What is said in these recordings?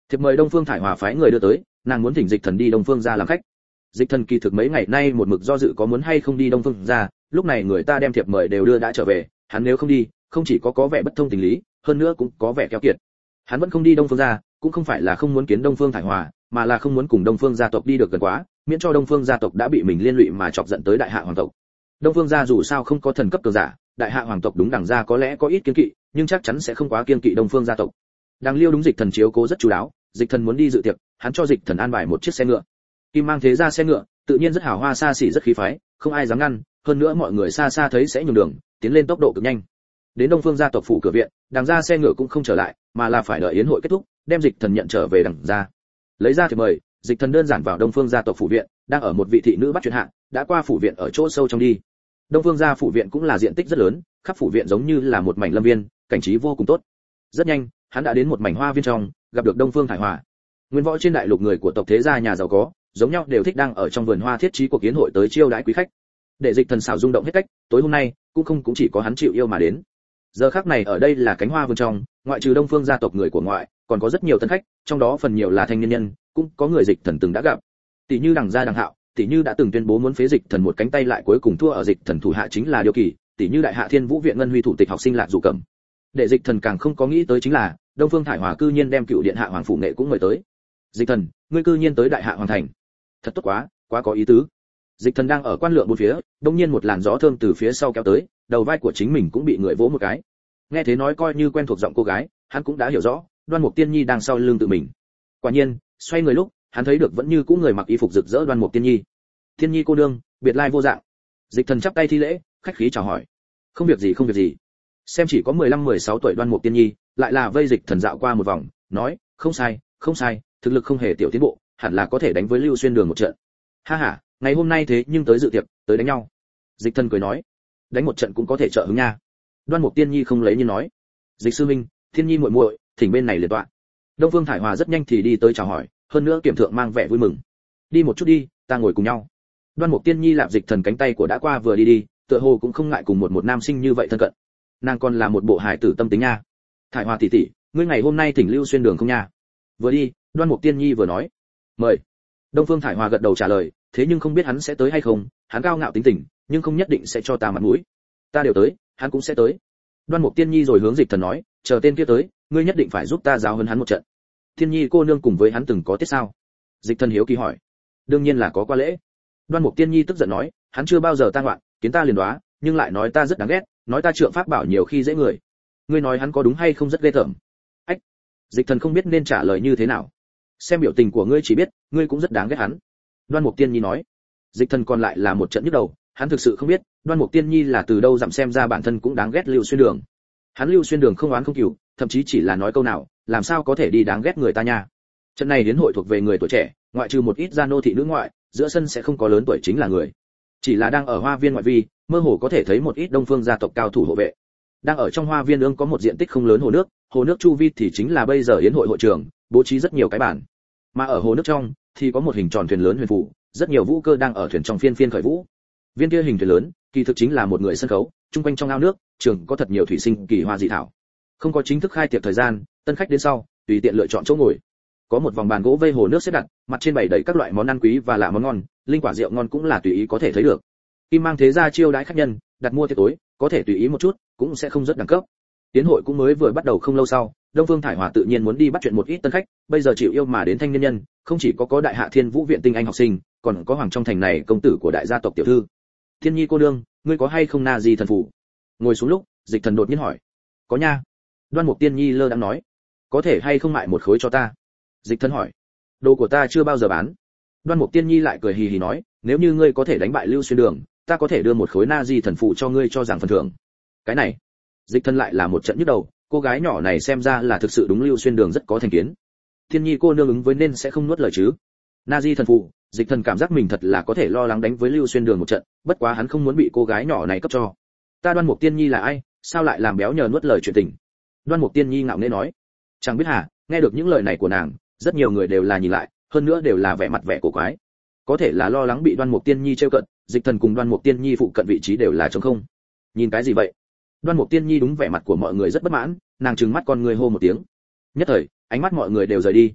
Thiệp mời Đông Phương Thải Hòa phái người đưa tới, nàng muốn thỉnh Dịch Thần đi Đông Phương gia làm khách. Dịch Thần kỳ thực mấy ngày nay một mực do dự có muốn hay không đi Đông Phương gia, lúc này người ta đem thiệp mời đều đưa đã trở về, hắn nếu không đi, không chỉ có vẻ bất thông tình lý, hơn nữa cũng có vẻ keo kiệt. Hắn vẫn không đi Đông Phương gia, cũng không phải là không muốn kiến Đông Phương Thải Hòa, mà là không muốn cùng Đông Phương gia tộc đi được gần quá, miễn cho Đông Phương gia tộc đã bị mình liên lụy mà chọc giận tới Đại Hạ hoàng tộc. Đông Phương gia dù sao không có thần cấp cường giả, Đại Hạ hoàng tộc đúng đẳng gia có lẽ có ít kiêng kỵ, nhưng chắc chắn sẽ không quá kiêng kỵ Đông Phương gia tộc. Đằng Liêu đúng Dịch Thần chiếu cố rất chú đáo, Dịch Thần muốn đi dự tiệc, hắn cho Dịch Thần an bài một chiếc xe ngựa. Kim mang thế ra xe ngựa, tự nhiên rất hào hoa xa xỉ rất khí phái, không ai dám ngăn, hơn nữa mọi người xa xa thấy sẽ nhường đường, tiến lên tốc độ cực nhanh. Đến Đông Phương gia tộc phủ cửa viện, đằng ra xe ngựa cũng không trở lại, mà là phải đợi yến hội kết thúc, đem Dịch Thần nhận trở về đằng ra. Lấy ra thì mời, Dịch Thần đơn giản vào Đông Phương gia tộc phủ viện, đang ở một vị thị nữ bắt chuyện hạ, đã qua phủ viện ở chỗ sâu trong đi. Đông Phương gia phủ viện cũng là diện tích rất lớn, khắp phủ viện giống như là một mảnh lâm viên, cảnh trí vô cùng tốt. Rất nhanh, hắn đã đến một mảnh hoa viên trong, gặp được Đông Phương Thải Hòa. Nguyên võ trên đại lục người của tộc thế gia nhà giàu có, giống nhau đều thích đang ở trong vườn hoa thiết trí cuộc yến hội tới chiêu đãi quý khách. Để Dịch Thần xảo rung động hết cách, tối hôm nay cũng chỉ có hắn chịu yêu mà đến. Giờ khắc này ở đây là cánh hoa vườn trong, ngoại trừ Đông Phương gia tộc người của ngoại, còn có rất nhiều tân khách, trong đó phần nhiều là thanh niên nhân, cũng có người Dịch Thần từng đã gặp. Tỷ như Đằng gia Đằng Hạo, tỷ như đã từng tuyên bố muốn phế Dịch Thần một cánh tay lại cuối cùng thua ở Dịch Thần thủ hạ chính là Điêu Kỳ, tỷ như Đại Hạ Thiên Vũ viện ngân huy thủ tịch học sinh Lạc Dụ Cẩm. Để Dịch Thần càng không có nghĩ tới chính là, Đông Phương Thải Hòa cư nhiên đem cựu điện hạ hoàng phủ nghệ cũng mời tới. Dịch Thần, ngươi cư nhiên tới Đại Hạ hoàng thành. Thật tốt quá, quá có ý tứ. Dịch Thần đang ở quan lượng bốn phía, đột nhiên một làn gió thơm từ phía sau kéo tới, đầu vai của chính mình cũng bị người vỗ một cái. Nghe thế nói coi như quen thuộc giọng cô gái, hắn cũng đã hiểu rõ, Đoan Mục Tiên Nhi đang sau lưng tự mình. Quả nhiên, xoay người lúc, hắn thấy được vẫn như cũ người mặc y phục rực rỡ Đoan Mục Tiên Nhi. Tiên Nhi cô nương, biệt lai vô dạng. Dịch Thần chắp tay thi lễ, khách khí chào hỏi. Không việc gì không việc gì. Xem chỉ có 15-16 tuổi Đoan Mục Tiên Nhi, lại là vây Dịch Thần dạo qua một vòng, nói, không sai, thực lực không hề tiểu tiến bộ, hẳn là có thể đánh với Lưu Xuyên Đường một trận. Ha ha, ngày hôm nay thế nhưng tới dự tiệc, tới đánh nhau. Dịch Thần cười nói, đánh một trận cũng có thể trợ hứng nha. Đoan Mục Tiên Nhi không lấy như nói, Dịch sư minh, Thiên Nhi muội muội, thỉnh bên này liền tọa. Đông Phương Thải Hòa rất nhanh thì đi tới chào hỏi, hơn nữa kiểm thượng mang vẻ vui mừng. Đi một chút đi, ta ngồi cùng nhau. Đoan Mục Tiên Nhi lạp Dịch Thần cánh tay của đã qua vừa đi, tựa hồ cũng không ngại cùng một nam sinh như vậy thân cận. Nàng còn là một bộ hài tử tâm tính nha. Thải Hòa tỷ tỷ, ngươi ngày hôm nay thỉnh Lưu Xuyên Đường không nha? Vừa đi, Đoan Mục Tiên Nhi vừa nói, mời. Đông Phương Thải Hòa gật đầu trả lời, thế nhưng không biết hắn sẽ tới hay không, hắn cao ngạo tính tình, nhưng không nhất định sẽ cho ta mặt mũi. Ta đều tới, hắn cũng sẽ tới. Đoan Mục Tiên Nhi rồi hướng Dịch Thần nói, chờ tên kia tới, ngươi nhất định phải giúp ta giáo huấn hắn một trận. Tiên Nhi cô nương cùng với hắn từng có tiết sao? Dịch Thần hiếu kỳ hỏi. Đương nhiên là có qua lễ. Đoan Mục Tiên Nhi tức giận nói, hắn chưa bao giờ ta ngoạn, kiến ta liền đoá, nhưng lại nói ta rất đáng ghét, nói ta trượng pháp bảo nhiều khi dễ người. Ngươi nói hắn có đúng hay không rất ghê tởm. Ách. Dịch Thần không biết nên trả lời như thế nào. Xem biểu tình của ngươi chỉ biết, ngươi cũng rất đáng ghét hắn. Đoan Mục Tiên Nhi nói. Dịch Thần còn lại là một trận nhức đầu, hắn thực sự không biết, Đoan Mục Tiên Nhi là từ đâu dặm xem ra bản thân cũng đáng ghét Lưu Xuyên Đường. Hắn Lưu Xuyên Đường không oán không cừu, thậm chí chỉ là nói câu nào, làm sao có thể đi đáng ghét người ta nha. Trận này đến hội thuộc về người tuổi trẻ, ngoại trừ một ít gia nô thị nữ ngoại, giữa sân sẽ không có lớn tuổi chính là người. Chỉ là đang ở hoa viên ngoại vi, mơ hồ có thể thấy một ít Đông Phương gia tộc cao thủ hộ vệ. Đang ở trong hoa viên ương có một diện tích không lớn hồ nước chu vi thì chính là bây giờ yến hội hội trường, bố trí rất nhiều cái bàn. Mà ở hồ nước trong thì có một hình tròn thuyền lớn huyền phù, rất nhiều vũ cơ đang ở thuyền trong phiên khởi vũ. Viên kia hình thuyền lớn, kỳ thực chính là một người sân khấu, trung quanh trong ao nước, trường có thật nhiều thủy sinh kỳ hoa dị thảo. Không có chính thức khai tiệc thời gian, tân khách đến sau, tùy tiện lựa chọn chỗ ngồi. Có một vòng bàn gỗ vây hồ nước xếp đặt, mặt trên bày đầy các loại món ăn quý và lạ món ngon, linh quả rượu ngon cũng là tùy ý có thể thấy được. Kim mang thế gia chiêu đãi khách nhân, đặt mua tiệc tối, có thể tùy ý một chút, cũng sẽ không rất đẳng cấp. Tiến hội cũng mới vừa bắt đầu không lâu sau, Đông Phương Thải Hòa tự nhiên muốn đi bắt chuyện một ít tân khách, bây giờ chịu yêu mà đến thanh niên nhân, không chỉ có Đại Hạ Thiên Vũ viện tinh anh học sinh, còn có hoàng trong thành này công tử của đại gia tộc tiểu thư. Thiên Nhi cô nương, ngươi có hay không na di thần phù? Ngồi xuống lúc, Dịch Thần đột nhiên hỏi. Có nha. Đoan Mục Tiên Nhi lơ đãng nói. Có thể hay không mại một khối cho ta? Dịch Thần hỏi. Đồ của ta chưa bao giờ bán. Đoan Mục Tiên Nhi lại cười hì hì nói, nếu như ngươi có thể đánh bại Lưu Xuyên Đường, ta có thể đưa một khối na di thần phù cho ngươi cho rằng phần thưởng. Cái này, Dịch Thần lại là một trận nhức đầu, cô gái nhỏ này xem ra là thực sự đúng Lưu Xuyên Đường rất có thành kiến. Thiên Nhi cô nương ứng với nên sẽ không nuốt lời chứ? Na di thần phù, Dịch Thần cảm giác mình thật là có thể lo lắng đánh với Lưu Xuyên Đường một trận, bất quá hắn không muốn bị cô gái nhỏ này cấp cho. Ta Đoan Mục Tiên Nhi là ai, sao lại làm béo nhờ nuốt lời chuyện tình? Đoan Mục Tiên Nhi ngạo nghễ nói. Chẳng biết hả, nghe được những lời này của nàng, rất nhiều người đều là nhìn lại, hơn nữa đều là vẻ mặt vẻ cổ quái. Có thể là lo lắng bị Đoan Mục Tiên Nhi trêu cận, Dịch Thần cùng Đoan Mục Tiên Nhi phụ cận vị trí đều là trống không. Nhìn cái gì vậy? Đoan Mục Tiên Nhi đúng vẻ mặt của mọi người rất bất mãn, nàng trừng mắt con người hô một tiếng. Nhất thời, ánh mắt mọi người đều rời đi.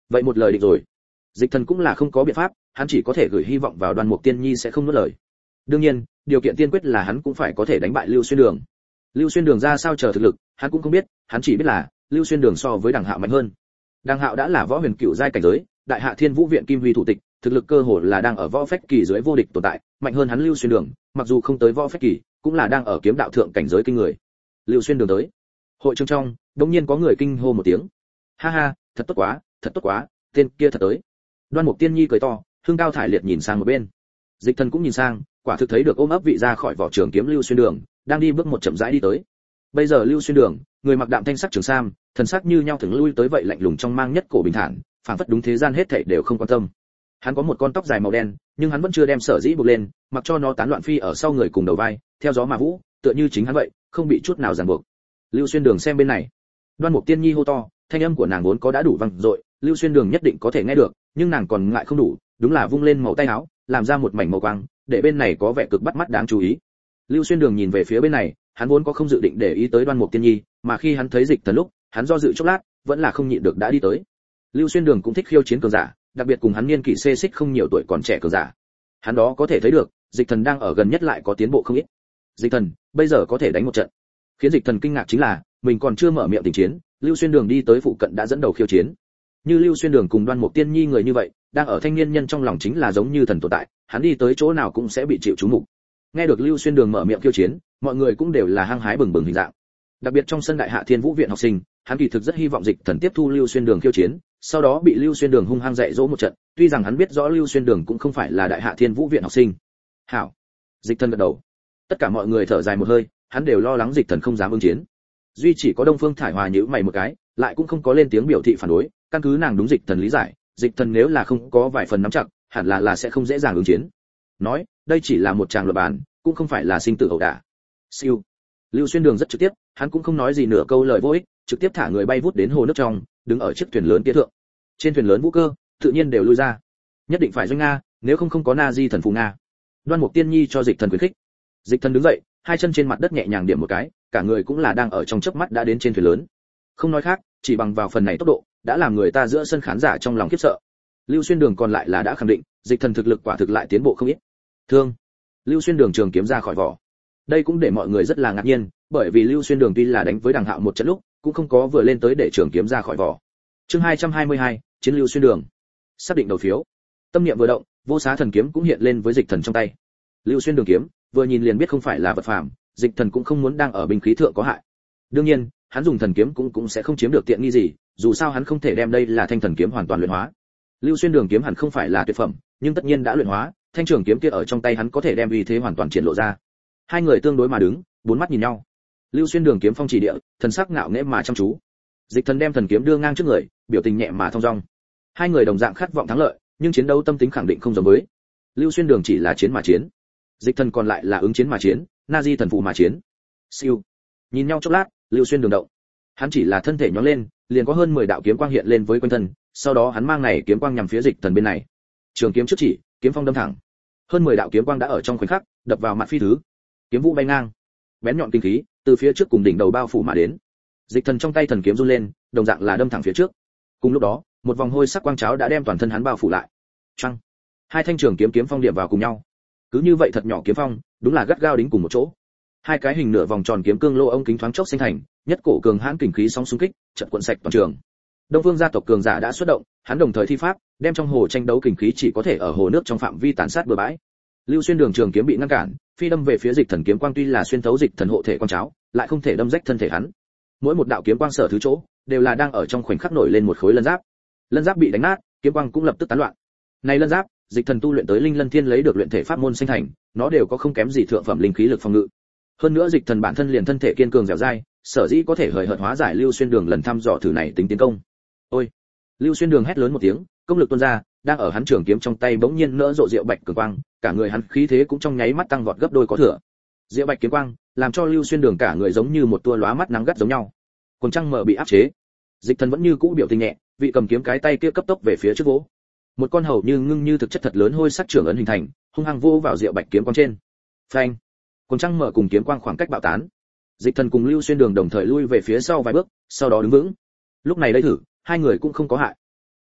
vậy một lời định rồi. Dịch Thần cũng là không có biện pháp, hắn chỉ có thể gửi hy vọng vào Đoan Mục Tiên Nhi sẽ không nuốt lời. Đương nhiên, điều kiện tiên quyết là hắn cũng phải có thể đánh bại Lưu Xuyên Đường. Lưu Xuyên Đường ra sao chờ thực lực, hắn cũng không biết, hắn chỉ biết là Lưu Xuyên Đường so với Đằng Hạo mạnh hơn. Đằng Hạo đã là võ huyền cửu giai cảnh giới, Đại Hạ Thiên Vũ viện kim huy thủ tịch, thực lực cơ hồ là đang ở võ phách kỳ dưới vô địch tồn tại, mạnh hơn hắn Lưu Xuyên Đường, mặc dù không tới võ phách kỳ, cũng là đang ở kiếm đạo thượng cảnh giới kinh người. Lưu Xuyên Đường tới. Hội trường trong, đột nhiên có người kinh hô một tiếng. Ha ha, thật tốt quá, tên kia thật tới. Đoan Mục Tiên Nhi cười to, hương cao thải liệt nhìn sang một bên. Dịch Thần cũng nhìn sang, quả thực thấy được ôm ấp vị ra khỏi vỏ trường kiếm Lưu Xuyên Đường, đang đi bước một chậm rãi đi tới. Bây giờ Lưu Xuyên Đường, người mặc đạm thanh sắc trường sam, thần sắc như nhau thường lui tới vậy lạnh lùng trong mang nhất cổ bình thản, phảng phất đúng thế gian hết thảy đều không quan tâm. Hắn có một con tóc dài màu đen, nhưng hắn vẫn chưa đem sở dĩ buộc lên, mặc cho nó tán loạn phi ở sau người cùng đầu vai, theo gió mà vũ, tựa như chính hắn vậy, không bị chút nào ràng buộc. Lưu Xuyên Đường xem bên này. Đoan Mục Tiên Nhi hô to, thanh âm của nàng vốn có đã đủ vang dội, Lưu Xuyên Đường nhất định có thể nghe được, nhưng nàng còn ngại không đủ, đúng là vung lên màu tay áo, làm ra một mảnh màu quang, để bên này có vẻ cực bắt mắt đáng chú ý. Lưu Xuyên Đường nhìn về phía bên này, hắn vốn có không dự định để ý tới Đoan Mục Tiên Nhi, mà khi hắn thấy Dịch Thần lúc, hắn do dự chốc lát, vẫn là không nhịn được đã đi tới. Lưu Xuyên Đường cũng thích khiêu chiến cường giả, đặc biệt cùng hắn niên kỷ xê xích không nhiều tuổi còn trẻ cường giả. Hắn đó có thể thấy được, Dịch Thần đang ở gần nhất lại có tiến bộ không ít. Dịch Thần, bây giờ có thể đánh một trận. Khiến Dịch Thần kinh ngạc chính là, mình còn chưa mở miệng tình chiến, Lưu Xuyên Đường đi tới phụ cận đã dẫn đầu khiêu chiến. Như Lưu Xuyên Đường cùng Đoan Mục Tiên Nhi người như vậy, đang ở thanh niên nhân trong lòng chính là giống như thần tồn tại, hắn đi tới chỗ nào cũng sẽ bị chịu chú mục. Nghe được Lưu Xuyên Đường mở miệng khiêu chiến, mọi người cũng đều là hăng hái bừng bừng hình dạng. Đặc biệt trong sân Đại Hạ Thiên Vũ viện học sinh, hắn kỳ thực rất hy vọng Dịch Thần tiếp thu Lưu Xuyên Đường khiêu chiến, sau đó bị Lưu Xuyên Đường hung hăng dạy dỗ một trận, tuy rằng hắn biết rõ Lưu Xuyên Đường cũng không phải là Đại Hạ Thiên Vũ viện học sinh. Hảo. Dịch Thần gật đầu. Tất cả mọi người thở dài một hơi, hắn đều lo lắng Dịch Thần không dám ứng chiến. Duy chỉ có Đông Phương Thải Hòa nhíu mày một cái, lại cũng không có lên tiếng biểu thị phản đối, căn cứ nàng đúng Dịch Thần lý giải, Dịch Thần nếu là không có vài phần nắm chặt, hẳn là sẽ không dễ dàng ứng chiến. Nói, đây chỉ là một tràng luận bàn, cũng không phải là sinh tử ẩu đả. Siêu. Lưu Xuyên Đường rất trực tiếp, hắn cũng không nói gì nửa câu lời vô ích, trực tiếp thả người bay vút đến hồ nước trong, đứng ở chiếc thuyền lớn kia thượng. Trên thuyền lớn vũ cơ, tự nhiên đều lui ra. Nhất định phải doanh nga, nếu không có Na Di thần phù nga. Đoan Mục Tiên Nhi cho Dịch Thần khuyến khích. Dịch Thần đứng dậy, hai chân trên mặt đất nhẹ nhàng điểm một cái, cả người cũng là đang ở trong chớp mắt đã đến trên thuyền lớn. Không nói khác, chỉ bằng vào phần này tốc độ, đã làm người ta giữa sân khán giả trong lòng khiếp sợ. Lưu Xuyên Đường còn lại là đã khẳng định, Dịch Thần thực lực quả thực lại tiến bộ không ít. Thương. Lưu Xuyên Đường trường kiếm ra khỏi vỏ. Đây cũng để mọi người rất là ngạc nhiên, bởi vì Lưu Xuyên Đường tuy là đánh với Đằng Hạo một trận lúc, cũng không có vừa lên tới để trường kiếm ra khỏi vỏ. Chương 222, chiến Lưu Xuyên Đường. Xác định đầu phiếu. Tâm niệm vừa động, vô xá thần kiếm cũng hiện lên với Dịch Thần trong tay. Lưu Xuyên Đường kiếm, vừa nhìn liền biết không phải là vật phàm, Dịch Thần cũng không muốn đang ở binh khí thượng có hại. Đương nhiên, hắn dùng thần kiếm cũng sẽ không chiếm được tiện nghi gì, dù sao hắn không thể đem đây là thanh thần kiếm hoàn toàn luyện hóa. Lưu Xuyên Đường kiếm hẳn không phải là tuyệt phẩm, nhưng tất nhiên đã luyện hóa, thanh trường kiếm kia ở trong tay hắn có thể đem uy thế hoàn toàn triển lộ ra. Hai người tương đối mà đứng, bốn mắt nhìn nhau. Lưu Xuyên Đường kiếm phong chỉ địa, thần sắc ngạo nghễ mà chăm chú. Dịch Thần đem thần kiếm đưa ngang trước người, biểu tình nhẹ mà thong dong. Hai người đồng dạng khát vọng thắng lợi, nhưng chiến đấu tâm tính khẳng định không giống với. Lưu Xuyên Đường chỉ là chiến mà chiến, Dịch Thần còn lại là ứng chiến mà chiến, Na Di thần phù mà chiến. Siêu. Nhìn nhau chốc lát, Lưu Xuyên Đường động. Hắn chỉ là thân thể nhón lên, liền có hơn 10 đạo kiếm quang hiện lên với quanh thân, sau đó hắn mang này kiếm quang nhằm phía Dịch Thần bên này. Trường kiếm trước chỉ, kiếm phong đâm thẳng. Hơn 10 đạo kiếm quang đã ở trong khoảnh khắc đập vào mặt phi thứ. Kiếm vũ bay ngang, bén nhọn kinh khí từ phía trước cùng đỉnh đầu bao phủ mà đến. Dịch Thần trong tay thần kiếm run lên, đồng dạng là đâm thẳng phía trước. Cùng lúc đó, một vòng hôi sắc quang cháo đã đem toàn thân hắn bao phủ lại. Chăng. Hai thanh trường kiếm phong điểm vào cùng nhau. Cứ như vậy thật nhỏ kiếm phong, đúng là gắt gao đính cùng một chỗ. Hai cái hình nửa vòng tròn kiếm cương lô ông kính thoáng chốc sinh thành, nhất cổ cường hãn kình khí sóng xung kích, trận cuộn sạch toàn trường. Đông Phương gia tộc cường giả đã xuất động, hắn đồng thời thi pháp, đem trong hồ tranh đấu kình khí chỉ có thể ở hồ nước trong phạm vi tàn sát bừa bãi. Lưu Xuyên Đường trường kiếm bị ngăn cản, phi đâm về phía Dịch Thần kiếm quang tuy là xuyên thấu Dịch Thần hộ thể quang cháo, lại không thể đâm rách thân thể hắn. Mỗi một đạo kiếm quang sở thứ chỗ, đều là đang ở trong khoảnh khắc nổi lên một khối lân giáp. Lân giáp bị đánh nát, kiếm quang cũng lập tức tán loạn. Này lân giáp, Dịch Thần tu luyện tới Linh Lân Thiên lấy được luyện thể pháp môn sinh thành, nó đều có không kém gì thượng phẩm linh khí lực phòng ngự. Hơn nữa Dịch Thần bản thân liền thân thể kiên cường dẻo dai, sở dĩ có thể hời hợt hóa giải Lưu Xuyên Đường lần thăm dò thử này tính tiến công. Ôi! Lưu Xuyên Đường hét lớn một tiếng, công lực tuôn ra, đang ở hắn trường kiếm trong tay bỗng nhiên nỡ rộ diệu bạch cường quang, cả người hắn khí thế cũng trong nháy mắt tăng vọt gấp đôi có thừa. Diệu bạch kiếm quang, làm cho Lưu Xuyên Đường cả người giống như một tua lóa mắt nắng gắt giống nhau. Quần trăng mở bị áp chế. Dịch Thần vẫn như cũ biểu tình nhẹ, vị cầm kiếm cái tay kia cấp tốc về phía trước vỗ. Một con hầu như ngưng như thực chất thật lớn hôi sắc trưởng ấn hình thành, hung hăng vô vào diệu bạch kiếm quang trên. Phanh! Quần trăng mở cùng kiếm quang khoảng cách bạo tán. Dịch Thần cùng Lưu Xuyên Đường đồng thời lui về phía sau vài bước, sau đó đứng vững. Lúc này đây thử, hai người cũng không có hại.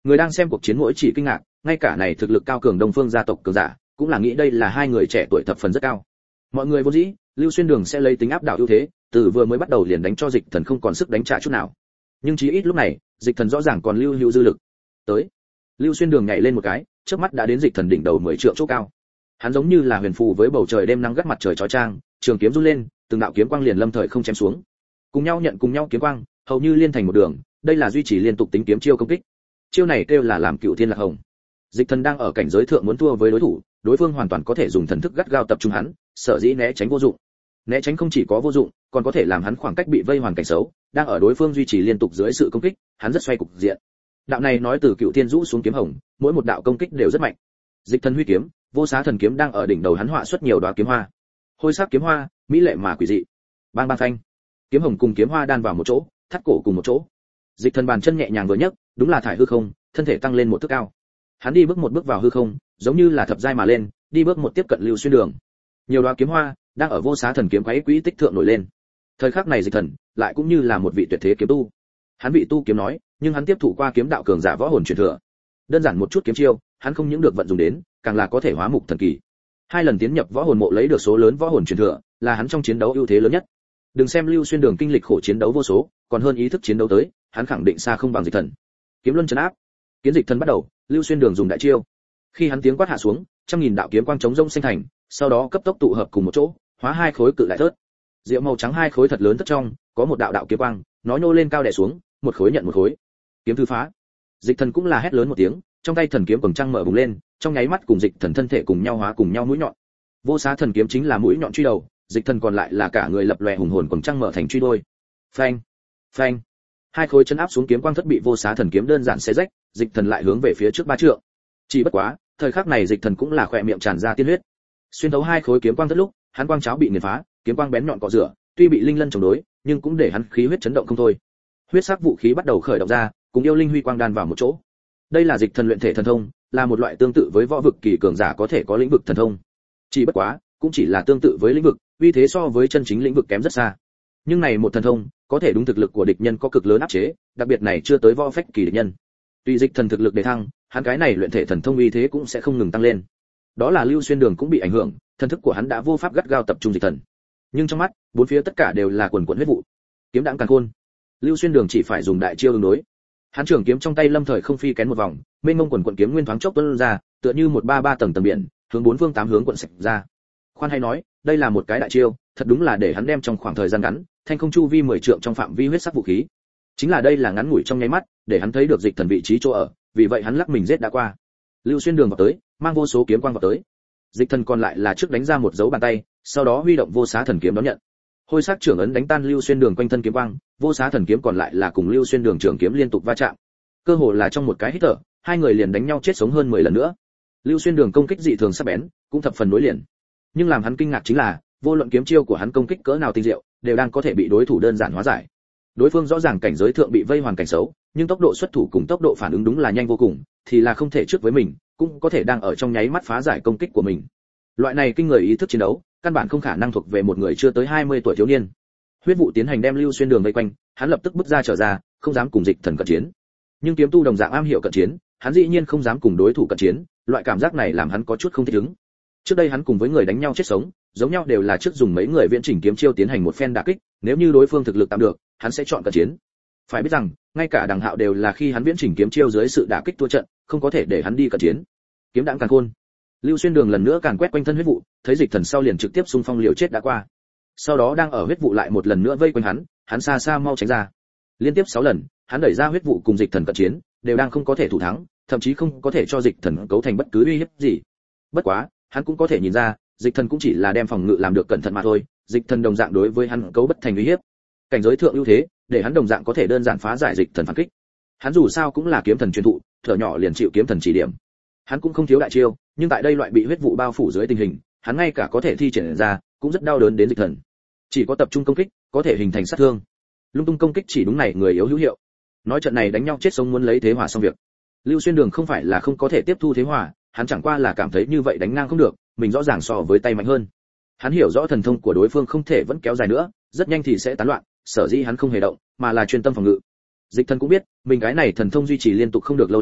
Người đang xem cuộc chiến mỗi chỉ kinh ngạc, ngay cả này thực lực cao cường Đông Phương gia tộc cường giả, cũng là nghĩ đây là hai người trẻ tuổi thập phần rất cao. Mọi người vốn dĩ, Lưu Xuyên Đường sẽ lấy tính áp đảo ưu thế, từ vừa mới bắt đầu liền đánh cho Dịch Thần không còn sức đánh trả chút nào. Nhưng chí ít lúc này, Dịch Thần rõ ràng còn lưu hữu dư lực. Tới, Lưu Xuyên Đường nhảy lên một cái, chớp mắt đã đến Dịch Thần đỉnh đầu 10 trượng chỗ cao. Hắn giống như là huyền phù với bầu trời đêm nắng gắt mặt trời chói chang, trường kiếm run lên, từng đạo kiếm quang liền lâm thời không chém xuống. Cùng nhau nhận cùng nhau kiếm quang, hầu như liên thành một đường, đây là duy trì liên tục tính kiếm chiêu công kích. Chiêu này kêu là làm Cựu Thiên Lạc Hồng. Dịch Thần đang ở cảnh giới thượng muốn thua với đối thủ, đối phương hoàn toàn có thể dùng thần thức gắt gao tập trung hắn, sở dĩ né tránh vô dụng. Né tránh không chỉ có vô dụng, còn có thể làm hắn khoảng cách bị vây hoàn cảnh xấu, đang ở đối phương duy trì liên tục dưới sự công kích, hắn rất xoay cục diện. Đạo này nói từ Cựu Thiên rũ xuống kiếm hồng, mỗi một đạo công kích đều rất mạnh. Dịch Thần huy kiếm, vô xá thần kiếm đang ở đỉnh đầu hắn họa xuất nhiều đóa kiếm hoa. Hôi sắc kiếm hoa, mỹ lệ mà quỷ dị. Bang bang phanh. Kiếm hồng cùng kiếm hoa đan vào một chỗ, thắt cổ cùng một chỗ. Dịch Thần bàn chân nhẹ nhàng vừa nhấc, đúng là thải hư không, thân thể tăng lên một thước cao. Hắn đi bước một bước vào hư không, giống như là thập giai mà lên, đi bước một tiếp cận Lưu Xuyên Đường. Nhiều đóa kiếm hoa đang ở vô xá thần kiếm quấy quỹ tích thượng nổi lên. Thời khắc này Dịch Thần lại cũng như là một vị tuyệt thế kiếm tu. Hắn vị tu kiếm nói, nhưng hắn tiếp thụ qua kiếm đạo cường giả võ hồn truyền thừa. Đơn giản một chút kiếm chiêu, hắn không những được vận dụng đến, càng là có thể hóa mục thần kỳ. Hai lần tiến nhập võ hồn mộ lấy được số lớn võ hồn truyền thừa, là hắn trong chiến đấu ưu thế lớn nhất. Đừng xem Lưu Xuyên Đường kinh lịch khổ chiến đấu vô số, còn hơn ý thức chiến đấu tới, hắn khẳng định xa không bằng Dịch Thần. Kiếm luân trấn áp. Kiến Dịch Thần bắt đầu, Lưu Xuyên Đường dùng đại chiêu. Khi hắn tiếng quát hạ xuống, trăm nghìn đạo kiếm quang chống rông sinh thành, sau đó cấp tốc tụ hợp cùng một chỗ, hóa hai khối cự đại thớt. Diệu màu trắng hai khối thật lớn thớt trong, có một đạo đạo kiếm quang, nó nhô lên cao đè xuống, một khối nhận một khối. Kiếm thư phá. Dịch Thần cũng là hét lớn một tiếng, trong tay thần kiếm quầng trăng mở bùng lên, trong nháy mắt cùng Dịch Thần thân thể cùng nhau hóa cùng nhau mũi nhọn. Vô xá thần kiếm chính là mũi nhọn truy đầu, Dịch Thần còn lại là cả người lập lòe hùng hồn quầng trăng mở thành truy đôi. Phanh, phanh. Hai khối chân áp xuống kiếm quang thất bị vô xá thần kiếm đơn giản xé rách, Dịch Thần lại hướng về phía trước ba trượng. Chỉ bất quá, thời khắc này Dịch Thần cũng là khỏe miệng tràn ra tiên huyết. Xuyên thấu hai khối kiếm quang thất lúc, hắn quang cháo bị nghiền phá, kiếm quang bén nhọn cọ rửa, tuy bị linh lân chống đối, nhưng cũng để hắn khí huyết chấn động không thôi. Huyết sắc vũ khí bắt đầu khởi động ra, cùng yêu linh huy quang đan vào một chỗ. Đây là Dịch Thần luyện thể thần thông, là một loại tương tự với võ vực kỳ cường giả có thể có lĩnh vực thần thông. Chỉ bất quá, cũng chỉ là tương tự với lĩnh vực, uy thế so với chân chính lĩnh vực kém rất xa. Nhưng này một thần thông, có thể đúng thực lực của địch nhân có cực lớn áp chế, đặc biệt này chưa tới võ phách kỳ địch nhân. Tuy Dịch Thần thực lực đề thăng, hắn cái này luyện thể thần thông uy thế cũng sẽ không ngừng tăng lên. Đó là Lưu Xuyên Đường cũng bị ảnh hưởng, thần thức của hắn đã vô pháp gắt gao tập trung Dịch Thần. Nhưng trong mắt, bốn phía tất cả đều là quần quần huyết vụ. Kiếm đãng càn khôn. Lưu Xuyên Đường chỉ phải dùng đại chiêu ứng đối. Hắn trường kiếm trong tay lâm thời không phi kén một vòng, mênh mông quần quần kiếm nguyên thoáng chốc tuôn ra, tựa như một ba tầng biển, hướng bốn phương tám hướng cuộn sạch ra. Khoan hay nói, đây là một cái đại chiêu, thật đúng là để hắn đem trong khoảng thời gian ngắn, thanh không chu vi 10 trượng trong phạm vi huyết sắc vũ khí. Chính là đây là ngắn ngủi trong nháy mắt, để hắn thấy được Dịch Thần vị trí chỗ ở, vì vậy hắn lắc mình giết đã qua. Lưu Xuyên Đường vào tới, mang vô số kiếm quang vào tới. Dịch Thần còn lại là trước đánh ra một dấu bàn tay, sau đó huy động vô xá thần kiếm đón nhận. Hôi sắc trưởng ấn đánh tan Lưu Xuyên Đường quanh thân kiếm quang, vô xá thần kiếm còn lại là cùng Lưu Xuyên Đường trường kiếm liên tục va chạm. Cơ hồ là trong một cái hít thở, hai người liền đánh nhau chết sống hơn 10 lần nữa. Lưu Xuyên Đường công kích dị thường sắc bén, cũng thập phần nối liền. Nhưng làm hắn kinh ngạc chính là, vô luận kiếm chiêu của hắn công kích cỡ nào tinh diệu, đều đang có thể bị đối thủ đơn giản hóa giải. Đối phương rõ ràng cảnh giới thượng bị vây hoàn cảnh xấu, nhưng tốc độ xuất thủ cùng tốc độ phản ứng đúng là nhanh vô cùng, thì là không thể trước với mình, cũng có thể đang ở trong nháy mắt phá giải công kích của mình. Loại này kinh người ý thức chiến đấu, căn bản không khả năng thuộc về một người chưa tới 20 tuổi thiếu niên. Huyết vụ tiến hành đem Lưu Xuyên Đường vây quanh, hắn lập tức bước ra trở ra, không dám cùng Dịch Thần cận chiến. Nhưng kiếm tu đồng dạng am hiểu cận chiến, hắn dĩ nhiên không dám cùng đối thủ cận chiến, loại cảm giác này làm hắn có chút không thích ứng. Trước đây hắn cùng với người đánh nhau chết sống, giống nhau đều là trước dùng mấy người viễn chỉnh kiếm chiêu tiến hành một phen đả kích, nếu như đối phương thực lực tạm được, hắn sẽ chọn cận chiến. Phải biết rằng, ngay cả Đằng Hạo đều là khi hắn viễn chỉnh kiếm chiêu dưới sự đả kích thua trận, không có thể để hắn đi cận chiến. Kiếm đãng càn khôn. Lưu Xuyên Đường lần nữa càn quét quanh thân huyết vụ, thấy Dịch Thần sau liền trực tiếp xung phong liều chết đã qua. Sau đó đang ở huyết vụ lại một lần nữa vây quanh hắn xa xa mau tránh ra. Liên tiếp 6 lần, hắn đẩy ra huyết vụ cùng Dịch Thần cận chiến, đều đang không có thể thủ thắng, thậm chí không có thể cho Dịch Thần cấu thành bất cứ uy hiếp gì. Bất quá, hắn cũng có thể nhìn ra, Dịch Thần cũng chỉ là đem phòng ngự làm được cẩn thận mà thôi, Dịch Thần đồng dạng đối với hắn cấu bất thành uy hiếp. Cảnh giới thượng ưu thế, để hắn đồng dạng có thể đơn giản phá giải Dịch Thần phản kích. Hắn dù sao cũng là kiếm thần truyền thụ, thở nhỏ liền chịu kiếm thần chỉ điểm. Hắn cũng không thiếu đại chiêu, nhưng tại đây loại bị huyết vụ bao phủ dưới tình hình, hắn ngay cả có thể thi triển ra, cũng rất đau đớn đến Dịch Thần. Chỉ có tập trung công kích, có thể hình thành sát thương. Lung tung công kích chỉ đúng này người yếu hữu hiệu. Nói trận này đánh nhau chết sống muốn lấy thế hòa xong việc. Lưu Xuyên Đường không phải là không có thể tiếp thu thế hòa, hắn chẳng qua là cảm thấy như vậy đánh ngang không được, mình rõ ràng so với tay mạnh hơn. Hắn hiểu rõ thần thông của đối phương không thể vẫn kéo dài nữa, rất nhanh thì sẽ tán loạn, sở dĩ hắn không hề động, mà là chuyên tâm phòng ngự. Dịch Thần cũng biết, mình cái này thần thông duy trì liên tục không được lâu lắm,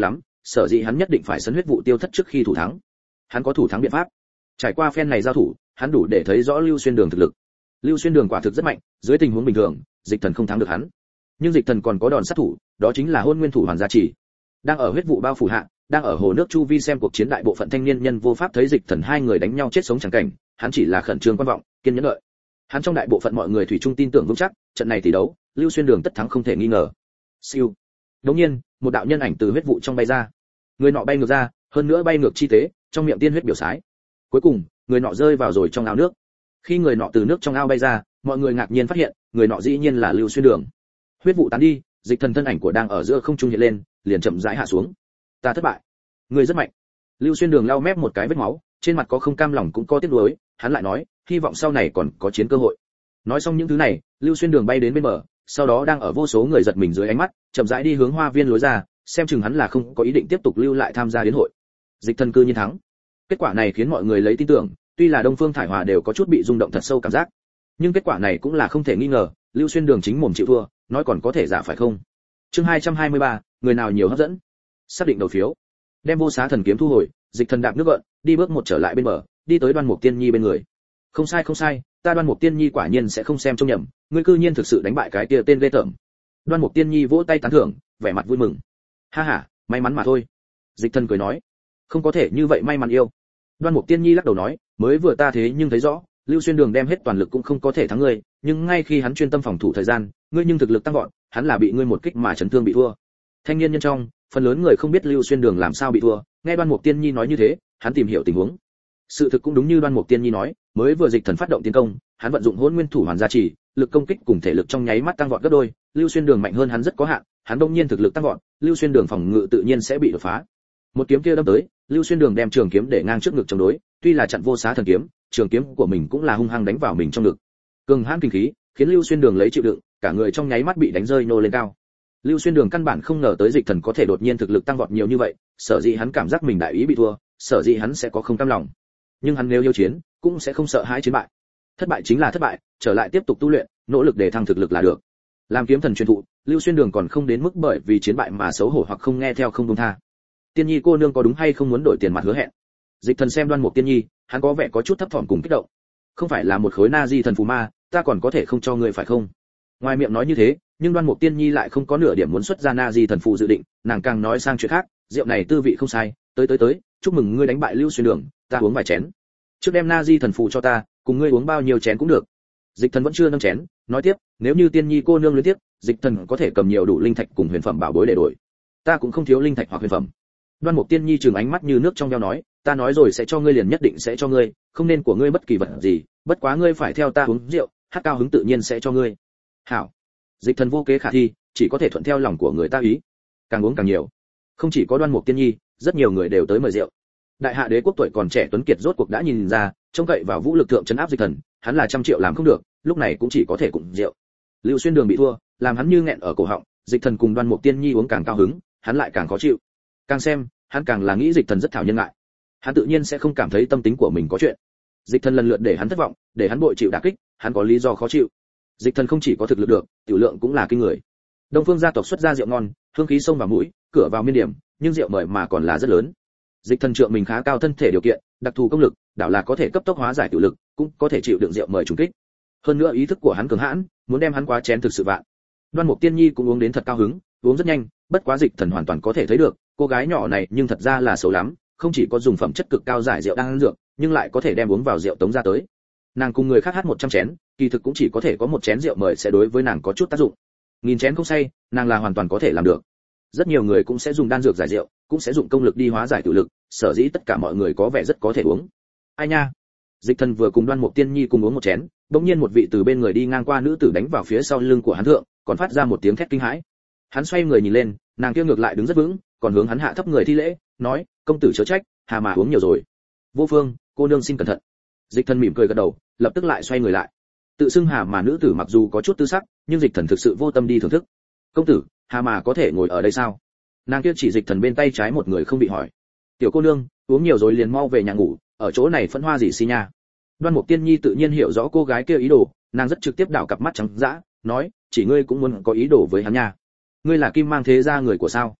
sở dĩ hắn nhất định phải sấn huyết vụ tiêu thất trước khi thủ thắng. Hắn có thủ thắng biện pháp. Trải qua phen này giao thủ, hắn đủ để thấy rõ Lưu Xuyên Đường thực lực. Lưu Xuyên Đường quả thực rất mạnh, dưới tình huống bình thường, Dịch Thần không thắng được hắn. Nhưng Dịch Thần còn có đòn sát thủ, đó chính là Hôn Nguyên Thủ Hoàn gia trì. Đang ở huyết vụ bao phủ hạ, đang ở hồ nước chu vi xem cuộc chiến, đại bộ phận thanh niên nhân vô pháp thấy Dịch Thần hai người đánh nhau chết sống chẳng cảnh, hắn chỉ là khẩn trương quan vọng, kiên nhẫn đợi. Hắn trong đại bộ phận mọi người thủy chung tin tưởng vững chắc, trận này tỷ đấu, Lưu Xuyên Đường tất thắng không thể nghi ngờ. Siêu. Đột nhiên, một đạo nhân ảnh từ huyết vụ trong bay ra. Người nọ bay ngược ra, hơn nữa bay ngược chi tế, trong miệng tiên huyết biểu sái. Cuối cùng, người nọ rơi vào rồi trong ao nước. Khi người nọ từ nước trong ao bay ra, mọi người ngạc nhiên phát hiện, người nọ dĩ nhiên là Lưu Xuyên Đường. Huyết vụ tán đi, Dịch Thần thân ảnh của đang ở giữa không trung hiện lên, liền chậm rãi hạ xuống. Ta thất bại. Người rất mạnh. Lưu Xuyên Đường lau mép một cái vết máu, trên mặt có không cam lòng cũng có tiếc nuối, hắn lại nói, hy vọng sau này còn có chiến cơ hội. Nói xong những thứ này, Lưu Xuyên Đường bay đến bên bờ, sau đó đang ở vô số người giật mình dưới ánh mắt, chậm rãi đi hướng hoa viên lối ra, xem chừng hắn là không có ý định tiếp tục lưu lại tham gia đến hội. Dịch Thần cư nhiên thắng. Kết quả này khiến mọi người lấy tin tưởng, tuy là Đông Phương Thải Hòa đều có chút bị rung động thật sâu cảm giác, nhưng kết quả này cũng là không thể nghi ngờ, Lưu Xuyên Đường chính mồm chịu thua, nói còn có thể giả phải không? Chương 223, người nào nhiều hấp dẫn. Xác định đầu phiếu. Đem Vô Xá Thần kiếm thu hồi, Dịch Thần đạp nước gợn, đi bước một trở lại bên bờ, đi tới Đoan Mục Tiên Nhi bên người. Không sai, ta Đoan Mục Tiên Nhi quả nhiên sẽ không xem trông nhầm, ngươi cư nhiên thực sự đánh bại cái kia tên ghê tởm. Đoan Mục Tiên Nhi vỗ tay tán thưởng, vẻ mặt vui mừng. Ha ha, may mắn mà thôi. Dịch Thần cười nói, không có thể như vậy may mắn yêu. Đoan Mục Tiên Nhi lắc đầu nói, mới vừa ta thế nhưng thấy rõ, Lưu Xuyên Đường đem hết toàn lực cũng không có thể thắng ngươi, nhưng ngay khi hắn chuyên tâm phòng thủ thời gian, ngươi nhưng thực lực tăng vọt, hắn là bị ngươi một kích mà chấn thương bị thua. Thanh niên nhân trong, phần lớn người không biết Lưu Xuyên Đường làm sao bị thua, nghe Đoan Mục Tiên Nhi nói như thế, hắn tìm hiểu tình huống. Sự thực cũng đúng như Đoan Mục Tiên Nhi nói, mới vừa Dịch Thần phát động tiến công, hắn vận dụng Hỗn Nguyên Thủ Hoàn gia trì, lực công kích cùng thể lực trong nháy mắt tăng vọt gấp đôi, Lưu Xuyên Đường mạnh hơn hắn rất có hạn, hắn đương nhiên thực lực tăng vọt, Lưu Xuyên Đường phòng ngự tự nhiên sẽ bị đột phá. Một kiếm kia đâm tới, Lưu Xuyên Đường đem trường kiếm để ngang trước ngực chống đối, tuy là chặn Vô Xá Thần kiếm, trường kiếm của mình cũng là hung hăng đánh vào mình trong ngực. Cường hãn kinh khí, khiến Lưu Xuyên Đường lấy chịu đựng, cả người trong nháy mắt bị đánh rơi nô lên cao. Lưu Xuyên Đường căn bản không ngờ tới Dịch Thần có thể đột nhiên thực lực tăng vọt nhiều như vậy, sở dĩ hắn cảm giác mình đại ý bị thua, sở dĩ hắn sẽ có không cam lòng. Nhưng hắn nếu yêu chiến, cũng sẽ không sợ hãi chiến bại. Thất bại chính là thất bại, trở lại tiếp tục tu luyện, nỗ lực để thăng thực lực là được. Làm kiếm thần truyền thụ, Lưu Xuyên Đường còn không đến mức bởi vì chiến bại mà xấu hổ hoặc không nghe theo không buông tha. Tiên Nhi cô nương có đúng hay không muốn đổi tiền mặt hứa hẹn? Dịch Thần xem Đoan Mục Tiên Nhi, hắn có vẻ có chút thấp thỏm cùng kích động. Không phải là một khối na di thần phù ma, ta còn có thể không cho ngươi phải không? Ngoài miệng nói như thế, nhưng Đoan Mục Tiên Nhi lại không có nửa điểm muốn xuất ra na di thần phù dự định, nàng càng nói sang chuyện khác, rượu này tư vị không sai, tới, chúc mừng ngươi đánh bại Lưu Xuyên Đường, ta uống vài chén. Trước đem na di thần phù cho ta, cùng ngươi uống bao nhiêu chén cũng được. Dịch Thần vẫn chưa nâng chén, nói tiếp, nếu như Tiên Nhi cô nương liên tiếp, Dịch Thần có thể cầm nhiều đủ linh thạch cùng huyền phẩm bảo bối để đổi. Ta cũng không thiếu linh thạch hoặc huyền phẩm. Đoan Mục Tiên Nhi trừng ánh mắt như nước trong veo nói, ta nói rồi sẽ cho ngươi liền nhất định sẽ cho ngươi, không nên của ngươi bất kỳ vật gì, bất quá ngươi phải theo ta uống rượu, hát cao hứng tự nhiên sẽ cho ngươi. Hảo. Dịch Thần vô kế khả thi, chỉ có thể thuận theo lòng của người ta ý. Càng uống càng nhiều. Không chỉ có Đoan Mục Tiên Nhi, rất nhiều người đều tới mời rượu. Đại Hạ Đế quốc tuổi còn trẻ tuấn kiệt rốt cuộc đã nhìn ra, trông cậy vào vũ lực thượng trấn áp Dịch Thần, hắn là 100 triệu làm không được, lúc này cũng chỉ có thể cùng rượu. Lưu Xuyên Đường bị thua, làm hắn như nghẹn ở cổ họng, Dịch Thần cùng Đoan Mục Tiên Nhi uống càng cao hứng, hắn lại càng khó chịu. Càng xem, hắn càng là nghĩ Dịch Thần rất thảo nhân ngại. Hắn tự nhiên sẽ không cảm thấy tâm tính của mình có chuyện. Dịch Thần lần lượt để hắn thất vọng, để hắn bội chịu đả kích, hắn có lý do khó chịu. Dịch Thần không chỉ có thực lực được, tiểu lượng cũng là kinh người. Đông Phương gia tộc xuất ra rượu ngon, hương khí sông vào mũi, cửa vào miên điểm, nhưng rượu mời mà còn là rất lớn. Dịch Thần trượng mình khá cao thân thể điều kiện, đặc thù công lực, đảo là có thể cấp tốc hóa giải tiểu lực, cũng có thể chịu đựng rượu mời trùng kích. Hơn nữa ý thức của hắn cường hãn, muốn đem hắn quá chén thực sự vạn. Đoan Mục Tiên Nhi cũng uống đến thật cao hứng, uống rất nhanh, bất quá Dịch Thần hoàn toàn có thể thấy được, cô gái nhỏ này nhưng thật ra là xấu lắm, không chỉ có dùng phẩm chất cực cao giải rượu đang ăn dược, nhưng lại có thể đem uống vào rượu tống ra tới. Nàng cùng người khác hát 100 chén, kỳ thực cũng chỉ có thể có một chén rượu mời sẽ đối với nàng có chút tác dụng. Nghìn chén không say, nàng là hoàn toàn có thể làm được. Rất nhiều người cũng sẽ dùng đan dược giải rượu, cũng sẽ dụng công lực đi hóa giải tiểu lực, sở dĩ tất cả mọi người có vẻ rất có thể uống. Ai nha. Dịch Thần vừa cùng Đoan Mục Tiên Nhi cùng uống một chén, bỗng nhiên một vị từ bên người đi ngang qua nữ tử đánh vào phía sau lưng của hắn thượng, còn phát ra một tiếng thét kinh hãi. Hắn xoay người nhìn lên, nàng kia ngược lại đứng rất vững, còn hướng hắn hạ thấp người thi lễ, nói, công tử chớ trách, hà mà uống nhiều rồi. Vô Phương, cô nương xin cẩn thận. Dịch Thần mỉm cười gật đầu, lập tức lại xoay người lại. Tự xưng hà mà nữ tử mặc dù có chút tư sắc, nhưng Dịch Thần thực sự vô tâm đi thưởng thức. Công tử, hà mà có thể ngồi ở đây sao? Nàng kia chỉ Dịch Thần bên tay trái một người không bị hỏi. Tiểu cô nương, uống nhiều rồi liền mau về nhà ngủ, ở chỗ này phẫn hoa gì xi nha. Đoan Mục Tiên Nhi tự nhiên hiểu rõ cô gái kia ý đồ, nàng rất trực tiếp đảo cặp mắt trắng dã, nói, chỉ ngươi cũng muốn có ý đồ với hắn nha. Ngươi là Kim Mang thế gia người của sao?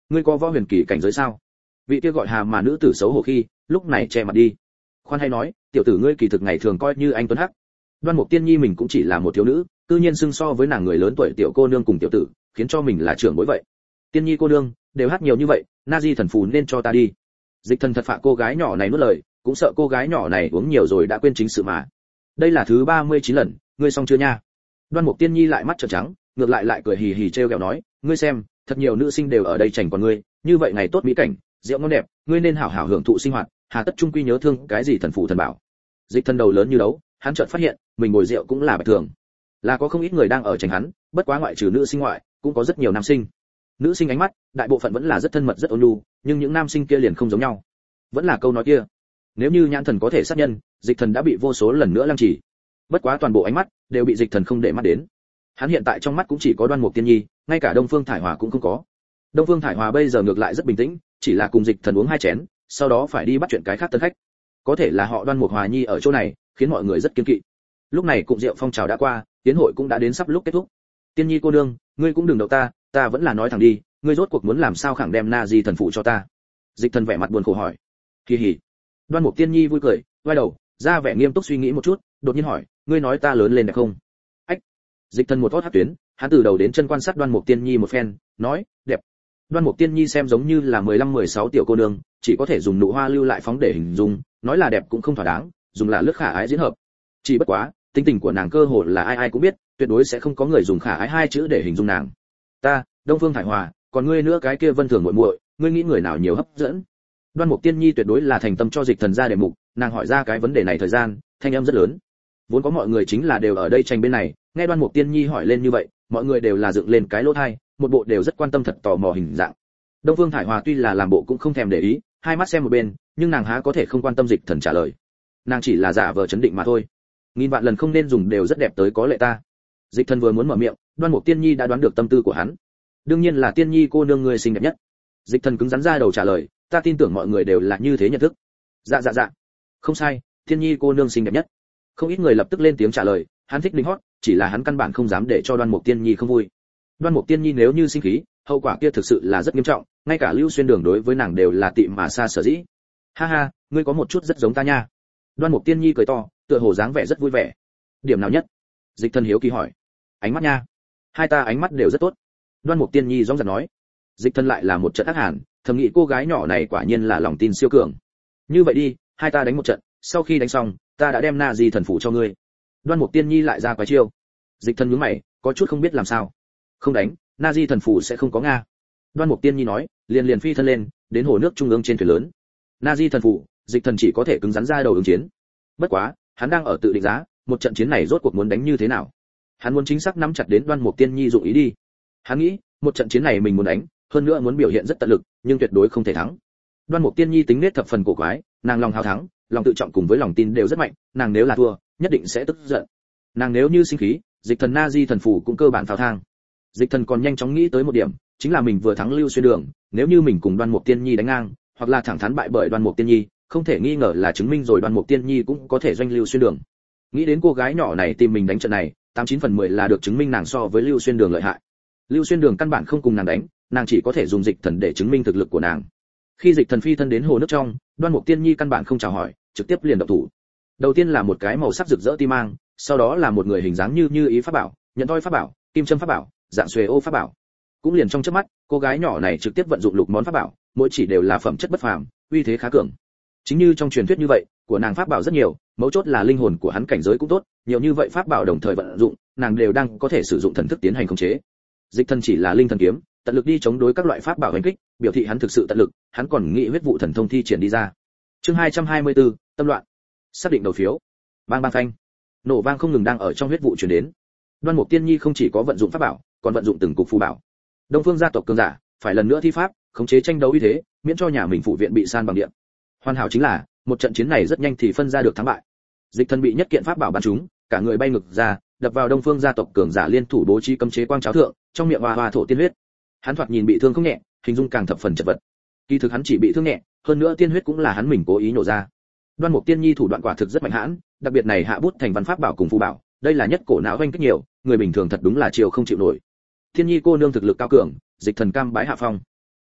ngươi có võ huyền kỳ cảnh giới sao? Vị kia gọi Hà mà nữ tử xấu hổ khi, lúc này che mặt đi. Khoan hay nói, tiểu tử ngươi kỳ thực ngày thường coi như anh tuấn hắc. Đoan Mục Tiên Nhi mình cũng chỉ là một thiếu nữ, tự nhiên xưng so với nàng người lớn tuổi tiểu cô nương cùng tiểu tử, khiến cho mình là trưởng bối vậy. Tiên Nhi cô nương, đều hát nhiều như vậy, na di thần phù nên cho ta đi. Dịch Thần thật phạ cô gái nhỏ này nuốt lời, cũng sợ cô gái nhỏ này uống nhiều rồi đã quên chính sự mà. Đây là thứ 39 lần, ngươi xong chưa nha? Đoan Mục Tiên Nhi lại mắt trợn trắng, ngược lại cười hì hì trêu ghẹo nói, ngươi xem, thật nhiều nữ sinh đều ở đây chảnh còn ngươi, như vậy ngày tốt mỹ cảnh, rượu ngon đẹp, ngươi nên hảo hảo hưởng thụ sinh hoạt, hà tất trung quy nhớ thương cái gì thần phù thần bảo. Dịch Thần đầu lớn như đấu, hắn chợt phát hiện, mình ngồi rượu cũng là bạch thường. Là có không ít người đang ở chảnh hắn, bất quá ngoại trừ nữ sinh ngoại, cũng có rất nhiều nam sinh. Nữ sinh ánh mắt, đại bộ phận vẫn là rất thân mật rất ôn nhu, nhưng những nam sinh kia liền không giống nhau. Vẫn là câu nói kia, nếu như nhãn thần có thể sát nhân, Dịch Thần đã bị vô số lần nữa lăng trì. Bất quá toàn bộ ánh mắt đều bị Dịch Thần không để mắt đến. Hắn hiện tại trong mắt cũng chỉ có Đoan Mục Tiên Nhi, ngay cả Đông Phương Thải Hòa cũng không có. Đông Phương Thải Hòa bây giờ ngược lại rất bình tĩnh, chỉ là cùng Dịch Thần uống 2 chén, sau đó phải đi bắt chuyện cái khác tân khách. Có thể là họ Đoan Mục Hòa Nhi ở chỗ này, khiến mọi người rất kiêng kỵ. Lúc này cụm rượu phong trào đã qua, tiến hội cũng đã đến sắp lúc kết thúc. Tiên Nhi cô nương, ngươi cũng đừng đậu ta vẫn là nói thẳng đi, ngươi rốt cuộc muốn làm sao khẳng đem na di thần phụ cho ta? Dịch Thần vẻ mặt buồn khổ hỏi. Kỳ hỉ. Đoan Mục Tiên Nhi vui cười, quay đầu, ra vẻ nghiêm túc suy nghĩ một chút, đột nhiên hỏi, ngươi nói ta lớn lên đẹp không? Ách. Dịch Thần một hót hất tuyến, hắn từ đầu đến chân quan sát Đoan Mục Tiên Nhi một phen, nói, đẹp. Đoan Mục Tiên Nhi xem giống như là 15-16 tiểu cô nương, chỉ có thể dùng nụ hoa lưu lại phóng để hình dung, nói là đẹp cũng không thỏa đáng, dùng là lướt khả ái diễn hợp. Chỉ bất quá, tính tình của nàng cơ hồ là ai ai cũng biết, tuyệt đối sẽ không có người dùng khả ái 2 chữ để hình dung nàng. Ta, Đông Phương Thải Hòa, còn ngươi nữa cái kia Vân Thường muội muội, ngươi nghĩ người nào nhiều hấp dẫn? Đoan Mục Tiên Nhi tuyệt đối là thành tâm cho Dịch Thần ra đề mục, nàng hỏi ra cái vấn đề này thời gian, thanh âm rất lớn. Vốn có mọi người chính là đều ở đây tranh bên này, nghe Đoan Mục Tiên Nhi hỏi lên như vậy, mọi người đều là dựng lên cái lỗ tai, một bộ đều rất quan tâm thật tò mò hình dạng. Đông Phương Thải Hòa tuy là làm bộ cũng không thèm để ý, hai mắt xem một bên, nhưng nàng há có thể không quan tâm Dịch Thần trả lời. Nàng chỉ là giả vờ chấn định mà thôi. Nghìn vạn lần không nên dùng đều rất đẹp tới có lệ ta. Dịch Thần vừa muốn mở miệng, Đoan Mục Tiên Nhi đã đoán được tâm tư của hắn. Đương nhiên là Tiên Nhi cô nương người xinh đẹp nhất. Dịch Thần cứng rắn ra đầu trả lời, ta tin tưởng mọi người đều là như thế nhận thức. Dạ. Không sai, Tiên Nhi cô nương xinh đẹp nhất. Không ít người lập tức lên tiếng trả lời, hắn thích đính hót, chỉ là hắn căn bản không dám để cho Đoan Mục Tiên Nhi không vui. Đoan Mục Tiên Nhi nếu như sinh khí, hậu quả kia thực sự là rất nghiêm trọng, ngay cả Lưu Xuyên Đường đối với nàng đều là tị mà xa sở dĩ. Ha ha, ngươi có một chút rất giống ta nha. Đoan Mục Tiên Nhi cười to, tựa hồ dáng vẻ rất vui vẻ. Điểm nào nhất? Dịch Thần hiếu kỳ hỏi. Ánh mắt nha. Hai ta ánh mắt đều rất tốt. Đoan Mục Tiên Nhi rõ ràng nói. Dịch Thần lại là một trận ác hàn, thầm nghĩ cô gái nhỏ này quả nhiên là lòng tin siêu cường. Như vậy đi, hai ta đánh một trận, sau khi đánh xong, ta đã đem na di thần phủ cho ngươi. Đoan Mục Tiên Nhi lại ra quái chiêu. Dịch Thần nhướng mày, có chút không biết làm sao. Không đánh, na di thần phủ sẽ không có nga. Đoan Mục Tiên Nhi nói, liền phi thân lên, đến hồ nước trung ương trên thuyền lớn. Na di thần phủ, Dịch Thần chỉ có thể cứng rắn ra đầu ứng chiến. Bất quá, hắn đang ở tự định giá, một trận chiến này rốt cuộc muốn đánh như thế nào. Hắn muốn chính xác nắm chặt đến Đoan Mục Tiên Nhi dụng ý đi. Hắn nghĩ, một trận chiến này mình muốn đánh, hơn nữa muốn biểu hiện rất tận lực, nhưng tuyệt đối không thể thắng. Đoan Mục Tiên Nhi tính nết thập phần cổ quái, nàng lòng hào thắng, lòng tự trọng cùng với lòng tin đều rất mạnh, nàng nếu là thua, nhất định sẽ tức giận. Nàng nếu như sinh khí, Dịch Thần na di thần phủ cũng cơ bản phao thang. Dịch Thần còn nhanh chóng nghĩ tới một điểm, chính là mình vừa thắng Lưu Xuyên Đường, nếu như mình cùng Đoan Mục Tiên Nhi đánh ngang, hoặc là thẳng thắn bại bởi Đoan Mục Tiên Nhi, không thể nghi ngờ là chứng minh rồi Đoan Mục Tiên Nhi cũng có thể doanh Lưu Xuyên Đường. Nghĩ đến cô gái nhỏ này tìm mình đánh trận này, 89/10 là được chứng minh nàng so với Lưu Xuyên Đường lợi hại. Lưu Xuyên Đường căn bản không cùng nàng đánh, nàng chỉ có thể dùng Dịch Thần để chứng minh thực lực của nàng. Khi Dịch Thần phi thân đến hồ nước trong, Đoan Mục Tiên Nhi căn bản không chào hỏi, trực tiếp liền động thủ. Đầu tiên là một cái màu sắc rực rỡ tim mang, sau đó là một người hình dáng như ý pháp bảo, nhận thoi pháp bảo, kim châm pháp bảo, dạng xuề ô pháp bảo. Cũng liền trong chớp mắt, cô gái nhỏ này trực tiếp vận dụng lục món pháp bảo, mỗi chỉ đều là phẩm chất bất phàm, uy thế khá cường. Chính như trong truyền thuyết như vậy, của nàng pháp bảo rất nhiều, mấu chốt là linh hồn của hắn cảnh giới cũng tốt, nhiều như vậy pháp bảo đồng thời vận dụng, nàng đều đang có thể sử dụng thần thức tiến hành khống chế. Dịch Thần chỉ là linh thần kiếm, tận lực đi chống đối các loại pháp bảo hành kích, biểu thị hắn thực sự tận lực, hắn còn nghĩ huyết vụ thần thông thi triển đi ra. Chương 224, tâm loạn. Xác định đầu phiếu. Bang bang phanh. Nổ vang không ngừng đang ở trong huyết vụ truyền đến. Đoan Mục Tiên Nhi không chỉ có vận dụng pháp bảo, còn vận dụng từng cục phù bảo. Đông Phương gia tộc cường giả, phải lần nữa thi pháp, khống chế tranh đấu uy thế, miễn cho nhà mình phụ viện bị san bằng địa. Hoàn hảo chính là, một trận chiến này rất nhanh thì phân ra được thắng bại. Dịch Thần bị nhất kiện pháp bảo bắn trúng, cả người bay ngược ra, đập vào Đông Phương gia tộc cường giả liên thủ bố trí cấm chế quang cháo thượng, trong miệng hoa hoa thổ tiên huyết. Hắn thoạt nhìn bị thương không nhẹ, hình dung càng thập phần chật vật. Kỳ thực hắn chỉ bị thương nhẹ, hơn nữa tiên huyết cũng là hắn mình cố ý nhổ ra. Đoan Mục Tiên Nhi thủ đoạn quả thực rất mạnh hãn, đặc biệt này hạ bút thành văn pháp bảo cùng phù bảo, đây là nhất cổ não hoành kích nhiều, người bình thường thật đúng là chiều không chịu nổi. Tiên Nhi cô nương thực lực cao cường, Dịch Thần cam bái hạ phong.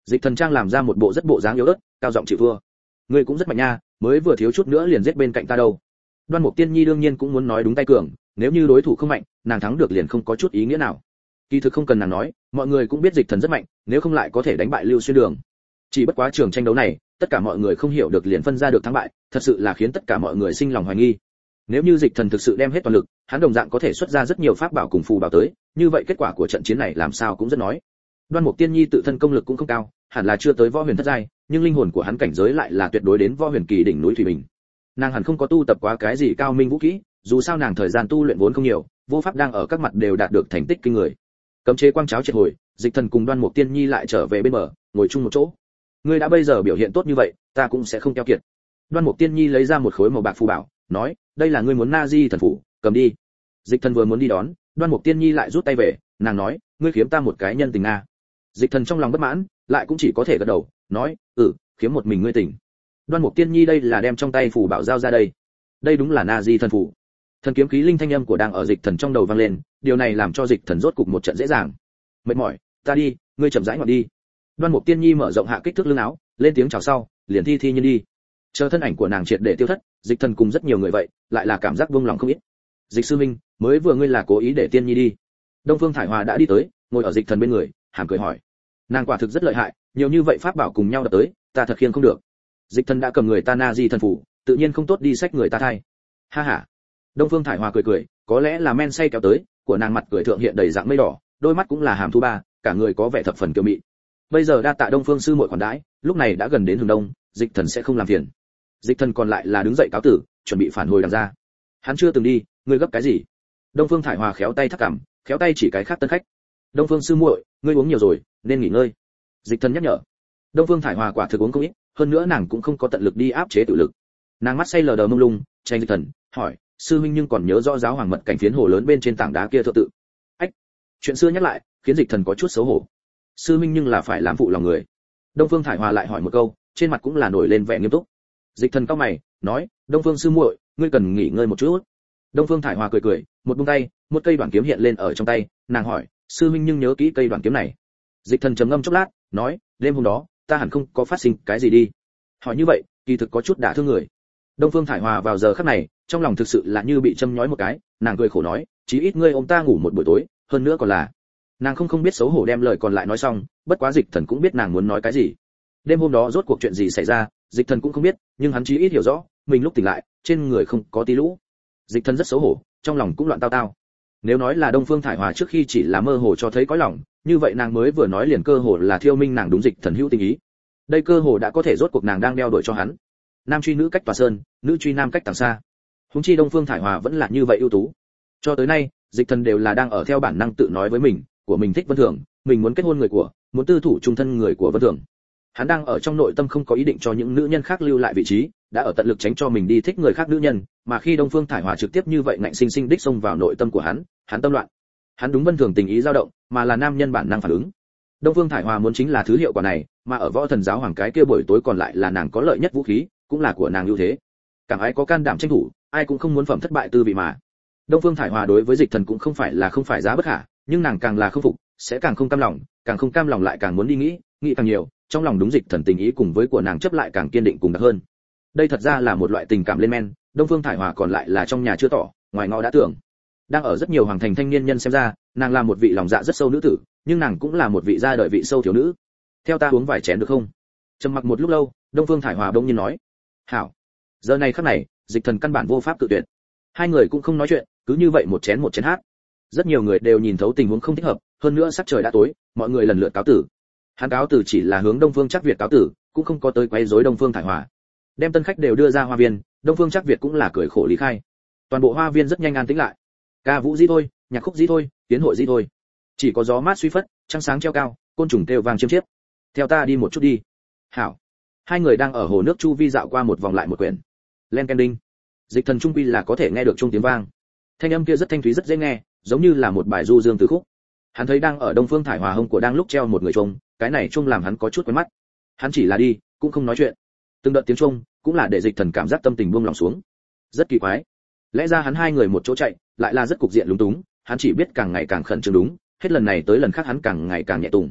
Dịch Thần Trang làm ra một bộ rất bộ dáng yếu ớt, cao giọng chịu thua. Ngươi cũng rất mạnh nha, mới vừa thiếu chút nữa liền giết bên cạnh ta đâu. Đoan Mục Tiên Nhi đương nhiên cũng muốn nói đúng tay cường, nếu như đối thủ không mạnh, nàng thắng được liền không có chút ý nghĩa nào. Kỳ thực không cần nàng nói, mọi người cũng biết Dịch Thần rất mạnh, nếu không lại có thể đánh bại Lưu Xuyên Đường. Chỉ bất quá trường tranh đấu này, tất cả mọi người không hiểu được liền phân ra được thắng bại, thật sự là khiến tất cả mọi người sinh lòng hoài nghi. Nếu như Dịch Thần thực sự đem hết toàn lực, hắn đồng dạng có thể xuất ra rất nhiều pháp bảo cùng phù bảo tới, như vậy kết quả của trận chiến này làm sao cũng rất nói. Đoan Mục Tiên Nhi tự thân công lực cũng không cao, hẳn là chưa tới võ huyền thất giai, nhưng linh hồn của hắn cảnh giới lại là tuyệt đối đến võ huyền kỳ đỉnh núi thủy bình. Nàng hẳn không có tu tập quá cái gì cao minh vũ kỹ, dù sao nàng thời gian tu luyện vốn không nhiều, vô pháp đang ở các mặt đều đạt được thành tích kinh người. Cấm chế quang cháo triệt hồi, Dịch Thần cùng Đoan Mục Tiên Nhi lại trở về bên bờ, ngồi chung một chỗ. Ngươi đã bây giờ biểu hiện tốt như vậy, ta cũng sẽ không keo kiệt. Đoan Mục Tiên Nhi lấy ra một khối màu bạc phù bảo, nói, đây là ngươi muốn Na Di thần phù, cầm đi. Dịch Thần vừa muốn đi đón, Đoan Mục Tiên Nhi lại rút tay về, nàng nói, ngươi khiếm ta một cái nhân tình a. Dịch Thần trong lòng bất mãn, lại cũng chỉ có thể gật đầu, nói, khiếm một mình ngươi tỉnh. Đoan Mục Tiên Nhi đây là đem trong tay phù bảo giao ra đây. Đây đúng là Na Di thần phù. Thần kiếm khí linh thanh âm của đang ở Dịch Thần trong đầu vang lên, điều này làm cho Dịch Thần rốt cục một trận dễ dàng. Mệt mỏi, ta đi, ngươi chậm rãi ngọn đi. Đoan Mục Tiên Nhi mở rộng hạ kích thước lưng áo, lên tiếng chào sau, liền thi nhiên đi. Chờ thân ảnh của nàng triệt để tiêu thất, Dịch Thần cùng rất nhiều người vậy, lại là cảm giác buông lòng không ít. Dịch sư minh, mới vừa ngươi là cố ý để Tiên Nhi đi. Đông Phương Thải Hòa đã đi tới, ngồi ở Dịch Thần bên người, hàm cười hỏi. Nàng quả thực rất lợi hại, nhiều như vậy pháp bảo cùng nhau đập tới, ta thật khiêng không được. Dịch Thần đã cầm người ta Na Di thần phù, tự nhiên không tốt đi xách người ta thay. Ha ha. Đông Phương Thải Hòa cười cười, có lẽ là men say kéo tới, của nàng mặt cười thượng hiện đầy dạng mây đỏ, đôi mắt cũng là hàm thu ba, cả người có vẻ thập phần kiều mị. Bây giờ đa tạ Đông Phương sư muội khoản đãi, lúc này đã gần đến hướng đông, Dịch Thần sẽ không làm phiền. Dịch Thần còn lại là đứng dậy cáo tử, chuẩn bị phản hồi đằng ra. Hắn chưa từng đi, ngươi gấp cái gì? Đông Phương Thải Hòa khéo tay thắt cằm, khéo tay chỉ cái khác tân khách. Đông Phương sư muội, ngươi uống nhiều rồi, nên nghỉ ngơi. Dịch Thần nhắc nhở. Đông Phương Thải Hòa quả thực uống không ít, hơn nữa nàng cũng không có tận lực đi áp chế tự lực. Nàng mắt say lờ đờ mông lung, tranh Dịch Thần, hỏi, sư huynh nhưng còn nhớ rõ giáo hoàng mật cảnh phiến hồ lớn bên trên tảng đá kia thượng tự. Ách, chuyện xưa nhắc lại, khiến Dịch Thần có chút xấu hổ. Sư huynh nhưng là phải làm phụ lòng người. Đông Phương Thải Hòa lại hỏi một câu, trên mặt cũng là nổi lên vẻ nghiêm túc. Dịch Thần cau mày, nói, Đông Phương sư muội, ngươi cần nghỉ ngơi một chút. Đông Phương Thải Hòa cười cười, một buông tay, một cây đoạn kiếm hiện lên ở trong tay, nàng hỏi, sư huynh nhưng nhớ kỹ cây đoạn kiếm này. Dịch Thần trầm ngâm chốc lát, nói, đêm hôm đó, ta hẳn không có phát sinh cái gì đi. Hỏi như vậy, kỳ thực có chút đả thương người. Đông Phương Thải Hòa vào giờ khắc này, trong lòng thực sự là như bị châm nhói một cái, nàng cười khổ nói, chí ít ngươi ôm ta ngủ một buổi tối, hơn nữa còn là. Nàng không biết xấu hổ đem lời còn lại nói xong, bất quá Dịch Thần cũng biết nàng muốn nói cái gì. Đêm hôm đó rốt cuộc chuyện gì xảy ra, Dịch Thần cũng không biết, nhưng hắn chí ít hiểu rõ, mình lúc tỉnh lại, trên người không có tí lũ. Dịch Thần rất xấu hổ, trong lòng cũng loạn tao tao. Nếu nói là Đông Phương Thải Hòa trước khi chỉ là mơ hồ cho thấy cõi lòng, như vậy nàng mới vừa nói liền cơ hồ là thiêu minh nàng đúng Dịch Thần hữu tình ý. Đây cơ hồ đã có thể rốt cuộc nàng đang đeo đuổi cho hắn. Nam truy nữ cách tòa sơn, nữ truy nam cách tàng xa. Huống chi Đông Phương Thải Hòa vẫn là như vậy ưu tú. Cho tới nay, Dịch Thần đều là đang ở theo bản năng tự nói với mình, của mình thích Vân Thường, mình muốn kết hôn người của, muốn tư thủ chung thân người của Vân Thường. Hắn đang ở trong nội tâm không có ý định cho những nữ nhân khác lưu lại vị trí, đã ở tận lực tránh cho mình đi thích người khác nữ nhân, mà khi Đông Phương Thải Hòa trực tiếp như vậy ngạnh sinh sinh đích xông vào nội tâm của hắn tâm loạn. Hắn đúng Vân Thường tình ý dao động, mà là nam nhân bản năng phản ứng. Đông Phương Thải Hòa muốn chính là thứ hiệu quả này, mà ở Võ Thần giáo hoàng cái kia buổi tối còn lại là nàng có lợi nhất vũ khí, cũng là của nàng ưu thế. Cảm ai có can đảm tranh thủ, ai cũng không muốn phẩm thất bại tư vị mà. Đông Phương Thải Hòa đối với Dịch Thần cũng không phải giá bất khả, nhưng nàng càng là không phục, sẽ càng không cam lòng lại càng muốn đi nghĩ càng nhiều, trong lòng đúng Dịch Thần tình ý cùng với của nàng chấp lại càng kiên định cùng đặc hơn. Đây thật ra là một loại tình cảm lên men, Đông Phương Thải Hòa còn lại là trong nhà chưa tỏ, ngoài ngõ đã tưởng. Đang ở rất nhiều hoàng thành thanh niên nhân xem ra, nàng là một vị lòng dạ rất sâu nữ tử, nhưng nàng cũng là một vị gia đời vị sâu thiếu nữ. Theo ta uống vài chén được không? Trầm mặc một lúc lâu, Đông Phương Thải Hòa bỗng nhiên nói, hảo. Giờ này khắc này, Dịch Thần căn bản vô pháp tự tuyệt. Hai người cũng không nói chuyện, cứ như vậy một chén hát. Rất nhiều người đều nhìn thấu tình huống không thích hợp, hơn nữa sắc trời đã tối, mọi người lần lượt cáo tử. Hắn cáo tử chỉ là hướng Đông Phương Trác Việt cáo tử, cũng không có tới quấy rối Đông Phương Thải Hòa. Đem tân khách đều đưa ra hoa viên, Đông Phương Trác Việt cũng là cười khổ lý khai. Toàn bộ hoa viên rất nhanh an tĩnh lại. Ca vũ dĩ thôi, nhạc khúc dĩ thôi, tiến hội dĩ thôi. Chỉ có gió mát suy phất, trăng sáng treo cao, côn trùng kêu vang chiêm chiếp. Theo ta đi một chút đi. Hảo. Hai người đang ở hồ nước chu vi dạo qua một vòng lại một quyển. Len ken đinh. Dịch Thần trung quy là có thể nghe được chuông tiếng vang. Thanh âm kia rất thanh thúy rất dễ nghe, giống như là một bài du dương từ khúc. Hắn thấy đang ở Đông Phương Thải Hòa hông của đang lúc treo một người chuông, cái này chuông làm hắn có chút quen mắt. Hắn chỉ là đi, cũng không nói chuyện. Từng đợt tiếng chuông, cũng là để Dịch Thần cảm giác tâm tình buông lòng xuống. Rất kỳ quái. Lẽ ra hắn hai người một chỗ chạy, lại là rất cục diện lúng túng, hắn chỉ biết càng ngày càng khẩn trương đúng, hết lần này tới lần khác hắn càng ngày càng nhẹ tùng.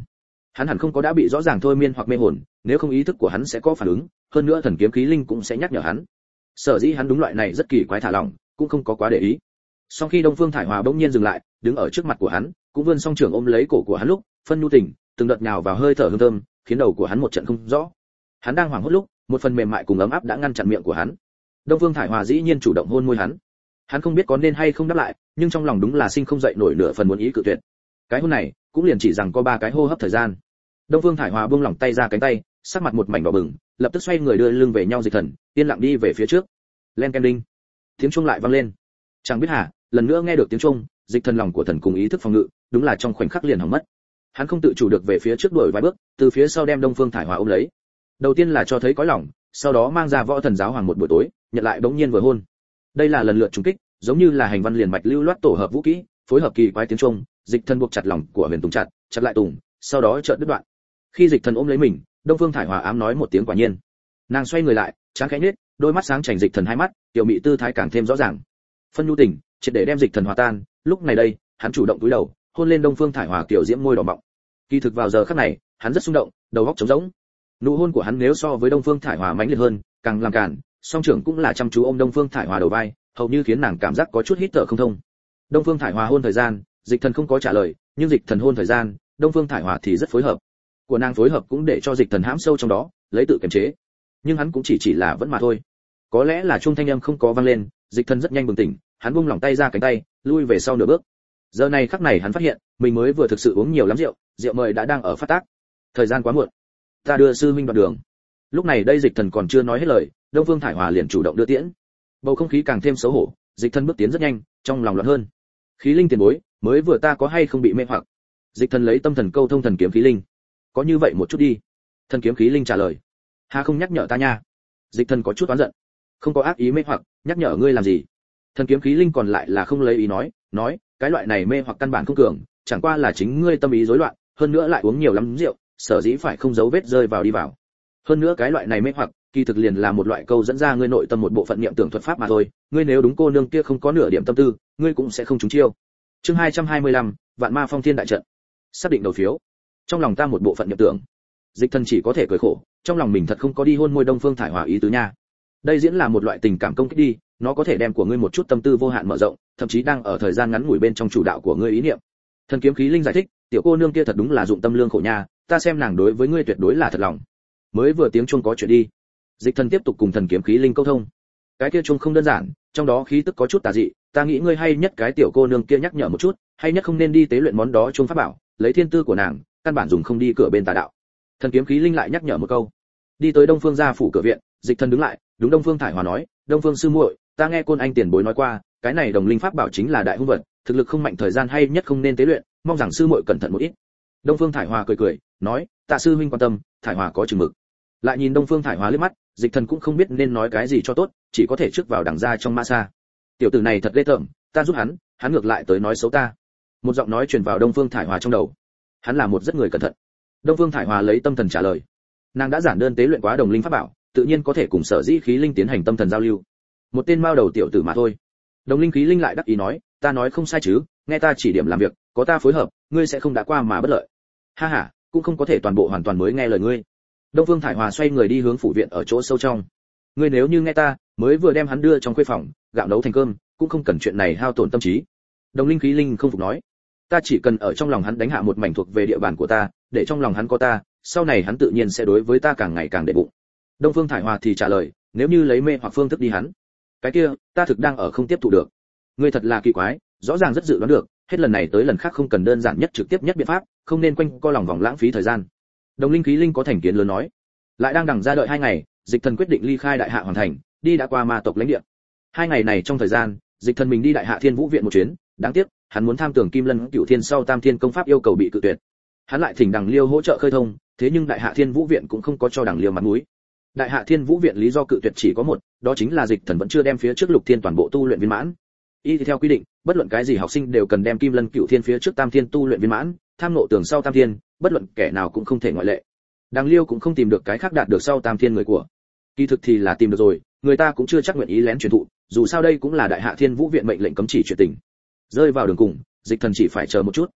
Hắn hẳn không có đã bị rõ ràng thôi miên hoặc mê hồn, nếu không ý thức của hắn sẽ có phản ứng, hơn nữa thần kiếm khí linh cũng sẽ nhắc nhở hắn. Sở dĩ hắn đúng loại này rất kỳ quái thả lỏng, cũng không có quá để ý. Sau khi Đông Phương Thải Hòa bỗng nhiên dừng lại, đứng ở trước mặt của hắn, cũng vươn song trưởng ôm lấy cổ của hắn lúc, phân nhu tình, từng đợt nhào vào hơi thở hương thơm, khiến đầu của hắn một trận không rõ. Hắn đang hoảng hốt lúc, một phần mềm mại cùng ấm áp đã ngăn chặn miệng của hắn. Đông Phương Thải Hòa dĩ nhiên chủ động hôn môi hắn. Hắn không biết có nên hay không đáp lại, nhưng trong lòng đúng là sinh không dậy nổi nửa phần muốn ý cự tuyệt. Cái hôn này, cũng liền chỉ rằng có 3 cái hô hấp thời gian. Đông Phương Thải Hòa buông lỏng tay ra cánh tay, sắc mặt một mảnh đỏ bừng, lập tức xoay người đưa lưng về nhau Dịch Thần, yên lặng đi về phía trước. Len ken đinh, tiếng chuông lại vang lên. Chẳng biết hả, lần nữa nghe được tiếng chuông, Dịch Thần lòng của thần cùng ý thức phòng ngự, đúng là trong khoảnh khắc liền hỏng mất. Hắn không tự chủ được về phía trước đuổi vài bước, từ phía sau đem Đông Phương Thải Hòa ôm lấy. Đầu tiên là cho thấy cõi lòng, sau đó mang ra Võ Thần Giáo Hoàng một buổi tối, nhận lại bỗng nhiên vừa hôn. Đây là lần lượt trùng kích, giống như là hành văn liền mạch lưu loát tổ hợp vũ kỹ, phối hợp kỳ quái tiếng chuông, Dịch Thần buộc chặt lòng của Huyền Tùng chặt lại Tùng, sau đó chợt đứt đoạn. Khi Dịch Thần ôm lấy mình, Đông Phương Thải Hòa ám nói một tiếng quả nhiên. Nàng xoay người lại, trán khẽ nhếch, đôi mắt sáng chảnh Dịch Thần hai mắt, tiểu mị tư thái càng thêm rõ ràng. Phân nhu tình, triệt để đem Dịch Thần hòa tan, lúc này đây, hắn chủ động cúi đầu, hôn lên Đông Phương Thải Hòa kiểu diễm môi đỏ mọng. Kỳ thực vào giờ khắc này, hắn rất xung động, đầu óc trống rỗng. Nụ hôn của hắn nếu so với Đông Phương Thải Hòa mãnh liệt hơn, càng làm cản, song trưởng cũng là chăm chú ôm Đông Phương Thải Hòa đầu vai, hầu như khiến nàng cảm giác có chút hít thở không thông. Đông Phương Thải Hòa hôn thời gian, Dịch Thần không có trả lời, nhưng Dịch Thần hôn thời gian, Đông Phương Thải Hòa thì rất phối hợp. Của nàng phối hợp cũng để cho Dịch Thần hãm sâu trong đó, lấy tự kiềm chế. Nhưng hắn cũng chỉ là vẫn mà thôi. Có lẽ là chuông thanh âm không có vang lên, Dịch Thần rất nhanh bừng tỉnh, hắn buông lỏng tay ra cánh tay, lui về sau nửa bước. Giờ này khắc này hắn phát hiện, mình mới vừa thực sự uống nhiều lắm rượu, rượu mời đã đang ở phát tác. Thời gian quá muộn, ta đưa sư huynh đoạn đường. Lúc này đây Dịch Thần còn chưa nói hết lời, Đông Phương Thải Hòa liền chủ động đưa tiễn. Bầu không khí càng thêm xấu hổ, Dịch Thần bước tiến rất nhanh, trong lòng loạn hơn. Khí linh tiền bối, mới vừa ta có hay không bị mê hoặc? Dịch Thần lấy tâm thần câu thông thần kiếm khí linh. Có như vậy một chút đi. Thần kiếm khí linh trả lời. Hà không nhắc nhở ta nha. Dịch Thần có chút oán giận. Không có ác ý mê hoặc, nhắc nhở ngươi làm gì? Thần kiếm khí linh còn lại là không lấy ý nói, cái loại này mê hoặc căn bản không cường, chẳng qua là chính ngươi tâm ý rối loạn, hơn nữa lại uống nhiều lắm rượu, sở dĩ phải không giấu vết rơi vào đi vào. Hơn nữa cái loại này mê hoặc, kỳ thực liền là một loại câu dẫn ra ngươi nội tâm một bộ phận niệm tưởng thuật pháp mà thôi, ngươi nếu đúng cô nương kia không có nửa điểm tâm tư, ngươi cũng sẽ không trúng chiêu. Chương 225, Vạn Ma Phong Thiên đại trận. Xác định đầu phiếu. Trong lòng ta một bộ phận niệm tưởng. Dịch Thần chỉ có thể cười khổ, trong lòng mình thật không có đi hôn môi Đông Phương Thải Hòa ý tứ nha. Đây diễn là một loại tình cảm công kích đi, nó có thể đem của ngươi một chút tâm tư vô hạn mở rộng, thậm chí đang ở thời gian ngắn ngủi bên trong chủ đạo của ngươi ý niệm. Thần kiếm khí linh giải thích, tiểu cô nương kia thật đúng là dụng tâm lương khổ nha, ta xem nàng đối với ngươi tuyệt đối là thật lòng. Mới vừa tiếng chuông có chuyện đi. Dịch Thần tiếp tục cùng thần kiếm khí linh câu thông. Cái kia chuông không đơn giản, trong đó khí tức có chút tà dị, ta nghĩ ngươi hay nhất cái tiểu cô nương kia nhắc nhở một chút, hay nhất không nên đi tế luyện món đó chuông pháp bảo, lấy thiên tư của nàng, căn bản dùng không đi cửa bên tà đạo. Thần kiếm khí linh lại nhắc nhở một câu. Đi tới Đông Phương gia phủ cửa viện, Dịch Thần đứng lại, đúng Đông Phương Thải Hòa nói, Đông Phương sư muội, ta nghe Côn Anh tiền bối nói qua, cái này đồng linh pháp bảo chính là đại hung vật, thực lực không mạnh thời gian hay nhất không nên tế luyện, mong rằng sư muội cẩn thận một ít. Đông Phương Thải Hòa cười nói, tạ sư huynh quan tâm, Thải Hòa có chừng mực. Lại nhìn Đông Phương Thải Hòa liếc mắt, Dịch Thần cũng không biết nên nói cái gì cho tốt, chỉ có thể trước vào đằng ra trong ma sa. Tiểu tử này thật ghê tởm, ta giúp hắn ngược lại tới nói xấu ta. Một giọng nói truyền vào Đông Phương Thải Hòa trong đầu. Hắn là một rất người cẩn thận. Đông Phương Thải Hòa lấy tâm thần trả lời. Nàng đã giản đơn tế luyện quá đồng linh pháp bảo, tự nhiên có thể cùng Sở Dĩ khí linh tiến hành tâm thần giao lưu. Một tên mao đầu tiểu tử mà thôi. Đồng linh khí linh lại đắc ý nói, ta nói không sai chứ, nghe ta chỉ điểm làm việc, có ta phối hợp, ngươi sẽ không đã qua mà bất lợi. Ha ha, cũng không có thể toàn bộ hoàn toàn mới nghe lời ngươi. Đông Phương Thải Hòa xoay người đi hướng phủ viện ở chỗ sâu trong. Ngươi nếu như nghe ta, mới vừa đem hắn đưa trong khuê phòng, gạo nấu thành cơm, cũng không cần chuyện này hao tổn tâm trí. Đồng linh khí linh không phục nói, ta chỉ cần ở trong lòng hắn đánh hạ một mảnh thuộc về địa bàn của ta, để trong lòng hắn có ta, sau này hắn tự nhiên sẽ đối với ta càng ngày càng đệ bụng. Đông Phương Thải Hòa thì trả lời, nếu như lấy mê hoặc phương thức đi hắn, cái kia, ta thực đang ở không tiếp thụ được. Ngươi thật là kỳ quái, rõ ràng rất dự đoán được, hết lần này tới lần khác không cần đơn giản nhất trực tiếp nhất biện pháp, không nên quanh co lòng vòng lãng phí thời gian. Đồng linh khí linh có thành kiến lớn nói, lại đang đằng ra đợi 2 ngày, Dịch Thần quyết định ly khai Đại Hạ Hoàng thành, đi đã qua ma tộc lãnh địa. 2 ngày này trong thời gian, Dịch Thần mình đi Đại Hạ Thiên Vũ viện một chuyến, đáng tiếc, hắn muốn tham tưởng Kim Lân Cửu Thiên sau Tam Thiên công pháp yêu cầu bị cự tuyệt. Hắn lại thỉnh Đằng Liêu hỗ trợ khơi thông, thế nhưng Đại Hạ Thiên Vũ viện cũng không có cho Đằng Liêu mặt mũi. Đại Hạ Thiên Vũ viện lý do cự tuyệt chỉ có một, đó chính là Dịch Thần vẫn chưa đem phía trước Lục Thiên toàn bộ tu luyện viên mãn. Y theo quy định, bất luận cái gì học sinh đều cần đem Kim Lân Cửu Thiên phía trước Tam Thiên tu luyện viên mãn, tham ngộ tường sau Tam Thiên, bất luận kẻ nào cũng không thể ngoại lệ. Đằng Liêu cũng không tìm được cái khác đạt được sau Tam Thiên người của. Kỳ thực thì là tìm được rồi, người ta cũng chưa chắc nguyện ý lén truyền thụ, dù sao đây cũng là Đại Hạ Thiên Vũ viện mệnh lệnh cấm chỉ chuyện tình. Rơi vào đường cùng, Dịch Thần chỉ phải chờ một chút.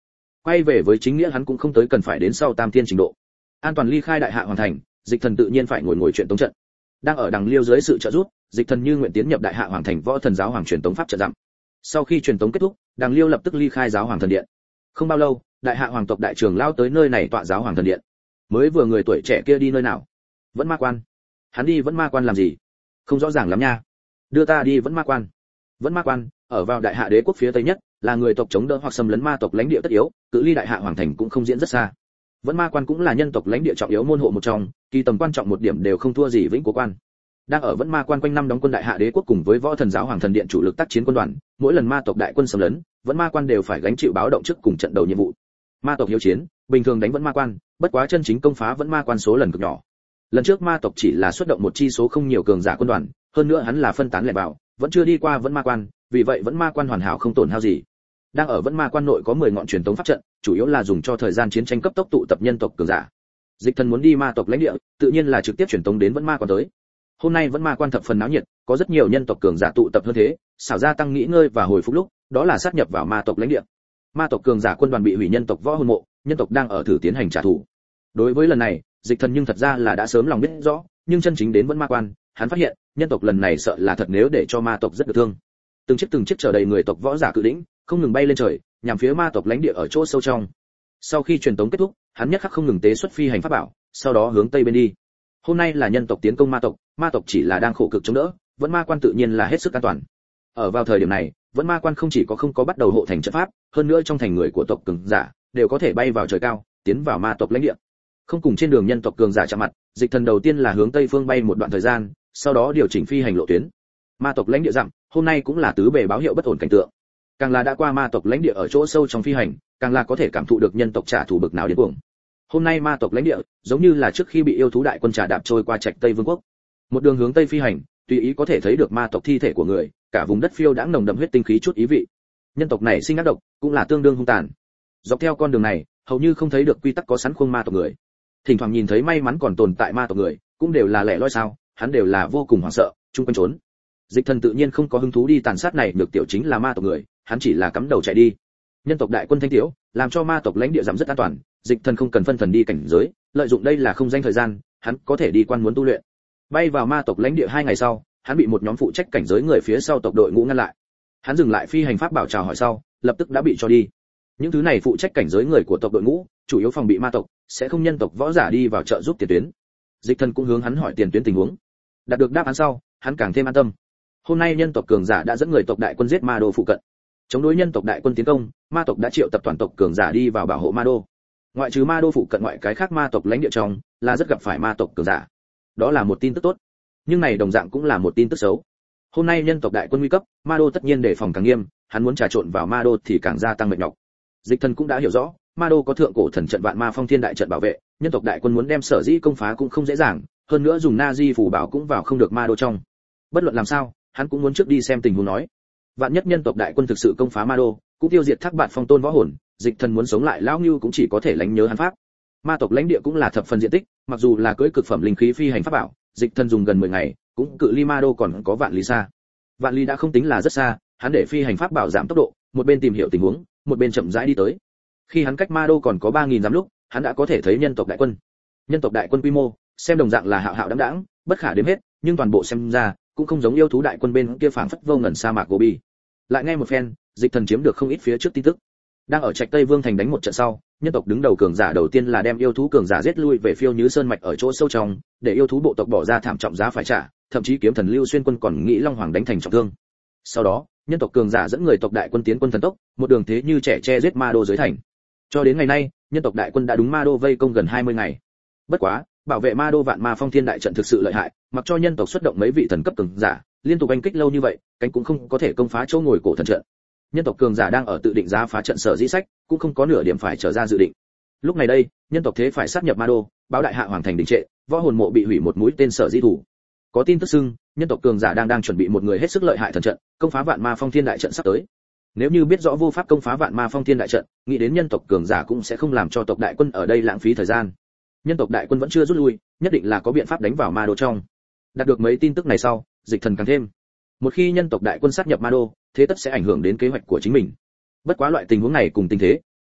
Quay về với chính nghĩa hắn cũng không tới cần phải đến sau tam tiên trình độ. An toàn ly khai đại hạ hoàng thành, Dịch Thần tự nhiên phải ngồi chuyện tống trận. Đang ở đằng Liêu dưới sự trợ giúp, Dịch Thần như nguyện tiến nhập đại hạ hoàng thành võ thần giáo hoàng truyền tống pháp trận dặm. Sau khi truyền tống kết thúc, đằng Liêu lập tức ly khai giáo hoàng thần điện. Không bao lâu, đại hạ hoàng tộc đại trưởng lao tới nơi này tọa giáo hoàng thần điện. Mới vừa người tuổi trẻ kia đi nơi nào? Vẫn Ma Quan. Hắn đi Vẫn Ma Quan làm gì? Không rõ ràng lắm nha. Đưa ta đi Vẫn Ma Quan. Vẫn Ma Quan ở vào đại hạ đế quốc phía tây nhất, là người tộc chống đỡ hoặc xâm lấn ma tộc lãnh địa tất yếu, cự ly đại hạ hoàng thành cũng không diễn rất xa. Vẫn Ma Quan cũng là nhân tộc lãnh địa trọng yếu môn hộ một trong, kỳ tầm quan trọng một điểm đều không thua gì Vĩnh Cố Quan. Đang ở Vẫn Ma Quan quanh năm đóng quân đại hạ đế quốc cùng với võ thần giáo hoàng thần điện chủ lực tác chiến quân đoàn, mỗi lần ma tộc đại quân xâm lấn, Vẫn Ma Quan đều phải gánh chịu báo động trước cùng trận đầu nhiệm vụ. Ma tộc hiếu chiến, bình thường đánh Vẫn Ma Quan, bất quá chân chính công phá Vẫn Ma Quan số lần cực nhỏ. Lần trước ma tộc chỉ là xuất động một chi số không nhiều cường giả quân đoàn, hơn nữa hắn là phân tán lẻ vào, vẫn chưa đi qua Vẫn Ma Quan, vì vậy Vẫn Ma Quan hoàn hảo không tổn hao gì. Đang ở Vẫn Ma Quan nội có 10 ngọn truyền tống pháp trận, chủ yếu là dùng cho thời gian chiến tranh cấp tốc tụ tập nhân tộc cường giả. Dịch Thần muốn đi ma tộc lãnh địa, tự nhiên là trực tiếp truyền tống đến Vẫn Ma Quan tới. Hôm nay Vẫn Ma Quan thập phần náo nhiệt, có rất nhiều nhân tộc cường giả tụ tập hơn thế, xảo gia tăng nghỉ ngơi và hồi phục lúc, đó là sát nhập vào ma tộc lãnh địa. Ma tộc cường giả quân đoàn bị hủy nhân tộc võ hồn mộ, nhân tộc đang ở thử tiến hành trả thù. Đối với lần này, Dịch Thần nhưng thật ra là đã sớm lòng biết rõ, nhưng chân chính đến Vẫn Ma Quan, hắn phát hiện, nhân tộc lần này sợ là thật nếu để cho ma tộc rất được thương. Từng chiếc chở đầy người tộc võ giả cự đỉnh, không ngừng bay lên trời, nhằm phía ma tộc lãnh địa ở chỗ sâu trong. Sau khi truyền tống kết thúc, hắn nhất khắc không ngừng tế xuất phi hành pháp bảo, sau đó hướng tây bên đi. Hôm nay là nhân tộc tiến công ma tộc chỉ là đang khổ cực chống đỡ, Vẫn Ma Quan tự nhiên là hết sức an toàn. Ở vào thời điểm này, Vẫn Ma Quan không chỉ không có bắt đầu hộ thành trận pháp, hơn nữa trong thành người của tộc cường giả đều có thể bay vào trời cao, tiến vào ma tộc lãnh địa. Không cùng trên đường nhân tộc cường giả chạm mặt, Dịch Thần đầu tiên là hướng tây phương bay một đoạn thời gian, sau đó điều chỉnh phi hành lộ tuyến. Ma tộc lãnh địa dặm, hôm nay cũng là tứ bề báo hiệu bất ổn cảnh tượng. Càng là đã qua ma tộc lãnh địa ở chỗ sâu trong phi hành, càng là có thể cảm thụ được nhân tộc trả thù bực nào điên cuồng. Hôm nay ma tộc lãnh địa, giống như là trước khi bị yêu thú đại quân trà đạp trôi qua trạch Tây Vương quốc. Một đường hướng tây phi hành, tùy ý có thể thấy được ma tộc thi thể của người, cả vùng đất phiêu đãng nồng đậm huyết tinh khí chút ý vị. Nhân tộc này sinh ác độc, cũng là tương đương hung tàn. Dọc theo con đường này, hầu như không thấy được quy tắc có sẵn khuôn ma tộc người. Thỉnh thoảng nhìn thấy may mắn còn tồn tại ma tộc người, cũng đều là lẻ loi sao, hắn đều là vô cùng hoảng sợ, chung quanh trốn. Dịch Thần tự nhiên không có hứng thú đi tàn sát này, được tiểu chính là ma tộc người, hắn chỉ là cắm đầu chạy đi. Nhân tộc đại quân thanh tiếu, làm cho ma tộc lãnh địa giảm rất an toàn, Dịch Thần không cần phân thần đi cảnh giới, lợi dụng đây là không danh thời gian, hắn có thể đi quan muốn tu luyện. Bay vào ma tộc lãnh địa 2 ngày sau, hắn bị một nhóm phụ trách cảnh giới người phía sau tộc đội ngũ ngăn lại. Hắn dừng lại phi hành pháp bảo chào hỏi sau, lập tức đã bị cho đi. Những thứ này phụ trách cảnh giới người của tộc đội ngũ, chủ yếu phòng bị ma tộc, sẽ không nhân tộc võ giả đi vào trợ giúp tiền tuyến. Dịch Thần cũng hướng hắn hỏi tiền tuyến tình huống. Đạt được đáp án sau, hắn càng thêm an tâm. Hôm nay nhân tộc cường giả đã dẫn người tộc đại quân giết ma đô phụ cận. Chống đối nhân tộc đại quân tiến công, ma tộc đã triệu tập toàn tộc cường giả đi vào bảo hộ ma đô. Ngoại trừ ma đô phụ cận ngoại cái khác ma tộc lãnh địa trong, là rất gặp phải ma tộc cường giả. Đó là một tin tức tốt, nhưng này đồng dạng cũng là một tin tức xấu. Hôm nay nhân tộc đại quân nguy cấp, ma đô tất nhiên đề phòng càng nghiêm, hắn muốn trà trộn vào ma đô thì càng gia tăng mệt nhọc. Dịch Thần cũng đã hiểu rõ, ma đô có thượng cổ thần trận vạn ma phong thiên đại trận bảo vệ, nhân tộc đại quân muốn đem sở dĩ công phá cũng không dễ dàng, hơn nữa dùng na di phù bảo cũng vào không được ma đô trong. Bất luận làm sao, hắn cũng muốn trước đi xem tình huống nói. Vạn nhất nhân tộc đại quân thực sự công phá ma đô, cũng tiêu diệt Thác Bạt Phong tôn võ hồn, Dịch Thần muốn sống lại lão Nưu cũng chỉ có thể lánh nhớ hắn pháp. Ma tộc lãnh địa cũng là thập phần diện tích, mặc dù là cưỡi cực phẩm linh khí phi hành pháp bảo, Dịch Thần dùng gần 10 ngày, cũng cự ly ma đô còn có vạn lý xa. Vạn lý đã không tính là rất xa, hắn để phi hành pháp bảo giảm tốc độ, một bên tìm hiểu tình huống, một bên chậm rãi đi tới. Khi hắn cách ma đô còn có 3000 dặm lúc, hắn đã có thể thấy nhân tộc đại quân. Nhân tộc đại quân quy mô, xem đồng dạng là hạo hạo đãng đãng, bất khả đếm hết, nhưng toàn bộ xem ra, cũng không giống yêu thú đại quân bên kia phảng phất vô ngần sa mạc Gobi. Lại nghe một phen, Dịch Thần chiếm được không ít phía trước tin tức. Đang ở trạch Tây Vương thành đánh một trận sau, nhân tộc đứng đầu cường giả đầu tiên là đem yêu thú cường giả giết lui về Phiêu Nhứ Sơn mạch ở chỗ sâu trong, để yêu thú bộ tộc bỏ ra thảm trọng giá phải trả, thậm chí kiếm thần Lưu Xuyên quân còn nghĩ Long Hoàng đánh thành trọng thương. Sau đó, nhân tộc cường giả dẫn người tộc đại quân tiến quân thần tốc, một đường thế như trẻ tre giết ma đô dưới thành. Cho đến ngày nay, nhân tộc đại quân đã đúng ma đô vây công gần 20 ngày. Bất quá, bảo vệ ma đô vạn ma phong thiên đại trận thực sự lợi hại, mặc cho nhân tộc xuất động mấy vị thần cấp cường giả, liên tục đánh kích lâu như vậy, cánh cũng không có thể công phá chỗ ngồi cổ thần trận. Nhân tộc cường giả đang ở tự định giá phá trận sở dĩ sách, cũng không có nửa điểm phải trở ra dự định. Lúc này đây, nhân tộc thế phải sát nhập ma đô, báo đại hạ hoàng thành đình trệ, võ hồn mộ bị hủy một mũi tên sở dĩ thủ. Có tin tức xưng, nhân tộc cường giả đang chuẩn bị một người hết sức lợi hại thần trận, công phá vạn ma phong thiên đại trận sắp tới. Nếu như biết rõ vô pháp công phá vạn ma phong thiên đại trận, nghĩ đến nhân tộc cường giả cũng sẽ không làm cho tộc đại quân ở đây lãng phí thời gian. Nhân tộc đại quân vẫn chưa rút lui, nhất định là có biện pháp đánh vào ma đô trong. Đạt được mấy tin tức này sau, Dịch Thần càng thêm. Một khi nhân tộc đại quân sát nhập ma đô, thế tất sẽ ảnh hưởng đến kế hoạch của chính mình. Bất quá loại tình huống này cùng tình thế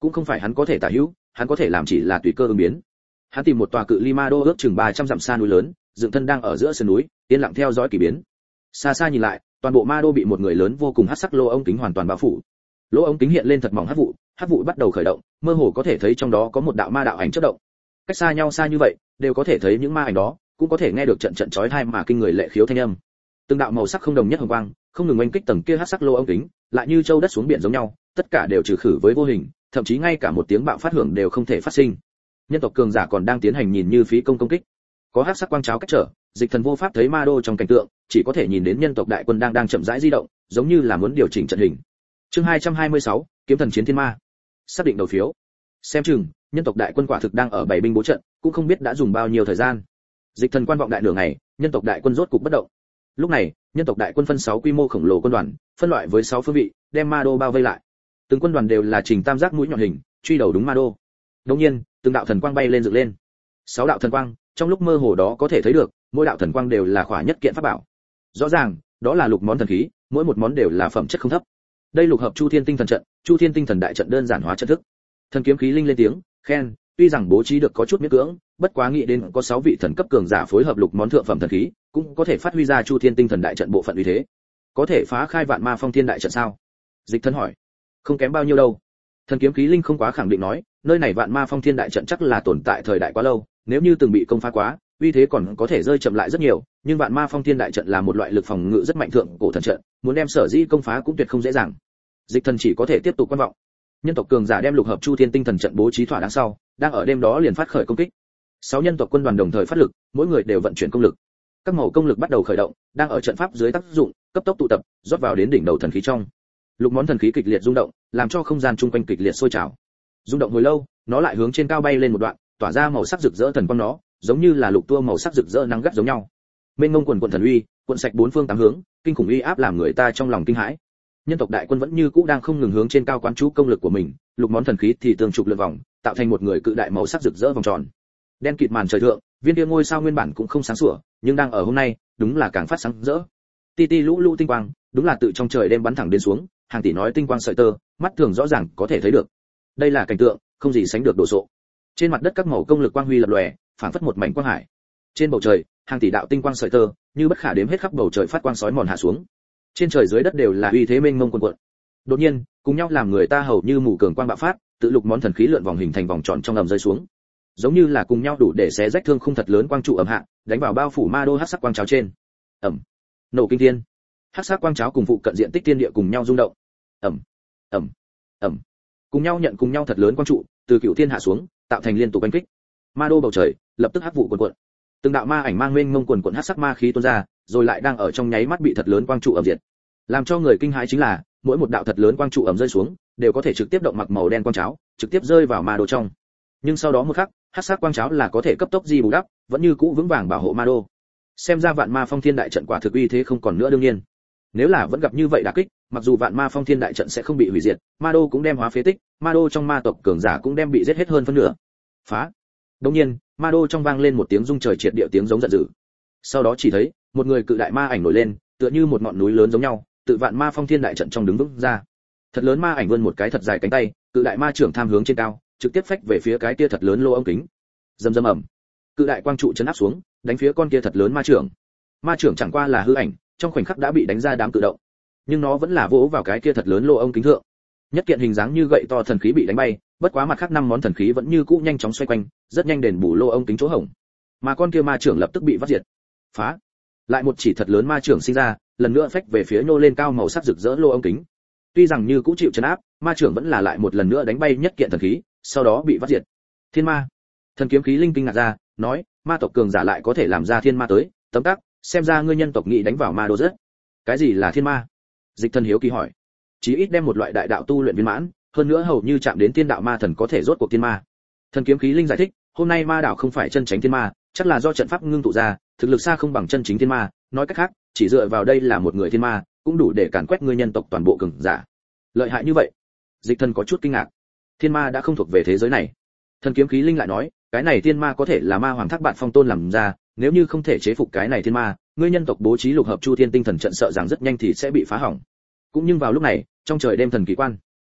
cũng không phải hắn có thể tả hữu, hắn có thể làm chỉ là tùy cơ ứng biến. Hắn tìm một tòa cự ly ma đô ước chừng 300 dặm xa núi lớn, dựng thân đang ở giữa sườn núi, yên lặng theo dõi kỳ biến. Xa xa nhìn lại, toàn bộ ma đô bị một người lớn vô cùng hắc sắc lỗ ống kính hoàn toàn bao phủ. Lỗ ống kính hiện lên thật mỏng hắc vụ bắt đầu khởi động, mơ hồ có thể thấy trong đó có một đạo ma đạo ảnh chớp động. Cách xa nhau xa như vậy, đều có thể thấy những ma ảnh đó, cũng có thể nghe được trận trận chói tai mà kinh người lệ khiếu thanh âm. Từng đạo màu sắc không đồng nhất hồng quang, không ngừng oanh kích tầng kia hắc sắc lỗ ống kính, lại như châu đất xuống biển giống nhau, tất cả đều trừ khử với vô hình, thậm chí ngay cả một tiếng bạo phát hưởng đều không thể phát sinh. Nhân tộc cường giả còn đang tiến hành nhìn như phí công công kích. Có hắc sắc quang cháo cách trở, Dịch Thần vô pháp thấy ma đô trong cảnh tượng, chỉ có thể nhìn đến nhân tộc đại quân đang chậm rãi di động, giống như là muốn điều chỉnh trận hình. Chương 226, kiếm thần chiến thiên ma. Xác định đầu phiếu. Xem chừng, nhân tộc đại quân quả thực đang ở bảy binh bố trận, cũng không biết đã dùng bao nhiêu thời gian. Dịch Thần quan vọng đại nửa ngày, nhân tộc đại quân rốt cục bất động. Lúc này, nhân tộc đại quân phân 6 quy mô khổng lồ quân đoàn, phân loại với 6 phương vị, đem ma đô bao vây lại. Từng quân đoàn đều là trình tam giác mũi nhọn hình, truy đầu đúng ma đô. Đương nhiên, từng đạo thần quang bay lên dựng lên. 6 đạo thần quang, trong lúc mơ hồ đó có thể thấy được, mỗi đạo thần quang đều là khỏa nhất kiện pháp bảo. Rõ ràng, đó là lục món thần khí, mỗi một món đều là phẩm chất không thấp. Đây lục hợp Chu Thiên Tinh Thần trận, Chu Thiên Tinh Thần đại trận đơn giản hóa trận thức. Thần kiếm khí linh lên tiếng, khen, tuy rằng bố trí được có chút miễn cưỡng, bất quá nghĩ đến có 6 vị thần cấp cường giả phối hợp lục món thượng phẩm thần khí, cũng có thể phát huy ra Chu Thiên Tinh Thần đại trận bộ phận uy thế. Có thể phá khai vạn ma phong thiên đại trận sao? Dịch Thân hỏi. Không kém bao nhiêu đâu. Thần kiếm khí linh không quá khẳng định nói, nơi này vạn ma phong thiên đại trận chắc là tồn tại thời đại quá lâu, nếu như từng bị công phá quá, uy thế còn có thể rơi chậm lại rất nhiều, nhưng vạn ma phong thiên đại trận là một loại lực phòng ngự rất mạnh thượng cổ thần trận, muốn đem sở dĩ công phá cũng tuyệt không dễ dàng. Dịch Thần chỉ có thể tiếp tục quan vọng. Nhân tộc cường giả đem lục hợp Chu Thiên Tinh Thần trận bố trí thỏa đáng sau, đang ở đêm đó liền phát khởi công kích. 6 nhân tộc quân đoàn đồng thời phát lực, mỗi người đều vận chuyển công lực. Các màu công lực bắt đầu khởi động, đang ở trận pháp dưới tác dụng, cấp tốc tụ tập, rót vào đến đỉnh đầu thần khí trong. Lục món thần khí kịch liệt rung động, làm cho không gian chung quanh kịch liệt sôi trào. Rung động hồi lâu, nó lại hướng trên cao bay lên một đoạn, tỏa ra màu sắc rực rỡ thần quang nó, giống như là lục tua màu sắc rực rỡ nắng gắt giống nhau. Mênh mông quần quần thần uy, cuộn sạch bốn phương tám hướng, kinh khủng uy áp làm người ta trong lòng kinh hãi. Nhân tộc đại quân vẫn như cũ đang không ngừng hướng trên cao quán chú công lực của mình, lục món thần khí thì tương trục lượn vòng, tạo thành một người cự đại màu sắc rực rỡ vòng tròn. Đen kịt màn trời thượng, viên kia ngôi sao nguyên bản cũng không sáng sủa, nhưng đang ở hôm nay, đúng là càng phát sáng rỡ. Ti ti lũ lũ tinh quang, đúng là tự trong trời đêm bắn thẳng đến xuống, hàng tỷ nói tinh quang sợi tơ, mắt thường rõ ràng có thể thấy được. Đây là cảnh tượng không gì sánh được đồ sộ. Trên mặt đất các màu công lực quang huy lập lòe, phảng phất một mảnh quang hải. Trên bầu trời, hàng tỷ đạo tinh quang sợi tơ, như bất khả đếm hết khắp bầu trời phát quang sói mòn hạ xuống. Trên trời dưới đất đều là uy thế mênh mông cuồn cuộn. Đột nhiên, cùng nhau làm người ta hầu như mù cường quang bạo phát, tự lục món thần khí lượn vòng hình thành vòng tròn trong ầm rơi xuống. Giống như là cùng nhau đủ để xé rách thương khung thật lớn quang trụ ầm hạ, đánh vào bao phủ ma đô hắc sắc quang cháo trên. Ầm. Nổ kinh thiên. Hắc sắc quang cháo cùng phụ cận diện tích thiên địa cùng nhau rung động. Ầm. Ầm. Ầm. Cùng nhau nhận cùng nhau thật lớn quang trụ, từ cửu thiên hạ xuống, tạo thành liên tục đánh kích. Ma đô bầu trời, lập tức hắc vụ cuồn cuộn. Từng đạo ma ảnh mang mênh mông cuồn cuộn hắc sắc ma khí tuôn ra, rồi lại đang ở trong nháy mắt bị thật lớn quang trụ ầm diệt. Làm cho người kinh hãi chính là, mỗi một đạo thật lớn quang trụ ầm rơi xuống, đều có thể trực tiếp động mặc màu đen quang cháo, trực tiếp rơi vào ma đô trong. Nhưng sau đó một khắc, hắc sắc quang cháo là có thể cấp tốc di bù đắp, vẫn như cũ vững vàng bảo hộ ma đô. Xem ra vạn ma phong thiên đại trận quả thực uy thế không còn nữa đương nhiên. Nếu là vẫn gặp như vậy đả kích, mặc dù vạn ma phong thiên đại trận sẽ không bị hủy diệt, ma đô cũng đem hóa phế tích, ma đô trong ma tộc cường giả cũng đem bị giết hết hơn phân nửa. Phá. Đương nhiên, ma đô trong vang lên một tiếng rung trời triệt địa tiếng giống giận dữ. Sau đó chỉ thấy, một người cự đại ma ảnh nổi lên, tựa như một ngọn núi lớn giống nhau, tự vạn ma phong thiên đại trận trong đứng vững ra. Thật lớn ma ảnh vươn một cái thật dài cánh tay, cự đại ma trưởng tham hướng trên cao, trực tiếp phách về phía cái kia thật lớn lô ống kính. Rầm rầm ầm. Cự đại quang trụ chấn áp xuống, đánh phía con kia thật lớn ma trưởng. Ma trưởng chẳng qua là hư ảnh, trong khoảnh khắc đã bị đánh ra đám tự động. Nhưng nó vẫn là vỗ vào cái kia thật lớn lô ống kính thượng. Nhất kiện hình dáng như gậy to thần khí bị đánh bay, bất quá mặt khác 5 món thần khí vẫn như cũ nhanh chóng xoay quanh, rất nhanh đền bù lô ống kính chỗ hổng. Mà con kia ma trưởng lập tức bị vắt diệt. Phá. Lại một chỉ thật lớn ma trưởng sinh ra, lần nữa phách về phía nhô lên cao màu sắc rực rỡ lô ống kính. Tuy rằng như cũ chịu trấn áp, ma trưởng vẫn là lại một lần nữa đánh bay nhất kiện thần khí, sau đó bị vắt diệt. Thiên ma. Thần kiếm khí linh kinh ngạc ra, nói, ma tộc cường giả lại có thể làm ra thiên ma tới, tấm tắc, xem ra ngươi nhân tộc nghĩ đánh vào ma đô rất. Cái gì là thiên ma? Dịch Thần hiếu kỳ hỏi. Chí ít đem một loại đại đạo tu luyện viên mãn, hơn nữa hầu như chạm đến tiên đạo ma thần có thể rốt cuộc thiên ma. Thần kiếm khí linh giải thích, hôm nay ma đạo không phải chân chính thiên ma, chắc là do trận pháp ngưng tụ ra, thực lực xa không bằng chân chính thiên ma, nói cách khác, chỉ dựa vào đây là một người thiên ma, cũng đủ để càn quét ngươi nhân tộc toàn bộ cường giả. Lợi hại như vậy? Dịch Thần có chút kinh ngạc. Thiên ma đã không thuộc về thế giới này. Thần kiếm khí linh lại nói, cái này thiên ma có thể là ma hoàng thác bạn phong tôn làm ra, nếu như không thể chế phục cái này thiên ma, ngươi nhân tộc bố trí lục hợp Chu Thiên Tinh Thần trận sợ rằng rất nhanh thì sẽ bị phá hỏng. Cũng nhưng vào lúc này, trong trời đêm thần kỳ quan,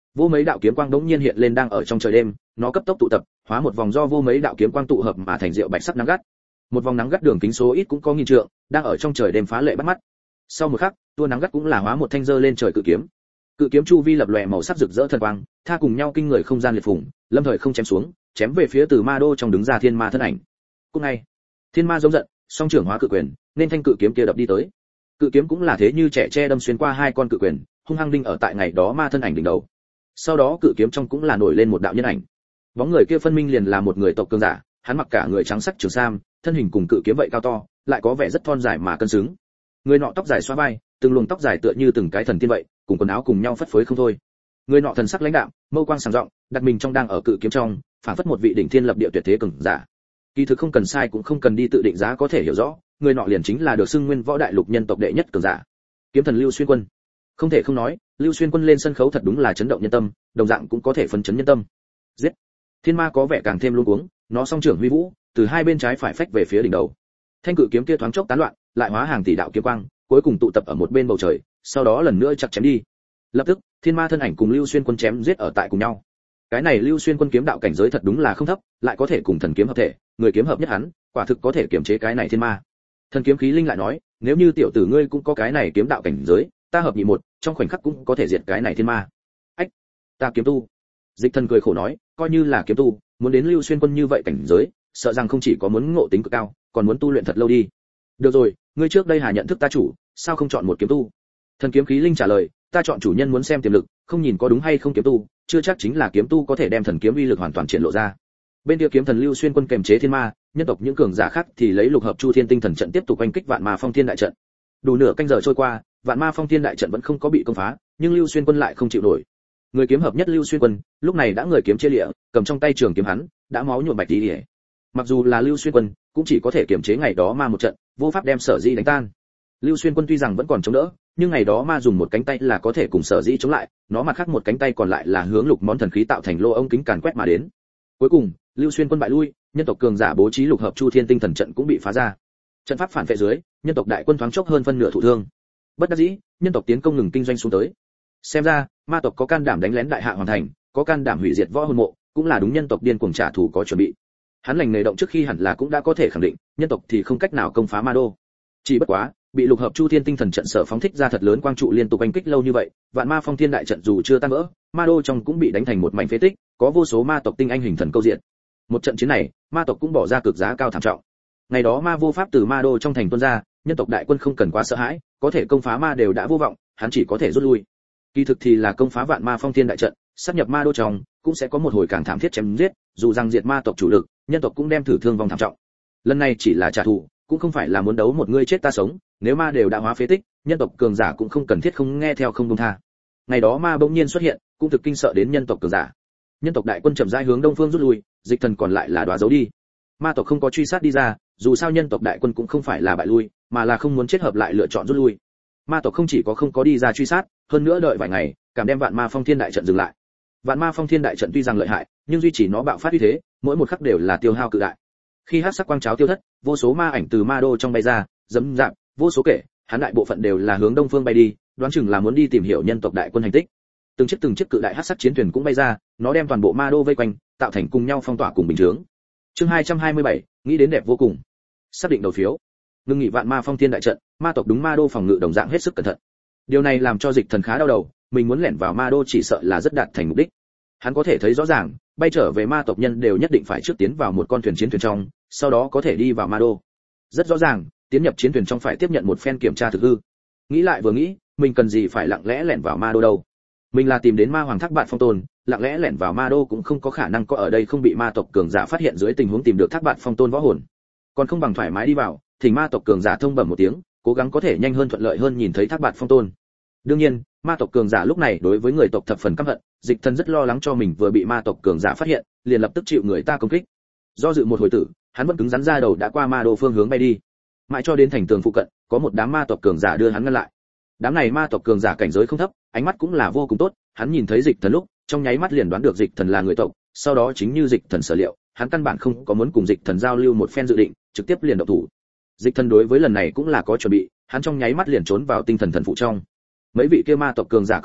Vô mấy đạo kiếm quang đống nhiên hiện lên đang ở trong trời đêm, nó cấp tốc tụ tập, hóa một vòng do vô mấy đạo kiếm quang tụ hợp mà thành rượu bạch sắc nắng gắt. Một vòng nắng gắt đường kính số ít cũng có nghìn trượng, đang ở trong trời đêm phá lệ bắt mắt. Sau một khắc, tua nắng gắt cũng là hóa một thanh dơ lên trời cự kiếm. Cự kiếm chu vi lập lòe màu sắc rực rỡ thần quang, tha cùng nhau kinh người không gian liệt phủng, lâm thời không chém xuống, chém về phía từ ma đô trong đứng ra thiên ma thân ảnh. Cùng ngày, thiên ma giống giận, song trưởng hóa cự quyền, nên thanh cự kiếm kia đập đi tới. Cự kiếm cũng là thế như trẻ tre đâm xuyên qua hai con cự quyền, hung hăng đinh ở tại ngày đó ma thân ảnh đỉnh đầu. Sau đó cự kiếm trong cũng là nổi lên một đạo nhân ảnh. Bóng người kia phân minh liền là một người tộc cường giả, hắn mặc cả người trắng sắc trường sam, thân hình cùng cự kiếm vậy cao to, lại có vẻ rất thon dài mà cân xứng. Người nọ tóc dài xóa vai, từng luồng tóc dài tựa như từng cái thần tiên vậy, cùng quần áo cùng nhau phất phới không thôi. Người nọ thần sắc lãnh đạm, mâu quang sáng rộng, đặt mình trong đang ở cự kiếm trong, phản phất một vị đỉnh thiên lập địa tuyệt thế cường giả. Kỳ thực không cần sai cũng không cần đi tự định giá có thể hiểu rõ, người nọ liền chính là được xưng nguyên võ đại lục nhân tộc đệ nhất cường giả, kiếm thần Lưu Xuyên Quân. Không thể không nói, Lưu Xuyên Quân lên sân khấu thật đúng là chấn động nhân tâm, đồng dạng cũng có thể phấn chấn nhân tâm. Giết! Thiên ma có vẻ càng thêm luống cuống, nó song trưởng huy vũ, từ hai bên trái phải phách về phía đỉnh đầu. Thanh cự kiếm kia thoáng chốc tán loạn, lại hóa hàng tỷ đạo kiếm quang, cuối cùng tụ tập ở một bên bầu trời, sau đó lần nữa chặt chém đi. Lập tức, thiên ma thân ảnh cùng Lưu Xuyên Quân chém giết ở tại cùng nhau. Cái này Lưu Xuyên Quân kiếm đạo cảnh giới thật đúng là không thấp, lại có thể cùng thần kiếm hợp thể, người kiếm hợp nhất hắn, quả thực có thể kiểm chế cái này thiên ma. Thần kiếm khí linh lại nói, nếu như tiểu tử ngươi cũng có cái này kiếm đạo cảnh giới, ta hợp nhị một, trong khoảnh khắc cũng có thể diệt cái này thiên ma. Ách, ta kiếm tu. Dịch Thần cười khổ nói, coi như là kiếm tu, muốn đến Lưu Xuyên Quân như vậy cảnh giới, sợ rằng không chỉ có muốn ngộ tính cực cao, còn muốn tu luyện thật lâu đi. Được rồi, ngươi trước đây hà nhận thức ta chủ, sao không chọn một kiếm tu? Thần kiếm khí linh trả lời, ta chọn chủ nhân muốn xem tiềm lực, không nhìn có đúng hay không kiếm tu, chưa chắc chính là kiếm tu có thể đem thần kiếm uy lực hoàn toàn triển lộ ra. Bên kia kiếm thần Lưu Xuyên Quân kềm chế thiên ma, nhân tộc những cường giả khác thì lấy lục hợp chu thiên tinh thần trận tiếp tục oanh kích vạn ma phong thiên đại trận. Đủ nửa canh giờ trôi qua, vạn ma phong thiên đại trận vẫn không có bị công phá, nhưng Lưu Xuyên Quân lại không chịu nổi. Người kiếm hợp nhất Lưu Xuyên Quân, lúc này đã người kiếm chia lịa, cầm trong tay trường kiếm hắn, đã máu nhuộm bạch đi. Mặc dù là Lưu Xuyên Quân, cũng chỉ có thể kiềm chế ngày đó ma một trận, vô pháp đem Sở Dĩ đánh tan. Lưu Xuyên Quân tuy rằng vẫn còn chống đỡ, nhưng ngày đó ma dùng một cánh tay là có thể cùng Sở Dĩ chống lại, nó mặt khác một cánh tay còn lại là hướng lục món thần khí tạo thành lô ống kính càn quét mà đến. Cuối cùng, Lưu Xuyên Quân bại lui, nhân tộc cường giả bố trí lục hợp chu thiên tinh thần trận cũng bị phá ra. Trận pháp phản vệ dưới, nhân tộc đại quân thoáng chốc hơn phân nửa thụ thương. Bất đắc dĩ, nhân tộc tiến công ngừng kinh doanh xuống tới. Xem ra, ma tộc có can đảm đánh lén đại hạ hoàn thành, có can đảm hủy diệt võ hồn mộ, cũng là đúng nhân tộc điên cuồng trả thù có chuẩn bị. Hắn lành nghề động trước khi hẳn là cũng đã có thể khẳng định, nhân tộc thì không cách nào công phá ma đô. Chỉ bất quá, bị lục hợp chu thiên tinh thần trận sở phóng thích ra thật lớn quang trụ liên tục đánh kích lâu như vậy, vạn ma phong thiên đại trận dù chưa tan vỡ, ma đô trong cũng bị đánh thành một mảnh phế tích, có vô số ma tộc tinh anh hình thần câu diện. Một trận chiến này, ma tộc cũng bỏ ra cực giá cao thảm trọng. Ngày đó ma vô pháp từ ma đô trong thành tuôn ra, nhân tộc đại quân không cần quá sợ hãi, có thể công phá ma đều đã vô vọng, hắn chỉ có thể rút lui. Kỳ thực thì là công phá vạn ma phong thiên đại trận, sát nhập ma đô trong, cũng sẽ có một hồi càng thảm thiết chém giết, dù rằng diệt ma tộc chủ lực, nhân tộc cũng đem thử thương vong thảm trọng. Lần này chỉ là trả thù, cũng không phải là muốn đấu một ngươi chết ta sống, nếu ma đều đã hóa phế tích, nhân tộc cường giả cũng không cần thiết không nghe theo không buông tha. Ngày đó ma bỗng nhiên xuất hiện, cũng thực kinh sợ đến nhân tộc cường giả. Nhân tộc đại quân chậm rãi hướng đông phương rút lui, Dịch Thần còn lại là đóa giấu đi. Ma tộc không có truy sát đi ra, dù sao nhân tộc đại quân cũng không phải là bại lui, mà là không muốn chết hợp lại lựa chọn rút lui. Ma tộc không chỉ có không có đi ra truy sát, hơn nữa đợi vài ngày, cảm đem vạn ma phong thiên đại trận dừng lại. Vạn ma phong thiên đại trận tuy rằng lợi hại, nhưng duy trì nó bạo phát uy thế, mỗi một khắc đều là tiêu hao cự đại. Khi hắc sắc quang cháo tiêu thất, vô số ma ảnh từ ma đô trong bay ra, dẫm dạp, vô số kể, hắn đại bộ phận đều là hướng đông phương bay đi, đoán chừng là muốn đi tìm hiểu nhân tộc đại quân hành tích. Từng chiếc cự đại hắc sắc chiến thuyền cũng bay ra, nó đem toàn bộ ma đô vây quanh, tạo thành cùng nhau phong tỏa cùng bình chướng. Chương 227, nghĩ đến đẹp vô cùng. Xác định đầu phiếu. Ngưng nghị vạn ma phong thiên đại trận, ma tộc đúng ma đô phòng ngự đồng dạng hết sức cẩn thận. Điều này làm cho Dịch Thần khá đau đầu, mình muốn lẻn vào ma đô chỉ sợ là rất đạt thành mục đích. Hắn có thể thấy rõ ràng, bay trở về ma tộc nhân đều nhất định phải trước tiến vào một con thuyền chiến thuyền trong, sau đó có thể đi vào ma đô. Rất rõ ràng, tiến nhập chiến thuyền trong phải tiếp nhận một phen kiểm tra thực hư. Nghĩ lại vừa nghĩ, mình cần gì phải lặng lẽ lẻn vào ma đô đâu? Mình là tìm đến ma hoàng Thác Bạt Phong Tôn, lặng lẽ lẻn vào ma đô cũng không có khả năng có ở đây không bị ma tộc cường giả phát hiện dưới tình huống tìm được Thác Bạt Phong Tôn võ hồn. Còn không bằng thoải mái đi vào, thỉnh ma tộc cường giả thông bẩm một tiếng, cố gắng có thể nhanh hơn thuận lợi hơn nhìn thấy Thác Bạt Phong Tôn. Đương nhiên, ma tộc cường giả lúc này đối với người tộc thập phần căm hận, Dịch Thần rất lo lắng cho mình vừa bị ma tộc cường giả phát hiện, liền lập tức chịu người ta công kích. Do dự một hồi tử, hắn vẫn cứng rắn ra đầu đã qua ma đô phương hướng bay đi. Mãi cho đến thành tường phụ cận, có một đám ma tộc cường giả đưa hắn ngăn lại. Đám này ma tộc cường giả cảnh giới không thấp, ánh mắt cũng là vô cùng tốt, hắn nhìn thấy Dịch Thần lúc, trong nháy mắt liền đoán được Dịch Thần là người tộc, sau đó chính như Dịch Thần sở liệu, hắn căn bản không có muốn cùng Dịch Thần giao lưu một phen dự định, trực tiếp liền động thủ. Dịch Thần đối với lần này cũng là có chuẩn bị, hắn trong nháy mắt liền trốn vào tinh thần thần phụ trong. Mấy vị kia ma tộc cường giả công kích,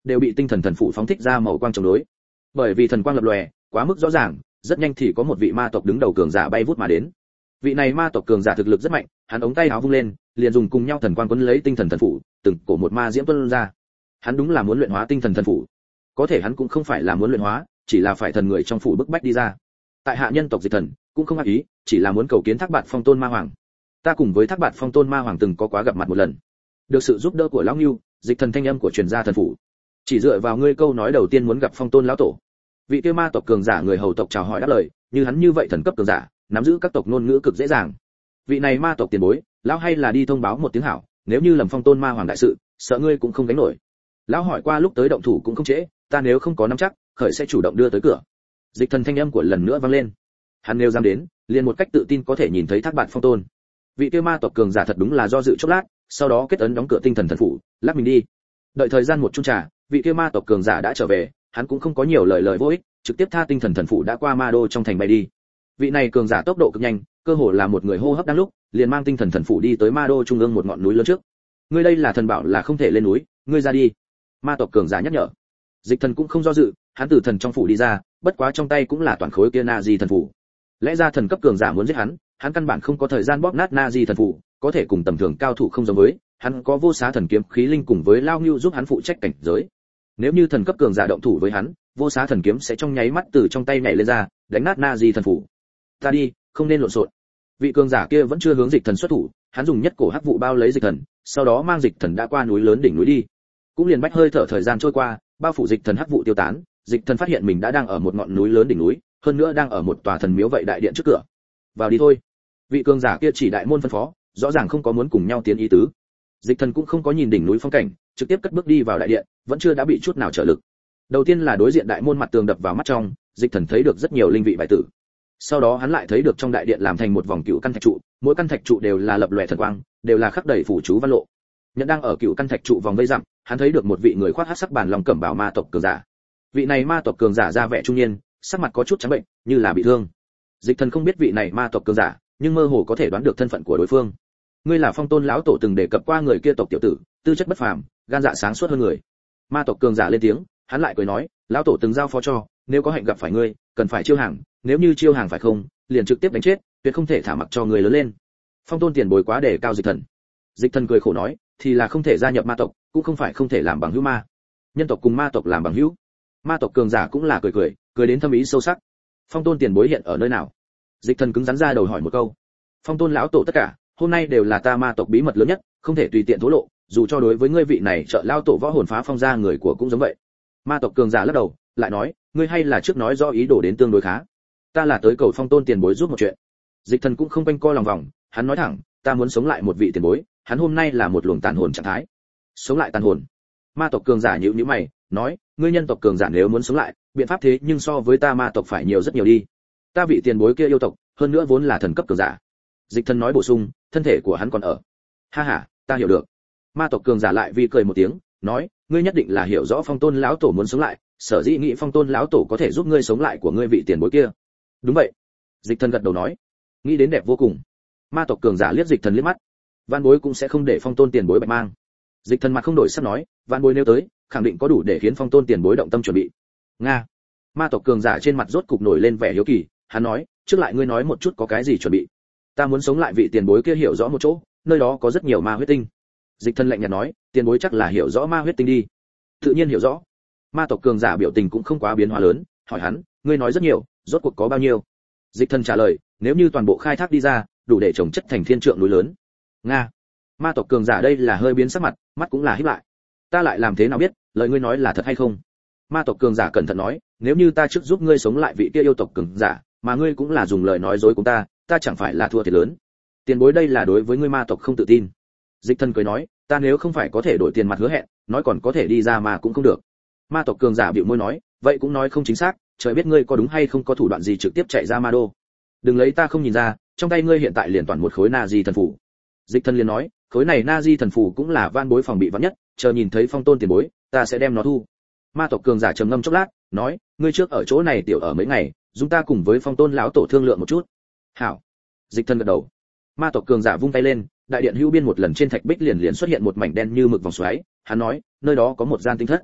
đều bị tinh thần thần phủ phóng thích ra màu quang chống đối. Bởi vì thần quang lập lòe, quá mức rõ ràng, rất nhanh thì có một vị ma tộc đứng đầu cường giả bay vút mà đến. Vị này ma tộc cường giả thực lực rất mạnh, hắn ống tay áo vung lên, liền dùng cùng nhau thần quang quấn lấy tinh thần thần phủ, từng cổ một ma diễm tuôn ra. Hắn đúng là muốn luyện hóa tinh thần thần phủ. Có thể hắn cũng không phải là muốn luyện hóa, chỉ là phải thần người trong phủ bức bách đi ra. Tại hạ nhân tộc Dịch Thần, cũng không ác ý, chỉ là muốn cầu kiến Thác Bạt Phong Tôn Ma Hoàng. Ta cùng với Thác Bạt Phong Tôn Ma Hoàng từng có quá gặp mặt một lần. Được sự giúp đỡ của lão Nưu, Dịch Thần thanh âm của truyền gia thần phủ. Chỉ dựa vào ngươi câu nói đầu tiên muốn gặp Phong Tôn lão tổ. Vị kia ma tộc cường giả người hầu tộc chào hỏi đáp lời, như hắn như vậy thần cấp cường giả, nắm giữ các tộc ngôn ngữ cực dễ dàng. Vị này ma tộc tiền bối, lão hay là đi thông báo một tiếng hảo, nếu như lầm Phong Tôn Ma Hoàng đại sự, sợ ngươi cũng không gánh nổi. Lão hỏi qua lúc tới động thủ cũng không trễ, ta nếu không có nắm chắc, khởi sẽ chủ động đưa tới cửa. Dịch Thần thanh âm của lần nữa vang lên. Hắn nếu dám đến, liền một cách tự tin có thể nhìn thấy Thác Bạt Phong Tôn. Vị kia ma tộc cường giả thật đúng là do dự chốc lát, sau đó kết ấn đóng cửa tinh thần thần phủ, lắc mình đi. Đợi thời gian một chung trà, vị kia ma tộc cường giả đã trở về, hắn cũng không có nhiều lời vô ích, trực tiếp tha tinh thần thần phủ đã qua ma đô trong thành bay đi. Vị này cường giả tốc độ cực nhanh, cơ hồ là một người hô hấp đang lúc, liền mang tinh thần thần phủ đi tới ma đô trung ương một ngọn núi lớn trước. Ngươi đây là thần bảo là không thể lên núi, ngươi ra đi. Ma tộc cường giả nhắc nhở. Dịch Thần cũng không do dự, hắn từ thần trong phủ đi ra, bất quá trong tay cũng là toàn khối kia Na Di thần phủ. Lẽ ra thần cấp cường giả muốn giết hắn, hắn căn bản không có thời gian bóp nát Na Di thần phủ, có thể cùng tầm thường cao thủ không giống với, hắn có vô xá thần kiếm khí linh cùng với Lao Nưu giúp hắn phụ trách cảnh giới. Nếu như thần cấp cường giả động thủ với hắn, vô xá thần kiếm sẽ trong nháy mắt từ trong tay nhảy lên ra, đánh nát Na Di thần phủ. Ta đi, không nên lộn xộn. Vị cường giả kia vẫn chưa hướng Dịch Thần xuất thủ, hắn dùng nhất cổ hắc vụ bao lấy Dịch Thần, sau đó mang Dịch Thần đã qua núi lớn đỉnh núi đi. Cũng liền bách hơi thở thời gian trôi qua, bao phủ Dịch Thần hắc vụ tiêu tán, Dịch Thần phát hiện mình đã đang ở một ngọn núi lớn đỉnh núi, hơn nữa đang ở một tòa thần miếu vậy đại điện trước cửa. Vào đi thôi. Vị cường giả kia chỉ đại môn phân phó, rõ ràng không có muốn cùng nhau tiến ý tứ. Dịch Thần cũng không có nhìn đỉnh núi phong cảnh, trực tiếp cất bước đi vào đại điện, vẫn chưa đã bị chút nào trợ lực. Đầu tiên là đối diện đại môn mặt tường đập vào mắt trong, Dịch Thần thấy được rất nhiều linh vị bài tử. Sau đó hắn lại thấy được trong đại điện làm thành một vòng cựu căn thạch trụ, mỗi căn thạch trụ đều là lập lòe thần quang, đều là khắc đầy phủ chú văn lộ. Nhận đang ở cựu căn thạch trụ vòng vây dặm, hắn thấy được một vị người khoác hắc sắc bản lòng cẩm bào ma tộc cường giả. Vị này ma tộc cường giả ra vẻ trung niên, sắc mặt có chút trắng bệnh, như là bị thương. Dịch Thần không biết vị này ma tộc cường giả, nhưng mơ hồ có thể đoán được thân phận của đối phương. Ngươi là Phong Tôn lão tổ từng đề cập qua người kia tộc tiểu tử, tư chất bất phàm, gan dạ sáng suốt hơn người. Ma tộc cường giả lên tiếng, hắn lại cười nói, lão tổ từng giao phó cho, nếu có hạnh gặp phải ngươi, cần phải chiêu hàng, nếu như chiêu hàng phải không, liền trực tiếp đánh chết, tuyệt không thể thả mặc cho người lớn lên. Phong Tôn tiền bối quá đề cao Dịch Thần. Dịch Thần cười khổ nói, thì là không thể gia nhập ma tộc, cũng không phải không thể làm bằng hữu ma. Nhân tộc cùng ma tộc làm bằng hữu. Ma tộc cường giả cũng là cười đến thâm ý sâu sắc. Phong Tôn tiền bối hiện ở nơi nào? Dịch Thần cứng rắn ra đầu hỏi một câu. Phong Tôn lão tổ tất cả, hôm nay đều là ta ma tộc bí mật lớn nhất, không thể tùy tiện thổ lộ, dù cho đối với ngươi vị này trợ lao tổ võ hồn phá phong gia người của cũng giống vậy. Ma tộc cường giả lắc đầu, lại nói, ngươi hay là trước nói do ý đồ đến tương đối khá. Ta là tới cầu Phong Tôn tiền bối giúp một chuyện. Dịch Thần cũng không quanh co lòng vòng, hắn nói thẳng, ta muốn sống lại một vị tiền bối, hắn hôm nay là một luồng tàn hồn trạng thái. Sống lại tàn hồn? Ma tộc cường giả nhíu nhíu mày, nói, ngươi nhân tộc cường giả nếu muốn sống lại, biện pháp thế nhưng so với ta ma tộc phải nhiều rất nhiều đi. Ta vị tiền bối kia yêu tộc, hơn nữa vốn là thần cấp cường giả. Dịch Thần nói bổ sung, thân thể của hắn còn ở. Ha ha, ta hiểu được. Ma tộc cường giả lại vi cười một tiếng, nói, ngươi nhất định là hiểu rõ Phong Tôn lão tổ muốn sống lại, sở dĩ nghĩ Phong Tôn lão tổ có thể giúp ngươi sống lại của ngươi vị tiền bối kia. Đúng vậy. Dịch Thần gật đầu nói, nghĩ đến đẹp vô cùng. Ma tộc cường giả liếc Dịch Thần liếc mắt, Vạn bối cũng sẽ không để Phong Tôn tiền bối bạch mang. Dịch Thần mặt không đổi sắc nói, Vạn bối nếu tới, khẳng định có đủ để khiến Phong Tôn tiền bối động tâm chuẩn bị. Nga. Ma tộc cường giả trên mặt rốt cục nổi lên vẻ hiếu kỳ, hắn nói, trước lại ngươi nói một chút có cái gì chuẩn bị. Ta muốn sống lại vị tiền bối kia hiểu rõ một chỗ, nơi đó có rất nhiều ma huyết tinh. Dịch Thần lạnh nhạt nói, tiền bối chắc là hiểu rõ ma huyết tinh đi. Tự nhiên hiểu rõ. Ma tộc cường giả biểu tình cũng không quá biến hóa lớn, hỏi hắn, ngươi nói rất nhiều, rốt cuộc có bao nhiêu? Dịch Thần trả lời, nếu như toàn bộ khai thác đi ra, đủ để trồng chất thành thiên trượng núi lớn. Nga. Ma tộc cường giả đây là hơi biến sắc mặt, mắt cũng là híp lại. Ta lại làm thế nào biết, lời ngươi nói là thật hay không? Ma tộc cường giả cẩn thận nói, nếu như ta trước giúp ngươi sống lại vị kia yêu tộc cường giả, mà ngươi cũng là dùng lời nói dối của ta chẳng phải là thua thiệt lớn. Tiền bối đây là đối với ngươi ma tộc không tự tin. Dịch Thần cười nói, ta nếu không phải có thể đổi tiền mặt hứa hẹn, nói còn có thể đi ra mà cũng không được. Ma tộc cường giả bĩu môi nói, vậy cũng nói không chính xác, trời biết ngươi có đúng hay không có thủ đoạn gì trực tiếp chạy ra ma đô. Đừng lấy ta không nhìn ra, trong tay ngươi hiện tại liền toàn một khối Na Di thần phủ. Dịch Thần liền nói, khối này Na Di thần phủ cũng là van bối phòng bị vắn nhất, chờ nhìn thấy Phong Tôn tiền bối, ta sẽ đem nó thu. Ma tộc cường giả trầm ngâm chốc lát, nói, ngươi trước ở chỗ này tiểu ở mấy ngày, chúng ta cùng với Phong Tôn lão tổ thương lượng một chút. Hảo. Dịch Thần gật đầu. Ma tộc cường giả vung tay lên, đại điện hữu biên một lần trên thạch bích liền xuất hiện một mảnh đen như mực vòng xoáy, hắn nói, nơi đó có một gian tinh thất.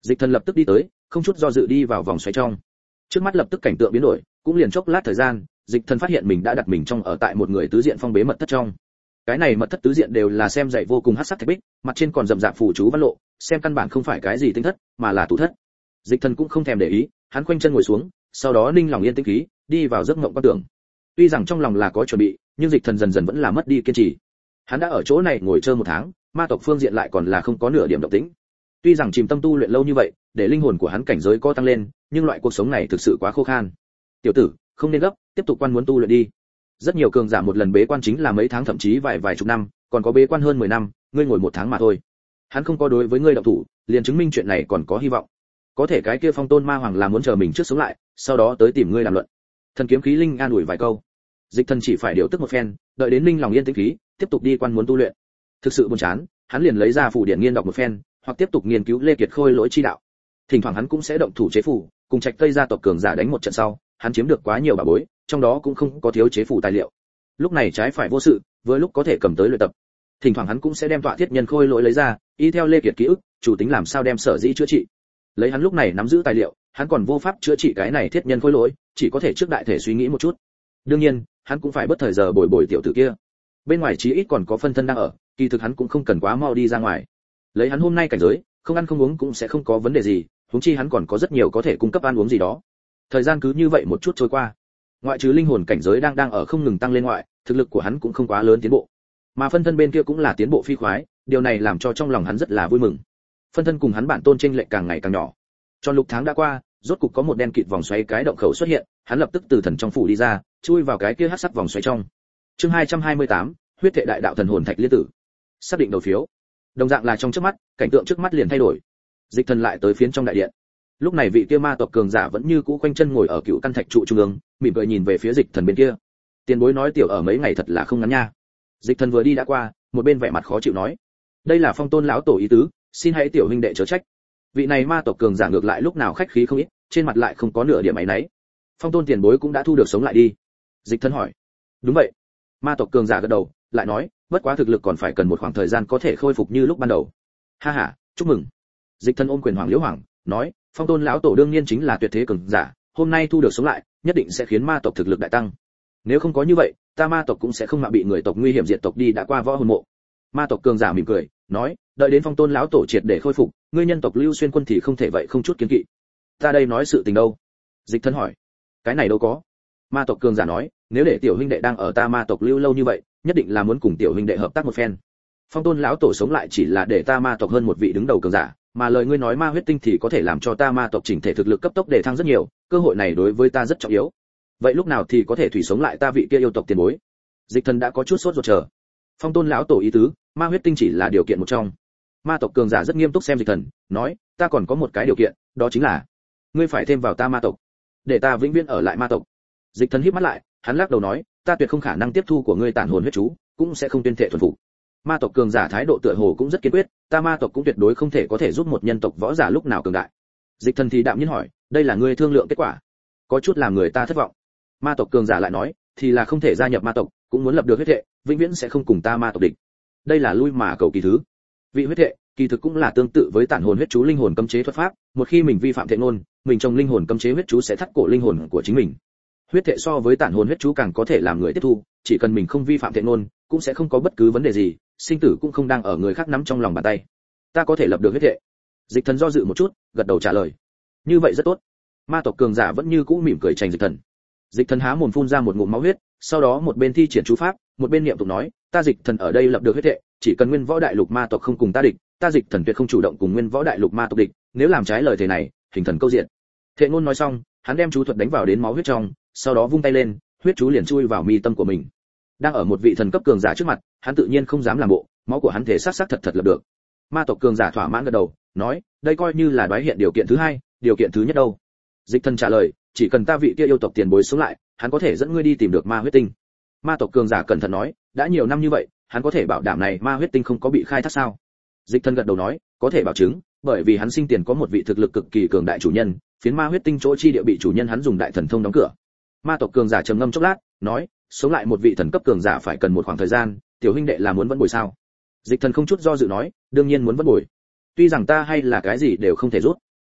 Dịch Thần lập tức đi tới, không chút do dự đi vào vòng xoáy trong. Trước mắt lập tức cảnh tượng biến đổi, cũng liền chốc lát thời gian, Dịch Thần phát hiện mình đã đặt mình trong ở tại một người tứ diện phong bế mật thất trong. Cái này mật thất tứ diện đều là xem dạy vô cùng hắc sắc thạch bích, mặt trên còn rậm rạp phù chú văn lộ, xem căn bản không phải cái gì tinh thất, mà là tủ thất. Dịch Thần cũng không thèm để ý, hắn khoanh chân ngồi xuống, sau đó ninh lòng yên tĩnh khí, đi vào giấc mộng quan tưởng. Tuy rằng trong lòng là có chuẩn bị, nhưng Dịch Thần dần dần vẫn là mất đi kiên trì. Hắn đã ở chỗ này ngồi chơi một tháng, ma tộc phương diện lại còn là không có nửa điểm động tĩnh. Tuy rằng chìm tâm tu luyện lâu như vậy, để linh hồn của hắn cảnh giới có tăng lên, nhưng loại cuộc sống này thực sự quá khô khan. Tiểu tử, không nên gấp, tiếp tục quan muốn tu luyện đi. Rất nhiều cường giả một lần bế quan chính là mấy tháng thậm chí vài chục năm, còn có bế quan hơn 10 năm, ngươi ngồi một tháng mà thôi. Hắn không có đối với ngươi động thủ, liền chứng minh chuyện này còn có hy vọng. Có thể cái kia Phong Tôn Ma Hoàng là muốn chờ mình trước sống lại, sau đó tới tìm ngươi làm luận. Thần kiếm khí linh an ủi vài câu. Dịch Thần chỉ phải điều tức một phen, đợi đến linh lòng yên tĩnh khí, tiếp tục đi quan muốn tu luyện. Thực sự buồn chán, hắn liền lấy ra phù điển nghiên đọc một phen, hoặc tiếp tục nghiên cứu Lê Kiệt Khôi lỗi chi đạo. Thỉnh thoảng hắn cũng sẽ động thủ chế phù, cùng Trạch Cây gia tộc cường giả đánh một trận sau, hắn chiếm được quá nhiều bảo bối, trong đó cũng không có thiếu chế phù tài liệu. Lúc này trái phải vô sự, với lúc có thể cầm tới luyện tập. Thỉnh thoảng hắn cũng sẽ đem tọa thiết nhân khôi lỗi lấy ra, y theo Lê Kiệt ký ức, chủ tính làm sao đem sở dĩ chữa trị. Lấy hắn lúc này nắm giữ tài liệu, hắn còn vô pháp chữa trị cái này thiết nhân khôi lỗi, chỉ có thể trước đại thể suy nghĩ một chút. Đương nhiên, hắn cũng phải bất thời giờ bồi tiểu tử kia. Bên ngoài chí ít còn có phân thân đang ở, kỳ thực hắn cũng không cần quá mau đi ra ngoài. Lấy hắn hôm nay cảnh giới, không ăn không uống cũng sẽ không có vấn đề gì, huống chi hắn còn có rất nhiều có thể cung cấp ăn uống gì đó. Thời gian cứ như vậy một chút trôi qua. Ngoại trừ linh hồn cảnh giới đang ở không ngừng tăng lên ngoại, thực lực của hắn cũng không quá lớn tiến bộ. Mà phân thân bên kia cũng là tiến bộ phi khoái, điều này làm cho trong lòng hắn rất là vui mừng. Phân thân cùng hắn bản tôn chênh lệch càng ngày càng nhỏ. Cho lục tháng đã qua, rốt cục có một đen kịt vòng xoáy cái động khẩu xuất hiện, hắn lập tức từ thần trong phủ đi ra, chui vào cái kia hắc sắc vòng xoáy trong. Chương 228, huyết thệ đại đạo thần hồn thạch liên tử. Xác định đầu phiếu. Đồng dạng là trong chớp mắt, cảnh tượng trước mắt liền thay đổi. Dịch Thần lại tới phiến trong đại điện. Lúc này vị kia ma tộc cường giả vẫn như cũ quanh chân ngồi ở cựu căn thạch trụ trung ương, mỉm cười nhìn về phía Dịch Thần bên kia. Tiền bối nói tiểu ở mấy ngày thật là không ngắn nha. Dịch Thần vừa đi đã qua, một bên vẻ mặt khó chịu nói: "Đây là Phong Tôn lão tổ ý tứ, xin hãy tiểu huynh đệ chớ trách." Vị này ma tộc cường giả ngược lại lúc nào khách khí không ít, trên mặt lại không có nửa điểm áy náy. "Phong Tôn tiền bối cũng đã thu được sống lại đi?" Dịch Thần hỏi. "Đúng vậy." Ma tộc cường giả gật đầu, lại nói: "Bất quá thực lực còn phải cần một khoảng thời gian có thể khôi phục như lúc ban đầu." "Ha ha, chúc mừng." Dịch Thần ôm quyền hoàng liễu hoàng, nói: "Phong Tôn lão tổ đương nhiên chính là tuyệt thế cường giả, hôm nay thu được sống lại, nhất định sẽ khiến ma tộc thực lực đại tăng. Nếu không có như vậy, ta ma tộc cũng sẽ không mạo bị người tộc nguy hiểm diệt tộc đi đã qua võ hồn mộ." Ma tộc cường giả mỉm cười, nói: "Đợi đến Phong Tôn lão tổ triệt để khôi phục, ngươi nhân tộc Lưu Xuyên quân thì không thể vậy không chút kiến kỵ." "Ta đây nói sự tình đâu?" Dịch Thần hỏi. "Cái này đâu có." Ma tộc cường giả nói: "Nếu để tiểu huynh đệ đang ở ta ma tộc lưu lâu như vậy, nhất định là muốn cùng tiểu huynh đệ hợp tác một phen. Phong Tôn lão tổ sống lại chỉ là để ta ma tộc hơn một vị đứng đầu cường giả, mà lời ngươi nói ma huyết tinh thì có thể làm cho ta ma tộc chỉnh thể thực lực cấp tốc để thăng rất nhiều, cơ hội này đối với ta rất trọng yếu. Vậy lúc nào thì có thể thủy sống lại ta vị kia yêu tộc tiền bối?" Dịch Thần đã có chút sốt ruột chờ. Phong Tôn lão tổ ý tứ, ma huyết tinh chỉ là điều kiện một trong. Ma tộc cường giả rất nghiêm túc xem Dịch Thần, nói: "Ta còn có một cái điều kiện, đó chính là ngươi phải thêm vào ta ma tộc, để ta vĩnh viễn ở lại ma tộc." Dịch Thần híp mắt lại, hắn lắc đầu nói: "Ta tuyệt không khả năng tiếp thu của ngươi tản hồn huyết chú, cũng sẽ không tuyên thệ thuần phục." Ma tộc cường giả thái độ tựa hồ cũng rất kiên quyết, ta ma tộc cũng tuyệt đối không thể có thể giúp một nhân tộc võ giả lúc nào cường đại. Dịch Thần thì đạm nhiên hỏi: "Đây là ngươi thương lượng kết quả?" Có chút làm người ta thất vọng. Ma tộc cường giả lại nói: "Thì là không thể gia nhập ma tộc, cũng muốn lập được huyết thệ, vĩnh viễn sẽ không cùng ta ma tộc địch." Đây là lui mà cầu kỳ thứ. Vị huyết thệ, kỳ thực cũng là tương tự với tản hồn huyết chú linh hồn cấm chế thuật pháp, một khi mình vi phạm thệ ngôn, mình trong linh hồn cấm chế huyết chú sẽ thắt cổ linh hồn của chính mình. Huyết thệ so với tản hồn huyết chú càng có thể làm người tiếp thu, chỉ cần mình không vi phạm thệ ngôn, cũng sẽ không có bất cứ vấn đề gì, sinh tử cũng không đang ở người khác nắm trong lòng bàn tay. Ta có thể lập được huyết thệ. Dịch Thần do dự một chút, gật đầu trả lời. Như vậy rất tốt. Ma tộc cường giả vẫn như cũ mỉm cười chành Dịch Thần. Dịch Thần há mồm phun ra một ngụm máu huyết, sau đó một bên thi triển chú pháp, một bên niệm tụng nói: "Ta Dịch Thần ở đây lập được huyết thệ, chỉ cần Nguyên Võ Đại Lục ma tộc không cùng ta địch, ta Dịch Thần tuyệt không chủ động cùng Nguyên Võ Đại Lục ma tộc địch, nếu làm trái lời thề này, hình thần câu diện." Thệ ngôn nói xong, hắn đem chú thuật đánh vào đến máu huyết trong, sau đó vung tay lên, huyết chú liền chui vào mi tâm của mình. Đang ở một vị thần cấp cường giả trước mặt, hắn tự nhiên không dám làm bộ, máu của hắn thể xác thật lập được. Ma tộc cường giả thỏa mãn gật đầu, nói: "Đây coi như là đoái hiện điều kiện thứ hai, điều kiện thứ nhất đâu?" Dịch Thần trả lời: "Chỉ cần ta vị kia yêu tộc tiền bối sống lại, hắn có thể dẫn ngươi đi tìm được ma huyết tinh." Ma tộc cường giả cẩn thận nói: "Đã nhiều năm như vậy, hắn có thể bảo đảm này ma huyết tinh không có bị khai thác sao?" Dịch Thần gật đầu nói: "Có thể bảo chứng, bởi vì hắn sinh tiền có một vị thực lực cực kỳ cường đại chủ nhân, phiến ma huyết tinh chỗ chi địa bị chủ nhân hắn dùng đại thần thông đóng cửa." Ma tộc cường giả trầm ngâm chốc lát, nói: "Sống lại một vị thần cấp cường giả phải cần một khoảng thời gian, tiểu huynh đệ là muốn vẫn bồi sao?" Dịch Thần không chút do dự nói: "Đương nhiên muốn vẫn bồi. Tuy rằng ta hay là cái gì đều không thể rút."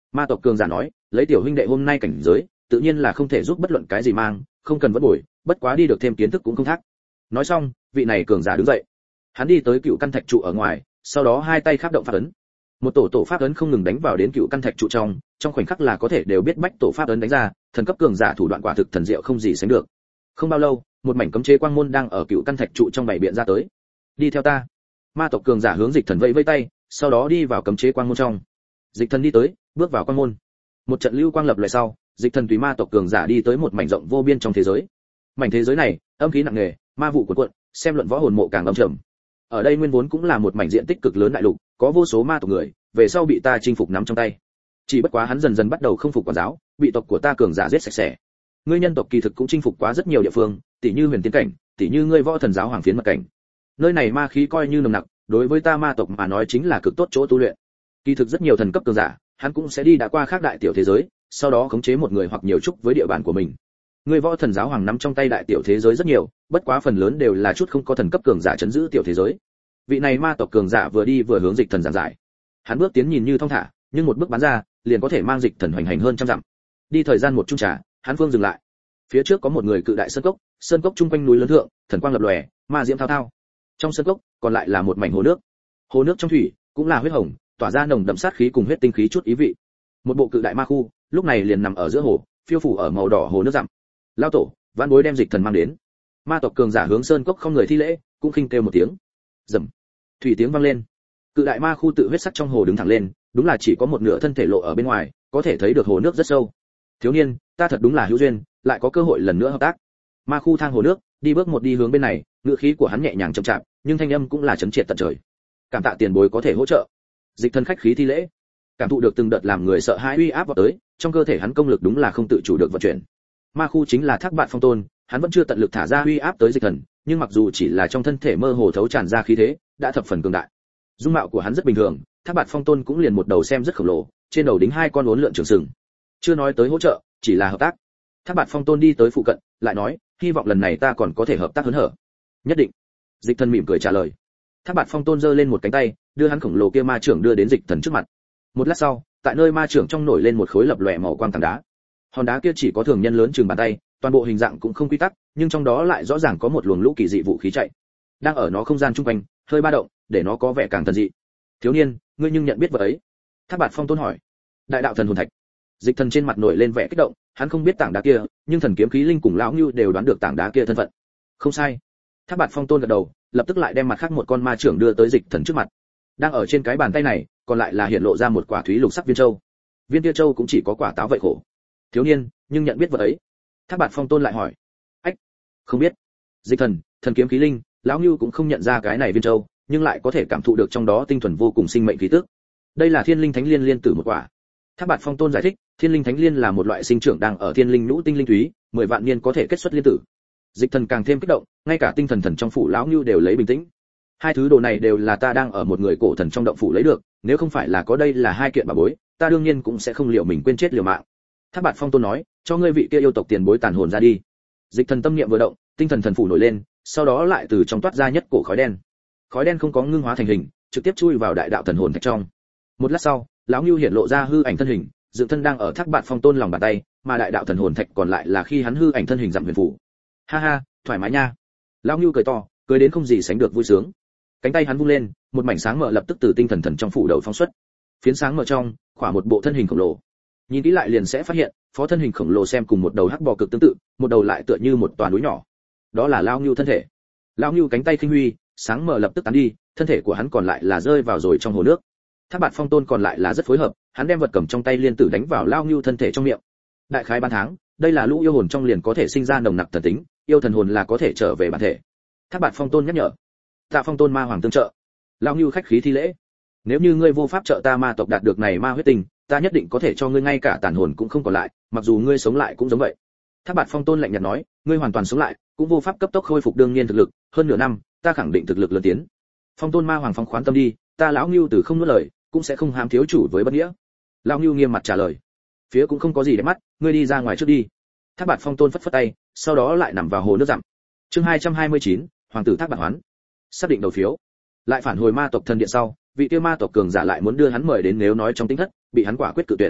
Ma tộc cường giả nói, lấy tiểu huynh đệ hôm nay cảnh giới, tự nhiên là không thể giúp bất luận cái gì mang, không cần vất bồi, bất quá đi được thêm kiến thức cũng không thác. Nói xong, vị này cường giả đứng dậy. Hắn đi tới cựu căn thạch trụ ở ngoài, sau đó hai tay khắp động pháp ấn. Một tổ pháp ấn không ngừng đánh vào đến cựu căn thạch trụ trong khoảnh khắc là có thể đều biết bách tổ pháp ấn đánh ra, thần cấp cường giả thủ đoạn quả thực thần diệu không gì sánh được. Không bao lâu, một mảnh cấm chế quang môn đang ở cựu căn thạch trụ trong bảy biện ra tới. Đi theo ta. Ma tộc cường giả hướng Dịch Thần vẫy vẫy tay, sau đó đi vào cấm chế quang môn trong. Dịch Thần đi tới, bước vào quang môn. Một trận lưu quang lập lại sau, Dịch Thần tùy ma tộc cường giả đi tới một mảnh rộng vô biên trong thế giới. Mảnh thế giới này, âm khí nặng nề, ma vụ cuồn cuộn, xem luận võ hồn mộ càng âm trầm. Ở đây nguyên vốn cũng là một mảnh diện tích cực lớn đại lục, có vô số ma tộc người, về sau bị ta chinh phục nắm trong tay. Chỉ bất quá hắn dần dần bắt đầu không phục quản giáo, bị tộc của ta cường giả giết sạch sẽ. Ngươi nhân tộc kỳ thực cũng chinh phục quá rất nhiều địa phương, tỷ như Huyền Tiên cảnh, tỷ như ngươi võ thần giáo hoàng phiến mật cảnh. Nơi này ma khí coi như nồng nặc, đối với ta ma tộc mà nói chính là cực tốt chỗ tu luyện. Kỳ thực rất nhiều thần cấp cường giả, hắn cũng sẽ đi đã qua khác đại tiểu thế giới, sau đó khống chế một người hoặc nhiều trúc với địa bàn của mình. Ngươi võ thần giáo hoàng nắm trong tay đại tiểu thế giới rất nhiều, bất quá phần lớn đều là chút không có thần cấp cường giả chấn giữ tiểu thế giới. Vị này ma tộc cường giả vừa đi vừa hướng Dịch Thần giảng giải. Hắn bước tiến nhìn như thong thả, nhưng một bước bắn ra, liền có thể mang Dịch Thần hoành hành hơn trăm dặm. Đi thời gian một chung trà, hắn phương dừng lại. Phía trước có một người cự đại sơn cốc chung quanh núi lớn thượng, thần quang lập lòe, ma diễm thao thao. Trong sơn cốc, còn lại là một mảnh hồ nước. Hồ nước trong thủy cũng là huyết hồng, tỏa ra nồng đậm sát khí cùng huyết tinh khí chút ý vị. Một bộ cự đại ma khu, lúc này liền nằm ở giữa hồ, phiêu phủ ở màu đỏ hồ nước dặm. Lao tổ, vãn bối đem Dịch Thần mang đến. Ma tộc cường giả hướng sơn cốc không người thi lễ, cũng khinh kêu một tiếng. Rầm. Thủy tiếng vang lên. Cự đại ma khu tự huyết sắc trong hồ đứng thẳng lên, đúng là chỉ có một nửa thân thể lộ ở bên ngoài, có thể thấy được hồ nước rất sâu. Thiếu niên, ta thật đúng là hữu duyên, lại có cơ hội lần nữa hợp tác. Ma khu thang hồ nước, đi bước một đi hướng bên này, ngữ khí của hắn nhẹ nhàng chậm chạp, nhưng thanh âm cũng là chấn triệt tận trời. Cảm tạ tiền bối có thể hỗ trợ. Dịch Thần khách khí thi lễ. Cảm thụ được từng đợt làm người sợ hãi uy áp vào tới, trong cơ thể hắn công lực đúng là không tự chủ được vận chuyển. Ma khu chính là Thác Bạt Phong Tôn, hắn vẫn chưa tận lực thả ra uy áp tới Dịch Thần, nhưng mặc dù chỉ là trong thân thể mơ hồ thấu tràn ra khí thế, đã thập phần cường đại. Dung mạo của hắn rất bình thường, Thác Bạt Phong Tôn cũng liền một đầu xem rất khổng lồ, trên đầu đính hai con uốn lượn trường sừng. Chưa nói tới hỗ trợ, chỉ là hợp tác. Thác Bạt Phong Tôn đi tới phụ cận, lại nói, hy vọng lần này ta còn có thể hợp tác hớn hở. Nhất định. Dịch Thần mỉm cười trả lời. Thác Bạt Phong Tôn giơ lên một cánh tay, đưa hắn khổng lồ kia ma trưởng đưa đến Dịch Thần trước mặt. Một lát sau, tại nơi ma trưởng trong nổi lên một khối lập lòe màu quang tảng đá. Hòn đá kia chỉ có thường nhân lớn chừng bàn tay, toàn bộ hình dạng cũng không quy tắc, nhưng trong đó lại rõ ràng có một luồng lũ kỳ dị vũ khí chạy. Đang ở nó không gian trung quanh, hơi ba động, để nó có vẻ càng thần dị. Thiếu niên, ngươi nhưng nhận biết vật ấy? Thác Bạt Phong Tôn hỏi. Đại đạo thần hồn thạch. Dịch Thần trên mặt nổi lên vẻ kích động, hắn không biết tảng đá kia, nhưng thần kiếm khí linh cùng lão Ngưu đều đoán được tảng đá kia thân phận. Không sai. Thác Bạt Phong Tôn gật đầu, lập tức lại đem mặt khác một con ma trưởng đưa tới Dịch Thần trước mặt. Đang ở trên cái bàn tay này, còn lại là hiện lộ ra một quả thúy lục sắc viên châu. Viên kia châu cũng chỉ có quả táo vậy khổ. Thiếu niên, nhưng nhận biết vật ấy? Thác Bạt Phong Tôn lại hỏi. Ách, không biết. Dịch Thần, thần kiếm khí linh, lão Ngưu cũng không nhận ra cái này viên châu, nhưng lại có thể cảm thụ được trong đó tinh thuần vô cùng sinh mệnh khí tức. Đây là Thiên Linh Thánh Liên liên tử một quả. Thác Bạt Phong Tôn giải thích, Thiên Linh Thánh Liên là một loại sinh trưởng đang ở thiên linh nhũ tinh linh thúy, 10 vạn niên có thể kết xuất liên tử. Dịch Thần càng thêm kích động, ngay cả tinh thần thần trong phủ lão Ngưu đều lấy bình tĩnh. Hai thứ đồ này đều là ta đang ở một người cổ thần trong động phủ lấy được, nếu không phải là có đây là hai kiện bảo bối, ta đương nhiên cũng sẽ không liệu mình quên chết liều mạng. Thác Bạt Phong Tôn nói, cho ngươi vị kia yêu tộc tiền bối tàn hồn ra đi. Dịch Thần tâm niệm vừa động, tinh thần thần phủ nổi lên, sau đó lại từ trong toát ra nhất cổ khói đen. Khói đen không có ngưng hóa thành hình, trực tiếp chui vào đại đạo thần hồn thạch trong. Một lát sau, lão Ngưu hiện lộ ra hư ảnh thân hình, dựng thân đang ở Thác Bạt Phong Tôn lòng bàn tay, mà đại đạo thần hồn thạch còn lại là khi hắn hư ảnh thân hình dặm huyền phủ. Ha ha, thoải mái nha. Lão Ngưu cười to, cười đến không gì sánh được vui sướng. Cánh tay hắn vung lên, một mảnh sáng mở lập tức từ tinh thần thần trong phủ đầu phóng xuất. Phiến sáng mở trong, khỏa một bộ thân hình khổng lồ. Nhìn kỹ lại liền sẽ phát hiện, phó thân hình khổng lồ xem cùng một đầu hắc bò cực tương tự, một đầu lại tựa như một tòa núi nhỏ. Đó là lão Ngưu thân thể. Lão Ngưu cánh tay khinh huy, sáng mở lập tức tán đi, thân thể của hắn còn lại là rơi vào rồi trong hồ nước. Thác Bạt Phong Tôn còn lại là rất phối hợp, hắn đem vật cầm trong tay liên tử đánh vào lão Ngưu thân thể trong miệng. Đại khái 3 tháng, đây là lũ yêu hồn trong liền có thể sinh ra nồng nặc thần tính, yêu thần hồn là có thể trở về bản thể. Thác Bạt Phong Tôn nhắc nhở. Tạ Phong Tôn ma hoàng tương trợ. Lão Ngưu khách khí thi lễ. Nếu như ngươi vô pháp trợ ta ma tộc đạt được này ma huyết tinh, ta nhất định có thể cho ngươi ngay cả tàn hồn cũng không còn lại, mặc dù ngươi sống lại cũng giống vậy. Thác Bạt Phong Tôn lạnh nhạt nói, ngươi hoàn toàn sống lại, cũng vô pháp cấp tốc khôi phục đương nhiên thực lực, hơn nửa năm, ta khẳng định thực lực lớn tiến. Phong Tôn ma hoàng phóng khoán tâm đi, ta lão Ngưu từ không nuốt lời, cũng sẽ không hám thiếu chủ với bất nghĩa. Lão Ngưu nghiêm mặt trả lời. Phía cũng không có gì để mắt, ngươi đi ra ngoài trước đi. Thác Bạt Phong Tôn phất phất tay, sau đó lại nằm vào hồ nước dặm. Chương 229, hoàng tử Thác Bạt hoán. Xác định đầu phiếu. Lại phản hồi ma tộc thần điện sau, vị kia ma tộc cường giả lại muốn đưa hắn mời đến nếu nói trong tính thất, bị hắn quả quyết cự tuyệt.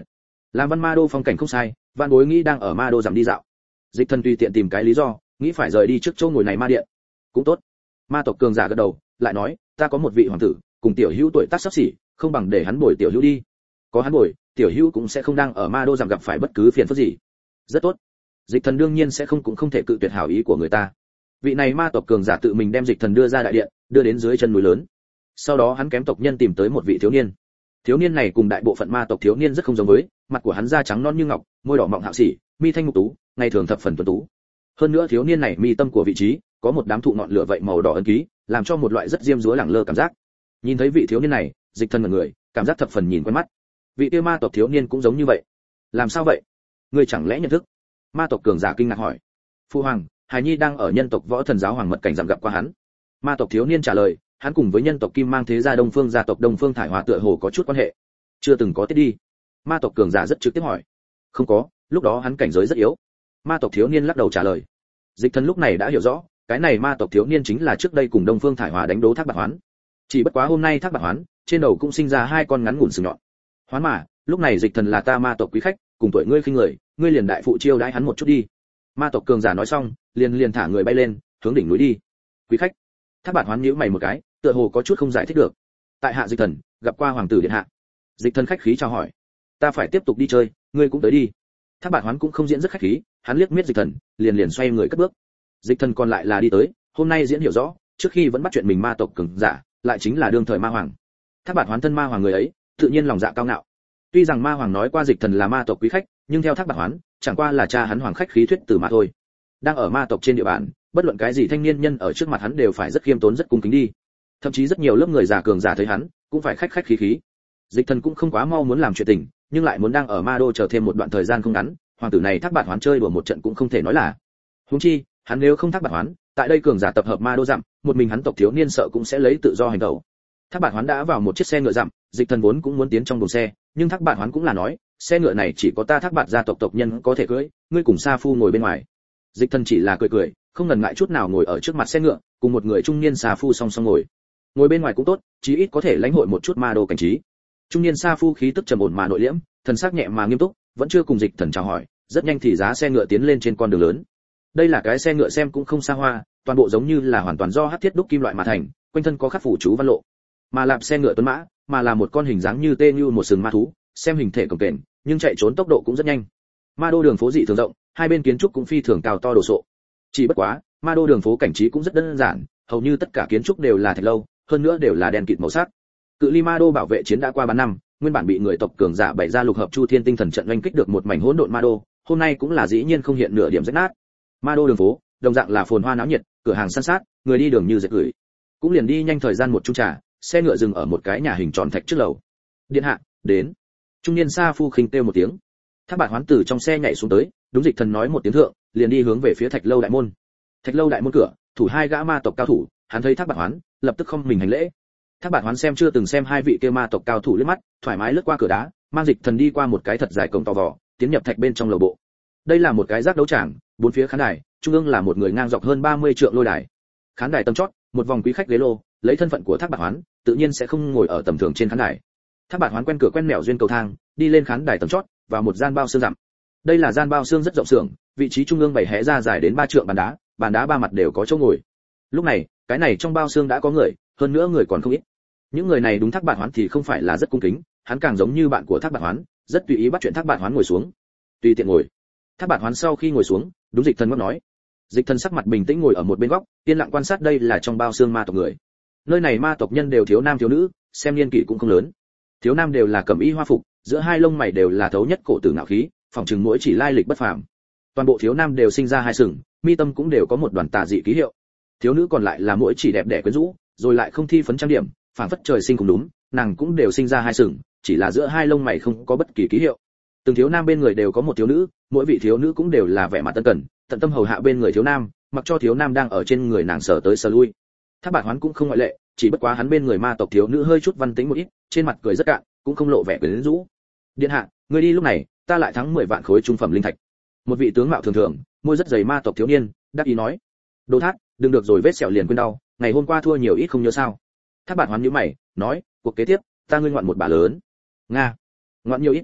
Làm Văn Ma Đô phong cảnh không sai, Vạn Bối nghĩ đang ở Ma Đô giảm đi dạo. Dịch Thần tùy tiện tìm cái lý do, nghĩ phải rời đi trước chỗ ngồi này ma điện. Cũng tốt. Ma tộc cường giả gật đầu, lại nói, ta có một vị hoàng tử, cùng tiểu hữu tuổi tác sắp xỉ, không bằng để hắn bồi tiểu hữu đi. Có hắn bồi, tiểu hữu cũng sẽ không đang ở Ma Đô giảm gặp phải bất cứ phiền phức gì. Rất tốt. Dịch Thần đương nhiên sẽ cũng không thể cự tuyệt hảo ý của người ta. Vị này ma tộc cường giả tự mình đem Dịch Thần đưa ra đại điện, đưa đến dưới chân núi lớn. Sau đó hắn kém tộc nhân tìm tới một vị thiếu niên. Thiếu niên này cùng đại bộ phận ma tộc thiếu niên rất không giống với, mặt của hắn da trắng non như ngọc, môi đỏ mọng hạo sĩ, mi thanh mục tú, ngày thường thập phần tuấn tú. Hơn nữa thiếu niên này mi tâm của vị trí có một đám thụ ngọn lửa vậy màu đỏ ấn ký, làm cho một loại rất diêm dúa lẳng lơ cảm giác. Nhìn thấy vị thiếu niên này, Dịch Thần ngẩn người, cảm giác thập phần nhìn quen mắt. Vị kia ma tộc thiếu niên cũng giống như vậy. Làm sao vậy? Ngươi chẳng lẽ nhận thức? Ma tộc cường giả kinh ngạc hỏi. Phu hoàng, Hải Nhi đang ở nhân tộc Võ Thần giáo hoàng mật cảnh giảm gặp qua hắn. Ma tộc thiếu niên trả lời, hắn cùng với nhân tộc Kim Mang thế gia Đông Phương gia tộc Đông Phương Thải Hòa tựa hồ có chút quan hệ. Chưa từng có tiết đi. Ma tộc cường giả rất trực tiếp hỏi. Không có, lúc đó hắn cảnh giới rất yếu. Ma tộc thiếu niên lắc đầu trả lời. Dịch Thần lúc này đã hiểu rõ, cái này ma tộc thiếu niên chính là trước đây cùng Đông Phương Thải Hòa đánh đố Thác Bạt Hoán. Chỉ bất quá hôm nay Thác Bạt Hoán trên đầu cũng sinh ra hai con ngắn ngủn sừng nhọn. Hoán mà, lúc này Dịch Thần là ta ma tộc quý khách, cùng tuổi ngươi khinh người, ngươi liền đại phụ chiêu đãi hắn một chút đi. Ma tộc cường giả nói xong, liền thả người bay lên, hướng đỉnh núi đi. Quý khách. Thác Bạt Hoán nhíu mày một cái, tựa hồ có chút không giải thích được. Tại hạ Dịch Thần, gặp qua hoàng tử điện hạ. Dịch Thần khách khí chào hỏi. Ta phải tiếp tục đi chơi, ngươi cũng tới đi. Thác Bạt Hoán cũng không diễn rất khách khí, hắn liếc miết Dịch Thần, liền xoay người cất bước. Dịch Thần còn lại là đi tới, hôm nay diễn hiểu rõ, trước khi vẫn bắt chuyện mình ma tộc cường giả, lại chính là đương thời ma hoàng. Thác Bạt Hoán thân ma hoàng người ấy, tự nhiên lòng dạ cao ngạo. Tuy rằng ma hoàng nói qua Dịch Thần là ma tộc quý khách, nhưng theo Thác Bạt Hoán, chẳng qua là cha hắn hoàng khách khí thuyết từ mà thôi. Đang ở ma tộc trên địa bàn, bất luận cái gì thanh niên nhân ở trước mặt hắn đều phải rất khiêm tốn rất cung kính đi. Thậm chí rất nhiều lớp người già cường giả thấy hắn, cũng phải khách khí khí. Dịch Thần cũng không quá mau muốn làm chuyện tình, nhưng lại muốn đang ở Ma Đô chờ thêm một đoạn thời gian không ngắn, hoàng tử này Thác Bạt Hoán chơi đùa một trận cũng không thể nói là. Huống chi, hắn nếu không Thác Bạt Hoán, tại đây cường giả tập hợp Ma Đô dặm, một mình hắn tộc thiếu niên sợ cũng sẽ lấy tự do hành động. Thác Bạt Hoán đã vào một chiếc xe ngựa dặm, Dịch Thần vốn cũng muốn tiến trong buồng xe, nhưng Thác Bạt Hoán cũng là nói, xe ngựa này chỉ có ta Thác Bạt gia tộc tộc nhân có thể cưỡi, ngươi cùng Sa Phu ngồi bên ngoài. Dịch Thần chỉ là cười, không ngần ngại chút nào ngồi ở trước mặt xe ngựa, cùng một người trung niên Sa Phu song song ngồi. Ngồi bên ngoài cũng tốt, chí ít có thể lãnh hội một chút Ma Đô cảnh trí. Trung niên Sa Phu khí tức trầm ổn mà nội liễm, thần sắc nhẹ mà nghiêm túc, vẫn chưa cùng Dịch Thần chào hỏi, rất nhanh thì giá xe ngựa tiến lên trên con đường lớn. Đây là cái xe ngựa xem cũng không xa hoa, toàn bộ giống như là hoàn toàn do hắc thiết đúc kim loại mà thành, quanh thân có khắc phủ chú văn lộ. Mà lạp xe ngựa tuấn mã, mà là một con hình dáng như tê như một sừng ma thú, xem hình thể cồng kềnh, nhưng chạy trốn tốc độ cũng rất nhanh. Ma Đô đường phố dị thường rộng, hai bên kiến trúc cũng phi thường cao to đồ sộ. Chỉ bất quá, Ma Đô đường phố cảnh trí cũng rất đơn giản, hầu như tất cả kiến trúc đều là thạch lâu, hơn nữa đều là đèn kịt màu sắc. Cự ly Ma Đô bảo vệ chiến đã qua 3 năm, nguyên bản bị người tộc cường giả bày ra lục hợp chu thiên tinh thần trận oanh kích được một mảnh hỗn độn Ma Đô, hôm nay cũng là dĩ nhiên không hiện nửa điểm rách nát. Ma Đô đường phố, đồng dạng là phồn hoa náo nhiệt, cửa hàng san sát, người đi đường như dệt gửi. Cũng liền đi nhanh thời gian một chung trà, xe ngựa dừng ở một cái nhà hình tròn thạch trước lầu. Điện hạ, đến. Trung niên Sa Phu khinh kêu một tiếng. Thác Bạt Hoán từ trong xe nhảy xuống tới, đúng Dịch Thần nói một tiếng thượng, liền đi hướng về phía thạch lâu đại môn. Thạch lâu đại môn cửa, thủ hai gã ma tộc cao thủ, hắn thấy Thác Bạt Hoán, lập tức không mình hành lễ. Thác Bạt Hoán xem chưa từng xem hai vị kia ma tộc cao thủ liếc mắt, thoải mái lướt qua cửa đá, mang Dịch Thần đi qua một cái thật dài cổng to vò, tiến nhập thạch bên trong lầu bộ. Đây là một cái giác đấu tràng, bốn phía khán đài, trung ương là một người ngang dọc hơn 30 trượng lôi đài. Khán đài tầm chót, một vòng quý khách ghế lô, lấy thân phận của Thác Bạt Hoán, tự nhiên sẽ không ngồi ở tầm thường trên khán đài. Thác Bạt Hoán quen cửa quen mẻo duyên cầu thang, đi lên khán đài tầm chót, vào một gian bao xương rậm. Đây là gian bao xương rất rộng xưởng, vị trí trung ương bày hé ra dài đến 3 trượng bàn đá ba mặt đều có chỗ ngồi. Lúc này, cái này trong bao xương đã có người, hơn nữa người còn không ít. Những người này đúng Thác Bạt Hoán thì không phải là rất cung kính, hắn càng giống như bạn của Thác Bạt Hoán, rất tùy ý bắt chuyện Thác Bạt Hoán ngồi xuống. Tùy tiện ngồi. Thác Bạt Hoán sau khi ngồi xuống, đúng Dịch Thần ngắt nói. Dịch Thần sắc mặt bình tĩnh ngồi ở một bên góc, yên lặng quan sát đây là trong bao xương ma tộc người. Nơi này ma tộc nhân đều thiếu nam thiếu nữ, xem niên kỷ cũng không lớn. Thiếu nam đều là cẩm y hoa phục, giữa hai lông mày đều là thấu nhất cổ tử ngạo khí, phòng trừng mỗi chỉ lai lịch bất phàm. Toàn bộ thiếu nam đều sinh ra hai sừng, mi tâm cũng đều có một đoàn tà dị ký hiệu. Thiếu nữ còn lại là mỗi chỉ đẹp đẽ quyến rũ, rồi lại không thi phấn trang điểm, phảng phất trời sinh cùng đúng, nàng cũng đều sinh ra hai sừng, chỉ là giữa hai lông mày không có bất kỳ ký hiệu. Từng thiếu nam bên người đều có một thiếu nữ, mỗi vị thiếu nữ cũng đều là vẻ mặt tân cần, tận tâm hầu hạ bên người thiếu nam, mặc cho thiếu nam đang ở trên người nàng sờ tới sờ lui. Thác Bạt Hoán cũng không ngoại lệ, chỉ bất quá hắn bên người ma tộc thiếu nữ hơi chút văn tính một ít, trên mặt cười rất cạn, cũng không lộ vẻ quyến rũ. Điện hạ, người đi lúc này, ta lại thắng 10 vạn khối trung phẩm linh thạch. Một vị tướng mạo thường thường, môi rất dày ma tộc thiếu niên, đắc ý nói. Đồ Thác, đừng được rồi vết sẹo liền quên đau, ngày hôm qua thua nhiều ít không nhớ sao? Thác Bạt Hoán nhíu mày, nói, cuộc kế tiếp, ta ngươi ngoạn một bà lớn. Nga, ngoạn nhiều ít?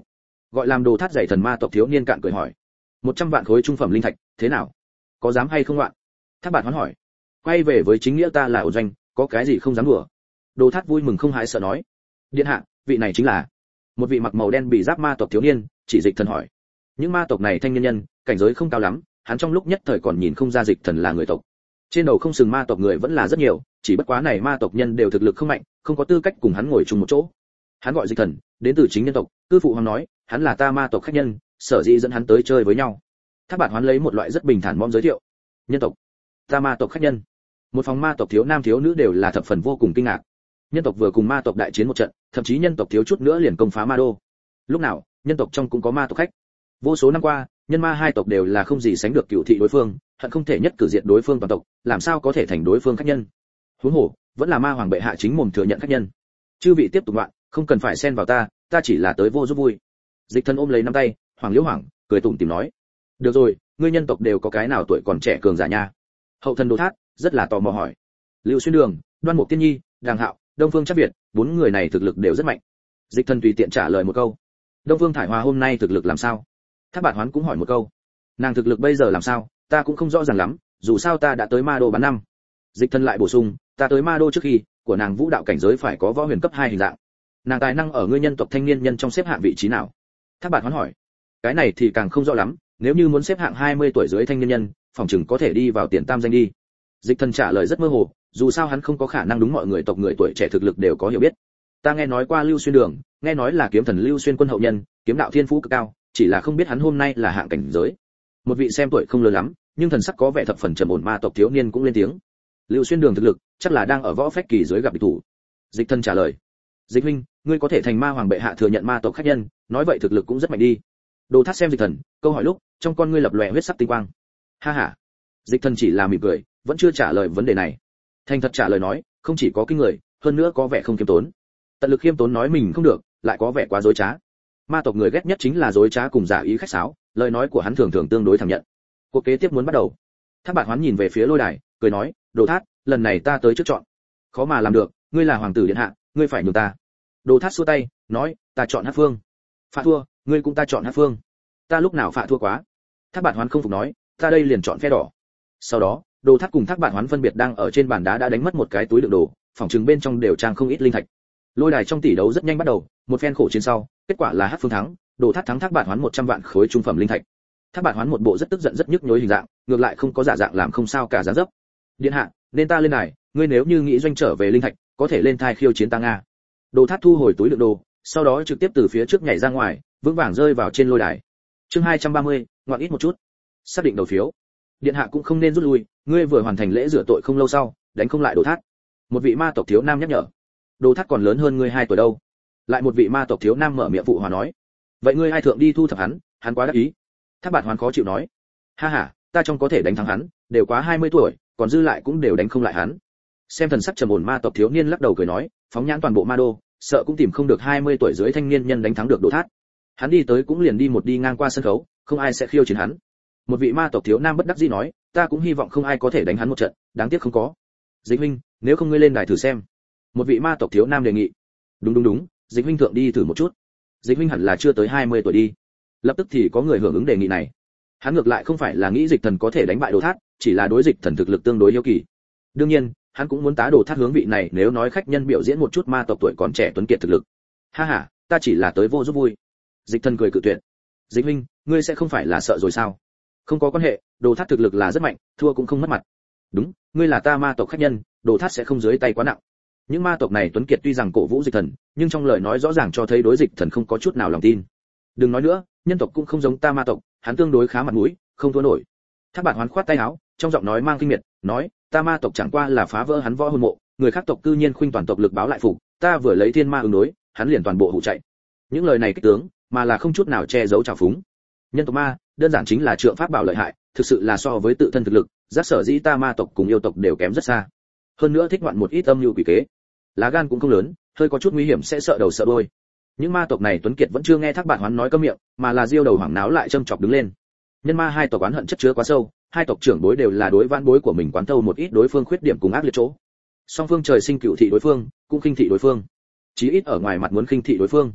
gọi làm đồ thát dạy thần ma tộc thiếu niên cạn cười hỏi. 100 vạn khối trung phẩm linh thạch, thế nào? Có dám hay không loạn? Thác Bạt Hoán hỏi. Quay về với chính nghĩa ta là ổ doanh, có cái gì không dám đùa. Đồ thát vui mừng không hãi sợ nói. Điện hạ, vị này chính là một vị mặc màu đen bị giáp ma tộc thiếu niên, chỉ Dịch Thần hỏi. Những ma tộc này thanh niên nhân, cảnh giới không cao lắm, hắn trong lúc nhất thời còn nhìn không ra Dịch Thần là người tộc. Trên đầu không sừng ma tộc người vẫn là rất nhiều, chỉ bất quá này ma tộc nhân đều thực lực không mạnh, không có tư cách cùng hắn ngồi chung một chỗ. Hắn gọi Dịch Thần, đến từ chính nhân tộc, cư phụ hoàng nói, hắn là ta ma tộc khách nhân, sở dĩ dẫn hắn tới chơi với nhau. Thác Bạt Hoán lấy một loại rất bình thản mong giới thiệu. Nhân tộc, ta ma tộc khách nhân. Một phòng ma tộc thiếu nam thiếu nữ đều là thập phần vô cùng kinh ngạc. Nhân tộc vừa cùng ma tộc đại chiến một trận, thậm chí nhân tộc thiếu chút nữa liền công phá ma đô. Lúc nào, nhân tộc trong cũng có ma tộc khách. Vô số năm qua, nhân ma hai tộc đều là không gì sánh được cựu thị đối phương, hận không thể nhất cử diệt đối phương toàn tộc, làm sao có thể thành đối phương khách nhân. Huống hồ, vẫn là ma hoàng bệ hạ chính mồm thừa nhận khách nhân. Chư vị tiếp tục loạn, không cần phải xen vào ta chỉ là tới vô giúp vui. Dịch Thần ôm lấy nắm tay, Hoàng Liễu Hoàng cười tủm tỉm nói. Được rồi, ngươi nhân tộc đều có cái nào tuổi còn trẻ cường giả nha? Hậu thần Đồ Thát rất là tò mò hỏi. Lưu Xuyên Đường, Đoan Mục Tiên Nhi, Đàng Hạo, Đông Phương Trác Việt, bốn người này thực lực đều rất mạnh. Dịch Thần tùy tiện trả lời một câu. Đông Phương Thải Hòa hôm nay thực lực làm sao? Thác Bạt Hoán cũng hỏi một câu. Nàng thực lực bây giờ làm sao, ta cũng không rõ ràng lắm, dù sao ta đã tới ma đô bán năm. Dịch Thần lại bổ sung, ta tới ma đô trước khi, của nàng vũ đạo cảnh giới phải có võ huyền cấp 2 hình dạng. Nàng tài năng ở ngươi nhân tộc thanh niên nhân trong xếp hạng vị trí nào? Thác Bạt Hoán hỏi. Cái này thì càng không rõ lắm, nếu như muốn xếp hạng 20 tuổi dưới thanh niên nhân, phòng chừng có thể đi vào tiền tam danh đi. Dịch Thần trả lời rất mơ hồ, dù sao hắn không có khả năng đúng mọi người tộc người tuổi trẻ thực lực đều có hiểu biết. Ta nghe nói qua Lưu Xuyên Đường, nghe nói là kiếm thần Lưu Xuyên quân hậu nhân, kiếm đạo thiên phú cực cao, chỉ là không biết hắn hôm nay là hạng cảnh giới. Một vị xem tuổi không lớn lắm, nhưng thần sắc có vẻ thập phần trầm ổn ma tộc thiếu niên cũng lên tiếng. Lưu Xuyên Đường thực lực, chắc là đang ở võ phách kỳ dưới gặp địch thủ. Dịch Thần trả lời. Dịch huynh, ngươi có thể thành ma hoàng bệ hạ thừa nhận ma tộc khách nhân, nói vậy thực lực cũng rất mạnh đi. Đồ Thát xem Dịch Thần, câu hỏi lúc, trong con ngươi lập lòe huyết sắc tinh quang. Ha ha. Dịch Thần chỉ là mỉm cười, vẫn chưa trả lời vấn đề này. Thành thật trả lời nói, không chỉ có kinh người, hơn nữa có vẻ không khiêm tốn. Tận lực khiêm tốn nói mình không được, lại có vẻ quá dối trá. Ma tộc người ghét nhất chính là dối trá cùng giả ý khách sáo, lời nói của hắn thường thường tương đối thẳng nhận. Cuộc kế tiếp muốn bắt đầu. Thác Bạt Hoán nhìn về phía lôi đài, cười nói, Đồ Thát, lần này ta tới trước chọn. Khó mà làm được, ngươi là hoàng tử điện hạ, ngươi phải nhường ta. Đồ Thát xua tay, nói, ta chọn Hắc Phương. Phạ thua, ngươi cũng ta chọn Hắc Phương. Ta lúc nào phạ thua quá? Thác Bạt Hoán không phục nói, ta đây liền chọn phe đỏ. Sau đó, Đồ Thát cùng Thác Bạt Hoán phân biệt đang ở trên bàn đá đã đánh mất một cái túi đựng đồ, phòng trừng bên trong đều trang không ít linh thạch. Lôi đài trong tỷ đấu rất nhanh bắt đầu, một phen khổ chiến sau, kết quả là Hắc Phương thắng, Đồ Thát thắng Thác Bạt Hoán 100 vạn khối trung phẩm linh thạch. Thác Bạt Hoán một bộ rất tức giận rất nhức nhối hình dạng, ngược lại không có giả dạng làm không sao cả dáng dấp. Điện hạ, nên ta lên đài, ngươi nếu như nghĩ doanh trở về linh thạch, có thể lên thai khiêu chiến ta nga. Đồ Thát thu hồi túi đựng đồ, sau đó trực tiếp từ phía trước nhảy ra ngoài, vững vàng rơi vào trên lôi đài. Chương 230, ngoạn ít một chút. Xác định đầu phiếu. Điện hạ cũng không nên rút lui, ngươi vừa hoàn thành lễ rửa tội không lâu sau, đánh không lại Đồ Thát. Một vị ma tộc thiếu nam nhắc nhở. Đồ Thát còn lớn hơn ngươi 2 tuổi đâu. Lại một vị ma tộc thiếu nam mở miệng phụ hòa nói. Vậy ngươi ai thượng đi thu thập hắn quá đắc ý. Thác Bạt Hoán khó chịu nói. Ha ha, ta trong có thể đánh thắng hắn, đều quá 20 tuổi, còn dư lại cũng đều đánh không lại hắn. Xem thần sắc trầm ổn ma tộc thiếu niên lắc đầu cười nói, phóng nhãn toàn bộ ma đô, sợ cũng tìm không được 20 tuổi dưới thanh niên nhân đánh thắng được Đồ Thát. Hắn đi tới cũng liền đi ngang qua sân khấu, không ai sẽ khiêu chiến hắn. Một vị ma tộc thiếu nam bất đắc dĩ nói, ta cũng hy vọng không ai có thể đánh hắn một trận, đáng tiếc không có. Dịch huynh, nếu không ngươi lên đài thử xem. Một vị ma tộc thiếu nam đề nghị. Đúng, Dịch huynh thượng đi thử một chút. Dịch huynh hẳn là chưa tới 20 tuổi đi. Lập tức thì có người hưởng ứng đề nghị này. Hắn ngược lại không phải là nghĩ Dịch Thần có thể đánh bại Đồ Thát, chỉ là đối Dịch Thần thực lực tương đối hiếu kỳ. Đương nhiên, hắn cũng muốn tá Đồ Thát hướng vị này nếu nói khách nhân biểu diễn một chút ma tộc tuổi còn trẻ tuấn kiệt thực lực. Ha ha, ta chỉ là tới vô giúp vui. Dịch Thần cười cự tuyệt. Dịch huynh, ngươi sẽ không phải là sợ rồi sao? Không có quan hệ, Đồ Thát thực lực là rất mạnh, thua cũng không mất mặt. Đúng, ngươi là ta ma tộc khách nhân, Đồ Thát sẽ không dưới tay quá nặng. Những ma tộc này tuấn kiệt tuy rằng cổ vũ Dịch Thần, nhưng trong lời nói rõ ràng cho thấy đối Dịch Thần không có chút nào lòng tin. Đừng nói nữa, nhân tộc cũng không giống ta ma tộc, hắn tương đối khá mặt mũi, không thua nổi. Thác Bạt Hoán khoát tay áo, trong giọng nói mang kinh miệt, nói, ta ma tộc chẳng qua là phá vỡ hắn võ hồn mộ, người khác tộc cư nhiên khuynh toàn tộc lực báo lại phục, ta vừa lấy thiên ma ứng đối, hắn liền toàn bộ hụ chạy. Những lời này kích tướng, mà là không chút nào che giấu trào phúng. Nhân tộc ma, đơn giản chính là trượng pháp bảo lợi hại, thực sự là so với tự thân thực lực, giác sở dĩ ta ma tộc cùng yêu tộc đều kém rất xa. Hơn nữa thích ngoạn một ít âm mưu quỷ kế, lá gan cũng không lớn, hơi có chút nguy hiểm sẽ sợ đầu sợ đuôi. Những ma tộc này tuấn kiệt vẫn chưa nghe Thác Bạt Hoán nói câm miệng, mà là diêu đầu hoảng náo lại châm chọc đứng lên. Nhân ma hai tộc oán hận chất chứa quá sâu, hai tộc trưởng bối đều là đối vãn bối của mình quán thâu một ít đối phương khuyết điểm cùng ác liệt chỗ. Song phương trời sinh cựu thị đối phương, cũng khinh thị đối phương. Chí ít ở ngoài mặt muốn khinh thị đối phương.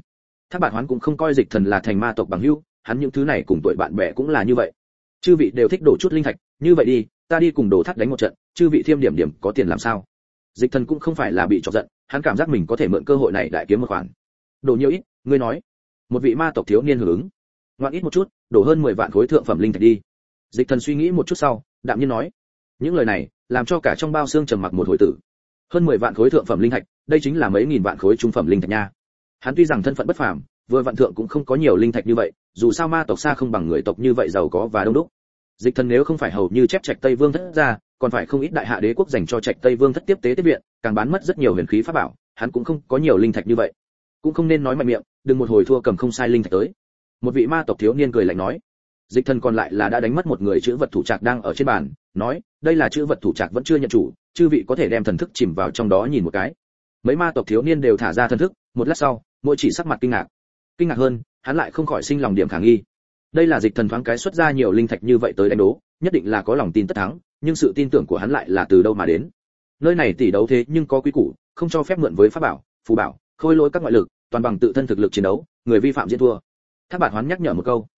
Thác Bạt Hoán cũng không coi Dịch Thần là thành ma tộc bằng hữu, hắn những thứ này cùng tuổi bạn bè cũng là như vậy. Chư vị đều thích đổ chút linh thạch, như vậy đi, ta đi cùng Đồ Thát đánh một trận, chư vị thêm điểm điểm có tiền làm sao? Dịch Thần cũng không phải là bị chọc giận, hắn cảm giác mình có thể mượn cơ hội này đại kiếm một khoản. Đổ nhiều ít, ngươi nói? Một vị ma tộc thiếu niên hưởng ứng. Ngoạn ít một chút, đổ hơn 10 vạn khối thượng phẩm linh thạch đi. Dịch Thần suy nghĩ một chút sau, đạm nhiên nói. Những lời này, làm cho cả trong bao xương trầm mặc một hồi tử. Hơn 10 vạn khối thượng phẩm linh thạch, đây chính là mấy nghìn vạn khối trung phẩm linh thạch nha. Hắn tuy rằng thân phận bất phàm, vừa vạn thượng cũng không có nhiều linh thạch như vậy, dù sao ma tộc xa không bằng người tộc như vậy giàu có và đông đúc. Dịch Thần nếu không phải hầu như chép Trạch Tây Vương thất ra, còn phải không ít đại hạ đế quốc dành cho Trạch Tây Vương thất tiếp tế tiếp viện, càng bán mất rất nhiều huyền khí pháp bảo, hắn cũng không có nhiều linh thạch như vậy. Cũng không nên nói mạnh miệng, đừng một hồi thua cầm không sai linh thạch tới. Một vị ma tộc thiếu niên cười lạnh nói. Dịch Thần còn lại là đã đánh mất một người chữ vật thủ trạc đang ở trên bàn, nói, đây là chữ vật thủ trạc vẫn chưa nhận chủ, chư vị có thể đem thần thức chìm vào trong đó nhìn một cái. Mấy ma tộc thiếu niên đều thả ra thần thức, một lát sau, mỗi chỉ sắc mặt kinh ngạc hơn, hắn lại không khỏi sinh lòng điểm khả nghi. Đây là Dịch Thần thoáng cái xuất ra nhiều linh thạch như vậy tới đánh đố, nhất định là có lòng tin tất thắng, nhưng sự tin tưởng của hắn lại là từ đâu mà đến? Nơi này tỷ đấu thế nhưng có quy củ, không cho phép mượn với pháp bảo, phù bảo, khôi lỗi các ngoại lực, toàn bằng tự thân thực lực chiến đấu, người vi phạm diễn thua. Thác Bạt Hoán nhắc nhở một câu.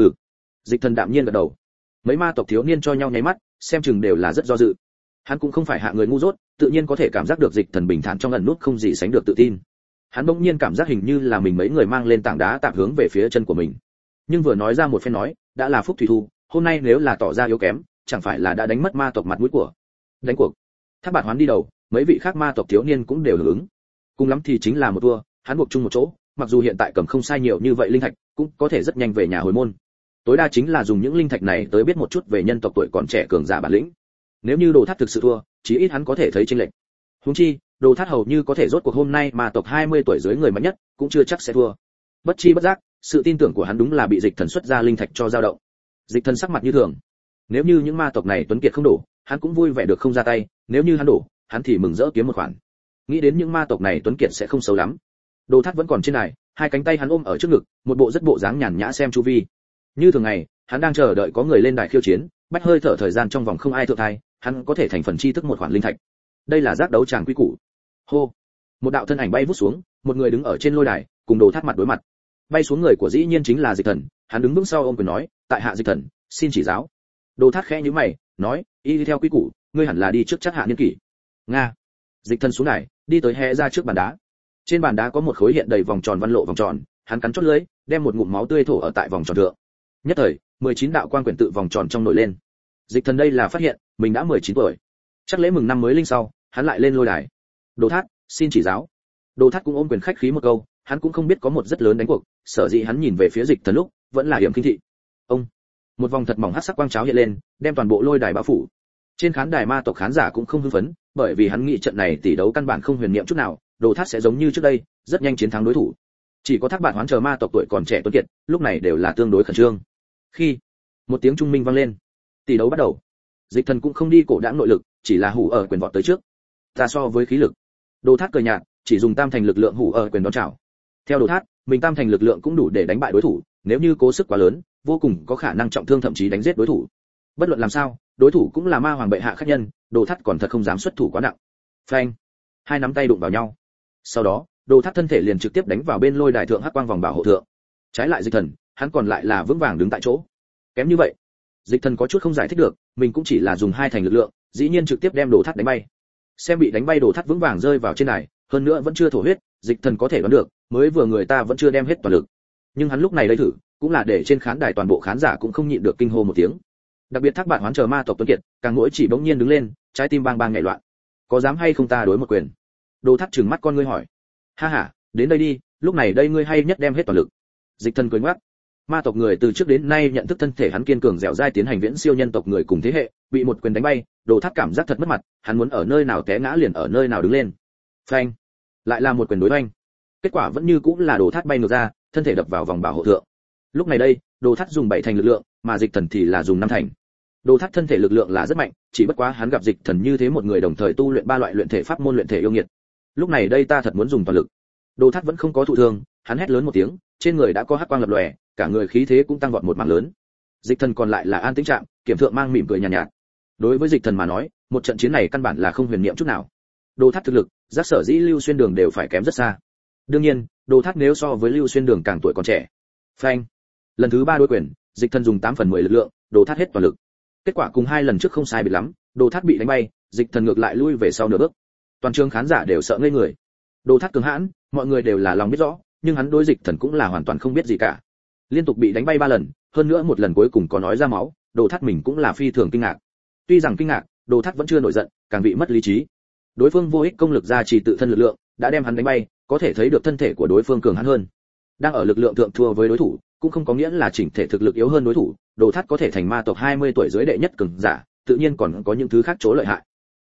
Dịch Thần đạm nhiên gật đầu. Mấy ma tộc thiếu niên cho nhau nháy mắt, xem chừng đều là rất do dự. Hắn cũng không phải hạ người ngu dốt, tự nhiên có thể cảm giác được Dịch Thần bình thản trong ẩn nút không gì sánh được tự tin. Hắn bỗng nhiên cảm giác hình như là mình mấy người mang lên tảng đá tạm hướng về phía chân của mình. Nhưng vừa nói ra một phen nói, đã là phúc thủy thu, hôm nay nếu là tỏ ra yếu kém, chẳng phải là đã đánh mất ma tộc mặt mũi của. Đánh cuộc. Thác Bạt Hoán đi đầu, mấy vị khác ma tộc thiếu niên cũng đều hưởng ứng. Cùng lắm thì chính là một thua, hắn buộc chung một chỗ, mặc dù hiện tại cầm không sai nhiều như vậy linh thạch, cũng có thể rất nhanh về nhà hồi môn. Tối đa chính là dùng những linh thạch này tới biết một chút về nhân tộc tuổi còn trẻ cường giả bản lĩnh. Nếu như Đồ Thát thực sự thua, chí ít hắn có thể thấy chênh lệch. Huống chi, Đồ Thát hầu như có thể rốt cuộc hôm nay mà tộc 20 tuổi dưới người mạnh nhất, cũng chưa chắc sẽ thua. Bất chi bất giác, sự tin tưởng của hắn đúng là bị Dịch Thần xuất ra linh thạch cho dao động. Dịch Thần sắc mặt như thường. Nếu như những ma tộc này tuấn kiệt không đổ, hắn cũng vui vẻ được không ra tay, nếu như hắn đổ, hắn thì mừng rỡ kiếm một khoản. Nghĩ đến những ma tộc này tuấn kiệt sẽ không xấu lắm. Đồ Thát vẫn còn trên này, hai cánh tay hắn ôm ở trước ngực, một bộ rất bộ dáng nhàn nhã xem chu vi. Như thường ngày, hắn đang chờ đợi có người lên đài khiêu chiến, bách hơi thở thời gian trong vòng không ai thượng thai, hắn có thể thành phần chi thức một khoản linh thạch. Đây là giác đấu tràng quy củ. Hô, một đạo thân ảnh bay vút xuống, một người đứng ở trên lôi đài, cùng Đồ Thát mặt đối mặt. Bay xuống người của dĩ nhiên chính là Dịch Thần, hắn đứng vững sau ôm quyền nói, tại hạ Dịch Thần, xin chỉ giáo. Đồ Thát khẽ nhíu mày, nói, y theo quy củ, ngươi hẳn là đi trước chắc hạ niên kỷ. Nga. Dịch Thần xuống đài, đi tới hé ra trước bàn đá. Trên bàn đá có một khối hiện đầy vòng tròn văn lộ vòng tròn, hắn cắn chốt lưỡi, đem một ngụm máu tươi thổ ở tại vòng tròn thượng. Nhất thời, 19 đạo quang quyển tự vòng tròn trong nổi lên. Dịch Thần đây là phát hiện, mình đã 19 tuổi. Chắc lễ mừng năm mới linh sau, hắn lại lên lôi đài. Đồ Thát, xin chỉ giáo. Đồ Thát cũng ôm quyền khách khí một câu, hắn cũng không biết có một rất lớn đánh cuộc, sở dĩ hắn nhìn về phía Dịch Thần lúc, vẫn là hiểm kinh thị. Ông, một vòng thật mỏng hắc sắc quang cháo hiện lên, đem toàn bộ lôi đài bao phủ. Trên khán đài ma tộc khán giả cũng không hưng phấn, bởi vì hắn nghĩ trận này tỷ đấu căn bản không huyền niệm chút nào, Đồ Thát sẽ giống như trước đây, rất nhanh chiến thắng đối thủ. Chỉ có Thác Bạt Hoán chờ ma tộc tuổi còn trẻ tuấn kiệt, lúc này đều là tương đối khẩn trương. Khi một tiếng trung minh vang lên, tỷ đấu bắt đầu. Dịch Thần cũng không đi cổ đãng nội lực, chỉ là hủ ở quyền vọt tới trước. Ta so với khí lực. Đồ Thát cười nhạt, chỉ dùng tam thành lực lượng hủ ở quyền đón chào. Theo Đồ Thát, mình tam thành lực lượng cũng đủ để đánh bại đối thủ, nếu như cố sức quá lớn, vô cùng có khả năng trọng thương thậm chí đánh giết đối thủ. Bất luận làm sao, đối thủ cũng là ma hoàng bệ hạ khách nhân, Đồ Thát còn thật không dám xuất thủ quá nặng. Phanh, hai nắm tay đụng vào nhau. Sau đó, Đồ Thát thân thể liền trực tiếp đánh vào bên lôi đài thượng hắc quang vòng bảo hộ thượng. Trái lại Dịch Thần, hắn còn lại là vững vàng đứng tại chỗ. Kém như vậy, Dịch Thần có chút không giải thích được, mình cũng chỉ là dùng hai thành lực lượng, dĩ nhiên trực tiếp đem Đồ Thát đánh bay. Xem bị đánh bay Đồ Thát vững vàng rơi vào trên đài, hơn nữa vẫn chưa thổ huyết, Dịch Thần có thể đoán được, mới vừa người ta vẫn chưa đem hết toàn lực. Nhưng hắn lúc này đây thử, cũng là để trên khán đài toàn bộ khán giả cũng không nhịn được kinh hô một tiếng. Đặc biệt Thác Bạt Hoán chờ ma tộc tuấn kiệt, càng mỗi chỉ bỗng nhiên đứng lên, trái tim bang bang nhảy loạn. Có dám hay không ta đối một quyền? Đồ Thát trừng mắt con ngươi hỏi. Ha ha, đến đây đi, lúc này đây ngươi hay nhất đem hết toàn lực. Dịch Thần cười ngoác. Ma tộc người từ trước đến nay nhận thức thân thể hắn kiên cường dẻo dai tiến hành viễn siêu nhân tộc người cùng thế hệ, bị một quyền đánh bay, Đồ Thát cảm giác thật mất mặt, hắn muốn ở nơi nào té ngã liền ở nơi nào đứng lên. Phanh, lại là một quyền đối oanh. Kết quả vẫn như cũng là Đồ Thát bay ngược ra, thân thể đập vào vòng bảo hộ thượng. Lúc này đây, Đồ Thát dùng 7 thành lực lượng, mà Dịch Thần thì là dùng 5 thành. Đồ Thát thân thể lực lượng là rất mạnh, chỉ bất quá hắn gặp Dịch Thần như thế một người đồng thời tu luyện 3 loại luyện thể pháp môn luyện thể yêu nghiệt. Lúc này đây ta thật muốn dùng toàn lực. Đồ Thát vẫn không có thụ thương, hắn hét lớn một tiếng, trên người đã có hắc quang lập lòe, cả người khí thế cũng tăng vọt một mảng lớn. Dịch Thần còn lại là an tĩnh trạng, kiểm thượng mang mỉm cười nhàn nhạt. Đối với Dịch Thần mà nói, một trận chiến này căn bản là không huyền niệm chút nào. Đồ Thát thực lực, giác sở dĩ lưu xuyên đường đều phải kém rất xa. Đương nhiên, Đồ Thát nếu so với Lưu Xuyên Đường càng tuổi còn trẻ. Phanh. Lần thứ 3 đối quyền, Dịch Thần dùng 8/10 lực lượng, Đồ Thát hết toàn lực. Kết quả cùng 2 lần trước không sai biệt lắm, Đồ Thát bị đánh bay, Dịch Thần ngược lại lui về sau nửa bước. Toàn trường khán giả đều sợ ngây người. Đồ Thát cường hãn, mọi người đều là lòng biết rõ, nhưng hắn đối Dịch Thần cũng là hoàn toàn không biết gì cả. Liên tục bị đánh bay 3 lần, hơn nữa một lần cuối cùng có nói ra máu, Đồ Thát mình cũng là phi thường kinh ngạc. Tuy rằng kinh ngạc, Đồ Thát vẫn chưa nổi giận, càng bị mất lý trí. Đối phương vô ích công lực ra chỉ tự thân lực lượng, đã đem hắn đánh bay, có thể thấy được thân thể của đối phương cường hãn hơn. Đang ở lực lượng thượng thua với đối thủ, cũng không có nghĩa là chỉnh thể thực lực yếu hơn đối thủ, Đồ Thát có thể thành ma tộc 20 tuổi dưới đệ nhất cường giả, tự nhiên còn có những thứ khác chỗ lợi hại.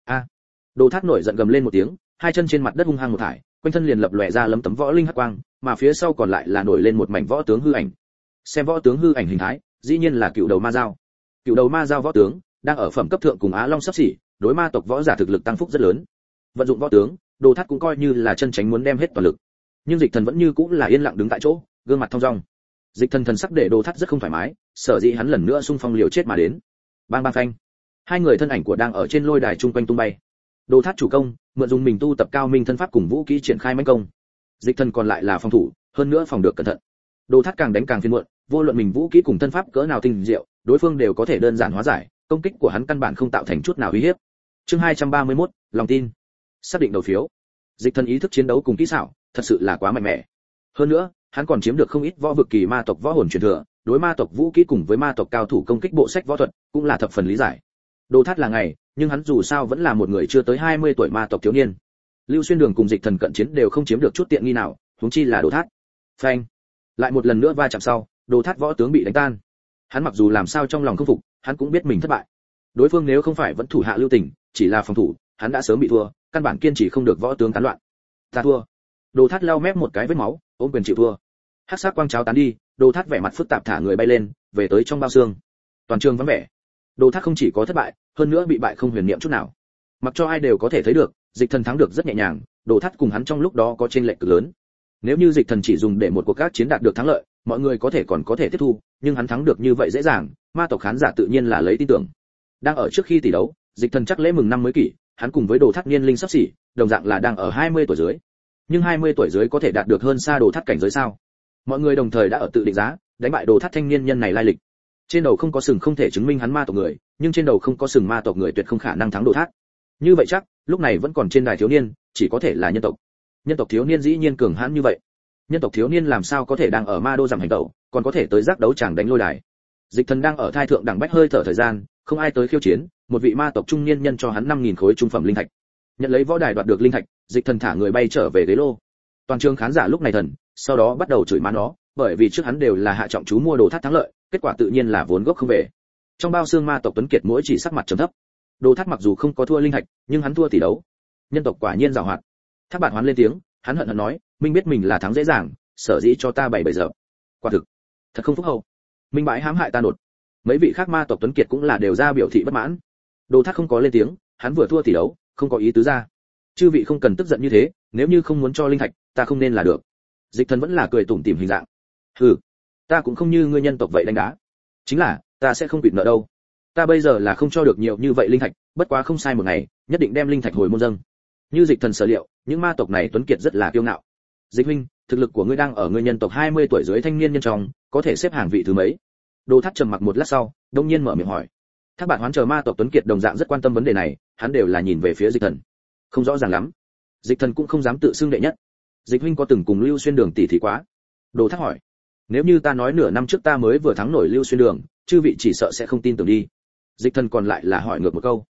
Đồ Thát nổi giận gầm lên một tiếng, hai chân trên mặt đất hung hăng một thải, quanh thân liền lập lòe ra lấm tấm võ linh hắc quang, mà phía sau còn lại là nổi lên một mảnh võ tướng hư ảnh. Xem võ tướng hư ảnh hình thái, dĩ nhiên là cựu đầu ma dao. Cựu đầu ma dao võ tướng đang ở phẩm cấp thượng cùng Á Long sắp xỉ, đối ma tộc võ giả thực lực tăng phúc rất lớn. Vận dụng võ tướng, Đồ Thát cũng coi như là chân tránh muốn đem hết toàn lực. Nhưng Dịch Thần vẫn như cũng là yên lặng đứng tại chỗ, gương mặt thong dong. Dịch Thần thần sắc để Đồ Thát rất không thoải mái, sở dĩ hắn lần nữa xung phong liều chết mà đến. Bang bang phanh. Hai người thân ảnh của đang ở trên lôi đài chung quanh tung bay. Đồ Thát chủ công, mượn dùng mình tu tập cao minh thân pháp cùng vũ khí triển khai mãnh công. Dịch Thần còn lại là phòng thủ, hơn nữa phòng được cẩn thận. Đồ Thát càng đánh càng phiền muộn, vô luận mình vũ khí cùng thân pháp cỡ nào tinh diệu, đối phương đều có thể đơn giản hóa giải, công kích của hắn căn bản không tạo thành chút nào uy hiếp. Chương 231, lòng tin. Xác định đầu phiếu. Dịch Thần ý thức chiến đấu cùng kỹ xảo, thật sự là quá mạnh mẽ. Hơn nữa, hắn còn chiếm được không ít võ vực kỳ ma tộc võ hồn truyền thừa, đối ma tộc vũ khí cùng với ma tộc cao thủ công kích bộ sách võ thuật, cũng là thập phần lý giải. Đồ Thát là ngày, nhưng hắn dù sao vẫn là một người chưa tới 20 tuổi ma tộc thiếu niên. Lưu Xuyên Đường cùng Dịch Thần cận chiến đều không chiếm được chút tiện nghi nào, huống chi là Đồ Thát. Phanh. Lại một lần nữa va chạm sau, Đồ Thát võ tướng bị đánh tan. Hắn mặc dù làm sao trong lòng không phục, hắn cũng biết mình thất bại. Đối phương nếu không phải vẫn thủ hạ lưu tình, chỉ là phòng thủ, hắn đã sớm bị thua, căn bản kiên trì không được võ tướng tán loạn. Ta thua. Đồ Thát lau mép một cái vết máu, ôm quyền chịu thua. Hắc sắc quang cháo tán đi, Đồ Thát vẻ mặt phức tạp thả người bay lên, về tới trong bao xương. Toàn trường vắng vẻ. Đồ Thát không chỉ có thất bại, hơn nữa bị bại không huyền niệm chút nào. Mặc cho ai đều có thể thấy được, Dịch Thần thắng được rất nhẹ nhàng, Đồ Thát cùng hắn trong lúc đó có chênh lệch cực lớn. Nếu như Dịch Thần chỉ dùng để một cuộc các chiến đạt được thắng lợi, mọi người có thể còn có thể tiếp thu, nhưng hắn thắng được như vậy dễ dàng, ma tộc khán giả tự nhiên là lấy tin tưởng. Đang ở trước khi tỷ đấu, Dịch Thần chắc lễ mừng năm mới kỷ, hắn cùng với Đồ Thát niên linh sắp xỉ, đồng dạng là đang ở 20 tuổi dưới. Nhưng 20 tuổi dưới có thể đạt được hơn xa Đồ Thát cảnh giới sao? Mọi người đồng thời đã ở tự định giá, đánh bại Đồ Thát thanh niên nhân này lai lịch. Trên đầu không có sừng không thể chứng minh hắn ma tộc người, nhưng trên đầu không có sừng ma tộc người tuyệt không khả năng thắng Đồ Thát. Như vậy chắc, lúc này vẫn còn trên đài thiếu niên, chỉ có thể là nhân tộc. Nhân tộc thiếu niên dĩ nhiên cường hãn như vậy. Nhân tộc thiếu niên làm sao có thể đang ở ma đô giảm hành động, còn có thể tới giác đấu chẳng đánh lôi đài. Dịch Thần đang ở thai thượng đẳng bách hơi thở thời gian, không ai tới khiêu chiến, một vị ma tộc trung niên nhân cho hắn 5000 khối trung phẩm linh thạch. Nhận lấy võ đài đoạt được linh thạch, Dịch Thần thả người bay trở về ghế lô. Toàn trường khán giả lúc này thần, sau đó bắt đầu chửi má nó, bởi vì trước hắn đều là hạ trọng chú mua Đồ Thát thắng lợi, kết quả tự nhiên là vốn gốc không về. Trong bao xương ma tộc Tuấn Kiệt mỗi chỉ sắc mặt trầm thấp. Đồ Thát mặc dù không có thua linh thạch, nhưng hắn thua tỷ đấu. Nhân tộc quả nhiên giàu hoạt. Thác Bạt Hoán lên tiếng, hắn hận hận nói, minh biết mình là thắng dễ dàng, sở dĩ cho ta 7 giờ. Quả thực, thật không phúc hậu. Minh bãi hãm hại ta nột. Mấy vị khác ma tộc Tuấn Kiệt cũng là đều ra biểu thị bất mãn. Đồ Thát không có lên tiếng, hắn vừa thua tỷ đấu, không có ý tứ ra. Chư vị không cần tức giận như thế, nếu như không muốn cho linh thạch, ta không nên là được. Dịch Thần vẫn là cười tủm tỉm hình dạng. Hừ, ta cũng không như ngươi nhân tộc vậy đánh đá. Chính là, ta sẽ không quỵt nợ đâu. Ta bây giờ là không cho được nhiều như vậy linh thạch, bất quá không sai một ngày, nhất định đem linh thạch hồi môn dâng. Như Dịch Thần sở liệu, những ma tộc này Tuấn Kiệt rất là kiêu ngạo. Dịch huynh, thực lực của ngươi đang ở ngươi nhân tộc 20 tuổi dưới thanh niên nhân trong, có thể xếp hàng vị thứ mấy? Đồ Thát trầm mặc một lát sau, đông nhiên mở miệng hỏi. Thác Bạt Hoán chờ ma tộc Tuấn Kiệt đồng dạng rất quan tâm vấn đề này, hắn đều là nhìn về phía Dịch Thần. Không rõ ràng lắm. Dịch Thần cũng không dám tự xưng đệ nhất. Dịch huynh có từng cùng Lưu Xuyên Đường tỷ thí quá? Đồ Thát hỏi. Nếu như ta nói nửa năm trước ta mới vừa thắng nổi Lưu Xuyên Đường, chư vị chỉ sợ sẽ không tin tưởng đi. Dịch Thần còn lại là hỏi ngược một câu.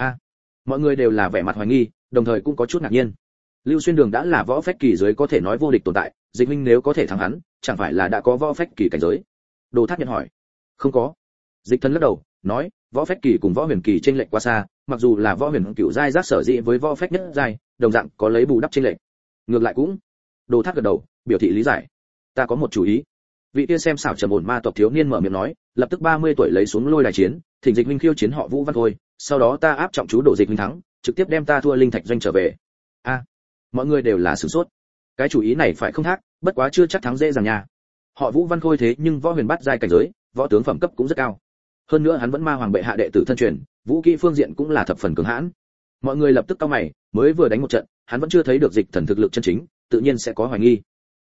Mọi người đều là vẻ mặt hoài nghi, đồng thời cũng có chút ngạc nhiên. Lưu Xuyên Đường đã là võ phách kỳ giới có thể nói vô địch tồn tại, Dịch huynh nếu có thể thắng hắn, chẳng phải là đã có võ phách kỳ cảnh giới? Đồ Thát nhận hỏi. Không có. Dịch Thần lắc đầu, nói, võ phách kỳ cùng võ huyền kỳ chênh lệch quá xa, mặc dù là võ huyền cửu giai giác sở dĩ với võ phách nhất giai, đồng dạng có lấy bù đắp chênh lệch. Ngược lại cũng. Đồ Thát gật đầu, biểu thị lý giải. Ta có một chủ ý. Vị kia xem xảo trầm ổn ma tộc thiếu niên mở miệng nói, lập tức 30 tuổi lấy xuống lôi đài chiến, thỉnh Dịch huynh khiêu chiến họ Vũ Văn Khôi, sau đó ta áp trọng chú đổ Dịch huynh thắng, trực tiếp đem ta thua linh thạch doanh trở về. Mọi người đều là sửng sốt. Cái chủ ý này phải không thác, bất quá chưa chắc thắng dễ dàng nha. Họ Vũ Văn Khôi thế nhưng võ huyền bát giai cảnh giới, võ tướng phẩm cấp cũng rất cao. Hơn nữa hắn vẫn ma hoàng bệ hạ đệ tử thân truyền, vũ kỹ phương diện cũng là thập phần cường hãn. Mọi người lập tức cau mày, mới vừa đánh một trận, hắn vẫn chưa thấy được Dịch Thần thực lực chân chính, tự nhiên sẽ có hoài nghi.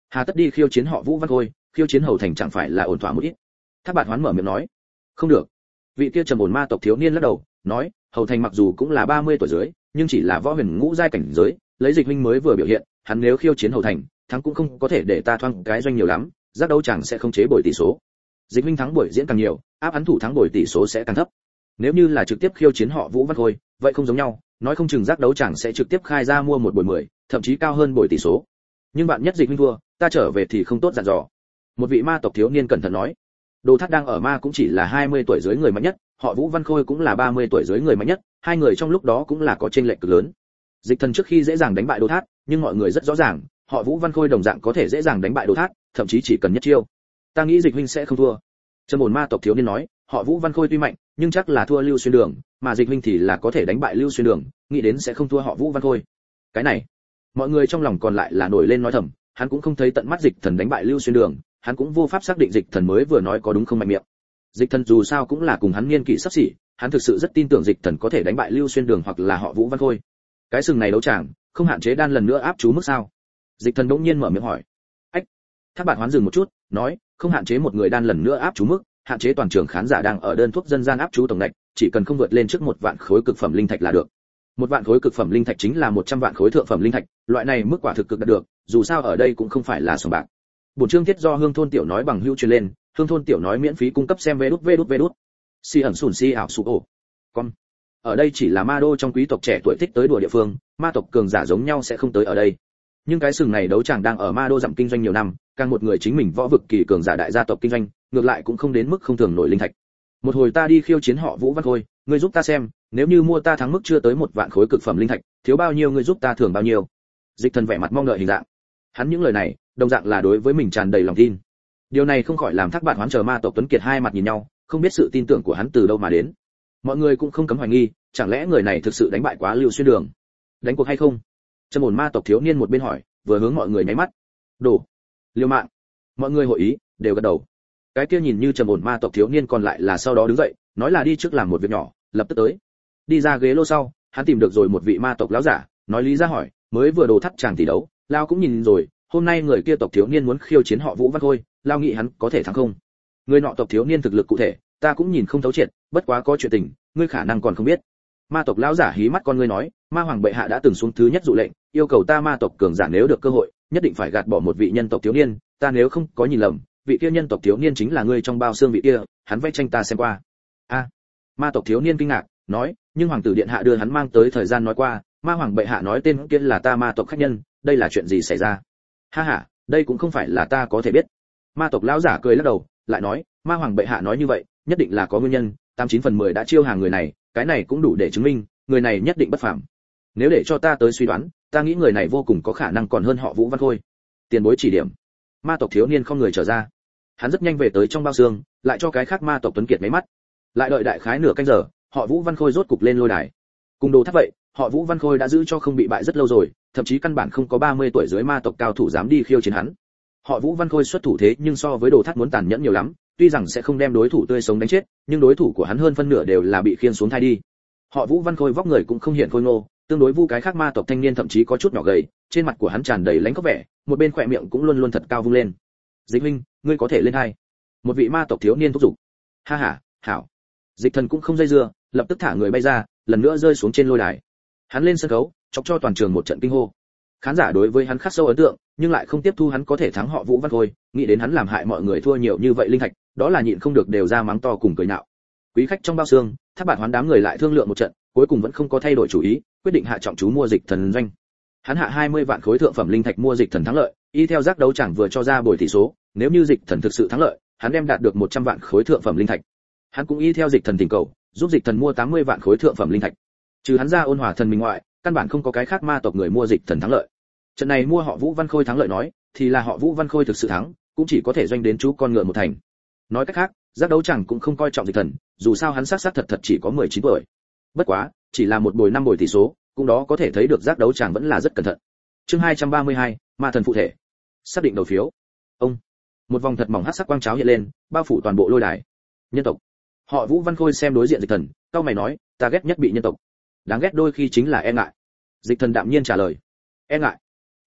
Hà tất đi khiêu chiến họ Vũ Văn Khôi, khiêu chiến Hầu Thành chẳng phải là ổn thỏa một ít. Thác Bạt Hoán mở miệng nói, không được. Vị kia trầm ổn ma tộc thiếu niên lắc đầu, nói, Hầu Thành mặc dù cũng là 30 tuổi dưới, nhưng chỉ là võ huyền ngũ giai cảnh giới, lấy Dịch huynh mới vừa biểu hiện, hắn nếu khiêu chiến Hầu Thành, thắng cũng không có thể để ta thoang cái doanh nhiều lắm, giác đấu chẳng sẽ không chế bồi tỷ số. Dịch huynh thắng buổi diễn càng nhiều, áp hắn thủ thắng buổi tỷ số sẽ càng thấp. Nếu như là trực tiếp khiêu chiến họ Vũ Văn Khôi, vậy không giống nhau, nói không chừng giác đấu chẳng sẽ trực tiếp khai ra mua một buổi 10, thậm chí cao hơn buổi tỷ số. Nhưng bạn nhất Dịch huynh thua, ta trở về thì không tốt dặn dò. Một vị ma tộc thiếu niên cẩn thận nói. Đồ Thát đang ở ma cũng chỉ là 20 tuổi dưới người mạnh nhất, họ Vũ Văn Khôi cũng là 30 tuổi dưới người mạnh nhất, hai người trong lúc đó cũng là có chênh lệch cực lớn. Dịch Thần trước khi dễ dàng đánh bại Đồ Thát, nhưng mọi người rất rõ ràng, họ Vũ Văn Khôi đồng dạng có thể dễ dàng đánh bại Đồ Thát, thậm chí chỉ cần nhất chiêu. Ta nghĩ Dịch huynh sẽ không thua. Trầm ổn ma tộc thiếu niên nói, họ Vũ Văn Khôi tuy mạnh, nhưng chắc là thua Lưu Xuyên Đường, mà Dịch huynh thì là có thể đánh bại Lưu Xuyên Đường, nghĩ đến sẽ không thua họ Vũ Văn Khôi. Cái này, mọi người trong lòng còn lại là nổi lên nói thầm, hắn cũng không thấy tận mắt Dịch Thần đánh bại Lưu Xuyên Đường, hắn cũng vô pháp xác định Dịch Thần mới vừa nói có đúng không mạnh miệng. Dịch Thần dù sao cũng là cùng hắn niên kỷ sắp xỉ, hắn thực sự rất tin tưởng Dịch Thần có thể đánh bại Lưu Xuyên Đường hoặc là họ Vũ Văn Khôi. Cái sừng này đấu tràng, không hạn chế đan lần nữa áp chú mức sao? Dịch Thần đống nhiên mở miệng hỏi. Ách. Thác Bạt Hoán dừng một chút, nói, không hạn chế một người đan lần nữa áp chú mức, hạn chế toàn trường khán giả đang ở đơn thuốc dân gian áp chú tổng ngạch, chỉ cần không vượt lên trước 1 vạn khối cực phẩm linh thạch là được. 1 vạn khối cực phẩm linh thạch chính là 100 vạn khối thượng phẩm linh thạch, loại này mức quả thực cực đạt được, dù sao ở đây cũng không phải là sòng bạc. Bổn chương tiết do Hương thôn tiểu nói bằng hữu truyền lên, Hương thôn tiểu nói miễn phí cung cấp xem vé đút. Si ẩn sùn si ảo sụp ổ. Con. Ở đây chỉ là ma đô trong quý tộc trẻ tuổi thích tới đùa địa phương, ma tộc cường giả giống nhau sẽ không tới ở đây. Nhưng cái sừng này đấu tràng đang ở ma đô dặm kinh doanh nhiều năm, càng một người chính mình võ vực kỳ cường giả đại gia tộc kinh doanh, ngược lại cũng không đến mức không thường nổi linh thạch. Một hồi ta đi khiêu chiến họ Vũ Văn Khôi, ngươi giúp ta xem, nếu như mua ta thắng mức chưa tới 1 vạn khối cực phẩm linh thạch, thiếu bao nhiêu ngươi giúp ta thưởng bao nhiêu. Dịch Thần vẻ mặt mong đợi hình dạng. Hắn những lời này, đồng dạng là đối với mình tràn đầy lòng tin. Điều này không khỏi làm Thác Bạt Hoán chờ ma tộc Tuấn Kiệt hai mặt nhìn nhau, không biết sự tin tưởng của hắn từ đâu mà đến. Mọi người cũng không cấm hoài nghi, chẳng lẽ người này thực sự đánh bại quá Lưu Xuyên Đường? Đánh cuộc hay không? Trầm ổn ma tộc thiếu niên một bên hỏi, vừa hướng mọi người nháy mắt. Đổ. Liều mạng. Mọi người hội ý, đều gật đầu. Cái kia nhìn như trầm ổn ma tộc thiếu niên còn lại là sau đó đứng dậy, nói là đi trước làm một việc nhỏ, lập tức tới. Đi ra ghế lô sau, hắn tìm được rồi một vị ma tộc lão giả, nói lý ra hỏi, mới vừa đồ thắt chàng tỷ đấu, lao cũng nhìn rồi, hôm nay người kia tộc thiếu niên muốn khiêu chiến họ Vũ Văn Khôi, lao nghĩ hắn có thể thắng không? Người nọ tộc thiếu niên thực lực cụ thể, ta cũng nhìn không thấu triệt, bất quá có chuyện tình, ngươi khả năng còn không biết. Ma tộc lão giả hí mắt con ngươi nói, ma hoàng bệ hạ đã từng xuống thứ nhất dụ lệnh, yêu cầu ta ma tộc cường giả nếu được cơ hội, nhất định phải gạt bỏ một vị nhân tộc thiếu niên, ta nếu không có nhìn lầm, vị kia nhân tộc thiếu niên chính là ngươi trong bao xương vị kia, hắn vẽ tranh ta xem qua. A. Ma tộc thiếu niên kinh ngạc, nói, nhưng hoàng tử điện hạ đưa hắn mang tới thời gian nói qua, ma hoàng bệ hạ nói tên kia là ta ma tộc khách nhân, đây là chuyện gì xảy ra? Ha ha, đây cũng không phải là ta có thể biết. Ma tộc lão giả cười lắc đầu, lại nói, ma hoàng bệ hạ nói như vậy, nhất định là có nguyên nhân, 89/10 đã chiêu hàng người này, cái này cũng đủ để chứng minh, người này nhất định bất phàm. Nếu để cho ta tới suy đoán, ta nghĩ người này vô cùng có khả năng còn hơn họ Vũ Văn Khôi. Tiền bối chỉ điểm. Ma tộc thiếu niên không người trở ra. Hắn rất nhanh về tới trong bao xương, lại cho cái khác ma tộc tuấn kiệt mấy mắt. Lại đợi đại khái nửa canh giờ, họ Vũ Văn Khôi rốt cục lên lôi đài. Cùng đồ tháp vậy, họ Vũ Văn Khôi đã giữ cho không bị bại rất lâu rồi, thậm chí căn bản không có 30 tuổi dưới ma tộc cao thủ dám đi khiêu chiến hắn. Họ Vũ Văn Khôi xuất thủ thế nhưng so với đồ tháp muốn tàn nhẫn nhiều lắm, tuy rằng sẽ không đem đối thủ tươi sống đánh chết, nhưng đối thủ của hắn hơn phân nửa đều là bị khiên xuống thai đi. Họ Vũ Văn Khôi vóc người cũng không hiện khôi ngô, tương đối vu cái khác ma tộc thanh niên thậm chí có chút nhỏ gầy, trên mặt của hắn tràn đầy lãnh khốc vẻ, một bên khỏe miệng cũng luôn luôn thật cao vung lên. Dịch huynh, ngươi có thể lên hai. Một vị ma tộc thiếu niên thúc giục. Ha ha, hảo. Dịch Thần cũng không dây dưa, lập tức thả người bay ra, lần nữa rơi xuống trên lôi đài. Hắn lên sân khấu, chọc cho toàn trường một trận kinh hô. Khán giả đối với hắn khắc sâu ấn tượng, nhưng lại không tiếp thu hắn có thể thắng họ Vũ Văn Khôi, nghĩ đến hắn làm hại mọi người thua nhiều như vậy linh thạch, đó là nhịn không được đều ra mắng to cùng cười nhạo. Quý khách trong bao xương, Thác Bạt Hoán đám người lại thương lượng một trận, cuối cùng vẫn không có thay đổi chủ ý, quyết định hạ trọng chú mua Dịch Thần doanh. Hắn hạ 20 vạn khối thượng phẩm linh thạch mua Dịch Thần thắng lợi, y theo giác đấu chẳng vừa cho ra bồi tỷ số, nếu như Dịch Thần thực sự thắng lợi, hắn đem đạt được 100 vạn khối thượng phẩm linh thạch. Hắn cũng y theo Dịch Thần tình cầu, giúp Dịch Thần mua 80 vạn khối thượng phẩm linh thạch. Trừ hắn ra Ôn Hòa Thần mình ngoại, căn bản không có cái khác ma tộc người mua Dịch Thần thắng lợi. Trận này mua họ Vũ Văn Khôi thắng lợi nói, thì là họ Vũ Văn Khôi thực sự thắng, cũng chỉ có thể doanh đến chú con ngựa một thành. Nói cách khác, giác đấu chẳng cũng không coi trọng Dịch Thần, dù sao hắn xác thật chỉ có 19 tuổi. Bất quá, chỉ là một bồi 5 bồi tỷ số, cũng đó có thể thấy được giác đấu chẳng vẫn là rất cẩn thận. Chương 232, ma thần phụ thể. Xác định đầu phiếu. Ông. Một vòng thật mỏng hắc sắc quang cháo hiện lên, bao phủ toàn bộ lôi đài. Nhân tộc. Họ Vũ Văn Khôi xem đối diện Dịch Thần, cau mày nói, ta ghét nhất bị nhân tộc. Đáng ghét đôi khi chính là e ngại. Dịch Thần đạm nhiên trả lời. E ngại.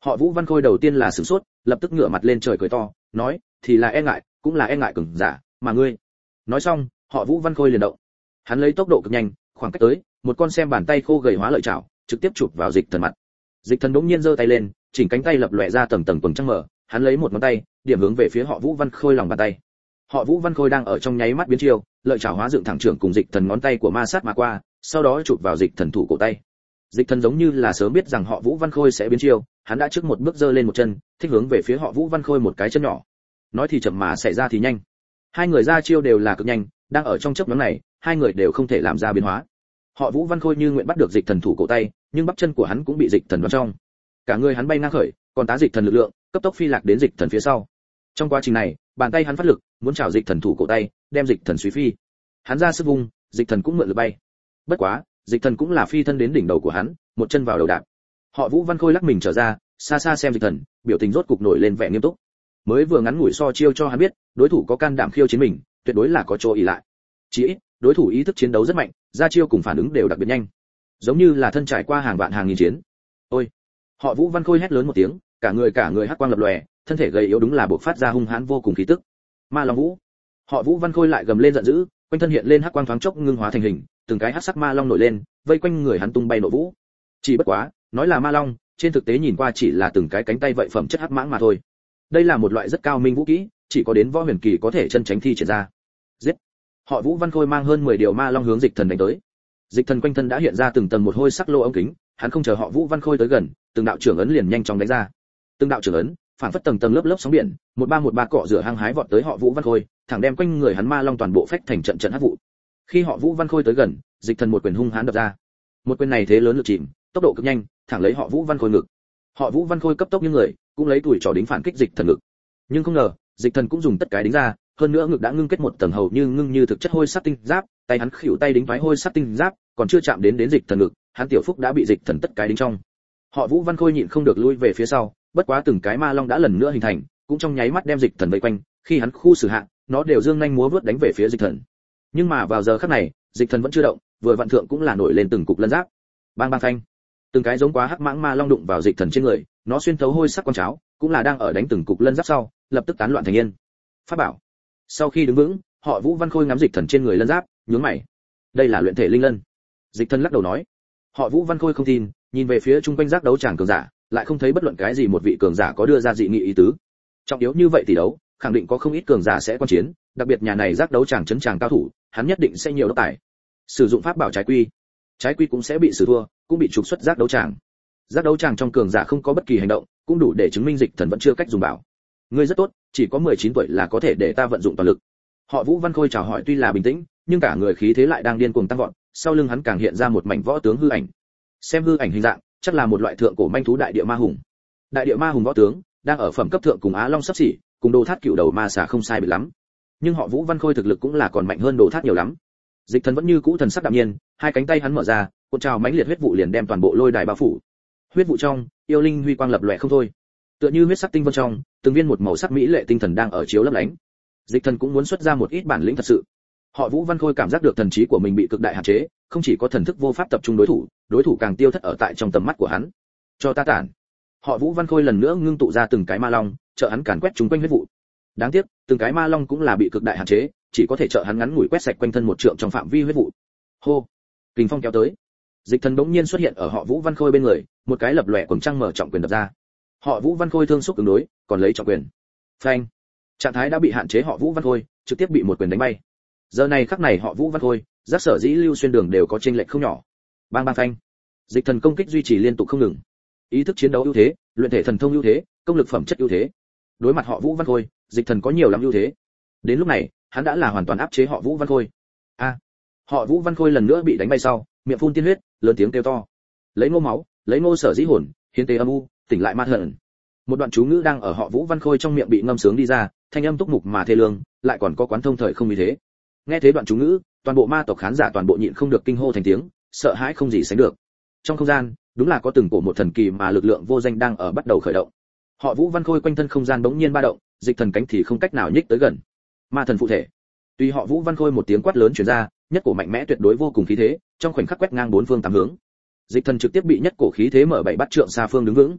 Họ Vũ Văn Khôi đầu tiên là sửng sốt, lập tức ngửa mặt lên trời cười to, nói, thì là e ngại, cũng là e ngại cường giả, mà ngươi. Nói xong, họ Vũ Văn Khôi liền động. Hắn lấy tốc độ cực nhanh, khoảng cách tới, một con xem bàn tay khô gầy hóa lợi chảo, trực tiếp chụp vào Dịch Thần mặt. Dịch Thần đống nhiên giơ tay lên, chỉnh cánh tay lập lòe ra tầng tầng quầng trăng mở, hắn lấy một ngón tay, điểm hướng về phía họ Vũ Văn Khôi lòng bàn tay. Họ Vũ Văn Khôi đang ở trong nháy mắt biến chiêu, lợi chảo hóa dựng thẳng trưởng cùng Dịch Thần ngón tay của ma sát mà qua, sau đó chụp vào Dịch Thần thủ cổ tay. Dịch Thần giống như là sớm biết rằng họ Vũ Văn Khôi sẽ biến chiêu, hắn đã trước một bước giơ lên một chân, thích hướng về phía họ Vũ Văn Khôi một cái chân nhỏ. Nói thì chậm mà xảy ra thì nhanh. Hai người ra chiêu đều là cực nhanh, đang ở trong chớp nhoáng này, hai người đều không thể làm ra biến hóa. Họ Vũ Văn Khôi như nguyện bắt được Dịch Thần thủ cổ tay, nhưng bắp chân của hắn cũng bị Dịch Thần đoán trong. Cả người hắn bay ngang khởi, còn tá Dịch Thần lực lượng, cấp tốc phi lạc đến Dịch Thần phía sau. Trong quá trình này, bàn tay hắn phát lực, muốn chảo Dịch Thần thủ cổ tay, đem Dịch Thần suy phi. Hắn ra sức vung, Dịch Thần cũng mượn lực bay. Bất quá, Dịch Thần cũng là phi thân đến đỉnh đầu của hắn, một chân vào đầu đạp. Họ Vũ Văn Khôi lắc mình trở ra, xa xa xem Dịch Thần, biểu tình rốt cục nổi lên vẻ nghiêm túc. Mới vừa ngắn ngủi so chiêu cho hắn biết, đối thủ có can đảm khiêu chiến mình, tuyệt đối là có chỗ ỷ lại. Chỉ ít, đối thủ ý thức chiến đấu rất mạnh, ra chiêu cùng phản ứng đều đặc biệt nhanh, giống như là thân trải qua hàng vạn hàng nghìn chiến. Ôi! Họ Vũ Văn Khôi hét lớn một tiếng, cả người hắc quang lập lòe, thân thể gầy yếu đúng là bộc phát ra hung hãn vô cùng khí tức. Ma Long Vũ! Họ Vũ Văn Khôi lại gầm lên giận dữ, quanh thân hiện lên hắc quang thoáng chốc ngưng hóa thành hình, từng cái hắc sắc ma long nổi lên, vây quanh người hắn tung bay nổ vũ. Chỉ bất quá, nói là ma long, trên thực tế nhìn qua chỉ là từng cái cánh tay vậy phẩm chất hắc mãng mà thôi. Đây là một loại rất cao minh vũ kỹ, chỉ có đến võ huyền kỳ có thể chân tránh thi triển ra. Giết! Họ Vũ Văn Khôi mang hơn 10 điều ma long hướng Dịch Thần đánh tới. Dịch Thần quanh thân đã hiện ra từng tầng một hôi sắc lô ống kính, hắn không chờ họ Vũ Văn Khôi tới gần, từng đạo trưởng ấn liền nhanh chóng đánh ra. Từng đạo trưởng ấn, phản phất tầng tầng lớp lớp sóng biển, một ba cọ rửa hăng hái vọt tới họ Vũ Văn Khôi, thẳng đem quanh người hắn ma long toàn bộ phách thành trận trận hắc vụ. Khi họ Vũ Văn Khôi tới gần, Dịch Thần một quyền hung hãn đập ra. Một quyền này thế lớn lực chìm, tốc độ cực nhanh, thẳng lấy họ Vũ Văn Khôi ngực. Họ Vũ Văn Khôi cấp tốc như người, cũng lấy tuổi trò đính phản kích Dịch Thần ngực. Nhưng không ngờ, Dịch Thần cũng dùng tất cái đính ra, hơn nữa ngực đã ngưng kết một tầng hầu như ngưng như thực chất hôi sắc tinh giáp, tay hắn khuỷu tay đính thoái hôi sắc tinh giáp, còn chưa chạm đến Dịch Thần ngực, hắn tiểu phúc đã bị Dịch Thần tất cái đính trong. Họ Vũ Văn Khôi nhịn không được lui về phía sau, bất quá từng cái ma long đã lần nữa hình thành, cũng trong nháy mắt đem Dịch Thần vây quanh, khi hắn khu xử hạ, nó đều dương nhanh múa vớt đánh về phía Dịch Thần. Nhưng mà vào giờ khắc này, Dịch Thần vẫn chưa động, vừa vặn thượng cũng là nổi lên từng cục lân giáp. Bang bang phanh. Từng cái giống quá hắc mãng ma long đụng vào Dịch Thần trên người, nó xuyên thấu hôi sắc con cháo, cũng là đang ở đánh từng cục lân giáp sau, lập tức tán loạn thành yên. Pháp bảo. Sau khi đứng vững, họ Vũ Văn Khôi ngắm Dịch Thần trên người lân giáp, nhướng mày. Đây là luyện thể linh lân. Dịch Thần lắc đầu nói. Họ Vũ Văn Khôi không tin, nhìn về phía trung quanh giác đấu tràng cường giả, lại không thấy bất luận cái gì một vị cường giả có đưa ra dị nghị ý tứ. Trọng yếu như vậy tỷ đấu, khẳng định có không ít cường giả sẽ quan chiến, đặc biệt nhà này giác đấu tràng trấn tràng cao thủ, hắn nhất định sẽ nhiều đốc tài. Sử dụng pháp bảo trái quy cũng sẽ bị xử thua, cũng bị trục xuất giác đấu tràng. Giác đấu tràng trong cường giả không có bất kỳ hành động, cũng đủ để chứng minh Dịch Thần vẫn chưa cách dùng bảo. Ngươi rất tốt, chỉ có 19 tuổi là có thể để ta vận dụng toàn lực. Họ Vũ Văn Khôi chào hỏi tuy là bình tĩnh, nhưng cả người khí thế lại đang điên cuồng tăng vọt, sau lưng hắn càng hiện ra một mảnh võ tướng hư ảnh. Xem hư ảnh hình dạng, chắc là một loại thượng cổ manh thú đại địa ma hùng. Đại địa ma hùng võ tướng, đang ở phẩm cấp thượng cùng Á Long sắp xỉ, cùng Đồ Thát cựu đầu ma xà không sai biệt lắm. Nhưng họ Vũ Văn Khôi thực lực cũng là còn mạnh hơn Đồ Thát nhiều lắm. Dịch Thần vẫn như cũ thần sắc đạm nhiên, hai cánh tay hắn mở ra, cuộn trào mãnh liệt huyết vụ liền đem toàn bộ lôi đài bao phủ. Huyết vụ trong, yêu linh huy quang lập lòe không thôi. Tựa như huyết sắc tinh vân trong, từng viên một màu sắc mỹ lệ tinh thần đang ở chiếu lấp lánh. Dịch Thần cũng muốn xuất ra một ít bản lĩnh thật sự. Họ Vũ Văn Khôi cảm giác được thần trí của mình bị cực đại hạn chế, không chỉ có thần thức vô pháp tập trung đối thủ càng tiêu thất ở tại trong tầm mắt của hắn. Cho ta tản. Họ Vũ Văn Khôi lần nữa ngưng tụ ra từng cái ma long, trợ hắn càn quét chúng quanh huyết vụ. Đáng tiếc, từng cái ma long cũng là bị cực đại hạn chế, chỉ có thể trợ hắn ngắn ngủi quét sạch quanh thân một trượng trong phạm vi huyết vụ. Hô, kình phong kéo tới. Dịch Thần bỗng nhiên xuất hiện ở họ Vũ Văn Khôi bên người, một cái lập lòe quầng trăng mở trọng quyền đập ra. Họ Vũ Văn Khôi thương xúc ứng đối, còn lấy trọng quyền. Phanh. Trạng thái đã bị hạn chế họ Vũ Văn Khôi, trực tiếp bị một quyền đánh bay. Giờ này khắc này họ Vũ Văn Khôi, giác sở dĩ lưu xuyên đường đều có chênh lệch không nhỏ. Bang bang phanh. Dịch Thần công kích duy trì liên tục không ngừng. Ý thức chiến đấu ưu thế, luyện thể thần thông ưu thế, công lực phẩm chất ưu thế. Đối mặt họ Vũ Văn Khôi, Dịch Thần có nhiều lắm ưu thế. Đến lúc này, hắn đã là hoàn toàn áp chế họ Vũ Văn Khôi. A. Họ Vũ Văn Khôi lần nữa bị đánh bay sau, miệng phun tiên huyết, lớn tiếng kêu to. Lấy ngô máu, lấy ngô sở dĩ hồn, hiến tế âm u, tỉnh lại ma thần. Một đoạn chú ngữ đang ở họ Vũ Văn Khôi trong miệng bị ngâm sướng đi ra, thanh âm túc mục mà thê lương, lại còn có quán thông thời không như thế. Nghe thế đoạn chú ngữ, toàn bộ ma tộc khán giả toàn bộ nhịn không được kinh hô thành tiếng, sợ hãi không gì sánh được. Trong không gian, đúng là có từng cổ một thần kỳ mà lực lượng vô danh đang ở bắt đầu khởi động. Họ Vũ Văn Khôi quanh thân không gian bỗng nhiên ba động, Dịch Thần cánh thì không cách nào nhích tới gần. Ma thần phụ thể. Tuy họ Vũ Văn Khôi một tiếng quát lớn truyền ra, nhất cổ mạnh mẽ tuyệt đối vô cùng khí thế, trong khoảnh khắc quét ngang bốn phương tám hướng. Dịch Thần trực tiếp bị nhất cổ khí thế mở bảy bắt trượng xa phương đứng vững.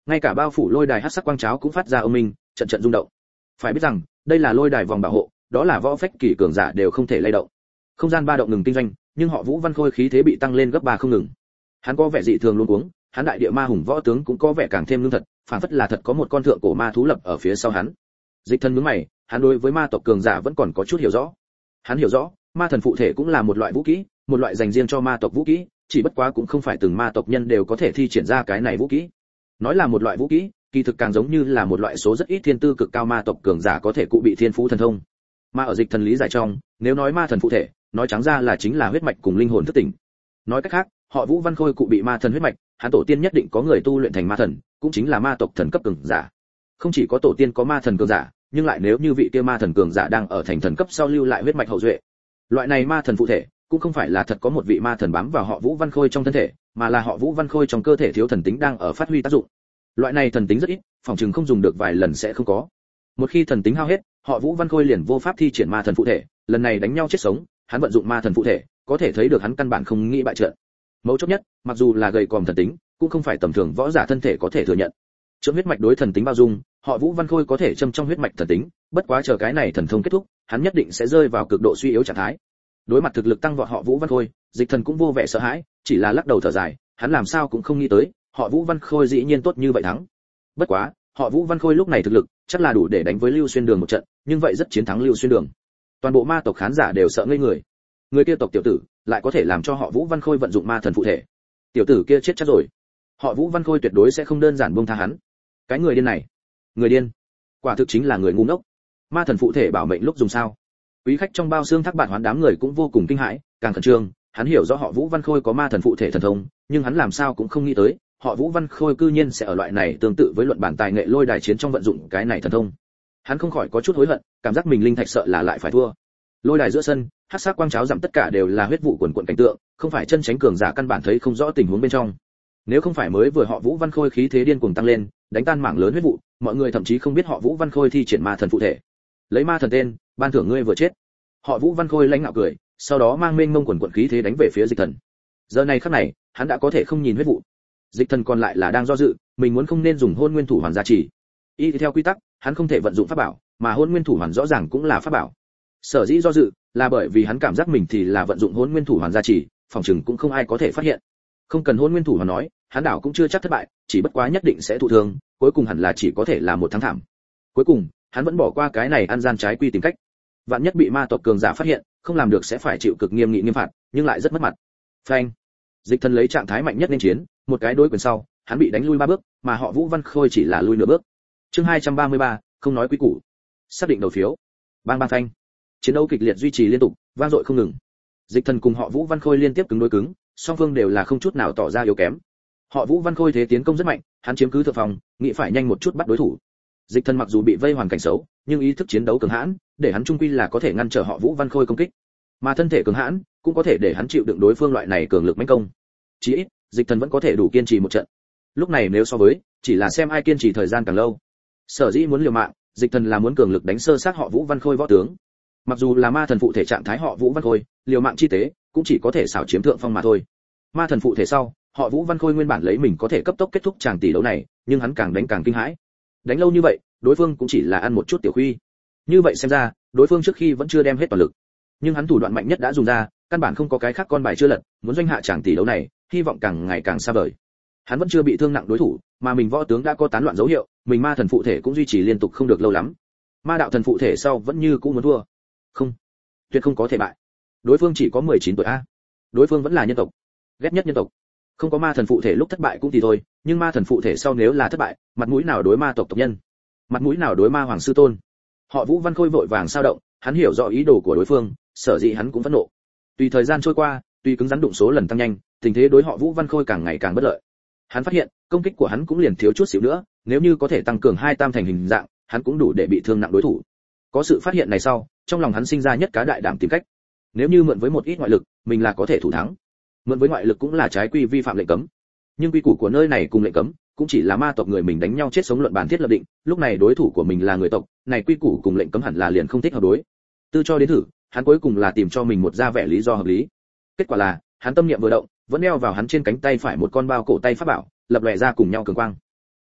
ngay cả bao phủ lôi đài hắc sắc quang cháo cũng phát ra âm minh, trận trận rung động. Phải biết rằng, đây là lôi đài vòng bảo hộ, đó là võ phách kỳ cường giả đều không thể lay động. Không gian ba động ngừng kinh doanh, nhưng họ Vũ Văn Khôi khí thế bị tăng lên gấp 3 không ngừng. Hắn có vẻ dị thường luống cuống, hắn đại địa ma hùng võ tướng cũng có vẻ càng thêm lương thật, phản phất là thật có một con thượng cổ ma thú lập ở phía sau hắn. Dịch Thần nhướng mày, hắn đối với ma tộc cường giả vẫn còn có chút hiểu rõ. Hắn hiểu rõ, ma thần phụ thể cũng là một loại vũ khí, một loại dành riêng cho ma tộc vũ khí, chỉ bất quá cũng không phải từng ma tộc nhân đều có thể thi triển ra cái này vũ khí. Nói là một loại vũ khí, kỳ thực càng giống như là một loại số rất ít thiên tư cực cao ma tộc cường giả có thể cụ bị thiên phú thần thông. Mà ở Dịch Thần lý giải trong, nếu nói ma thần phụ thể, nói trắng ra là chính là huyết mạch cùng linh hồn thức tỉnh. Nói cách khác, họ Vũ Văn Khôi cụ bị ma thần huyết mạch, hắn tổ tiên nhất định có người tu luyện thành ma thần, cũng chính là ma tộc thần cấp cường giả. Không chỉ có tổ tiên có ma thần cường giả, nhưng lại nếu như vị kia ma thần cường giả đang ở thành thần cấp sau lưu lại huyết mạch hậu duệ. Loại này ma thần phụ thể, cũng không phải là thật có một vị ma thần bám vào họ Vũ Văn Khôi trong thân thể, mà là họ Vũ Văn Khôi trong cơ thể thiếu thần tính đang ở phát huy tác dụng. Loại này thần tính rất ít, phòng trường không dùng được vài lần sẽ không có. Một khi thần tính hao hết, họ Vũ Văn Khôi liền vô pháp thi triển ma thần phụ thể, lần này đánh nhau chết sống, hắn vận dụng ma thần phụ thể, có thể thấy được hắn căn bản không nghĩ bại trận. Mấu chốt nhất, mặc dù là gầy còm thần tính, cũng không phải tầm thường võ giả thân thể có thể thừa nhận. Chữa huyết mạch đối thần tính bao dung, họ Vũ Văn Khôi có thể châm trong huyết mạch thần tính, bất quá chờ cái này thần thông kết thúc, hắn nhất định sẽ rơi vào cực độ suy yếu trạng thái. Đối mặt thực lực tăng vọt họ Vũ Văn Khôi, Dịch Thần cũng vô vẻ sợ hãi, chỉ là lắc đầu thở dài, hắn làm sao cũng không nghĩ tới, họ Vũ Văn Khôi dĩ nhiên tốt như vậy thắng. Bất quá, họ Vũ Văn Khôi lúc này thực lực, chắc là đủ để đánh với Lưu Xuyên Đường một trận, nhưng vậy rất chiến thắng Lưu Xuyên Đường. Toàn bộ ma tộc khán giả đều sợ ngây người. Người kia tộc tiểu tử, lại có thể làm cho họ Vũ Văn Khôi vận dụng ma thần phụ thể. Tiểu tử kia chết chắc rồi. Họ Vũ Văn Khôi tuyệt đối sẽ không đơn giản buông tha hắn. Cái người điên này, người điên, quả thực chính là người ngu ngốc. Ma thần phụ thể bảo mệnh lúc dùng sao? Quý khách trong bao xương thác bạn hoán đám người cũng vô cùng kinh hãi, càng khẩn trương, hắn hiểu rõ họ Vũ Văn Khôi có ma thần phụ thể thần thông, nhưng hắn làm sao cũng không nghĩ tới, họ Vũ Văn Khôi cư nhiên sẽ ở loại này tương tự với luận bản tài nghệ lôi đài chiến trong vận dụng cái này thần thông. Hắn không khỏi có chút hối hận, cảm giác mình linh thạch sợ là lại phải thua. Lôi đài giữa sân, hắc sắc quang cháo giảm tất cả đều là huyết vụ quần quần cảnh tượng, không phải chân tránh cường giả căn bản thấy không rõ tình huống bên trong. Nếu không phải mới vừa họ Vũ Văn Khôi khí thế điên cuồng tăng lên, đánh tan mảng lớn huyết vụ, mọi người thậm chí không biết họ Vũ Văn Khôi thi triển ma thần phụ thể. Lấy ma thần tên, ban thưởng ngươi vừa chết. Họ Vũ Văn Khôi lãnh ngạo cười, sau đó mang mênh mông quần quần khí thế đánh về phía Dịch Thần. Giờ này khắc này, hắn đã có thể không nhìn huyết vụ. Dịch Thần còn lại là đang do dự, mình muốn không nên dùng hôn nguyên thủ hoàn gia trì. Y theo quy tắc, hắn không thể vận dụng pháp bảo, mà hôn nguyên thủ hoàn rõ ràng cũng là pháp bảo. Sở dĩ do dự, là bởi vì hắn cảm giác mình thì là vận dụng hôn nguyên thủ hoàn gia trì, phòng chừng cũng không ai có thể phát hiện. Không cần hôn nguyên thủ hoàn nói, hắn đảo cũng chưa chắc thất bại, chỉ bất quá nhất định sẽ thụ thương, cuối cùng hẳn là chỉ có thể là một thắng thảm. Cuối cùng, hắn vẫn bỏ qua cái này ăn gian trái quy tìm cách. Vạn nhất bị ma tộc cường giả phát hiện, không làm được sẽ phải chịu cực nghiêm nghị nghiêm phạt, nhưng lại rất mất mặt. Phanh. Dịch Thần lấy trạng thái mạnh nhất nên chiến, một cái đối quyền sau, hắn bị đánh lui 3 bước, mà họ Vũ Văn Khôi chỉ là lui nửa bước. Chương 233, không nói quý củ. Xác định đầu phiếu. Bang bang phanh. Chiến đấu kịch liệt duy trì liên tục, vang dội không ngừng. Dịch Thần cùng họ Vũ Văn Khôi liên tiếp cứng đối cứng, song phương đều là không chút nào tỏ ra yếu kém. Họ Vũ Văn Khôi thế tiến công rất mạnh, hắn chiếm cứ thượng phòng, nghĩ phải nhanh một chút bắt đối thủ. Dịch Thần mặc dù bị vây hoàn cảnh xấu, nhưng ý thức chiến đấu cường hãn, để hắn trung quy là có thể ngăn trở họ Vũ Văn Khôi công kích. Mà thân thể cường hãn, cũng có thể để hắn chịu đựng đối phương loại này cường lực mãnh công. Chỉ ít, Dịch Thần vẫn có thể đủ kiên trì một trận. Lúc này nếu so với, chỉ là xem ai kiên trì thời gian càng lâu. Sở dĩ muốn liều mạng, Dịch Thần là muốn cường lực đánh sơ sát họ Vũ Văn Khôi võ tướng. Mặc dù là ma thần phụ thể trạng thái họ Vũ Văn Khôi, liều mạng chi tế, cũng chỉ có thể xảo chiếm thượng phong mà thôi. Ma thần phụ thể sau, họ Vũ Văn Khôi nguyên bản lấy mình có thể cấp tốc kết thúc tràng tỷ đấu này, nhưng hắn càng đánh càng kinh hãi. Đánh lâu như vậy, đối phương cũng chỉ là ăn một chút tiểu khuy. Như vậy xem ra, đối phương trước khi vẫn chưa đem hết toàn lực, nhưng hắn thủ đoạn mạnh nhất đã dùng ra, căn bản không có cái khác con bài chưa lật, muốn doanh hạ tràng tỷ đấu này, hy vọng càng ngày càng xa vời. Hắn vẫn chưa bị thương nặng đối thủ, mà mình võ tướng đã có tán loạn dấu hiệu, mình ma thần phụ thể cũng duy trì liên tục không được lâu lắm. Ma đạo thần phụ thể sau vẫn như cũ muốn thua. Không, tuyệt không có thể bại. Đối phương chỉ có 19 tuổi a. Đối phương vẫn là nhân tộc, ghét nhất nhân tộc. Không có ma thần phụ thể lúc thất bại cũng thì thôi, nhưng ma thần phụ thể sau nếu là thất bại, mặt mũi nào đối ma tộc tộc nhân, mặt mũi nào đối ma hoàng sư tôn. Họ Vũ Văn Khôi vội vàng sao động, hắn hiểu rõ ý đồ của đối phương, sở dĩ hắn cũng phẫn nộ. Tùy thời gian trôi qua, tùy cứng rắn đụng số lần tăng nhanh, tình thế đối họ Vũ Văn Khôi càng ngày càng bất lợi. Hắn phát hiện, công kích của hắn cũng liền thiếu chút xíu nữa, nếu như có thể tăng cường 2 tam thành hình dạng, hắn cũng đủ để bị thương nặng đối thủ. Có sự phát hiện này sau, trong lòng hắn sinh ra nhất cá đại đảm tìm cách. Nếu như mượn với một ít ngoại lực, mình là có thể thủ thắng. Mượn với ngoại lực cũng là trái quy vi phạm lệnh cấm. Nhưng quy củ của nơi này cùng lệnh cấm, cũng chỉ là ma tộc người mình đánh nhau chết sống luận bàn thiết lập định, lúc này đối thủ của mình là người tộc, này quy củ cùng lệnh cấm hẳn là liền không thích hợp đối. Tư cho đến thử, hắn cuối cùng là tìm cho mình một ra vẻ lý do hợp lý. Kết quả là, hắn tâm niệm vừa động, vẫn đeo vào hắn trên cánh tay phải một con bao cổ tay pháp bảo, lập lòe ra cùng nhau cường quang.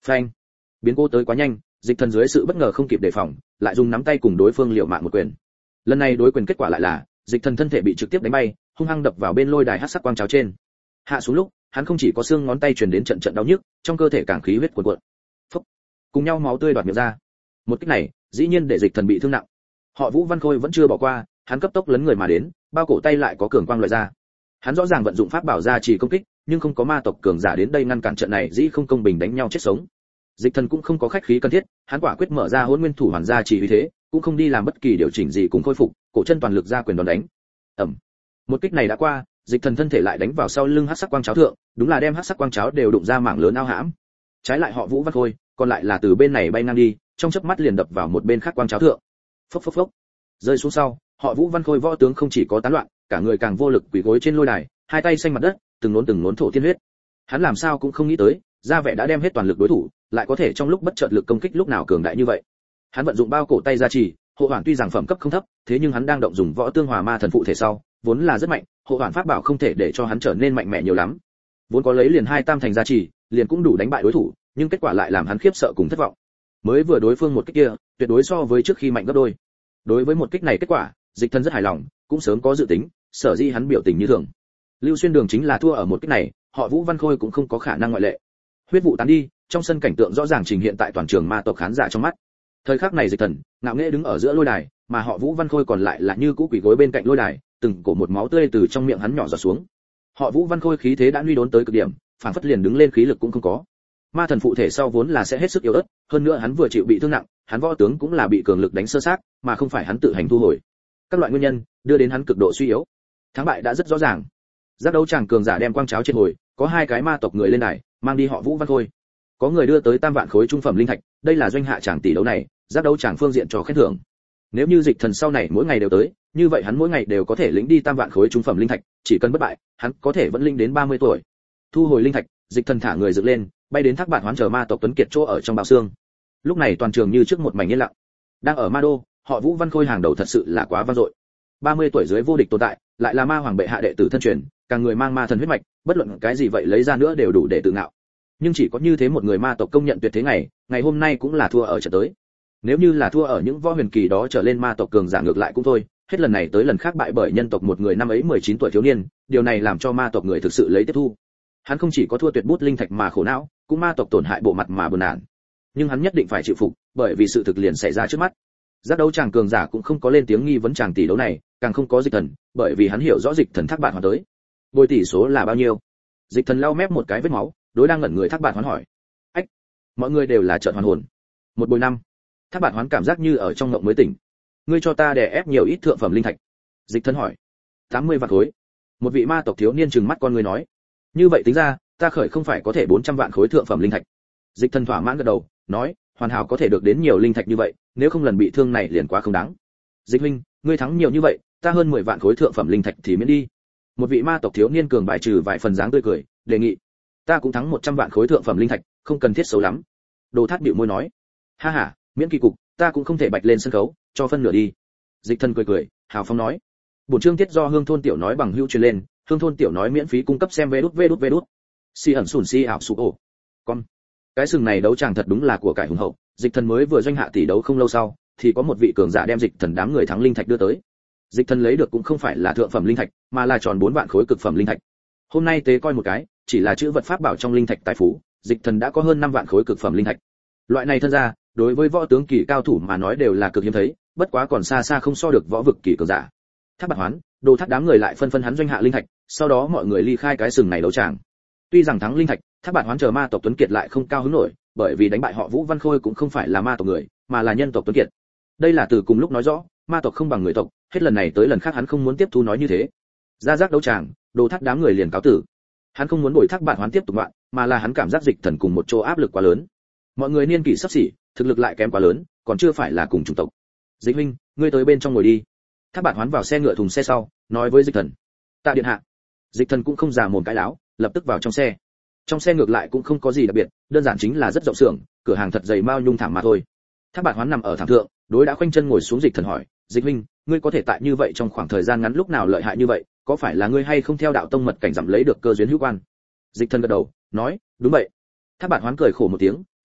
Phanh. Biến cố tới quá nhanh, Dịch Thần dưới sự bất ngờ không kịp đề phòng, lại dùng nắm tay cùng đối phương liều mạng một quyền. Lần này đối quyền kết quả lại là, Dịch Thần thân thể bị trực tiếp đánh bay, hung hăng đập vào bên lôi đài hắc sắc quang cháo trên. Hạ xuống lúc, hắn không chỉ có xương ngón tay truyền đến trận trận đau nhức, trong cơ thể càng khí huyết cuồn cuộn. Phốc. Cùng nhau máu tươi đoạt miệng ra. Một kích này, dĩ nhiên để Dịch Thần bị thương nặng. Họ Vũ Văn Khôi vẫn chưa bỏ qua, hắn cấp tốc lấn người mà đến, bao cổ tay lại có cường quang loại ra. Hắn rõ ràng vận dụng pháp bảo ra chỉ công kích, nhưng không có ma tộc cường giả đến đây ngăn cản trận này, dĩ không công bình đánh nhau chết sống. Dịch Thần cũng không có khách khí cần thiết, hắn quả quyết mở ra Hỗn Nguyên Thủ hoàn ra chỉ uy thế, cũng không đi làm bất kỳ điều chỉnh gì cùng khôi phục, cổ chân toàn lực ra quyền đòn đánh. Ầm. Một kích này đã qua, Dịch Thần thân thể lại đánh vào sau lưng hắc sắc quang cháo thượng, đúng là đem hắc sắc quang cháo đều đụng ra mảng lớn ao hãm. Trái lại họ Vũ Văn Khôi, còn lại là từ bên này bay ngang đi, trong chớp mắt liền đập vào một bên khác quang cháo thượng. Phốc phốc phốc. Rơi xuống sau, họ Vũ Văn Khôi võ tướng không chỉ có tán loạn, cả người càng vô lực quỳ gối trên lôi đài, hai tay xanh mặt đất, từng nốn thổ tiên huyết. Hắn làm sao cũng không nghĩ tới, ra vẻ đã đem hết toàn lực đối thủ, lại có thể trong lúc bất chợt lực công kích lúc nào cường đại như vậy. Hắn vận dụng bao cổ tay ra chỉ, hộ hoàn tuy rằng phẩm cấp không thấp, thế nhưng hắn đang động dùng võ tương hòa ma thần phụ thể sau, vốn là rất mạnh, hộ hoàn pháp bảo không thể để cho hắn trở nên mạnh mẽ nhiều lắm. Vốn có lấy liền hai tam thành gia trì, liền cũng đủ đánh bại đối thủ, nhưng kết quả lại làm hắn khiếp sợ cùng thất vọng. Mới vừa đối phương một kích kia, tuyệt đối so với trước khi mạnh gấp đôi. Đối với một kích này kết quả, Dịch Thần rất hài lòng, cũng sớm có dự tính, sở dĩ hắn biểu tình như thường. Lưu Xuyên Đường chính là thua ở một kích này, họ Vũ Văn Khôi cũng không có khả năng ngoại lệ. Huyết vụ tán đi, trong sân cảnh tượng rõ ràng trình hiện tại toàn trường ma tộc khán giả trong mắt. Thời khắc này Dịch Thần ngạo nghễ đứng ở giữa lôi đài, mà họ Vũ Văn Khôi còn lại là như cũ quỳ gối bên cạnh lôi đài, từng cổ một máu tươi từ trong miệng hắn nhỏ giọt xuống. Họ Vũ Văn Khôi khí thế đã nguy đốn tới cực điểm, phản phất liền đứng lên khí lực cũng không có. Ma thần phụ thể sau vốn là sẽ hết sức yếu ớt, hơn nữa hắn vừa chịu bị thương nặng, hắn võ tướng cũng là bị cường lực đánh sơ xác, mà không phải hắn tự hành thu hồi. Các loại nguyên nhân đưa đến hắn cực độ suy yếu. Thắng bại đã rất rõ ràng. Giác đấu chàng cường giả đem quang cháo trên hồi, có hai cái ma tộc người lên đài, mang đi họ Vũ Văn Khôi. Có người đưa tới tam vạn khối trung phẩm linh thạch, đây là doanh hạ chàng tỷ đấu này, giác đấu chàng phương diện cho khen thưởng. Nếu như Dịch Thần sau này mỗi ngày đều tới, như vậy hắn mỗi ngày đều có thể lĩnh đi tam vạn khối trung phẩm linh thạch, chỉ cần bất bại, hắn có thể vẫn linh đến 30 tuổi. Thu hồi linh thạch, Dịch Thần thả người dựng lên, bay đến Thác Bạt Hoán chờ ma tộc tuấn kiệt chỗ ở trong bào xương. Lúc này toàn trường như trước một mảnh yên lặng. Đang ở Ma Đô, họ Vũ Văn Khôi hàng đầu thật sự là quá vang dội. 30 tuổi dưới vô địch tồn tại, lại là ma hoàng bệ hạ đệ tử thân truyền, càng người mang ma thần huyết mạch, bất luận cái gì vậy lấy ra nữa đều đủ để tự ngạo. Nhưng chỉ có như thế một người ma tộc công nhận tuyệt thế ngày hôm nay cũng là thua ở trận tới. Nếu như là thua ở những võ huyền kỳ đó trở lên ma tộc cường giả ngược lại cũng thôi, hết lần này tới lần khác bại bởi nhân tộc một người năm ấy 19 tuổi thiếu niên, điều này làm cho ma tộc người thực sự lấy tiếp thu. Hắn không chỉ có thua tuyệt bút linh thạch mà khổ não, cũng ma tộc tổn hại bộ mặt mà buồn nản. Nhưng hắn nhất định phải chịu phục, bởi vì sự thực liền xảy ra trước mắt. Giác đấu chàng cường giả cũng không có lên tiếng nghi vấn chàng tỷ đấu này, càng không có Dịch Thần, bởi vì hắn hiểu rõ Dịch Thần Thác Bạt Hoán tới. Bồi tỷ số là bao nhiêu? Dịch Thần lau mép một cái vết máu, đối đang ngẩn người Thác Bạt Hoán hỏi. Ách, mọi người đều là trợn hoàn hồn. 1/5. Thác Bạt Hoán cảm giác như ở trong ngộng mới tỉnh. Ngươi cho ta đè ép nhiều ít thượng phẩm linh thạch? Dịch Thần hỏi. 80 vạn khối. Một vị ma tộc thiếu niên trừng mắt con người nói. Như vậy tính ra, ta khởi không phải có thể 400 vạn khối thượng phẩm linh thạch. Dịch Thần thỏa mãn gật đầu, nói, hoàn hảo có thể được đến nhiều linh thạch như vậy, nếu không lần bị thương này liền quá không đáng. Dịch huynh, ngươi thắng nhiều như vậy, ta hơn 10 vạn khối thượng phẩm linh thạch thì miễn đi. Một vị ma tộc thiếu niên cường bài trừ vài phần dáng tươi cười, đề nghị. Ta cũng thắng 100 vạn khối thượng phẩm linh thạch, không cần thiết xấu lắm. Đồ Thác bĩu môi nói, ha ha, miễn kỳ cục, ta cũng không thể bạch lên sân khấu, cho phân nửa đi. Dịch Thần cười cười, hào phóng nói. Bổn chương tiết do Hương thôn tiểu nói bằng hữu truyền lên, Hương thôn tiểu nói miễn phí cung cấp xem vé đút. Si ẩn sùn si ảo sụp ổ. Con. Cái sừng này đấu chàng thật đúng là của cải hùng hậu, Dịch Thần mới vừa doanh hạ tỷ đấu không lâu sau, thì có một vị cường giả đem Dịch Thần đám người thắng linh thạch đưa tới. Dịch Thần lấy được cũng không phải là thượng phẩm linh thạch, mà là tròn 4 vạn khối cực phẩm linh thạch. Hôm nay tế coi một cái, chỉ là chữ vật pháp bảo trong linh thạch tài phú, Dịch Thần đã có hơn 5 vạn khối cực phẩm linh thạch. Loại này thân ra, đối với võ tướng kỳ cao thủ mà nói đều là cực hiếm thấy, bất quá còn xa xa không so được võ vực kỳ cường giả. Thác Bạt Hoán, Đồ Thác đám người lại phân hắn doanh hạ linh thạch, sau đó mọi người ly khai cái sừng này đấu tràng. Tuy rằng thắng linh thạch, Thác Bạt Hoán chờ ma tộc tuấn kiệt lại không cao hứng nổi, bởi vì đánh bại họ Vũ Văn Khôi cũng không phải là ma tộc người, mà là nhân tộc tuấn kiệt. Đây là từ cùng lúc nói rõ, ma tộc không bằng người tộc, hết lần này tới lần khác hắn không muốn tiếp thu nói như thế. Ra giác đấu tràng, Đồ Thác đám người liền cáo tử. Hắn không muốn bồi Thác Bạt Hoán tiếp tục đoạn, mà là hắn cảm giác Dịch Thần cùng một chỗ áp lực quá lớn. Mọi người niên kỷ sắp xỉ, thực lực lại kém quá lớn, còn chưa phải là cùng chủng tộc. Dịch huynh, ngươi tới bên trong ngồi đi. Thác Bạt Hoán vào xe ngựa thùng xe sau, nói với Dịch Thần. Tạ điện hạ. Dịch Thần cũng không già mồm cái láo, lập tức vào trong xe. Trong xe ngược lại cũng không có gì đặc biệt, đơn giản chính là rất rộng xưởng, cửa hàng thật dày mao nhung thảm mà thôi. Thác Bạt Hoán nằm ở thảm thượng, đối đã khoanh chân ngồi xuống. Dịch Thần hỏi, Dịch huynh, ngươi có thể tại như vậy trong khoảng thời gian ngắn lúc nào lợi hại như vậy, có phải là ngươi hay không theo đạo tông mật cảnh giảm lấy được cơ duyên hữu quan? Dịch Thần gật đầu, nói, đúng vậy. Thác Bạt Hoán cười khổ một tiếng,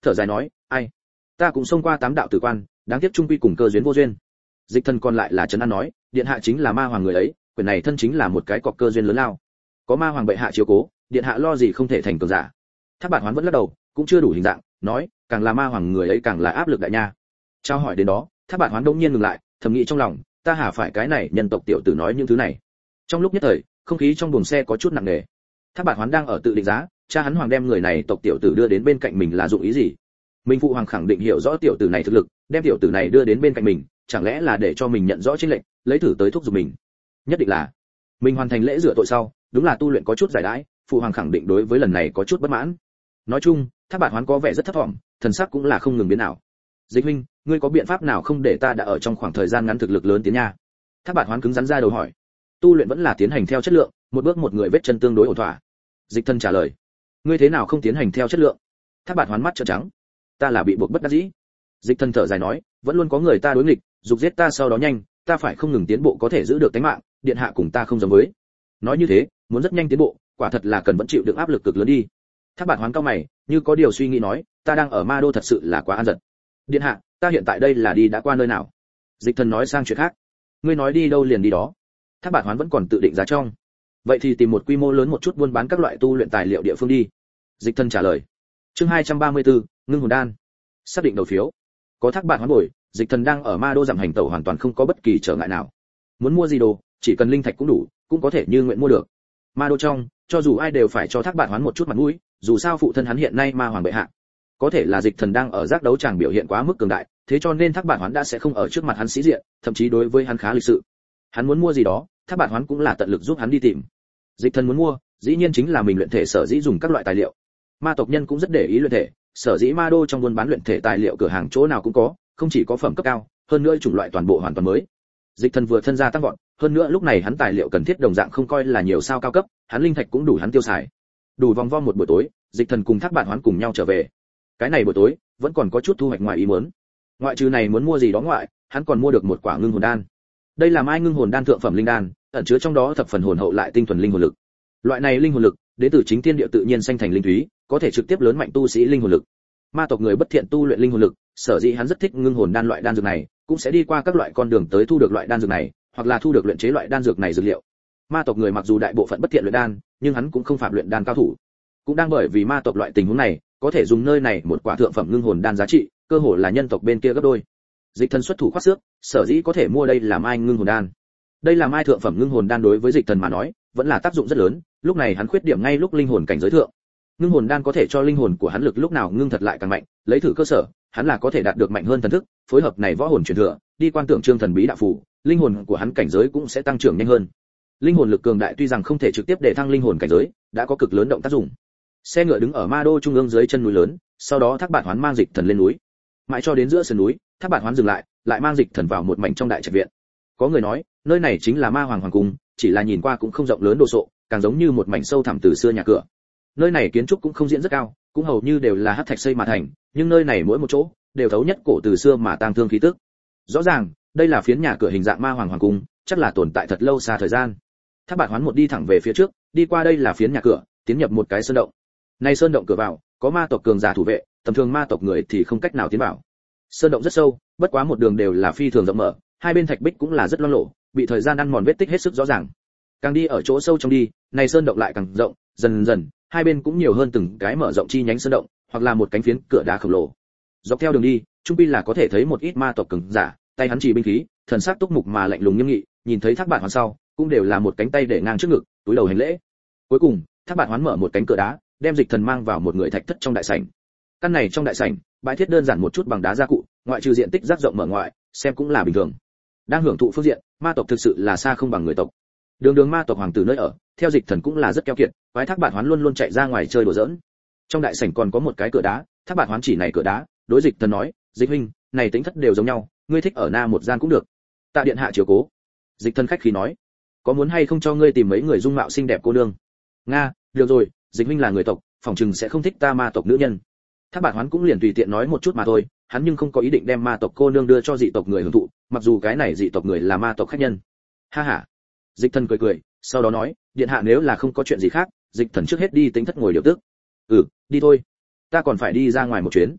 thở dài nói, ai, ta cũng xông qua 8 đạo tử quan, đáng tiếc trung quy cùng cơ duyên vô duyên. Dịch Thần còn lại là trấn an nói, điện hạ chính là ma hoàng người ấy, quyền này thân chính là một cái cọc cơ duyên lớn lao. Có ma hoàng bệ hạ chiếu cố, điện hạ lo gì không thể thành cường giả. Thác Bạt Hoán vẫn lắc đầu, cũng chưa đủ hình dạng, nói, càng là ma hoàng người ấy càng là áp lực đại nha. Trao hỏi đến đó, Thác Bạt Hoán đột nhiên ngừng lại, thầm nghĩ trong lòng, ta hả phải cái này nhân tộc tiểu tử nói những thứ này. Trong lúc nhất thời, không khí trong buồng xe có chút nặng nề. Thác Bạt Hoán đang ở tự định giá, cha hắn hoàng đem người này tộc tiểu tử đưa đến bên cạnh mình là dụng ý gì? Minh phụ hoàng khẳng định hiểu rõ tiểu tử này thực lực, đem tiểu tử này đưa đến bên cạnh mình, chẳng lẽ là để cho mình nhận rõ chênh lệnh, lấy thử tới thúc giục mình? Nhất định là mình hoàn thành lễ rửa tội sau, đúng là tu luyện có chút giải đãi, phụ hoàng khẳng định đối với lần này có chút bất mãn. Nói chung, Thác Bạt Hoán có vẻ rất thất vọng, thần sắc cũng là không ngừng biến ảo. Dịch huynh, ngươi có biện pháp nào không để ta đã ở trong khoảng thời gian ngắn thực lực lớn tiến nha? Thác Bạt Hoán cứng rắn ra đầu hỏi. Tu luyện vẫn là tiến hành theo chất lượng, một bước một người vết chân tương đối ổn thỏa. Dịch Thần trả lời. Ngươi thế nào không tiến hành theo chất lượng? Thác Bạt Hoán mắt trợn trắng. Ta là bị buộc bất đắc dĩ. Dịch Thần thở dài nói, vẫn luôn có người ta đối nghịch, dục giết ta sau đó nhanh, ta phải không ngừng tiến bộ có thể giữ được tính mạng, điện hạ cùng ta không giống với. Nói như thế, muốn rất nhanh tiến bộ, quả thật là cần vẫn chịu đựng áp lực cực lớn đi. Thác Bạt Hoán cau mày, như có điều suy nghĩ nói, ta đang ở Ma Đô thật sự là quá an giật. Điện hạ, ta hiện tại đây là đi đã qua nơi nào? Dịch Thần nói sang chuyện khác. Ngươi nói đi đâu liền đi đó. Thác Bạt Hoán vẫn còn tự định giá trong. Vậy thì tìm một quy mô lớn một chút buôn bán các loại tu luyện tài liệu địa phương đi. Dịch Thần trả lời. Chương 234, ngưng hồn đan. Xác định đầu phiếu. Có Thác Bạt Hoán bồi, Dịch Thần đang ở Ma Đô giảm hành tẩu hoàn toàn không có bất kỳ trở ngại nào. Muốn mua gì đồ, chỉ cần linh thạch cũng đủ, cũng có thể như nguyện mua được. Ma Đô trong, cho dù ai đều phải cho Thác Bạt Hoán một chút mặt mũi, dù sao phụ thân hắn hiện nay ma hoàng bệ hạ. Có thể là Dịch Thần đang ở giác đấu tràng biểu hiện quá mức cường đại, thế cho nên Thác Bạt Hoán đã sẽ không ở trước mặt hắn sĩ diện, thậm chí đối với hắn khá lịch sự. Hắn muốn mua gì đó, Thác Bạt Hoán cũng là tận lực giúp hắn đi tìm. Dịch Thần muốn mua, dĩ nhiên chính là mình luyện thể sở dĩ dùng các loại tài liệu. Ma tộc nhân cũng rất để ý luyện thể, sở dĩ Ma Đô trong buôn bán luyện thể tài liệu cửa hàng chỗ nào cũng có, không chỉ có phẩm cấp cao, hơn nữa chủng loại toàn bộ hoàn toàn mới. Dịch Thần vừa thân gia tăng vọt, hơn nữa lúc này hắn tài liệu cần thiết đồng dạng không coi là nhiều sao cao cấp, hắn linh thạch cũng đủ hắn tiêu xài. Đủ vòng vo một buổi tối, Dịch Thần cùng Thác Bạt Hoán cùng nhau trở về. Cái này buổi tối, vẫn còn có chút thu hoạch ngoài ý muốn. Ngoại trừ này muốn mua gì đó ngoại, hắn còn mua được một quả ngưng hồn đan. Đây là mai ngưng hồn đan thượng phẩm linh đan, ẩn chứa trong đó thập phần hồn hậu lại tinh thuần linh hồn lực. Loại này linh hồn lực, đến từ chính thiên địa tự nhiên sinh thành linh thúy, có thể trực tiếp lớn mạnh tu sĩ linh hồn lực. Ma tộc người bất thiện tu luyện linh hồn lực, sở dĩ hắn rất thích ngưng hồn đan loại đan dược này, cũng sẽ đi qua các loại con đường tới thu được loại đan dược này, hoặc là thu được luyện chế loại đan dược này dược liệu. Ma tộc người mặc dù đại bộ phận bất thiện luyện đan, nhưng hắn cũng không phạm luyện đan cao thủ. Cũng đang bởi vì ma tộc loại tình huống này, có thể dùng nơi này một quả thượng phẩm ngưng hồn đan giá trị, cơ hồ là nhân tộc bên kia gấp đôi. Dịch Thần xuất thủ khoát xước, sở dĩ có thể mua đây là mai ngưng hồn đan. Đây là mai thượng phẩm ngưng hồn đan đối với Dịch Thần mà nói, vẫn là tác dụng rất lớn, lúc này hắn khuyết điểm ngay lúc linh hồn cảnh giới thượng. Ngưng hồn đan có thể cho linh hồn của hắn lực lúc nào ngưng thật lại càng mạnh, lấy thử cơ sở, hắn là có thể đạt được mạnh hơn thần thức, phối hợp này võ hồn truyền thừa, đi quan tưởng trương thần bí đạo phù, linh hồn của hắn cảnh giới cũng sẽ tăng trưởng nhanh hơn. Linh hồn lực cường đại tuy rằng không thể trực tiếp để thăng linh hồn cảnh giới, đã có cực lớn động tác dụng. Xe ngựa đứng ở Ma Đô trung ương dưới chân núi lớn, sau đó Thác Bạt Hoán mang Dịch Thần lên núi. Mãi cho đến giữa sườn núi, Thác Bạt Hoán dừng lại, lại mang Dịch Thần vào một mảnh trong đại trạch viện. Có người nói, nơi này chính là Ma Hoàng hoàng cung, chỉ là nhìn qua cũng không rộng lớn đồ sộ, càng giống như một mảnh sâu thẳm từ xưa nhà cửa. Nơi này kiến trúc cũng không diễn rất cao, cũng hầu như đều là hắc thạch xây mà thành, nhưng nơi này mỗi một chỗ đều thấu nhất cổ từ xưa mà tang thương khí tức. Rõ ràng, đây là phiến nhà cửa hình dạng Ma Hoàng hoàng cung, chắc là tồn tại thật lâu xa thời gian. Thác Bạt Hoán một đi thẳng về phía trước, đi qua đây là phiến nhà cửa, tiến nhập một cái sơn động. Nay sơn động cửa vào, có ma tộc cường giả thủ vệ, tầm thường ma tộc người thì không cách nào tiến vào. Sơn động rất sâu, bất quá một đường đều là phi thường rộng mở, hai bên thạch bích cũng là rất loang lổ, bị thời gian ăn mòn vết tích hết sức rõ ràng. Càng đi ở chỗ sâu trong đi, này sơn động lại càng rộng, dần dần, hai bên cũng nhiều hơn từng cái mở rộng chi nhánh sơn động, hoặc là một cánh phiến cửa đá khổng lồ. Dọc theo đường đi, trung pi là có thể thấy một ít ma tộc cường giả, tay hắn chỉ binh khí, thần sắc túc mục mà lạnh lùng nghiêm nghị, nhìn thấy Thác Bạt Hoán sau, cũng đều là một cánh tay để ngang trước ngực, túi đầu hành lễ. Cuối cùng, Thác Bạt Hoán mở một cánh cửa đá, đem Dịch Thần mang vào một người thạch thất trong đại sảnh. Căn này trong đại sảnh, bãi thiết đơn giản một chút bằng đá gia cụ, ngoại trừ diện tích rất rộng mở ngoại, xem cũng là bình thường. Đang hưởng thụ phương diện, ma tộc thực sự là xa không bằng người tộc. Đường đường ma tộc hoàng tử nơi ở, theo Dịch Thần cũng là rất keo kiệt, quái Thác Bạt Hoán luôn luôn chạy ra ngoài chơi đùa giỡn. Trong đại sảnh còn có một cái cửa đá, Thác Bạt Hoán chỉ này cửa đá, đối Dịch Thần nói, Dịch huynh, này tính thất đều giống nhau, ngươi thích ở na một gian cũng được. Tạ điện hạ chiếu cố. Dịch Thần khách khí nói, có muốn hay không cho ngươi tìm mấy người dung mạo xinh đẹp cô nương? Nga, được rồi, Dịch huynh là người tộc, phòng chừng sẽ không thích ta ma tộc nữ nhân. Thác Bạt Hoán cũng liền tùy tiện nói một chút mà thôi, hắn nhưng không có ý định đem ma tộc cô nương đưa cho dị tộc người hưởng thụ, mặc dù cái này dị tộc người là ma tộc khách nhân. Ha ha. Dịch Thần cười cười, sau đó nói, điện hạ nếu là không có chuyện gì khác, Dịch Thần trước hết đi tính thất ngồi điều tức. Ừ, đi thôi. Ta còn phải đi ra ngoài một chuyến.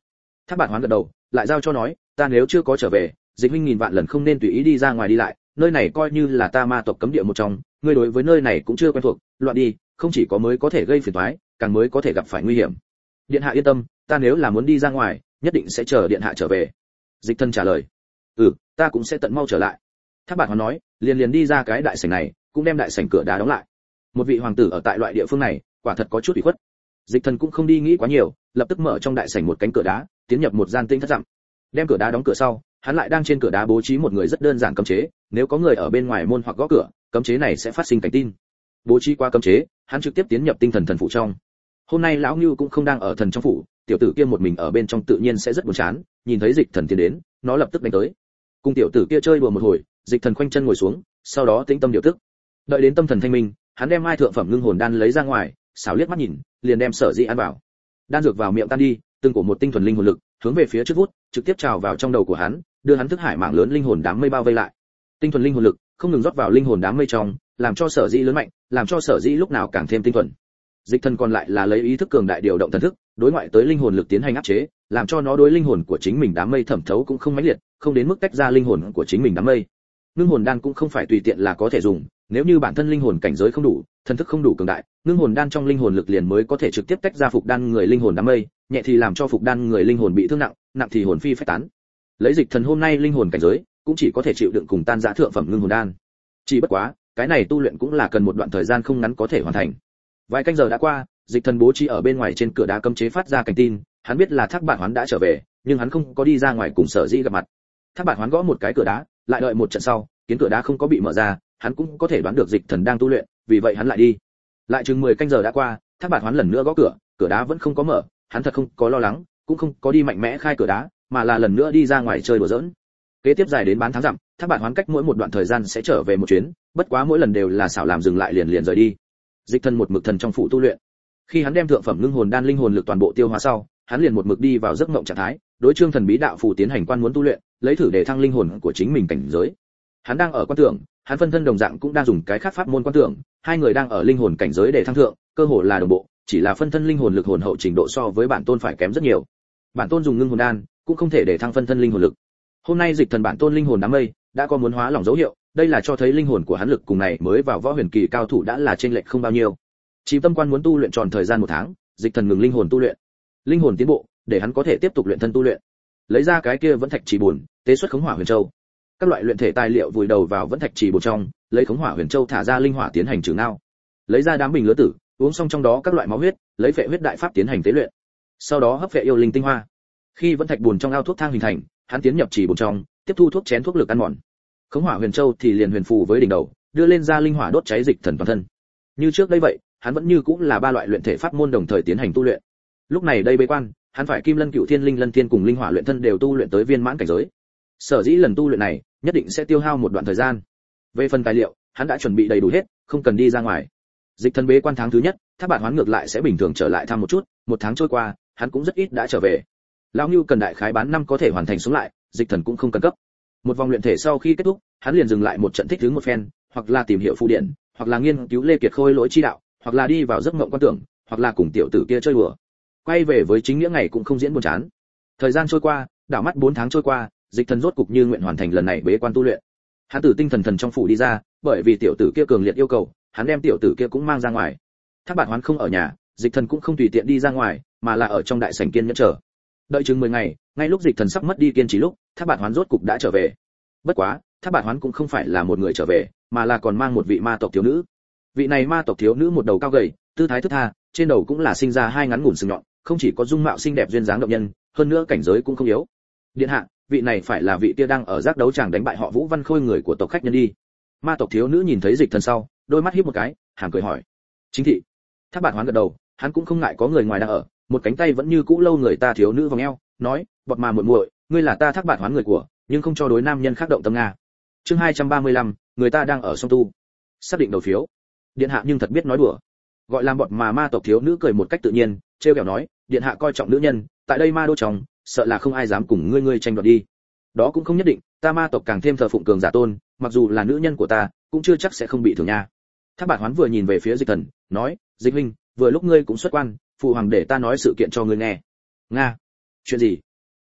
Thác Bạt Hoán gật đầu, lại giao cho nói, ta nếu chưa có trở về, Dịch huynh nghìn vạn lần không nên tùy ý đi ra ngoài đi lại, nơi này coi như là ta ma tộc cấm địa một trong, ngươi đối với nơi này cũng chưa quen thuộc, loạn đi, không chỉ có mới có thể gây phiền toái, càng mới có thể gặp phải nguy hiểm. Điện hạ yên tâm, ta nếu là muốn đi ra ngoài, nhất định sẽ chờ điện hạ trở về. Dịch Thần trả lời. Ta cũng sẽ tận mau trở lại. Thác Bạt Hoán nói, liền đi ra cái đại sảnh này, cũng đem đại sảnh cửa đá đóng lại. Một vị hoàng tử ở tại loại địa phương này, quả thật có chút ủy khuất. Dịch Thần cũng không đi nghĩ quá nhiều, lập tức mở trong đại sảnh một cánh cửa đá, tiến nhập một gian tinh thất dặm. Đem cửa đá đóng cửa sau, hắn lại đang trên cửa đá bố trí một người rất đơn giản cấm chế, nếu có người ở bên ngoài môn hoặc gõ cửa, cấm chế này sẽ phát sinh cảnh tin. Bố trí qua cấm chế, hắn trực tiếp tiến nhập tinh thần thần phủ trong. Hôm nay lão Nưu cũng không đang ở thần trong phủ, tiểu tử kia một mình ở bên trong tự nhiên sẽ rất buồn chán, nhìn thấy Dịch Thần tiến đến, nó lập tức đánh tới. Cùng tiểu tử kia chơi đùa một hồi, Dịch Thần khoanh chân ngồi xuống, sau đó tĩnh tâm điều tức. Đợi đến tâm thần thanh minh, hắn đem mai thượng phẩm ngưng hồn đan lấy ra ngoài, xảo liếc mắt nhìn, liền đem Sở Dĩ ăn vào. Đan dược vào miệng tan đi, từng cổ một tinh thuần linh hồn lực, hướng về phía trước vút, trực tiếp trào vào trong đầu của hắn, đưa hắn thức hải mạng lớn linh hồn đám mây bao vây lại. Tinh thuần linh hồn lực không ngừng rót vào linh hồn đám mây trong, làm cho Sở Dĩ lớn mạnh, làm cho Sở Dĩ lúc nào càng thêm tinh thuần. Dịch Thần còn lại là lấy ý thức cường đại điều động thần thức, đối ngoại tới linh hồn lực tiến hành áp chế, làm cho nó đối linh hồn của chính mình đám mây thẩm thấu cũng không mãnh liệt, không đến mức tách ra linh hồn của chính mình đám mây. Ngưng hồn đan cũng không phải tùy tiện là có thể dùng, nếu như bản thân linh hồn cảnh giới không đủ, thần thức không đủ cường đại, ngưng hồn đan trong linh hồn lực liền mới có thể trực tiếp tách ra phục đan người linh hồn đám mây, nhẹ thì làm cho phục đan người linh hồn bị thương nặng, nặng thì hồn phi phách tán. Lấy Dịch Thần hôm nay linh hồn cảnh giới, cũng chỉ có thể chịu đựng cùng tan rã thượng phẩm ngưng hồn đan. Chỉ bất quá, cái này tu luyện cũng là cần một đoạn thời gian không ngắn có thể hoàn thành. Vài canh giờ đã qua, Dịch Thần bố trí ở bên ngoài trên cửa đá cấm chế phát ra cảnh tin, hắn biết là Thác Bạt Hoán đã trở về, nhưng hắn không có đi ra ngoài cùng Sở Dĩ gặp mặt. Thác Bạt Hoán gõ một cái cửa đá, lại đợi một trận sau, kiến cửa đá không có bị mở ra, hắn cũng có thể đoán được Dịch Thần đang tu luyện, vì vậy hắn lại đi. Lại chừng 10 canh giờ đã qua, Thác Bạt Hoán lần nữa gõ cửa, cửa đá vẫn không có mở, hắn thật không có lo lắng, cũng không có đi mạnh mẽ khai cửa đá, mà là lần nữa đi ra ngoài chơi đùa giỡn. Kế tiếp dài đến bán tháng dặm, Thác Bạt Hoán cách mỗi một đoạn thời gian sẽ trở về một chuyến, bất quá mỗi lần đều là xảo làm dừng lại liền rời đi. Dịch Thần một mực thần trong phủ tu luyện. Khi hắn đem thượng phẩm ngưng hồn đan linh hồn lực toàn bộ tiêu hóa sau, hắn liền một mực đi vào giấc mộng trạng thái, đối Trương Thần bí đạo phù tiến hành quan muốn tu luyện, lấy thử để thăng linh hồn của chính mình cảnh giới. Hắn đang ở quan tưởng, hắn phân thân đồng dạng cũng đang dùng cái khác pháp môn quan tưởng, hai người đang ở linh hồn cảnh giới để thăng thượng, cơ hồ là đồng bộ, chỉ là phân thân linh hồn lực hồn hậu trình độ so với bản tôn phải kém rất nhiều. Bản tôn dùng ngưng hồn đan, cũng không thể để thăng phân thân linh hồn lực. Hôm nay Dịch Thần bản tôn linh hồn đám mây đã có muốn hóa lỏng dấu hiệu, đây là cho thấy linh hồn của hắn lực cùng này mới vào võ huyền kỳ cao thủ đã là chênh lệch không bao nhiêu. Chỉ tâm quan muốn tu luyện tròn thời gian 1 tháng, Dịch Thần ngừng linh hồn tu luyện. Linh hồn tiến bộ, để hắn có thể tiếp tục luyện thân tu luyện. Lấy ra cái kia vẫn thạch chỉ buồn, tế xuất khống hỏa huyền châu. Các loại luyện thể tài liệu vùi đầu vào vẫn thạch chỉ bột trong, lấy khống hỏa huyền châu thả ra linh hỏa tiến hành trừ ngao. Lấy ra đám bình lứa tử, uống xong trong đó các loại máu huyết, lấy phệ huyết đại pháp tiến hành tế luyện. Sau đó hấp phệ yêu linh tinh hoa. Khi vẫn thạch buồn trong ao thuốc thang hình thành, hắn tiến nhập chỉ bột trong, tiếp thu thuốc chén thuốc lực ăn mòn. Khống hỏa huyền châu thì liền huyền phù với đỉnh đầu, đưa lên ra linh hỏa đốt cháy Dịch Thần toàn thân. Như trước đây vậy, hắn vẫn như cũng là 3 loại luyện thể pháp môn đồng thời tiến hành tu luyện. Lúc này đây bế quan, hắn phải Kim Lân Cựu Thiên Linh Lân Thiên cùng linh hỏa luyện thân đều tu luyện tới viên mãn cảnh giới. Sở dĩ lần tu luyện này, nhất định sẽ tiêu hao một đoạn thời gian. Về phần tài liệu, hắn đã chuẩn bị đầy đủ hết, không cần đi ra ngoài. Dịch Thần bế quan tháng thứ nhất, Thác Bạt Hoán ngược lại sẽ bình thường trở lại thăm một chút, 1 tháng trôi qua, hắn cũng rất ít đã trở về. Lão Nưu cần đại khái bán năm có thể hoàn thành xuống lại, Dịch Thần cũng không cần cấp. Một vòng luyện thể sau khi kết thúc, hắn liền dừng lại một trận thích ứng một phen, hoặc là tìm hiểu phù điển, hoặc là nghiên cứu Lê Kiệt Khôi lỗi chi đạo, hoặc là đi vào giấc mộng quan tưởng, hoặc là cùng tiểu tử kia chơi đùa. Quay về với chính nghĩa ngày cũng không diễn buồn chán. Thời gian trôi qua, đảo mắt 4 tháng trôi qua, Dịch Thần rốt cục như nguyện hoàn thành lần này bế quan tu luyện. Hắn từ tinh thần trong phủ đi ra, bởi vì tiểu tử kia cường liệt yêu cầu, hắn đem tiểu tử kia cũng mang ra ngoài. Thác Bạt Hoán không ở nhà, Dịch Thần cũng không tùy tiện đi ra ngoài, mà là ở trong đại sảnh kiên nhẫn chờ. Đợi chừng 10 ngày, ngay lúc Dịch Thần sắp mất đi kiên trì lúc, Thác Bạt Hoán rốt cục đã trở về. Bất quá, Thác Bạt Hoán cũng không phải là một người trở về, mà là còn mang một vị ma tộc thiếu nữ. Vị này ma tộc thiếu nữ một đầu cao gầy, tư thái thướt tha, trên đầu cũng là sinh ra 2 ngắn ngủn sừng nhọn, không chỉ có dung mạo xinh đẹp duyên dáng động nhân, hơn nữa cảnh giới cũng không yếu. Điện hạ, vị này phải là vị kia đang ở giác đấu tràng đánh bại họ Vũ Văn Khôi người của tộc khách nhân đi. Ma tộc thiếu nữ nhìn thấy Dịch Thần sau, đôi mắt híp một cái, hàm cười hỏi. Chính thị. Thác Bạt Hoán gật đầu, hắn cũng không ngại có người ngoài đang ở, một cánh tay vẫn như cũ lâu người ta thiếu nữ vòng eo, nói, bọt mà muội muội, ngươi là ta Thác Bạt Hoán người của, nhưng không cho đối nam nhân khác động tâm nga. Chương 235, người ta đang ở song tu. Xác định đầu phiếu. Điện hạ nhưng thật biết nói đùa. Gọi làm bọt mà ma tộc thiếu nữ cười một cách tự nhiên, trêu ghẹo nói, điện hạ coi trọng nữ nhân, tại đây ma đô trong, sợ là không ai dám cùng ngươi tranh đoạt đi. Đó cũng không nhất định, ta ma tộc càng thêm thờ phụng cường giả tôn, mặc dù là nữ nhân của ta, cũng chưa chắc sẽ không bị thương nha. Thác Bạt Hoán vừa nhìn về phía Dịch Thần, nói, Dịch huynh, vừa lúc ngươi cũng xuất quan, phụ hoàng để ta nói sự kiện cho ngươi nghe. Nga. Chuyện gì?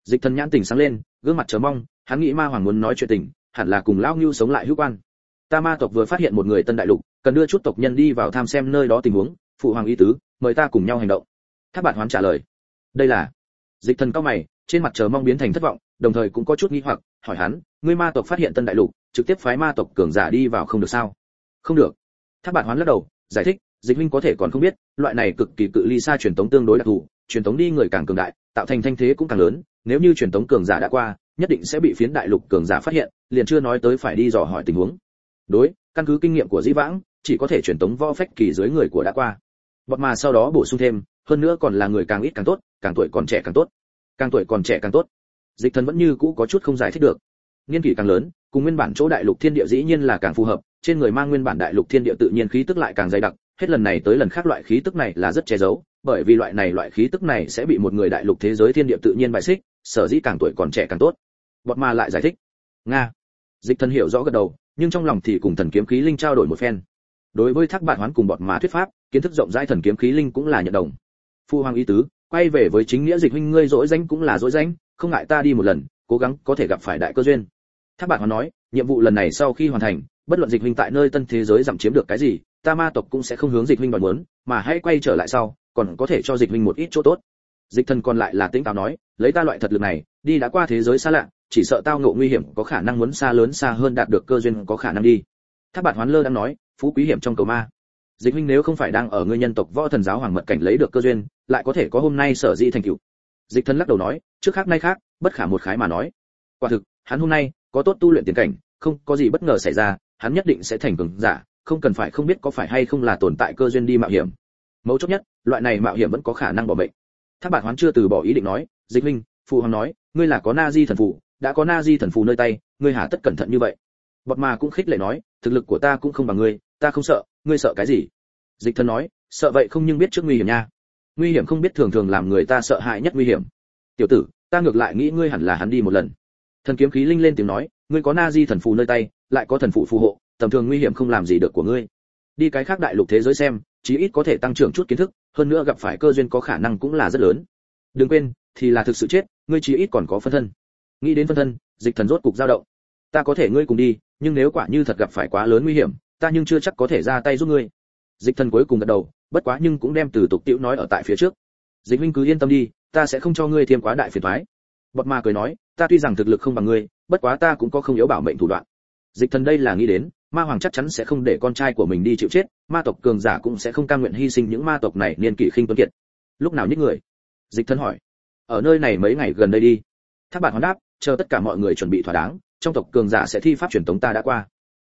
Dịch Thần nhãn tỉnh sáng lên, gương mặt chờ mong, hắn nghĩ ma hoàng muốn nói chuyện tình, hẳn là cùng lão Ngưu sống lại hữu quan. Ta ma tộc vừa phát hiện một người tân đại lục, cần đưa chút tộc nhân đi vào tham xem nơi đó tình huống, phụ hoàng ý tứ, mời ta cùng nhau hành động. Thác Bạt Hoán trả lời. Đây là. Dịch Thần cau mày, trên mặt chờ mong biến thành thất vọng, đồng thời cũng có chút nghi hoặc, hỏi hắn, ngươi ma tộc phát hiện tân đại lục, trực tiếp phái ma tộc cường giả đi vào không được sao? Không được. Thác Bạt Hoán lắc đầu, giải thích, Dịch huynh có thể còn không biết, loại này cực kỳ cự ly xa truyền tống tương đối đặc thù, truyền tống đi người càng cường đại, tạo thành thanh thế cũng càng lớn, nếu như truyền tống cường giả đã qua, nhất định sẽ bị phiến đại lục cường giả phát hiện, liền chưa nói tới phải đi dò hỏi tình huống. Đối, căn cứ kinh nghiệm của Dĩ Vãng, chỉ có thể truyền tống võ phách kỳ dưới người của đã qua. Bọt mà sau đó bổ sung thêm, hơn nữa còn là người càng ít càng tốt, càng tuổi còn trẻ càng tốt. Càng tuổi còn trẻ càng tốt. Dịch Thần vẫn như cũ có chút không giải thích được. Niên kỷ càng lớn, cùng nguyên bản chỗ đại lục thiên địa dĩ nhiên là càng phù hợp, trên người mang nguyên bản đại lục thiên địa tự nhiên khí tức lại càng dày đặc, hết lần này tới lần khác loại khí tức này là rất che giấu, bởi vì loại khí tức này sẽ bị một người đại lục thế giới thiên địa tự nhiên bài xích, sở dĩ càng tuổi còn trẻ càng tốt. Bọt mà lại giải thích. Nga. Dịch Thần hiểu rõ gật đầu, nhưng trong lòng thì cùng thần kiếm khí linh trao đổi một phen. Đối với Thác Bạt Hoán cùng Bọt mà thuyết pháp, kiến thức rộng rãi thần kiếm khí linh cũng là nhận đồng. Phu hoàng ý tứ, quay về với chính nghĩa Dịch huynh ngươi dỗi danh cũng là dỗi danh, không ngại ta đi một lần, cố gắng có thể gặp phải đại cơ duyên. Thác Bạt Hoán nói, nhiệm vụ lần này sau khi hoàn thành, bất luận Dịch huynh tại nơi tân thế giới giảm chiếm được cái gì, ta ma tộc cũng sẽ không hướng Dịch huynh đòi muốn, mà hãy quay trở lại sau, còn có thể cho Dịch huynh một ít chỗ tốt. Dịch Thần còn lại là tĩnh táo nói, lấy ta loại thật lực này, đi đã qua thế giới xa lạ, chỉ sợ tao ngộ nguy hiểm, có khả năng muốn xa lớn xa hơn đạt được cơ duyên có khả năng đi. Thác Bạt Hoán lơ đang nói, phú quý hiểm trong cầu ma. Dịch huynh nếu không phải đang ở ngươi nhân tộc võ thần giáo hoàng mật cảnh lấy được cơ duyên, lại có thể có hôm nay sở dĩ thành tựu. Dịch Thần lắc đầu nói, trước khác nay khác, bất khả một khái mà nói. Quả thực, hắn hôm nay có tốt tu luyện tiền cảnh, không có gì bất ngờ xảy ra, hắn nhất định sẽ thành cường giả, không cần phải không biết có phải hay không là tồn tại cơ duyên đi mạo hiểm. Mấu chốt nhất, loại này mạo hiểm vẫn có khả năng bỏ mệnh. Thác Bạt Hoán chưa từ bỏ ý định nói, Dịch huynh, phụ hoàng nói, ngươi là có Na Di thần phù, đã có Na Di thần phù nơi tay, ngươi hà tất cẩn thận như vậy. Bọt mà cũng khích lệ nói, thực lực của ta cũng không bằng ngươi, ta không sợ, ngươi sợ cái gì? Dịch Thần nói, sợ vậy không nhưng biết trước nguy hiểm nha. Nguy hiểm không biết thường thường làm người ta sợ hãi nhất nguy hiểm. Tiểu tử, ta ngược lại nghĩ ngươi hẳn là hắn đi một lần. Thần kiếm khí linh lên tiếng nói, ngươi có Na Di thần phù nơi tay, lại có thần phù phù hộ, tầm thường nguy hiểm không làm gì được của ngươi. Đi cái khác đại lục thế giới xem, chí ít có thể tăng trưởng chút kiến thức, hơn nữa gặp phải cơ duyên có khả năng cũng là rất lớn. Đừng quên, thì là thực sự chết, ngươi chí ít còn có phân thân. Nghĩ đến phân thân, Dịch Thần rốt cục dao động. Ta có thể ngươi cùng đi, nhưng nếu quả như thật gặp phải quá lớn nguy hiểm, ta nhưng chưa chắc có thể ra tay giúp ngươi. Dịch Thần cuối cùng gật đầu, bất quá nhưng cũng đem từ tục tiễu nói ở tại phía trước. Dịch huynh cứ yên tâm đi, ta sẽ không cho ngươi thêm quá đại phiền toái. Bọt ma cười nói, ta tuy rằng thực lực không bằng ngươi, bất quá ta cũng có không yếu bảo mệnh thủ đoạn. Dịch Thần đây là nghĩ đến, ma hoàng chắc chắn sẽ không để con trai của mình đi chịu chết, ma tộc cường giả cũng sẽ không cam nguyện hy sinh những ma tộc này niên kỷ khinh tuấn kiệt. Lúc nào nhích người? Dịch Thần hỏi. Ở nơi này mấy ngày gần đây đi. Thác Bạt Hoán đáp, chờ tất cả mọi người chuẩn bị thỏa đáng, trong tộc cường giả sẽ thi pháp truyền tống ta đã qua.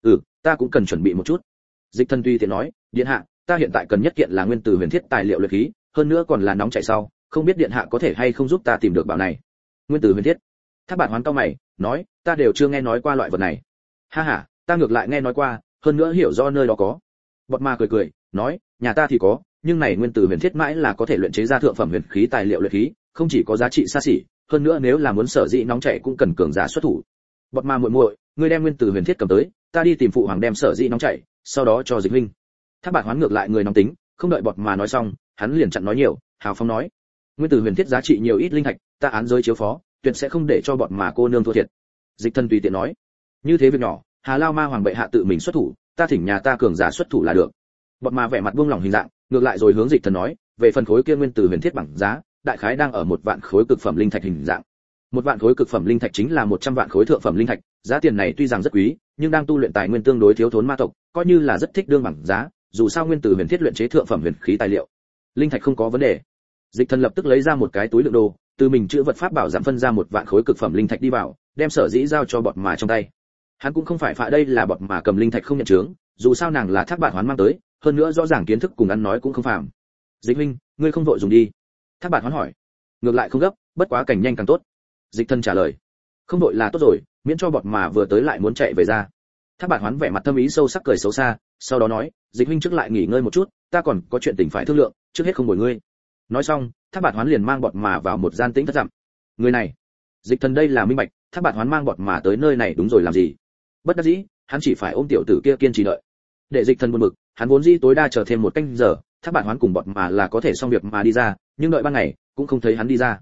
Ta cũng cần chuẩn bị một chút. Dịch Thần tùy tiện nói, điện hạ, ta hiện tại cần nhất kiện là nguyên tử huyền thiết tài liệu luyện khí, hơn nữa còn là nóng chảy sau, không biết điện hạ có thể hay không giúp ta tìm được bảo này. Nguyên tử huyền thiết. Thác Bạt Hoán cau mày, nói, ta đều chưa nghe nói qua loại vật này. Ha ha, ta ngược lại nghe nói qua, hơn nữa hiểu do nơi đó có. Bọt ma cười cười, nói, nhà ta thì có, nhưng này nguyên tử huyền thiết mãi là có thể luyện chế ra thượng phẩm huyền khí tài liệu luyện khí, không chỉ có giá trị xa xỉ, hơn nữa nếu là muốn sở dĩ nóng chảy cũng cần cường giả xuất thủ. Bọt ma muội muội, ngươi đem nguyên tử huyền thiết cầm tới, ta đi tìm phụ hoàng đem sở dĩ nóng chảy, sau đó cho Dịch huynh. Thác Bạt Hoán ngược lại người nóng tính, không đợi Bọt ma nói xong, hắn liền chặn nói nhiều, hào phóng nói, nguyên tử huyền thiết giá trị nhiều ít linh thạch, ta án giới chiếu phó, tuyệt sẽ không để cho Bọt ma cô nương thua thiệt. Dịch Thần tùy tiện nói, như thế việc nhỏ, Hà Lao Ma hoàng bệ hạ tự mình xuất thủ, ta thỉnh nhà ta cường giả xuất thủ là được. Bọt ma vẻ mặt buông lỏng hình dạng, ngược lại rồi hướng Dịch Thần nói, về phần khối kia nguyên tử huyền thiết bằng giá, đại khái đang ở 1 vạn khối cực phẩm linh thạch hình dạng. 1 vạn khối cực phẩm linh thạch chính là 100 vạn khối thượng phẩm linh thạch, giá tiền này tuy rằng rất quý, nhưng đang tu luyện tài nguyên tương đối thiếu thốn ma tộc, coi như là rất thích đương bằng giá, dù sao nguyên tử huyền thiết luyện chế thượng phẩm huyền khí tài liệu. Linh thạch không có vấn đề. Dịch Thần lập tức lấy ra một cái túi đựng đồ, từ mình chữ vật pháp bảo giảm phân ra 1 vạn khối cực phẩm linh thạch đi vào, đem sở dĩ giao cho Bọt mà trong tay. Hắn cũng không phải phạ đây là Bọt mà cầm linh thạch không nhận chướng, dù sao nàng là Thác Bạt Hoán mang tới, hơn nữa rõ ràng kiến thức cùng ăn nói cũng không phàm. Dịch huynh, ngươi không vội dùng đi. Thác Bạt Hoán hỏi. Ngược lại không gấp, bất quá cảnh nhanh càng tốt. Dịch Thần trả lời. Không vội là tốt rồi, miễn cho Bọt mà vừa tới lại muốn chạy về ra. Thác Bạt Hoán vẻ mặt thâm ý sâu sắc cười xấu xa, sau đó nói, Dịch huynh trước lại nghỉ ngơi một chút, ta còn có chuyện tình phải thương lượng, trước hết không bồi ngươi. Nói xong, Thác Bạt Hoán liền mang Bọt mà vào một gian tĩnh thất dặm. Người này, Dịch Thần đây là minh bạch, Thác Bạt Hoán mang Bọt mà tới nơi này đúng rồi làm gì? Bất đắc dĩ, hắn chỉ phải ôm tiểu tử kia kiên trì đợi. Để Dịch Thần buồn bực, hắn vốn dĩ tối đa chờ thêm 1 canh giờ, Thác Bạt Hoán cùng Bọt mà là có thể xong việc mà đi ra, nhưng đợi ban ngày cũng không thấy hắn đi ra.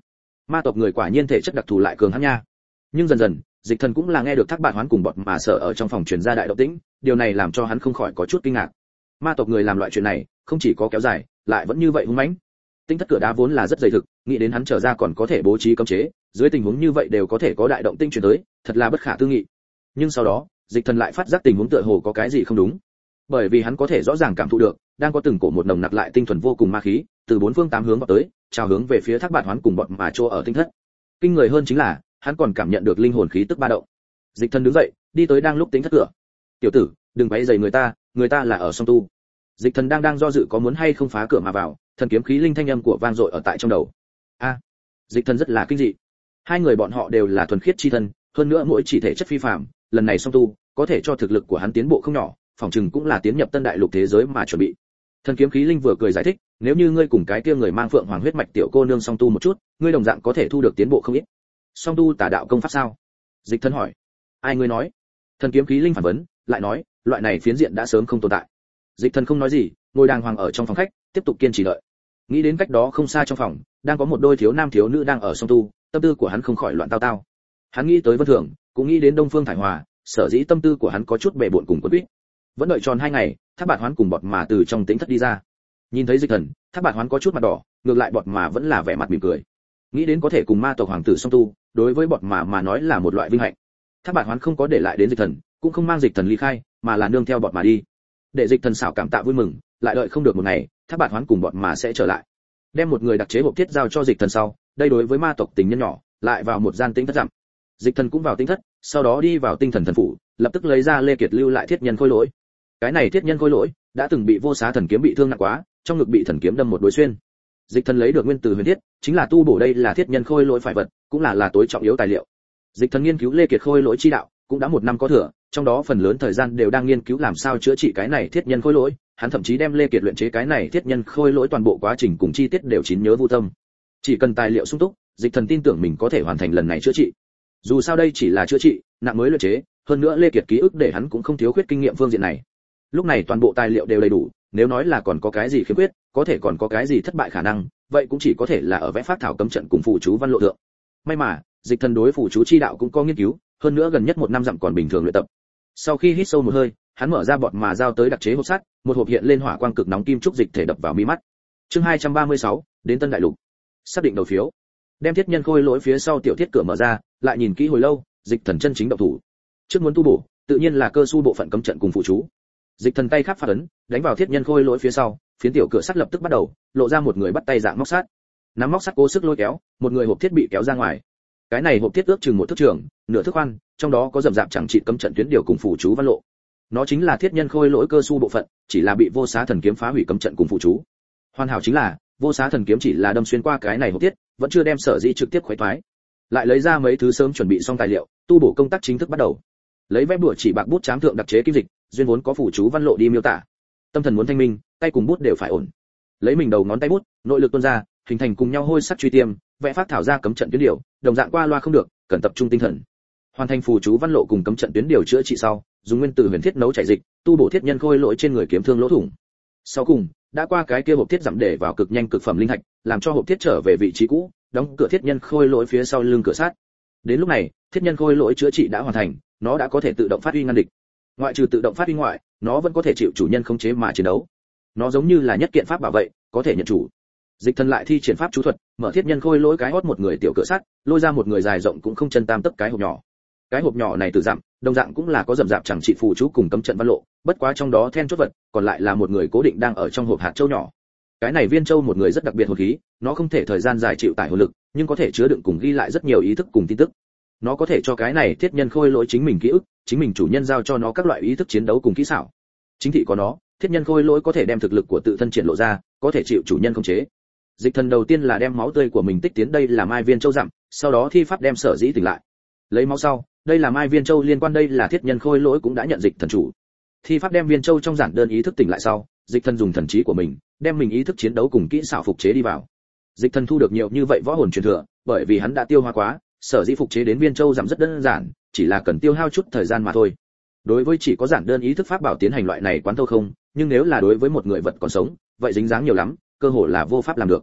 Ma tộc người quả nhiên thể chất đặc thù lại cường hãn nha. Nhưng dần dần, Dịch Thần cũng là nghe được Thác Bạt Hoán cùng bọt mà sợ ở trong phòng truyền ra đại động tĩnh, điều này làm cho hắn không khỏi có chút kinh ngạc. Ma tộc người làm loại chuyện này, không chỉ có kéo dài, lại vẫn như vậy hung mãnh. Tinh thất cửa đá vốn là rất dày thực, nghĩ đến hắn trở ra còn có thể bố trí cấm chế, dưới tình huống như vậy đều có thể có đại động tĩnh truyền tới, thật là bất khả tư nghị. Nhưng sau đó, Dịch Thần lại phát giác tình huống tựa hồ có cái gì không đúng. Bởi vì hắn có thể rõ ràng cảm thụ được, đang có từng cổ một nồng nặc lại tinh thuần vô cùng ma khí, từ bốn phương tám hướng vào tới, chào hướng về phía Thác Bạt Hoán cùng bọt mà trô ở tinh thất. Kinh người hơn chính là, hắn còn cảm nhận được linh hồn khí tức ba động. Dịch Thần đứng dậy, đi tới đang lúc tính thất cửa. "Tiểu tử, đừng quấy rầy người ta là ở song tu." Dịch Thần đang do dự có muốn hay không phá cửa mà vào, thần kiếm khí linh thanh âm của vang dội ở tại trong đầu. A, Dịch Thần rất là kinh dị. Hai người bọn họ đều là thuần khiết chi thân, hơn nữa mỗi chỉ thể chất phi phàm, lần này song tu, có thể cho thực lực của hắn tiến bộ không nhỏ, phòng chừng cũng là tiến nhập tân đại lục thế giới mà chuẩn bị. Thần kiếm khí linh vừa cười giải thích, nếu như ngươi cùng cái kia người mang phượng hoàng huyết mạch tiểu cô nương song tu một chút, ngươi đồng dạng có thể thu được tiến bộ không ít. Song tu tả đạo công pháp sao? Dịch Thần hỏi. Ai ngươi nói? Thần kiếm khí linh phản vấn, lại nói, loại này phiến diện đã sớm không tồn tại. Dịch Thần không nói gì, ngồi đàng hoàng ở trong phòng khách, tiếp tục kiên trì đợi. Nghĩ đến cách đó không xa trong phòng, đang có một đôi thiếu nam thiếu nữ đang ở song tu, tâm tư của hắn không khỏi loạn tao tao. Hắn nghĩ tới Vân Thường, cũng nghĩ đến Đông Phương Thải Hòa, sở dĩ tâm tư của hắn có chút bề bộn cùng quấn quýt. Vẫn đợi tròn 2 ngày, Thác Bạt Hoán cùng bọt mà từ trong tĩnh thất đi ra. Nhìn thấy Dịch Thần, Thác Bạt Hoán có chút mặt đỏ, ngược lại bọt mà vẫn là vẻ mặt mỉm cười. Nghĩ đến có thể cùng ma tộc hoàng tử song tu, đối với bọt mà nói là một loại vinh hạnh. Thác Bạt Hoán không có để lại đến Dịch Thần, cũng không mang Dịch Thần ly khai, mà là nương theo bọt mà đi. Để Dịch Thần xảo cảm tạ vui mừng, lại đợi không được một ngày, Thác Bạt Hoán cùng bọt mà sẽ trở lại. Đem một người đặc chế hộp thiết giao cho Dịch Thần sau, đây đối với ma tộc tình nhân nhỏ, lại vào một gian tĩnh thất dặm. Dịch Thần cũng vào tĩnh thất, sau đó đi vào tinh thần thần phủ, lập tức lấy ra Lê Kiệt lưu lại thiết nhân khôi lỗi. Cái này thiết nhân khôi lỗi đã từng bị vô xá thần kiếm bị thương nặng quá, trong ngực bị thần kiếm đâm một đôi xuyên. Dịch Thần lấy được nguyên từ huyền thiết, chính là tu bổ đây là thiết nhân khôi lỗi phải vật, cũng là tối trọng yếu tài liệu. Dịch Thần nghiên cứu Lê Kiệt khôi lỗi chi đạo, cũng đã 1 năm có thừa, trong đó phần lớn thời gian đều đang nghiên cứu làm sao chữa trị cái này thiết nhân khôi lỗi, hắn thậm chí đem Lê Kiệt luyện chế cái này thiết nhân khôi lỗi toàn bộ quá trình cùng chi tiết đều chín nhớ vô tâm. Chỉ cần tài liệu sung túc, Dịch Thần tin tưởng mình có thể hoàn thành lần này chữa trị. Dù sao đây chỉ là chữa trị, nặng mới luyện chế, hơn nữa Lê Kiệt ký ức để hắn cũng không thiếu khuyết kinh nghiệm phương diện này. Lúc này toàn bộ tài liệu đều đầy đủ, nếu nói là còn có cái gì khiếm khuyết, có thể còn có cái gì thất bại khả năng, vậy cũng chỉ có thể là ở vẽ pháp thảo cấm trận cùng phụ chú văn lộ thượng. May mà, Dịch Thần đối phụ chú chi đạo cũng có nghiên cứu, hơn nữa gần nhất 1 năm dặm còn bình thường luyện tập. Sau khi hít sâu một hơi, hắn mở ra bọt mà giao tới đặc chế hộp sắt, một hộp hiện lên hỏa quang cực nóng kim trúc dịch thể đập vào mi mắt. Chương 236, đến Tân Đại Lục. Xác định đầu phiếu. Đem thiết nhân khôi lỗi phía sau tiểu thiết cửa mở ra, lại nhìn kỹ hồi lâu, Dịch Thần chân chính động thủ. Trước muốn tu bổ, tự nhiên là cơ su bộ phận cấm trận cùng phụ chú. Dịch Thần tay khắp phát ấn, đánh vào thiết nhân khôi lỗi phía sau, phiến tiểu cửa sắt lập tức bắt đầu, lộ ra một người bắt tay dạng móc sắt. Nắm móc sắt cố sức lôi kéo, một người hộp thiết bị kéo ra ngoài. Cái này hộp thiết ước chừng 1 thước trường, nửa thước khoan, trong đó có rậm rạp chẳng trị cấm trận tuyến điều cùng phụ chú văn lộ. Nó chính là thiết nhân khôi lỗi cơ su bộ phận, chỉ là bị vô xá thần kiếm phá hủy cấm trận cùng phụ chú. Hoàn hảo chính là, vô xá thần kiếm chỉ là đâm xuyên qua cái này hộp thiết, vẫn chưa đem sở dĩ trực tiếp khuấy thoái. Lại lấy ra mấy thứ sớm chuẩn bị xong tài liệu, tu bổ công tác chính thức bắt đầu. Lấy vẽ bùa chỉ bạc bút chám thượng đặc chế kim dịch, duyên vốn có phụ chú văn lộ đi miêu tả. Tâm thần muốn thanh minh, tay cùng bút đều phải ổn. Lấy mình đầu ngón tay bút, nội lực tuôn ra, hình thành cùng nhau hôi sắc truy tiêm, vẽ phát thảo ra cấm trận tuyến điều, đồng dạng qua loa không được, cần tập trung tinh thần. Hoàn thành phù chú văn lộ cùng cấm trận tuyến điều chữa trị sau, dùng nguyên tử huyền thiết nấu chảy dịch, tu bổ thiết nhân khôi lỗi trên người kiếm thương lỗ thủng. Sau cùng, đã qua cái kia hộp thiết giảm để vào cực nhanh cực phẩm linh thạch, làm cho hộp thiết trở về vị trí cũ, đóng cửa thiết nhân khôi lỗi phía sau lưng cửa sát. Đến lúc này, thiết nhân khôi lỗi chữa trị đã hoàn thành, nó đã có thể tự động phát huy ngăn địch. Ngoại trừ tự động phát huy ngoại, nó vẫn có thể chịu chủ nhân khống chế mà chiến đấu. Nó giống như là nhất kiện pháp bảo vệ, có thể nhận chủ. Dịch Thần lại thi triển pháp chú thuật, mở thiết nhân khôi lỗi cái hót một người tiểu cửa sắt, lôi ra một người dài rộng cũng không chân tam tấc cái hộp nhỏ. Cái hộp nhỏ này tự dặm, đồng dạng cũng là có rậm rạp chẳng trị phù chú cùng cấm trận văn lộ, bất quá trong đó then chốt vật, còn lại là một người cố định đang ở trong hộp hạt châu nhỏ. Cái này viên châu một người rất đặc biệt hồn khí, nó không thể thời gian dài chịu tải hồn lực, nhưng có thể chứa đựng cùng ghi lại rất nhiều ý thức cùng tin tức. Nó có thể cho cái này thiết nhân khôi lỗi chính mình ký ức, chính mình chủ nhân giao cho nó các loại ý thức chiến đấu cùng kỹ xảo. Chính thị có nó, thiết nhân khôi lỗi có thể đem thực lực của tự thân triển lộ ra, có thể chịu chủ nhân khống chế. Dịch Thần đầu tiên là đem máu tươi của mình tích tiến đây là mai viên châu dặm, sau đó thi pháp đem sở dĩ tỉnh lại. Lấy máu sau, đây là mai viên châu liên quan đây là thiết nhân khôi lỗi cũng đã nhận Dịch Thần chủ. Thi pháp đem viên châu trong giản đơn ý thức tỉnh lại sau, Dịch Thần dùng thần trí của mình, đem mình ý thức chiến đấu cùng kỹ xảo phục chế đi vào. Dịch Thần thu được nhiều như vậy võ hồn truyền thừa, bởi vì hắn đã tiêu hóa quá, sở dĩ phục chế đến viên châu giảm rất đơn giản, chỉ là cần tiêu hao chút thời gian mà thôi. Đối với chỉ có giản đơn ý thức pháp bảo tiến hành loại này quán thâu không, nhưng nếu là đối với một người vật còn sống, vậy dính dáng nhiều lắm, cơ hội là vô pháp làm được.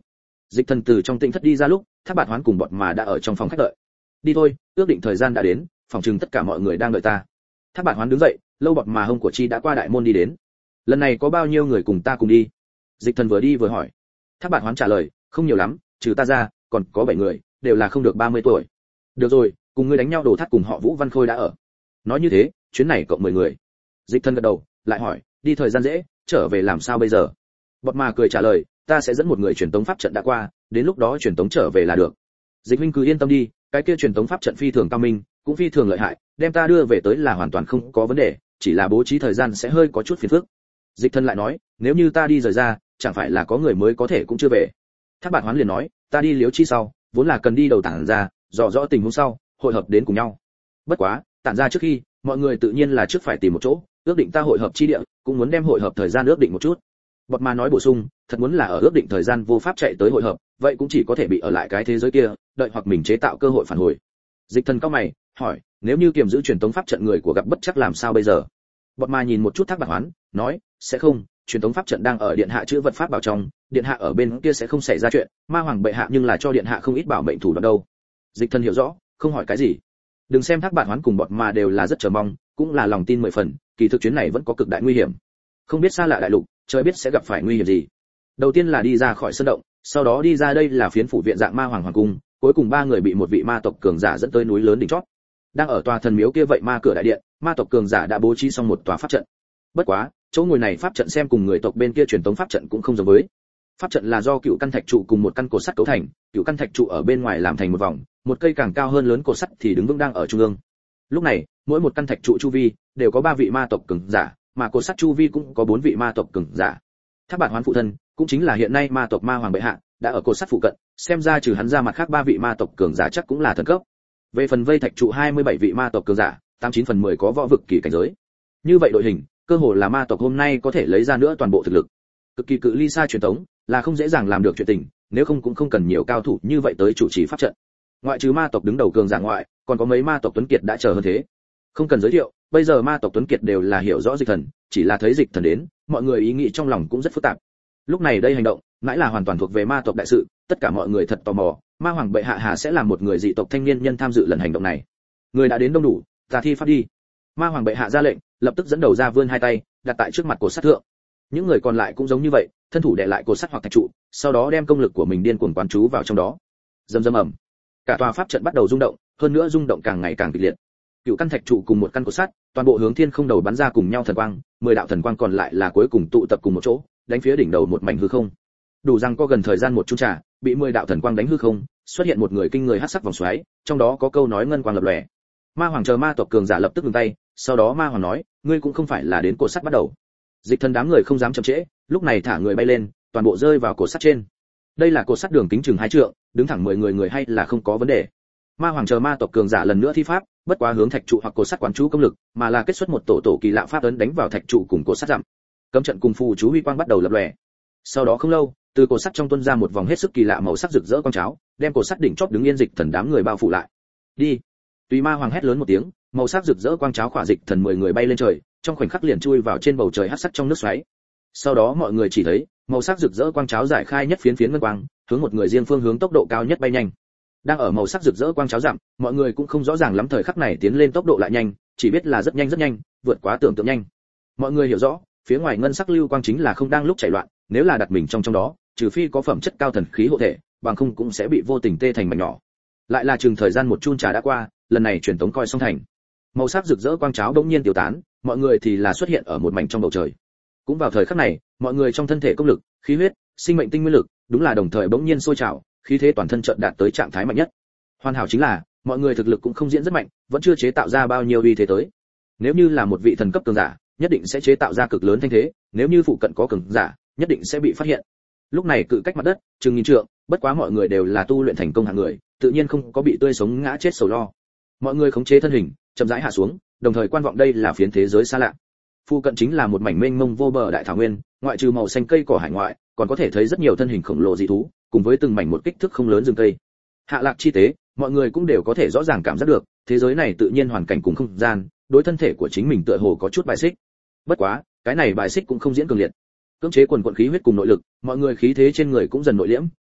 Dịch Thần từ trong tĩnh thất đi ra lúc, Thác Bạt Hoán cùng bọn mà đã ở trong phòng khách đợi. Đi thôi, ước định thời gian đã đến, phòng chừng tất cả mọi người đang đợi ta. Thác Bạt Hoán đứng dậy, lâu bọt mà hông của chi đã qua đại môn đi đến. Lần này có bao nhiêu người cùng ta cùng đi? Dịch Thần vừa đi vừa hỏi. Thác Bạt Hoán trả lời, không nhiều lắm, trừ ta ra, còn có 7 người, đều là không được 30 tuổi. Được rồi, cùng ngươi đánh nhau Đồ Thát cùng họ Vũ Văn Khôi đã ở. Nói như thế, chuyến này cộng 10 người. Dịch Thần gật đầu, lại hỏi, đi thời gian dễ, trở về làm sao bây giờ? Bọt mà cười trả lời, ta sẽ dẫn một người truyền tống pháp trận đã qua, đến lúc đó truyền tống trở về là được. Dịch huynh cứ yên tâm đi, cái kia truyền tống pháp trận phi thường cao minh, cũng phi thường lợi hại, đem ta đưa về tới là hoàn toàn không có vấn đề, chỉ là bố trí thời gian sẽ hơi có chút phiền phức. Dịch Thần lại nói, nếu như ta đi rời ra, chẳng phải là có người mới có thể cũng chưa về. Thác Bạt Hoán liền nói, ta đi Liễu Chi sau, vốn là cần đi đầu tản ra, dò rõ tình huống sau, hội hợp đến cùng nhau. Bất quá, tản ra trước khi, mọi người tự nhiên là trước phải tìm một chỗ, ước định ta hội hợp chi địa, cũng muốn đem hội hợp thời gian ước định một chút. Bọt mà nói bổ sung, thật muốn là ở ước định thời gian vô pháp chạy tới hội hợp, vậy cũng chỉ có thể bị ở lại cái thế giới kia, đợi hoặc mình chế tạo cơ hội phản hồi. Dịch Thần cao mày, hỏi, nếu như kiềm giữ truyền tống pháp trận người của gặp bất chắc làm sao bây giờ? Bọt mà nhìn một chút Thác Bạt Hoán, nói, sẽ không, truyền tống pháp trận đang ở điện hạ chữ vật pháp bảo trong, điện hạ ở bên kia sẽ không xảy ra chuyện, ma hoàng bệ hạ nhưng là cho điện hạ không ít bảo mệnh thủ đoạn đâu. Dịch Thần hiểu rõ, không hỏi cái gì. Đừng xem Thác Bạt Hoán cùng Bọt mà đều là rất chờ mong, cũng là lòng tin 10 phần, kỳ thực chuyến này vẫn có cực đại nguy hiểm. Không biết xa lạ đại lục, trời biết sẽ gặp phải nguy hiểm gì. Đầu tiên là đi ra khỏi sơn động, sau đó đi ra đây là phiến phủ viện dạng ma hoàng hoàng cung, cuối cùng 3 người bị một vị ma tộc cường giả dẫn tới núi lớn đỉnh chót. Đang ở tòa thần miếu kia vậy ma cửa đại điện, ma tộc cường giả đã bố trí xong một tòa pháp trận. Bất quá, chỗ ngồi này pháp trận xem cùng người tộc bên kia truyền tống pháp trận cũng không giống với. Pháp trận là do cựu căn thạch trụ cùng một căn cột sắt cấu thành, cựu căn thạch trụ ở bên ngoài làm thành một vòng, một cây càng cao hơn lớn cột sắt thì đứng vững đang ở trung ương. Lúc này, mỗi một căn thạch trụ chu vi đều có 3 vị ma tộc cường giả, mà cột sắt chu vi cũng có 4 vị ma tộc cường giả. Thác Bạt Hoán phụ thân, cũng chính là hiện nay ma tộc ma hoàng bệ hạ, đã ở cột sắt phụ cận, xem ra trừ hắn ra mặt khác 3 vị ma tộc cường giả chắc cũng là thần cấp. Về phần vây thạch trụ 27 vị ma tộc cường giả, 89 phần 10 có võ vực kỳ cảnh giới. Như vậy đội hình, cơ hồ là ma tộc hôm nay có thể lấy ra nữa toàn bộ thực lực. Cực kỳ cự ly xa truyền tống, là không dễ dàng làm được chuyện tình, nếu không cũng không cần nhiều cao thủ như vậy tới chủ trì pháp trận. Ngoại trừ ma tộc đứng đầu cường giả ngoại, còn có mấy ma tộc tuấn kiệt đã chờ hơn thế. Không cần giới thiệu, bây giờ ma tộc tuấn kiệt đều là hiểu rõ Dịch Thần, chỉ là thấy Dịch Thần đến, mọi người ý nghĩ trong lòng cũng rất phức tạp. Lúc này đây hành động, mãi là hoàn toàn thuộc về ma tộc đại sự, tất cả mọi người thật tò mò, ma hoàng bệ hạ hà sẽ làm một người dị tộc thanh niên nhân tham dự lần hành động này. Người đã đến đông đủ, ta thi pháp đi. Ma hoàng bệ hạ ra lệnh, lập tức dẫn đầu ra vươn hai tay, đặt tại trước mặt cột sắt thượng. Những người còn lại cũng giống như vậy, thân thủ đè lại cột sắt hoặc thạch trụ, sau đó đem công lực của mình điên cuồng quán chú vào trong đó. Rầm rầm ầm. Cả tòa pháp trận bắt đầu rung động, hơn nữa rung động càng ngày càng kịch liệt. Cựu căn thạch trụ cùng một căn cột sắt, toàn bộ hướng thiên không đầu bắn ra cùng nhau thần quang, 10 đạo thần quang còn lại là cuối cùng tụ tập cùng một chỗ, đánh phía đỉnh đầu một mảnh hư không. Đủ rằng có gần thời gian một chung trà, bị 10 đạo thần quang đánh hư không, xuất hiện một người kinh người hắc sắc vòng xoáy, trong đó có câu nói ngân quang lập lòe. Ma hoàng chờ ma tộc cường giả lập tức ngừng tay, sau đó ma hoàng nói, ngươi cũng không phải là đến cột sắt bắt đầu. Dịch Thần đám người không dám chậm trễ, lúc này thả người bay lên, toàn bộ rơi vào cột sắt trên. Đây là cột sắt đường kính chừng 2 trượng, đứng thẳng 10 người hay là không có vấn đề. Ma hoàng chờ ma tộc cường giả lần nữa thi pháp, bất quá hướng thạch trụ hoặc cột sắt quán chú công lực, mà là kết xuất một tổ kỳ lạ pháp ấn đánh vào thạch trụ cùng cột sắt giảm. Cấm trận cùng phù chú huy quang bắt đầu lập lòe. Sau đó không lâu, từ cột sắt trong tuôn ra một vòng hết sức kỳ lạ màu sắc rực rỡ quang cháo, đem cột sắt đỉnh chóp đứng yên Dịch Thần đám người bao phủ lại. Đi. Tùy ma hoàng hét lớn một tiếng, màu sắc rực rỡ quang cháo khỏa Dịch Thần 10 người bay lên trời, trong khoảnh khắc liền chui vào trên bầu trời hắc sắc trong nước xoáy. Sau đó mọi người chỉ thấy, màu sắc rực rỡ quang cháo giải khai nhất phiến phiến ngân quang, hướng một người riêng phương hướng tốc độ cao nhất bay nhanh. Đang ở màu sắc rực rỡ quang cháo giảm, mọi người cũng không rõ ràng lắm thời khắc này tiến lên tốc độ lại nhanh, chỉ biết là rất nhanh, vượt quá tưởng tượng nhanh. Mọi người hiểu rõ, phía ngoài ngân sắc lưu quang chính là không đang lúc chảy loạn, nếu là đặt mình trong đó, trừ phi có phẩm chất cao thần khí hộ thể, bằng không cũng sẽ bị vô tình tê thành mảnh nhỏ. Lại là chừng thời gian một chun trà đã qua, lần này truyền tống coi xong thành. Màu sắc rực rỡ quang cháo bỗng nhiên tiêu tán, mọi người thì là xuất hiện ở một mảnh trong bầu trời. Cũng vào thời khắc này, mọi người trong thân thể công lực, khí huyết, sinh mệnh tinh nguyên lực, đúng là đồng thời bỗng nhiên sôi trào, khí thế toàn thân chợt đạt tới trạng thái mạnh nhất. Hoàn hảo chính là, mọi người thực lực cũng không diễn rất mạnh, vẫn chưa chế tạo ra bao nhiêu uy thế tới. Nếu như là một vị thần cấp cường giả, nhất định sẽ chế tạo ra cực lớn thanh thế, nếu như phụ cận có cường giả, nhất định sẽ bị phát hiện. Lúc này cự cách mặt đất, chừng nghìn trượng, bất quá mọi người đều là tu luyện thành công hạng người, tự nhiên không có bị tươi sống ngã chết sầu lo. Mọi người khống chế thân hình, chậm rãi hạ xuống, đồng thời quan vọng đây là phiến thế giới xa lạ. Phụ cận chính là một mảnh mênh mông vô bờ đại thảo nguyên, ngoại trừ màu xanh cây cỏ hải ngoại, còn có thể thấy rất nhiều thân hình khổng lồ dị thú, cùng với từng mảnh một kích thước không lớn rừng cây. Hạ lạc chi tế, mọi người cũng đều có thể rõ ràng cảm giác được, thế giới này tự nhiên hoàn cảnh cùng không gian, đối thân thể của chính mình tựa hồ có chút bài xích. Bất quá, cái này bài xích cũng không diễn cường liệt. Cưỡng chế quần quần khí huyết cùng nội lực, mọi người khí thế trên người cũng dần nội liễm,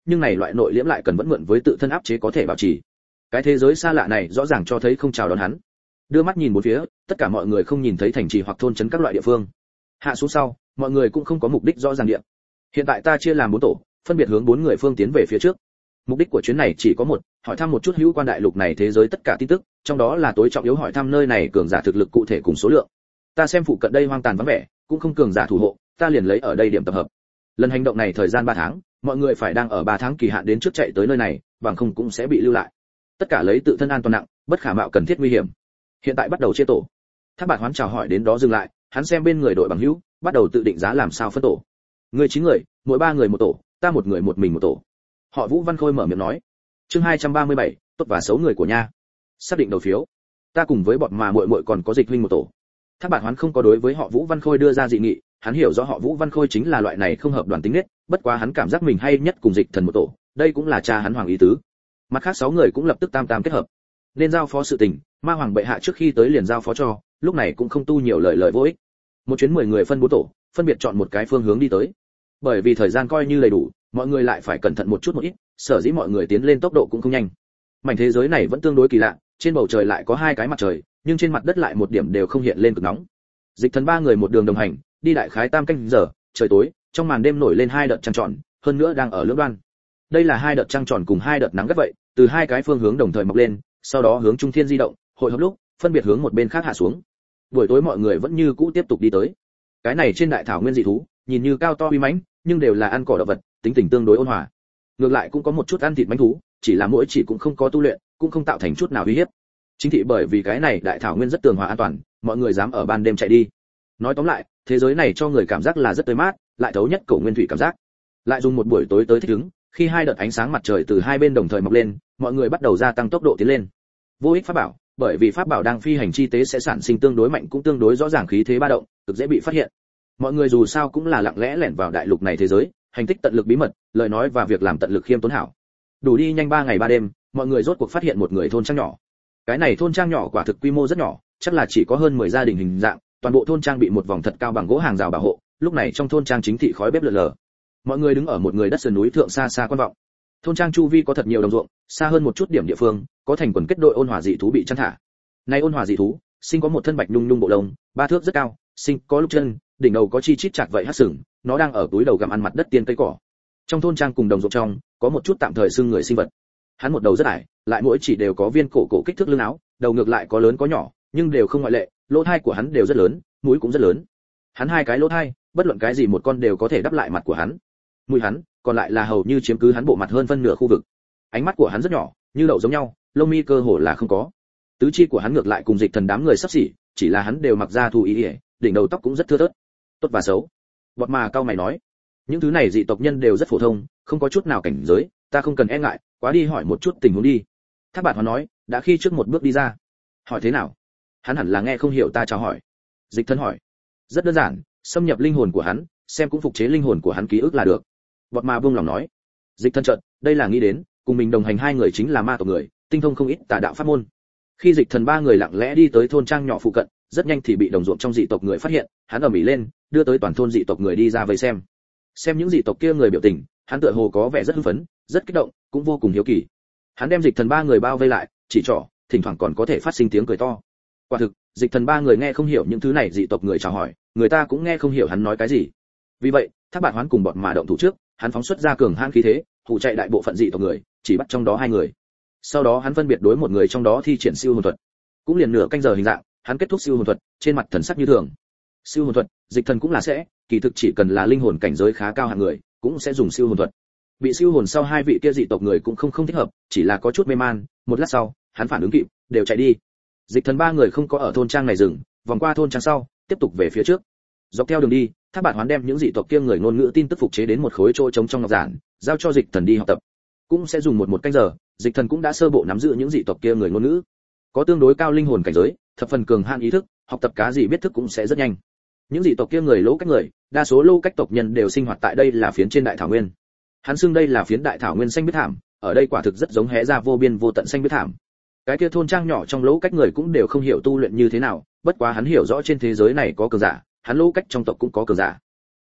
nhưng này loại nội liễm lại cần vẫn mượn với tự thân áp chế có thể bảo trì. Cái thế giới xa lạ này rõ ràng cho thấy không chào đón hắn. Đưa mắt nhìn bốn phía, tất cả mọi người không nhìn thấy thành trì hoặc thôn trấn các loại địa phương. Hạ xuống sau, mọi người cũng không có mục đích rõ ràng địa. Hiện tại ta chia làm 4 tổ, phân biệt hướng 4 người phương tiến về phía trước. Mục đích của chuyến này chỉ có một, hỏi thăm một chút hữu quan đại lục này thế giới tất cả tin tức, trong đó là tối trọng yếu hỏi thăm nơi này cường giả thực lực cụ thể cùng số lượng. Ta xem phụ cận đây hoang tàn vắng vẻ, cũng không cường giả thủ hộ, ta liền lấy ở đây điểm tập hợp. Lần hành động này thời gian 3 tháng, mọi người phải đang ở 3 tháng kỳ hạn đến trước chạy tới nơi này, bằng không cũng sẽ bị lưu lại. Tất cả lấy tự thân an toàn nặng, bất khả mạo cần thiết nguy hiểm. Hiện tại bắt đầu chia tổ. Thác Bạt Hoán chào hỏi đến đó dừng lại, hắn xem bên người đội bằng hữu, bắt đầu tự định giá làm sao phân tổ. Người 9 người, mỗi 3 người một tổ, ta một người một mình một tổ. Họ Vũ Văn Khôi mở miệng nói. Chương 237, tốt và xấu người của nha. Xác định đầu phiếu. Ta cùng với bọn mà muội muội còn có Dịch huynh một tổ. Thác Bạt Hoán không có đối với họ Vũ Văn Khôi đưa ra dị nghị, hắn hiểu rõ họ Vũ Văn Khôi chính là loại này không hợp đoàn tính nết, bất quá hắn cảm giác mình hay nhất cùng Dịch Thần một tổ, đây cũng là cha hắn hoàng ý tứ. Mặt khác 6 người cũng lập tức tam tam kết hợp. Nên giao phó sự tình, Ma Hoàng bệ hạ trước khi tới liền giao phó cho, lúc này cũng không tu nhiều lời vô ích. Một chuyến 10 người phân 4 tổ, phân biệt chọn một cái phương hướng đi tới. Bởi vì thời gian coi như đầy đủ, mọi người lại phải cẩn thận một chút một ít, sở dĩ mọi người tiến lên tốc độ cũng không nhanh. Mảnh thế giới này vẫn tương đối kỳ lạ, trên bầu trời lại có 2 cái mặt trời, nhưng trên mặt đất lại một điểm đều không hiện lên cực nóng. Dịch Thần 3 người một đường đồng hành, đi đại khái tam canh giờ, trời tối, trong màn đêm nổi lên 2 đợt trăng tròn, hơn nữa đang ở lưỡng đoan. Đây là 2 đợt trăng tròn cùng 2 đợt nắng gắt vậy, từ 2 cái phương hướng đồng thời mọc lên, sau đó hướng trung thiên di động, hội hợp lúc, phân biệt hướng một bên khác hạ xuống. Buổi tối mọi người vẫn như cũ tiếp tục đi tới. Cái này trên đại thảo nguyên dị thú, nhìn như cao to uy mãnh, nhưng đều là ăn cỏ động vật, tính tình tương đối ôn hòa. Ngược lại cũng có một chút ăn thịt mãnh thú, chỉ là mỗi chỉ cũng không có tu luyện, cũng không tạo thành chút nào uy hiếp. Chính thị bởi vì cái này đại thảo nguyên rất tường hòa an toàn, mọi người dám ở ban đêm chạy đi. Nói tóm lại, thế giới này cho người cảm giác là rất tươi mát, lại thấu nhất cổ nguyên thủy cảm giác. Lại dùng một buổi tối tới thích ứng, khi 2 đợt ánh sáng mặt trời từ 2 bên đồng thời mọc lên, mọi người bắt đầu gia tăng tốc độ tiến lên. Vô ích pháp bảo, bởi vì pháp bảo đang phi hành chi tế sẽ sản sinh tương đối mạnh cũng tương đối rõ ràng khí thế ba động, cực dễ bị phát hiện. Mọi người dù sao cũng là lặng lẽ lẻn vào đại lục này thế giới, hành tích tận lực bí mật, lời nói và việc làm tận lực khiêm tốn hảo. Đủ đi nhanh 3 ngày 3 đêm, mọi người rốt cuộc phát hiện một người thôn trang nhỏ. Cái này thôn trang nhỏ quả thực quy mô rất nhỏ, chắc là chỉ có hơn 10 gia đình hình dạng, toàn bộ thôn trang bị một vòng thật cao bằng gỗ hàng rào bảo hộ, lúc này trong thôn trang chính thị khói bếp lượn lờ. Mọi người đứng ở một người đất sườn núi thượng xa xa quan vọng. Thôn trang chu vi có thật nhiều đồng ruộng, xa hơn một chút điểm địa phương, có thành quần kết đội ôn hòa dị thú bị chăn thả. Này ôn hòa dị thú, sinh có một thân bạch nhung nhung bộ lông, 3 thước rất cao, sinh có lúc chân, đỉnh đầu có chi chít chặt vậy hắc sừng, nó đang ở túi đầu gặm ăn mặt đất tiên cây cỏ. Trong thôn trang cùng đồng ruộng trong, có một chút tạm thời xương người sinh vật. Hắn một đầu rất ải, lại mỗi chỉ đều có viên cổ kích thước lưng áo, đầu ngược lại có lớn có nhỏ, nhưng đều không ngoại lệ, lỗ tai của hắn đều rất lớn, mũi cũng rất lớn. Hắn 2 cái lỗ tai, bất luận cái gì một con đều có thể đắp lại mặt của hắn. Mũi hắn, còn lại là hầu như chiếm cứ hắn bộ mặt hơn phân nửa khu vực. Ánh mắt của hắn rất nhỏ, như đậu giống nhau, lông mi cơ hồ là không có. Tứ chi của hắn ngược lại cùng Dịch Thần đám người sắp xỉ, chỉ là hắn đều mặc da thú ý, đỉnh đầu tóc cũng rất thưa thớt. Tốt và xấu. Bọt mà cao mày nói, những thứ này dị tộc nhân đều rất phổ thông, không có chút nào cảnh giới, ta không cần e ngại, quá đi hỏi một chút tình huống đi. Thác Bạt Hoán nói, đã khi trước một bước đi ra. Hỏi thế nào? Hắn hẳn là nghe không hiểu ta chào hỏi. Dịch Thần hỏi. Rất đơn giản, xâm nhập linh hồn của hắn, xem cũng phục chế linh hồn của hắn ký ức là được. Bọt mà buông lòng nói. Dịch Thần chợt, đây là nghĩ đến, cùng mình đồng hành 2 người chính là ma tộc người, tinh thông không ít tà đạo pháp môn. Khi Dịch Thần 3 người lặng lẽ đi tới thôn trang nhỏ phụ cận, rất nhanh thì bị đồng ruộng trong dị tộc người phát hiện, hắn ầm ĩ lên, đưa tới toàn thôn dị tộc người đi ra vây xem. Xem những dị tộc kia người biểu tình, hắn tựa hồ có vẻ rất hưng phấn, rất kích động, cũng vô cùng hiếu kỳ. Hắn đem Dịch Thần 3 người bao vây lại, chỉ trỏ, thỉnh thoảng còn có thể phát sinh tiếng cười to. Quả thực, Dịch Thần 3 người nghe không hiểu những thứ này dị tộc người chào hỏi, người ta cũng nghe không hiểu hắn nói cái gì. Vì vậy, Thác Bạt Hoán cùng bọn mà động thủ trước, hắn phóng xuất ra cường hãn khí thế, hù chạy đại bộ phận dị tộc người, chỉ bắt trong đó 2 người. Sau đó hắn phân biệt đối một người trong đó thi triển siêu hồn thuật. Cũng liền nửa canh giờ hình dạng, hắn kết thúc siêu hồn thuật, trên mặt thần sắc như thường. Siêu hồn thuật, Dịch Thần cũng là sẽ, kỳ thực chỉ cần là linh hồn cảnh giới khá cao hạng người, cũng sẽ dùng siêu hồn thuật. Bị siêu hồn sau 2 vị kia dị tộc người cũng không thích hợp, chỉ là có chút mê man, một lát sau, hắn phản ứng kịp, đều chạy đi. Dịch Thần 3 người không có ở thôn trang này dừng, vòng qua thôn trang sau, tiếp tục về phía trước. Dọc theo đường đi, Thác Bạt Hoán đem những dị tộc kia người ngôn ngữ tin tức phục chế đến một khối chỗ trống trong ngọc giản, giao cho Dịch Thần đi học tập. Cũng sẽ dùng một canh giờ, Dịch Thần cũng đã sơ bộ nắm giữ những dị tộc kia người ngôn ngữ. Có tương đối cao linh hồn cảnh giới, thập phần cường hạn ý thức, học tập cá gì biết thức cũng sẽ rất nhanh. Những dị tộc kia người lỗ cách người, đa số lô cách tộc nhân đều sinh hoạt tại đây là phiến trên đại thảo nguyên. Hắn xưng đây là phiến đại thảo nguyên xanh biết thảm, ở đây quả thực rất giống hé ra vô biên vô tận xanh biết thảm. Cái kia thôn trang nhỏ trong lỗ cách người cũng đều không hiểu tu luyện như thế nào, bất quá hắn hiểu rõ trên thế giới này có cường giả, hắn lỗ cách trong tộc cũng có cường giả.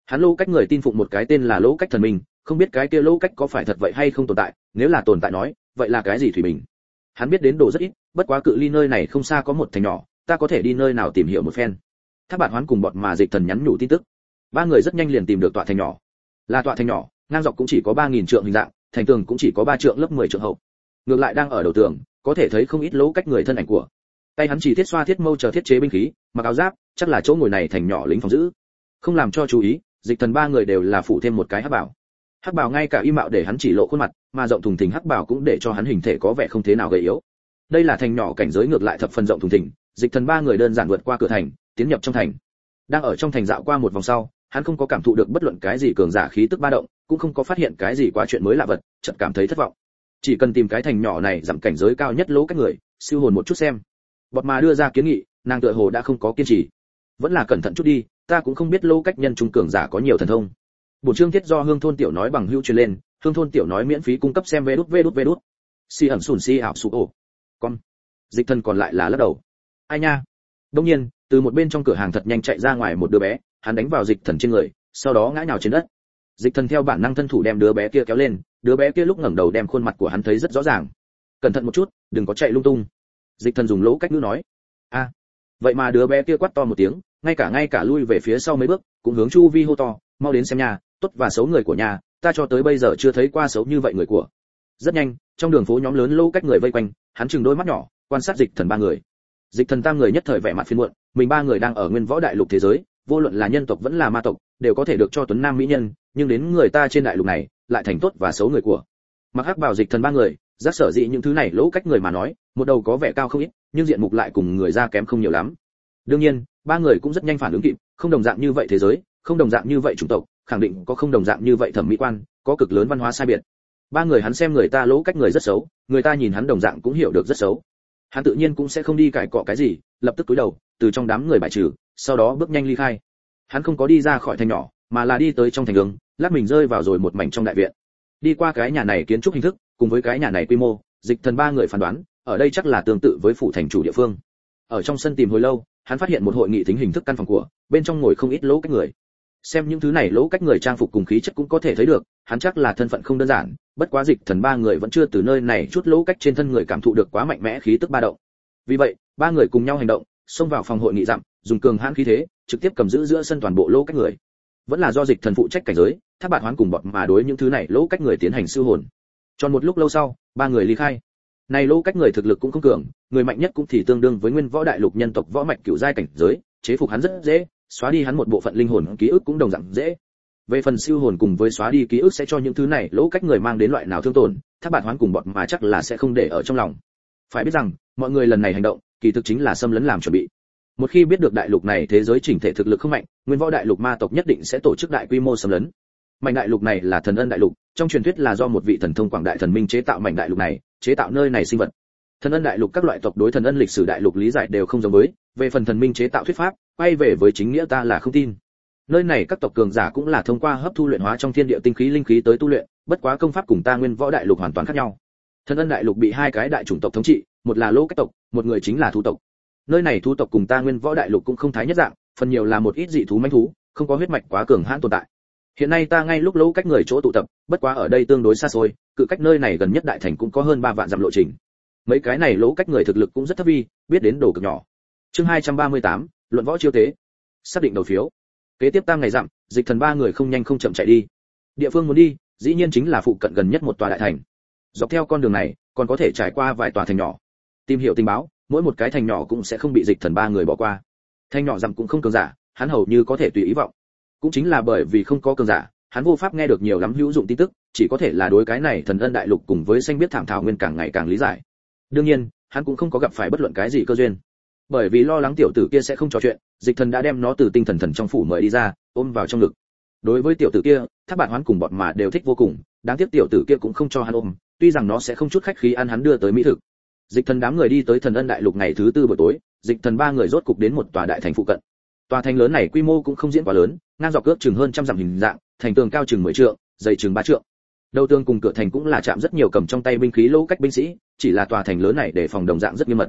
Hắn Lỗ Cách người tin phụng một cái tên là Lỗ Cách thần minh, không biết cái kia Lỗ Cách có phải thật vậy hay không tồn tại, nếu là tồn tại nói, vậy là cái gì thủy bình? Hắn biết đến đồ rất ít, bất quá cự ly nơi này không xa có một thành nhỏ, ta có thể đi nơi nào tìm hiểu một phen. Thác Bạt Hoán cùng bọn mà Dịch Thần nhắn nhủ tin tức. Ba người rất nhanh liền tìm được tọa thành nhỏ. Là tọa thành nhỏ, ngang dọc cũng chỉ có 3000 trượng hình dạng, thành tường cũng chỉ có 3 trượng lớp 10 trượng hậu. Ngược lại đang ở đầu tường, có thể thấy không ít Lỗ Cách người thân ảnh của. Tay hắn chỉ thiết xoa thiết mâu chờ thiết chế binh khí, mặc áo giáp, chắc là chỗ ngồi này thành nhỏ lính phòng giữ. Không làm cho chú ý, Dịch Thần ba người đều là phụ thêm một cái hắc bảo. Hắc bảo ngay cả y mạo để hắn chỉ lộ khuôn mặt, mà rộng thùng thình hắc bảo cũng để cho hắn hình thể có vẻ không thế nào gầy yếu. Đây là thành nhỏ cảnh giới ngược lại thập phần rộng thùng thình, Dịch Thần ba người đơn giản vượt qua cửa thành, tiến nhập trong thành. Đang ở trong thành dạo qua một vòng sau, hắn không có cảm thụ được bất luận cái gì cường giả khí tức ba động, cũng không có phát hiện cái gì quá chuyện mới lạ vật, chợt cảm thấy thất vọng. Chỉ cần tìm cái thành nhỏ này giảm cảnh giới cao nhất Lỗ Cách người, siêu hồn một chút xem. Bọt mà đưa ra kiến nghị, nàng tựa hồ đã không có kiên trì. Vẫn là cẩn thận chút đi, ta cũng không biết Lỗ Cách nhân trung cường giả có nhiều thần thông. Bổn chương thiết do Hương thôn tiểu nói bằng hữu truyền lên, Hương thôn tiểu nói miễn phí cung cấp xem vé đút. Si ẩn sùn si ảo sụ ổ. Con. Dịch Thần còn lại là lắc đầu. Ai nha. Đương nhiên, từ một bên trong cửa hàng thật nhanh chạy ra ngoài một đứa bé, hắn đánh vào Dịch Thần trên người, sau đó ngã nhào trên đất. Dịch Thần theo bản năng thân thủ đem đứa bé kia kéo lên, đứa bé kia lúc ngẩng đầu đem khuôn mặt của hắn thấy rất rõ ràng. Cẩn thận một chút, đừng có chạy lung tung. Dịch Thần dùng Lỗ Cách ngữ nói. A. Vậy mà đứa bé kia quát to một tiếng, ngay cả lui về phía sau mấy bước, cũng hướng chu vi hô to, mau đến xem nhà, tốt và xấu người của nhà, ta cho tới bây giờ chưa thấy qua xấu như vậy người của. Rất nhanh, trong đường phố nhóm lớn Lỗ Cách người vây quanh, hắn trừng đôi mắt nhỏ, quan sát Dịch Thần ba người. Dịch Thần tam người nhất thời vẻ mặt phiền muộn, mình ba người đang ở nguyên võ đại lục thế giới, vô luận là nhân tộc vẫn là ma tộc, đều có thể được cho tuấn nam mỹ nhân, nhưng đến người ta trên đại lục này, lại thành tốt và xấu người của. Mặc hắc bào Dịch Thần ba người, giác sở dĩ những thứ này Lỗ Cách người mà nói, một đầu có vẻ cao không ít, nhưng diện mục lại cùng người ra kém không nhiều lắm. Đương nhiên, ba người cũng rất nhanh phản ứng kịp, không đồng dạng như vậy thế giới, không đồng dạng như vậy chủng tộc, khẳng định có không đồng dạng như vậy thẩm mỹ quan, có cực lớn văn hóa sai biệt. Ba người hắn xem người ta Lỗ Cách người rất xấu, người ta nhìn hắn đồng dạng cũng hiểu được rất xấu. Hắn tự nhiên cũng sẽ không đi cãi cọ cái gì, lập tức cúi đầu, từ trong đám người bài trừ, sau đó bước nhanh ly khai. Hắn không có đi ra khỏi thành nhỏ, mà là đi tới trong thành đường, lát mình rơi vào rồi một mảnh trong đại viện. Đi qua cái nhà này kiến trúc hình thức, cùng với cái nhà này quy mô, Dịch Thần ba người phán đoán, ở đây chắc là tương tự với phủ thành chủ địa phương. Ở trong sân tìm hồi lâu, hắn phát hiện một hội nghị thính hình thức căn phòng của, bên trong ngồi không ít Lỗ Cách người. Xem những thứ này Lỗ Cách người trang phục cùng khí chất cũng có thể thấy được, hắn chắc là thân phận không đơn giản, bất quá Dịch Thần ba người vẫn chưa từ nơi này chút Lỗ Cách trên thân người cảm thụ được quá mạnh mẽ khí tức ba động. Vì vậy, ba người cùng nhau hành động, xông vào phòng hội nghị dặm, dùng cường hãn khí thế, trực tiếp cầm giữ giữa sân toàn bộ Lỗ Cách người. Vẫn là do Dịch Thần phụ trách cảnh giới, Thác Bạt Hoán cùng bọn mà đối những thứ này Lỗ Cách người tiến hành siêu hồn. Tròn một lúc lâu sau, ba người ly khai. Này Lỗ Cách người thực lực cũng không cường, người mạnh nhất cũng thì tương đương với nguyên võ đại lục nhân tộc võ mạch cửu giai cảnh giới, chế phục hắn rất dễ, xóa đi hắn một bộ phận linh hồn ký ức cũng đồng dạng dễ. Về phần siêu hồn cùng với xóa đi ký ức sẽ cho những thứ này Lỗ Cách người mang đến loại nào thương tổn, Thác Bạt Hoán cùng bọn mà chắc là sẽ không để ở trong lòng. Phải biết rằng, mọi người lần này hành động, kỳ thực chính là xâm lấn làm chuẩn bị. Một khi biết được đại lục này thế giới chỉnh thể thực lực không mạnh, nguyên võ đại lục ma tộc nhất định sẽ tổ chức đại quy mô xâm lấn. Mảnh đại lục này là Thần Ân đại lục, trong truyền thuyết là do một vị thần thông quảng đại thần minh chế tạo mảnh đại lục này, chế tạo nơi này sinh vật. Thần Ân đại lục các loại tộc đối Thần Ân lịch sử đại lục lý giải đều không giống với, về phần thần minh chế tạo thuyết pháp, quay về với chính nghĩa ta là không tin. Nơi này các tộc cường giả cũng là thông qua hấp thu luyện hóa trong thiên địa tinh khí linh khí tới tu luyện, bất quá công pháp cùng ta nguyên võ đại lục hoàn toàn khác nhau. Thần Ân đại lục bị hai cái đại chủng tộc thống trị, một là Lỗ Cách tộc, một người chính là thú tộc. Nơi này thú tộc cùng ta nguyên võ đại lục cũng không thái nhất dạng, phần nhiều là một ít dị thú manh thú, không có huyết mạch quá cường hãn tồn tại. Hiện nay ta ngay lúc Lỗ Cách người chỗ tụ tập, bất quá ở đây tương đối xa xôi, cự cách nơi này gần nhất đại thành cũng có hơn 3 vạn dặm lộ trình. Mấy cái này Lỗ Cách người thực lực cũng rất thấp vi, biết đến đồ cực nhỏ. Chương 238, luận võ chiêu tế. Xác định đầu phiếu. Kế tiếp tam ngày dặm, Dịch Thần ba người không nhanh không chậm chạy đi. Địa phương muốn đi, dĩ nhiên chính là phụ cận gần nhất một tòa đại thành. Dọc theo con đường này, còn có thể trải qua vài tòa thành nhỏ. Tìm hiểu tình báo, mỗi một cái thành nhỏ cũng sẽ không bị Dịch Thần ba người bỏ qua. Thành nhỏ dặm cũng không cường giả, hắn hầu như có thể tùy ý vọng. Cũng chính là bởi vì không có cường giả, hắn vô pháp nghe được nhiều lắm hữu dụng tin tức, chỉ có thể là đối cái này Thần Ân đại lục cùng với xanh biết thảm thảo nguyên càng ngày càng lý giải. Đương nhiên, hắn cũng không có gặp phải bất luận cái gì cơ duyên. Bởi vì lo lắng tiểu tử kia sẽ không trò chuyện, Dịch Thần đã đem nó từ tinh thần thần trong phủ mời đi ra, ôm vào trong ngực. Đối với tiểu tử kia, Thác Bạt Hoán cùng bọn mà đều thích vô cùng, đáng tiếc tiểu tử kia cũng không cho hắn ôm, tuy rằng nó sẽ không chút khách khí ăn hắn đưa tới mỹ thực. Dịch Thần đám người đi tới Thần Ân đại lục ngày thứ tư buổi tối, Dịch Thần ba người rốt cục đến một tòa đại thành phụ cận. Tòa thành lớn này quy mô cũng không diễn quá lớn, ngang dọc ước chừng hơn trăm dặm hình dạng, thành tường cao chừng 10 trượng, dày chừng 3 trượng. Đầu tường cùng cửa thành cũng là chạm rất nhiều cầm trong tay binh khí Lỗ Cách binh sĩ, chỉ là tòa thành lớn này để phòng đồng dạng rất nghiêm mật.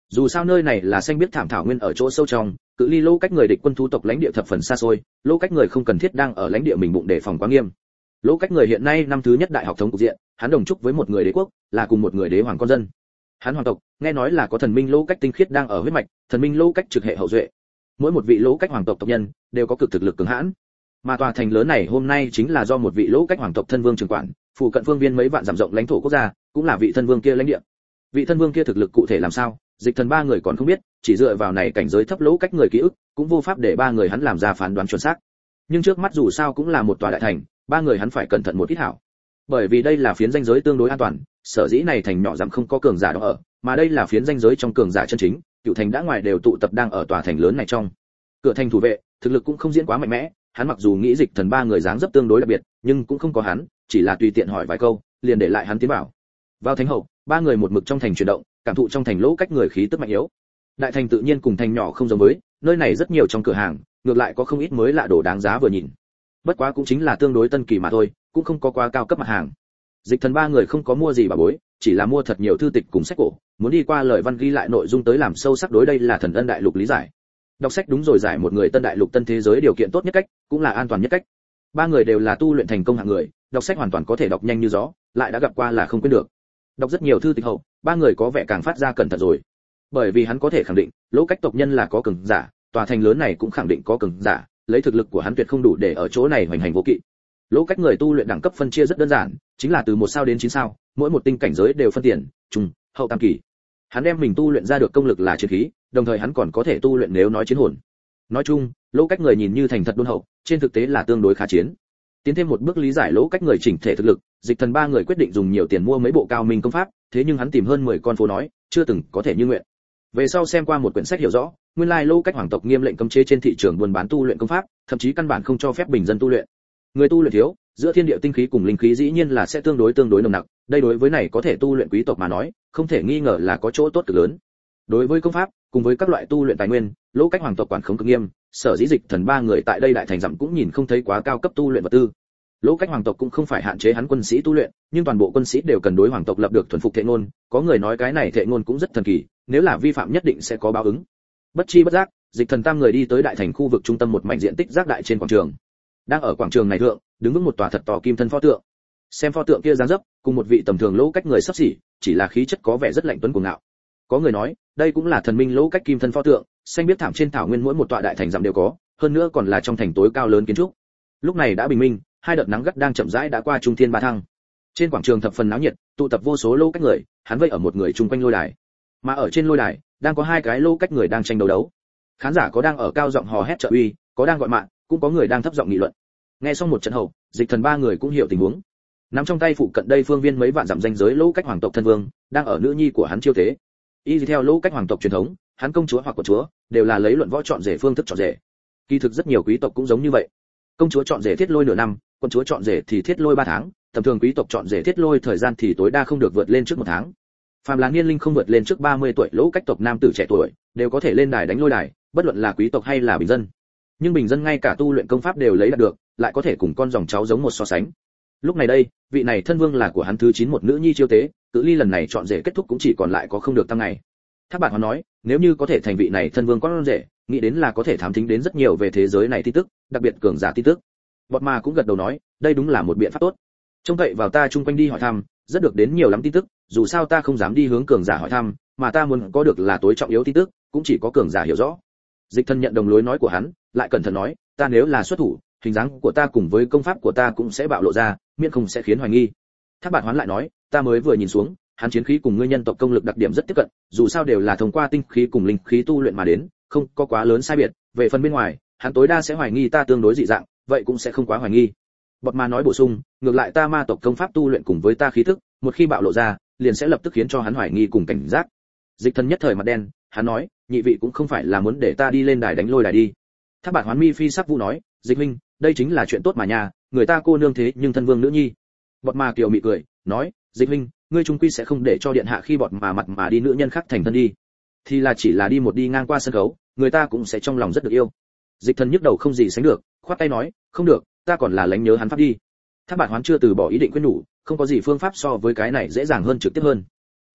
Dù sao nơi này là xanh biết thảm thảo nguyên ở chỗ sâu trong, cự ly Lỗ Cách người địch quân thú tộc lãnh địa thập phần xa xôi, Lỗ Cách người không cần thiết đang ở lãnh địa mình bụng để phòng quá nghiêm. Lỗ Cách người hiện nay năm thứ nhất đại học thống cục diện, hắn đồng chúc với một người đế quốc, là cùng một người đế hoàng con dân. Hắn hoàng tộc, nghe nói là có thần minh Lỗ Cách tinh khiết đang ở huyết mạch, thần minh Lỗ Cách trực hệ hậu duệ. Mỗi một vị Lỗ Cách hoàng tộc tộc nhân đều có cực thực lực cường hãn. Mà tòa thành lớn này hôm nay chính là do một vị Lỗ Cách hoàng tộc thân vương trưởng quản, phụ cận phương viên mấy vạn dặm rộng lãnh thổ quốc gia, cũng là vị thân vương kia lãnh địa. Vị thân vương kia thực lực cụ thể làm sao, Dịch Thần ba người còn không biết, chỉ dựa vào này cảnh giới thấp Lỗ Cách người ký ức, cũng vô pháp để ba người hắn làm ra phán đoán chuẩn xác. Nhưng trước mắt dù sao cũng là một tòa đại thành, ba người hắn phải cẩn thận một ít hảo. Bởi vì đây là phiến ranh giới tương đối an toàn, sở dĩ này thành nhỏ dặm không có cường giả đó ở, mà đây là phiến ranh giới trong cường giả chân chính, cựu thành đã ngoài đều tụ tập đang ở tòa thành lớn này trong. Cửa thành thủ vệ, thực lực cũng không diễn quá mạnh mẽ, hắn mặc dù nghĩ Dịch Thần ba người dáng dấp tương đối đặc biệt, nhưng cũng không có hắn, chỉ là tùy tiện hỏi vài câu, liền để lại hắn tiến vào. Vào thành hậu, ba người một mực trong thành chuyển động, cảm thụ trong thành Lỗ Cách người khí tức mạnh yếu. Đại thành tự nhiên cùng thành nhỏ không giống với, nơi này rất nhiều trong cửa hàng, ngược lại có không ít mới lạ đồ đáng giá vừa nhìn. Bất quá cũng chính là tương đối tân kỳ mà thôi, cũng không có quá cao cấp mặt hàng. Dịch Thần ba người không có mua gì bà bối, chỉ là mua thật nhiều thư tịch cùng sách cổ, muốn đi qua lời văn ghi lại nội dung tới làm sâu sắc đối đây là thần ân đại lục lý giải. Đọc sách đúng rồi giải một người tân đại lục tân thế giới điều kiện tốt nhất cách, cũng là an toàn nhất cách. Ba người đều là tu luyện thành công hạng người, đọc sách hoàn toàn có thể đọc nhanh như gió, lại đã gặp qua là không quên được. Đọc rất nhiều thư tịch hậu, ba người có vẻ càng phát ra cẩn thận rồi. Bởi vì hắn có thể khẳng định, Lỗ Cách tộc nhân là có cường giả, tòa thành lớn này cũng khẳng định có cường giả, lấy thực lực của hắn tuyệt không đủ để ở chỗ này hoành hành vô kỵ. Lỗ Cách người tu luyện đẳng cấp phân chia rất đơn giản, chính là từ 1 sao đến 9 sao, mỗi một tinh cảnh giới đều phân tiền, trung, hậu tam kỳ. Hắn đem mình tu luyện ra được công lực là chiến khí, đồng thời hắn còn có thể tu luyện nếu nói chiến hồn. Nói chung, Lỗ Cách người nhìn như thành thật đôn hậu, trên thực tế là tương đối khá chiến. Tiến thêm một bước lý giải Lỗ Cách người chỉnh thể thực lực, Dịch Thần ba người quyết định dùng nhiều tiền mua mấy bộ cao minh công pháp, thế nhưng hắn tìm hơn 10 con phố nói, chưa từng có thể như nguyện. Về sau xem qua một quyển sách hiểu rõ, nguyên lai Lỗ Cách hoàng tộc nghiêm lệnh cấm chế trên thị trường buôn bán tu luyện công pháp, thậm chí căn bản không cho phép bình dân tu luyện. Người tu luyện thiếu, giữa thiên địa tinh khí cùng linh khí dĩ nhiên là sẽ tương đối nồng nặc, đây đối với này có thể tu luyện quý tộc mà nói, không thể nghi ngờ là có chỗ tốt cực lớn. Đối với công pháp, cùng với các loại tu luyện tài nguyên, Lỗ Cách hoàng tộc quản khống cực nghiêm, sở dĩ Dịch Thần ba người tại đây đại thành dặm cũng nhìn không thấy quá cao cấp tu luyện vật tư. Lỗ Cách hoàng tộc cũng không phải hạn chế hắn quân sĩ tu luyện, nhưng toàn bộ quân sĩ đều cần đối hoàng tộc lập được thuần phục thệ ngôn, có người nói cái này thệ ngôn cũng rất thần kỳ, nếu là vi phạm nhất định sẽ có báo ứng. Bất chi bất giác, Dịch Thần tam người đi tới đại thành khu vực trung tâm một mảnh diện tích rác đại trên quảng trường. Đang ở quảng trường này thượng, đứng vững một tòa thật to kim thân pho tượng. Xem pho tượng kia dáng dấp, cùng một vị tầm thường Lỗ Cách người sắp xỉ, chỉ là khí chất có vẻ rất lạnh tuấn cuồng ngạo. Có người nói, đây cũng là thần minh Lỗ Cách kim thân pho tượng, xanh biết thảm trên thảo nguyên mỗi một tọa đại thành dặm đều có, hơn nữa còn là trong thành tối cao lớn kiến trúc. Lúc này đã bình minh, hai đợt nắng gắt đang chậm rãi đã qua trung thiên ba thăng. Trên quảng trường thập phần náo nhiệt, tụ tập vô số Lỗ Cách người, hắn vây ở một người chung quanh lôi đài. Mà ở trên lôi đài, đang có hai cái Lỗ Cách người đang tranh đấu. Khán giả có đang ở cao giọng hò hét trợ uy, có đang gọi mạng, cũng có người đang thấp giọng nghị luận. Nghe xong một trận hậu, Dịch Thần ba người cũng hiểu tình huống. Nắm trong tay phụ cận đây phương viên mấy vạn dặm danh giới Lỗ Cách hoàng tộc thân vương, đang ở nữ nhi của hắn chiêu thế. Y theo Lỗ Cách hoàng tộc truyền thống, hắn công chúa hoặc quận chúa đều là lấy luận võ chọn rể phương thức chọn rể. Kỳ thực rất nhiều quý tộc cũng giống như vậy. Công chúa chọn rể thiết lôi nửa năm, quận chúa chọn rể thì thiết lôi 3 tháng, tầm thường quý tộc chọn rể thiết lôi thời gian thì tối đa không được vượt lên trước 1 tháng. Phàm là niên linh không vượt lên trước 30 tuổi Lỗ Cách tộc nam tử trẻ tuổi, đều có thể lên đài đánh lôi đài, bất luận là quý tộc hay là bình dân. Nhưng bình dân ngay cả tu luyện công pháp đều lấy đạt được, lại có thể cùng con dòng cháu giống một so sánh. Lúc này đây, vị này thân vương là của hắn thứ 9 một nữ nhi chiêu tế, cự ly lần này chọn rể kết thúc cũng chỉ còn lại có không được tăng ngày. Thác Bạt Hoán nói, nếu như có thể thành vị này thân vương con rể, nghĩ đến là có thể thám thính đến rất nhiều về thế giới này tin tức, đặc biệt cường giả tin tức. Bọt Ma cũng gật đầu nói, đây đúng là một biện pháp tốt. Trông cậy vào ta chung quanh đi hỏi thăm, rất được đến nhiều lắm tin tức, dù sao ta không dám đi hướng cường giả hỏi thăm, mà ta muốn có được là tối trọng yếu tin tức, cũng chỉ có cường giả hiểu rõ. Dịch Thần nhận đồng lối nói của hắn, lại cẩn thận nói, ta nếu là xuất thủ, hình dáng của ta cùng với công pháp của ta cũng sẽ bạo lộ ra, miễn không sẽ khiến hoài nghi. Thác Bạt Hoán lại nói, ta mới vừa nhìn xuống, hắn chiến khí cùng ngươi nhân tộc công lực đặc điểm rất tiếp cận, dù sao đều là thông qua tinh khí cùng linh khí tu luyện mà đến, không có quá lớn sai biệt, về phần bên ngoài, hắn tối đa sẽ hoài nghi ta tương đối dị dạng, vậy cũng sẽ không quá hoài nghi. Bọt Ma nói bổ sung, ngược lại ta ma tộc công pháp tu luyện cùng với ta khí thức, một khi bạo lộ ra, liền sẽ lập tức khiến cho hắn hoài nghi cùng cảnh giác. Dịch Thần nhất thời mặt đen, hắn nói, nhị vị cũng không phải là muốn để ta đi lên đài đánh lôi đài đi. Thác Bạt Hoán mi phi sắc vũ nói, Dịch huynh, đây chính là chuyện tốt mà nhà, người ta cô nương thế nhưng thân vương nữ nhi. Bọt Ma kiều mị cười, nói, Dịch huynh, ngươi trung quy sẽ không để cho điện hạ khi Bọt Ma mặt mà đi nữ nhân khác thành thân đi. Thì là chỉ là đi một đi ngang qua sân khấu, người ta cũng sẽ trong lòng rất được yêu. Dịch Thần nhức đầu không gì sánh được, khoát tay nói, không được, ta còn là lánh nhớ hắn pháp đi. Thác Bạt Hoán chưa từ bỏ ý định khuyên nhủ, không có gì phương pháp so với cái này dễ dàng hơn trực tiếp hơn.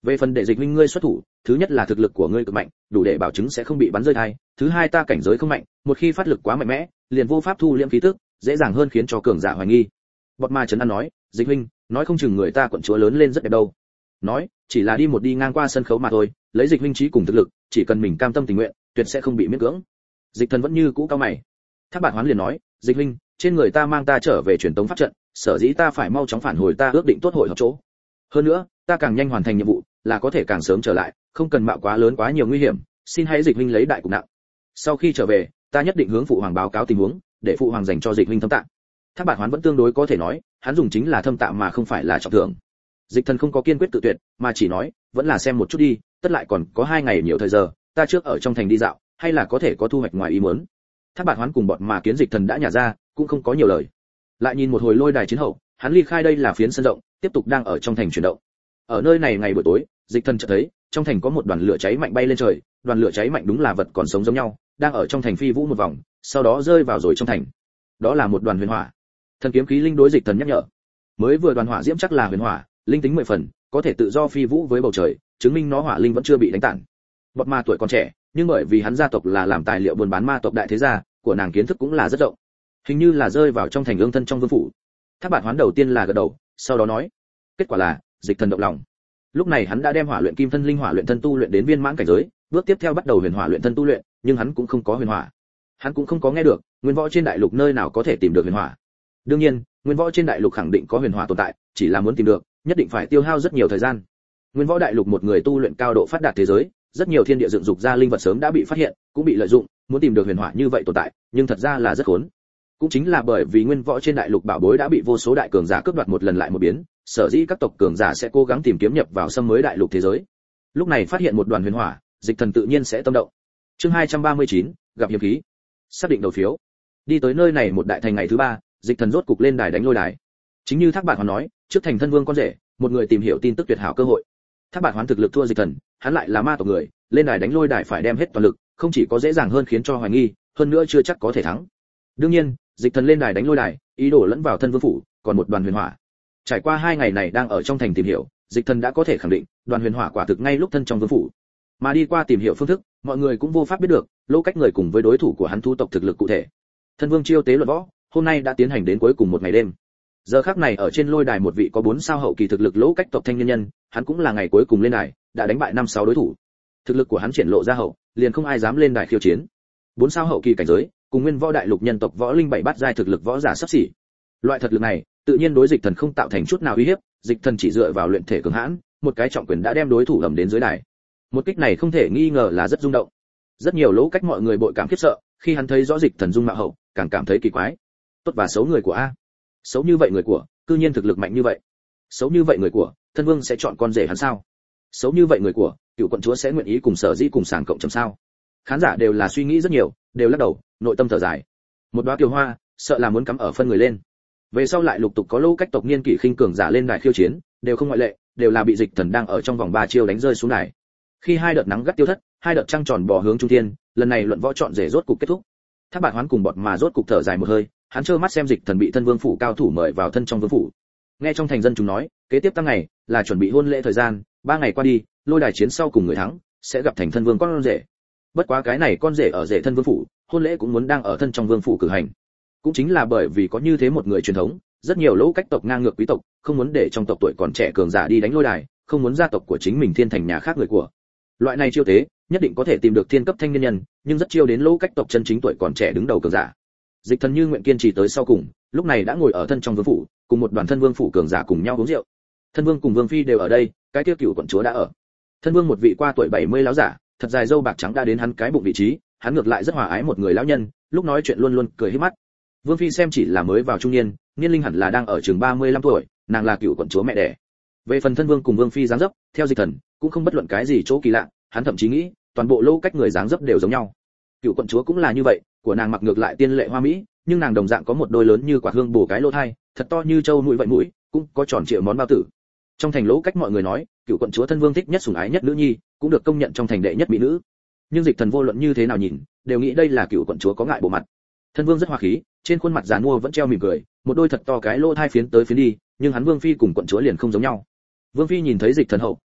Về phần để Dịch huynh ngươi xuất thủ, thứ nhất là thực lực của ngươi cực mạnh, đủ để bảo chứng sẽ không bị bắn rơi thai, thứ hai ta cảnh giới không mạnh, một khi phát lực quá mạnh mẽ, liền vô pháp thu liễm khí tức, dễ dàng hơn khiến cho cường giả hoài nghi. Bọt ma trấn an nói, Dịch huynh, nói không chừng người ta quận chúa lớn lên rất đẹp đâu. Nói, chỉ là đi ngang qua sân khấu mà thôi, lấy Dịch huynh trí cùng thực lực, chỉ cần mình cam tâm tình nguyện, tuyệt sẽ không bị miễn cưỡng. Dịch Thần vẫn như cũ cao mày. Thác Bạt Hoán liền nói, Dịch huynh, trên người ta mang ta trở về truyền tống pháp trận, sở dĩ ta phải mau chóng phản hồi ta ước định tốt hội họp chỗ. Hơn nữa, ta càng nhanh hoàn thành nhiệm vụ, là có thể càng sớm trở lại, không cần mạo quá lớn quá nhiều nguy hiểm, xin hãy Dịch huynh lấy đại cục nặng. Sau khi trở về, ta nhất định hướng phụ hoàng báo cáo tình huống, để phụ hoàng dành cho Dịch huynh thâm tạ. Thác Bạt Hoán vẫn tương đối có thể nói, hắn dùng chính là thâm tạ mà không phải là trọng thưởng. Dịch Thần không có kiên quyết tự tuyệt, mà chỉ nói, vẫn là xem một chút đi, tất lại còn có 2 ngày nhiều thời giờ, ta trước ở trong thành đi dạo, hay là có thể có thu hoạch ngoài ý muốn. Thác Bạt Hoán cùng bọn mà kiến Dịch Thần đã nhả ra, cũng không có nhiều lời. Lại nhìn một hồi lôi đài chiến hậu, hắn ly khai đây là phiến sân rộng, tiếp tục đang ở trong thành chuyển động. Ở nơi này ngày buổi tối, Dịch Thần chợt thấy, trong thành có một đoàn lửa cháy mạnh bay lên trời, đoàn lửa cháy mạnh đúng là vật còn sống giống nhau, đang ở trong thành phi vũ một vòng, sau đó rơi vào rồi trong thành. Đó là một đoàn huyền hỏa. Thần kiếm khí linh đối Dịch Thần nhắc nhở. Mới vừa đoàn hỏa diễm chắc là huyền hỏa, linh tính 10 phần, có thể tự do phi vũ với bầu trời, chứng minh nó hỏa linh vẫn chưa bị đánh tản. Bọt ma tuổi còn trẻ, nhưng bởi vì hắn gia tộc là làm tài liệu buôn bán ma tộc đại thế gia, của nàng kiến thức cũng là rất rộng. Hình như là rơi vào trong thành ương thân trong vương phủ. Thác Bạt Hoán đầu tiên là gật đầu, sau đó nói, kết quả là Dịch Thần động lòng. Lúc này hắn đã đem hỏa luyện kim thân linh hỏa luyện thân tu luyện đến viên mãn cảnh giới, bước tiếp theo bắt đầu huyền hỏa luyện thân tu luyện, nhưng hắn cũng không có huyền hỏa. Hắn cũng không có nghe được, nguyên võ trên đại lục nơi nào có thể tìm được huyền hỏa. Đương nhiên, nguyên võ trên đại lục khẳng định có huyền hỏa tồn tại, chỉ là muốn tìm được, nhất định phải tiêu hao rất nhiều thời gian. Nguyên võ đại lục một người tu luyện cao độ phát đạt thế giới, rất nhiều thiên địa dựng dục ra linh vật sớm đã bị phát hiện, cũng bị lợi dụng, muốn tìm được huyền hỏa như vậy tồn tại, nhưng thật ra là rất khốn. Cũng chính là bởi vì nguyên võ trên đại lục bảo bối đã bị vô số đại cường giả cướp đoạt một lần lại một biến, sở dĩ các tộc cường giả sẽ cố gắng tìm kiếm nhập vào xâm mới đại lục thế giới. Lúc này phát hiện một đoàn huyền hỏa, Dịch Thần tự nhiên sẽ tâm động. Chương 239, gặp hiểm khí. Xác định đầu phiếu. Đi tới nơi này một đại thành ngày thứ 3, Dịch Thần rốt cục lên đài đánh lôi đài. Chính như Thác Bạt Hoán nói, trước thành thân vương con rể, một người tìm hiểu tin tức tuyệt hảo cơ hội. Thác Bạt Hoán thực lực thua Dịch Thần, hắn lại là ma tộc người, lên đài đánh lôi đài phải đem hết toàn lực, không chỉ có dễ dàng hơn khiến cho hoài nghi, hơn nữa chưa chắc có thể thắng. Đương nhiên, Dịch Thần lên đài đánh lôi đài, ý đồ lẫn vào thân vương phủ, còn một đoàn huyền hỏa. Trải qua 2 ngày này đang ở trong thành tìm hiểu, Dịch Thần đã có thể khẳng định, đoàn huyền hỏa quả thực ngay lúc thân trong vương phủ. Mà đi qua tìm hiểu phương thức, mọi người cũng vô pháp biết được, Lỗ Cách người cùng với đối thủ của hắn thu tộc thực lực cụ thể. Thân vương chiêu tế luận võ, hôm nay đã tiến hành đến cuối cùng một ngày đêm. Giờ khắc này ở trên lôi đài một vị có 4 sao hậu kỳ thực lực Lỗ Cách tộc thanh niên nhân, hắn cũng là ngày cuối cùng lên đài, đã đánh bại 5-6 đối thủ. Thực lực của hắn triển lộ ra hậu, liền không ai dám lên đài khiêu chiến. 4 sao hậu kỳ cảnh giới, cùng nguyên võ đại lục nhân tộc võ linh 7 bát giai thực lực võ giả sắp xỉ. Loại thực lực này, tự nhiên đối Dịch Thần không tạo thành chút nào uy hiếp, Dịch Thần chỉ dựa vào luyện thể cường hãn, một cái trọng quyền đã đem đối thủ ầm đến dưới đài. Một kích này không thể nghi ngờ là rất rung động. Rất nhiều Lỗ Cách mọi người bội cảm khiếp sợ, khi hắn thấy rõ Dịch Thần dung mạo hậu, càng cảm thấy kỳ quái. Tốt và xấu người của a. Xấu như vậy người của, cư nhiên thực lực mạnh như vậy. Xấu như vậy người của, thân vương sẽ chọn con rể hắn sao? Xấu như vậy người của, cựu quận chúa sẽ nguyện ý cùng Sở Dĩ cùng sàng cộng chấm sao? Khán giả đều là suy nghĩ rất nhiều, đều lắc đầu, nội tâm thở dài. Một đóa kiều hoa, sợ là muốn cắm ở phân người lên. Về sau lại lục tục có Lỗ Cách tộc niên kỷ khinh cường giả lên đài khiêu chiến, đều không ngoại lệ, đều là bị Dịch Thần đang ở trong vòng 3 chiêu đánh rơi xuống đài. Khi 2 đợt nắng gắt tiêu thất, 2 đợt trăng tròn bò hướng trung thiên, lần này luận võ chọn rể rốt cục kết thúc. Thác Bạt Hoán cùng bọn mà rốt cục thở dài một hơi, hắn trơ mắt xem Dịch Thần bị thân vương phủ cao thủ mời vào thân trong vương phủ. Nghe trong thành dân chúng nói, kế tiếp tăng ngày là chuẩn bị hôn lễ thời gian, 3 ngày qua đi, lôi đài chiến sau cùng người thắng sẽ gặp thành thân vương con rể. Bất quá cái này con rể ở rể thân vương phủ, hôn lễ cũng muốn đang ở thân trong vương phủ cử hành. Cũng chính là bởi vì có như thế một người truyền thống, rất nhiều Lỗ Cách tộc ngang ngược quý tộc không muốn để trong tộc tuổi còn trẻ cường giả đi đánh lôi đài, không muốn gia tộc của chính mình thiên thành nhà khác người của. Loại này chiêu tế, nhất định có thể tìm được thiên cấp thanh niên nhân, nhưng rất chiêu đến Lỗ Cách tộc chân chính tuổi còn trẻ đứng đầu cường giả. Dịch Thần như nguyện kiên trì tới sau cùng, lúc này đã ngồi ở thân trong vương phủ, cùng một đoàn thân vương phủ cường giả cùng nhau uống rượu. Thân vương cùng vương phi đều ở đây, cái tiêu cửu quận chúa đã ở. Thân vương một vị qua tuổi 70 lão giả, thật dài râu bạc trắng đã đến hắn cái bụng vị trí, hắn ngược lại rất hòa ái một người lão nhân, lúc nói chuyện luôn luôn cười híp mắt. Vương phi xem chỉ là mới vào trung niên, niên linh hẳn là đang ở chừng 35 tuổi, nàng là cửu quận chúa mẹ đẻ. Về phần thân vương cùng vương phi dáng dấp, theo Dịch Thần, cũng không bất luận cái gì chỗ kỳ lạ, hắn thậm chí nghĩ, toàn bộ Lỗ Cách người dáng dấp đều giống nhau. Cửu quận chúa cũng là như vậy, của nàng mặc ngược lại tiên lệ hoa mỹ, nhưng nàng đồng dạng có một đôi lớn như quả hương bổ cái lỗ thai, thật to như châu mũi vậy mũi, cũng có tròn trịa món bao tử. Trong thành Lỗ Cách mọi người nói, cựu quận chúa thân vương thích nhất sủng ái nhất nữ nhi, cũng được công nhận trong thành đệ nhất mỹ nữ. Nhưng Dịch Thần vô luận như thế nào nhìn, đều nghĩ đây là cựu quận chúa có ngại bộ mặt. Thân vương rất hòa khí, trên khuôn mặt giàn mua vẫn treo mỉm cười, một đôi thật to cái lỗ thai phiến tới phiến đi, nhưng hắn vương phi cùng quận chúa liền không giống nhau. Vương phi nhìn thấy Dịch Thần hậu,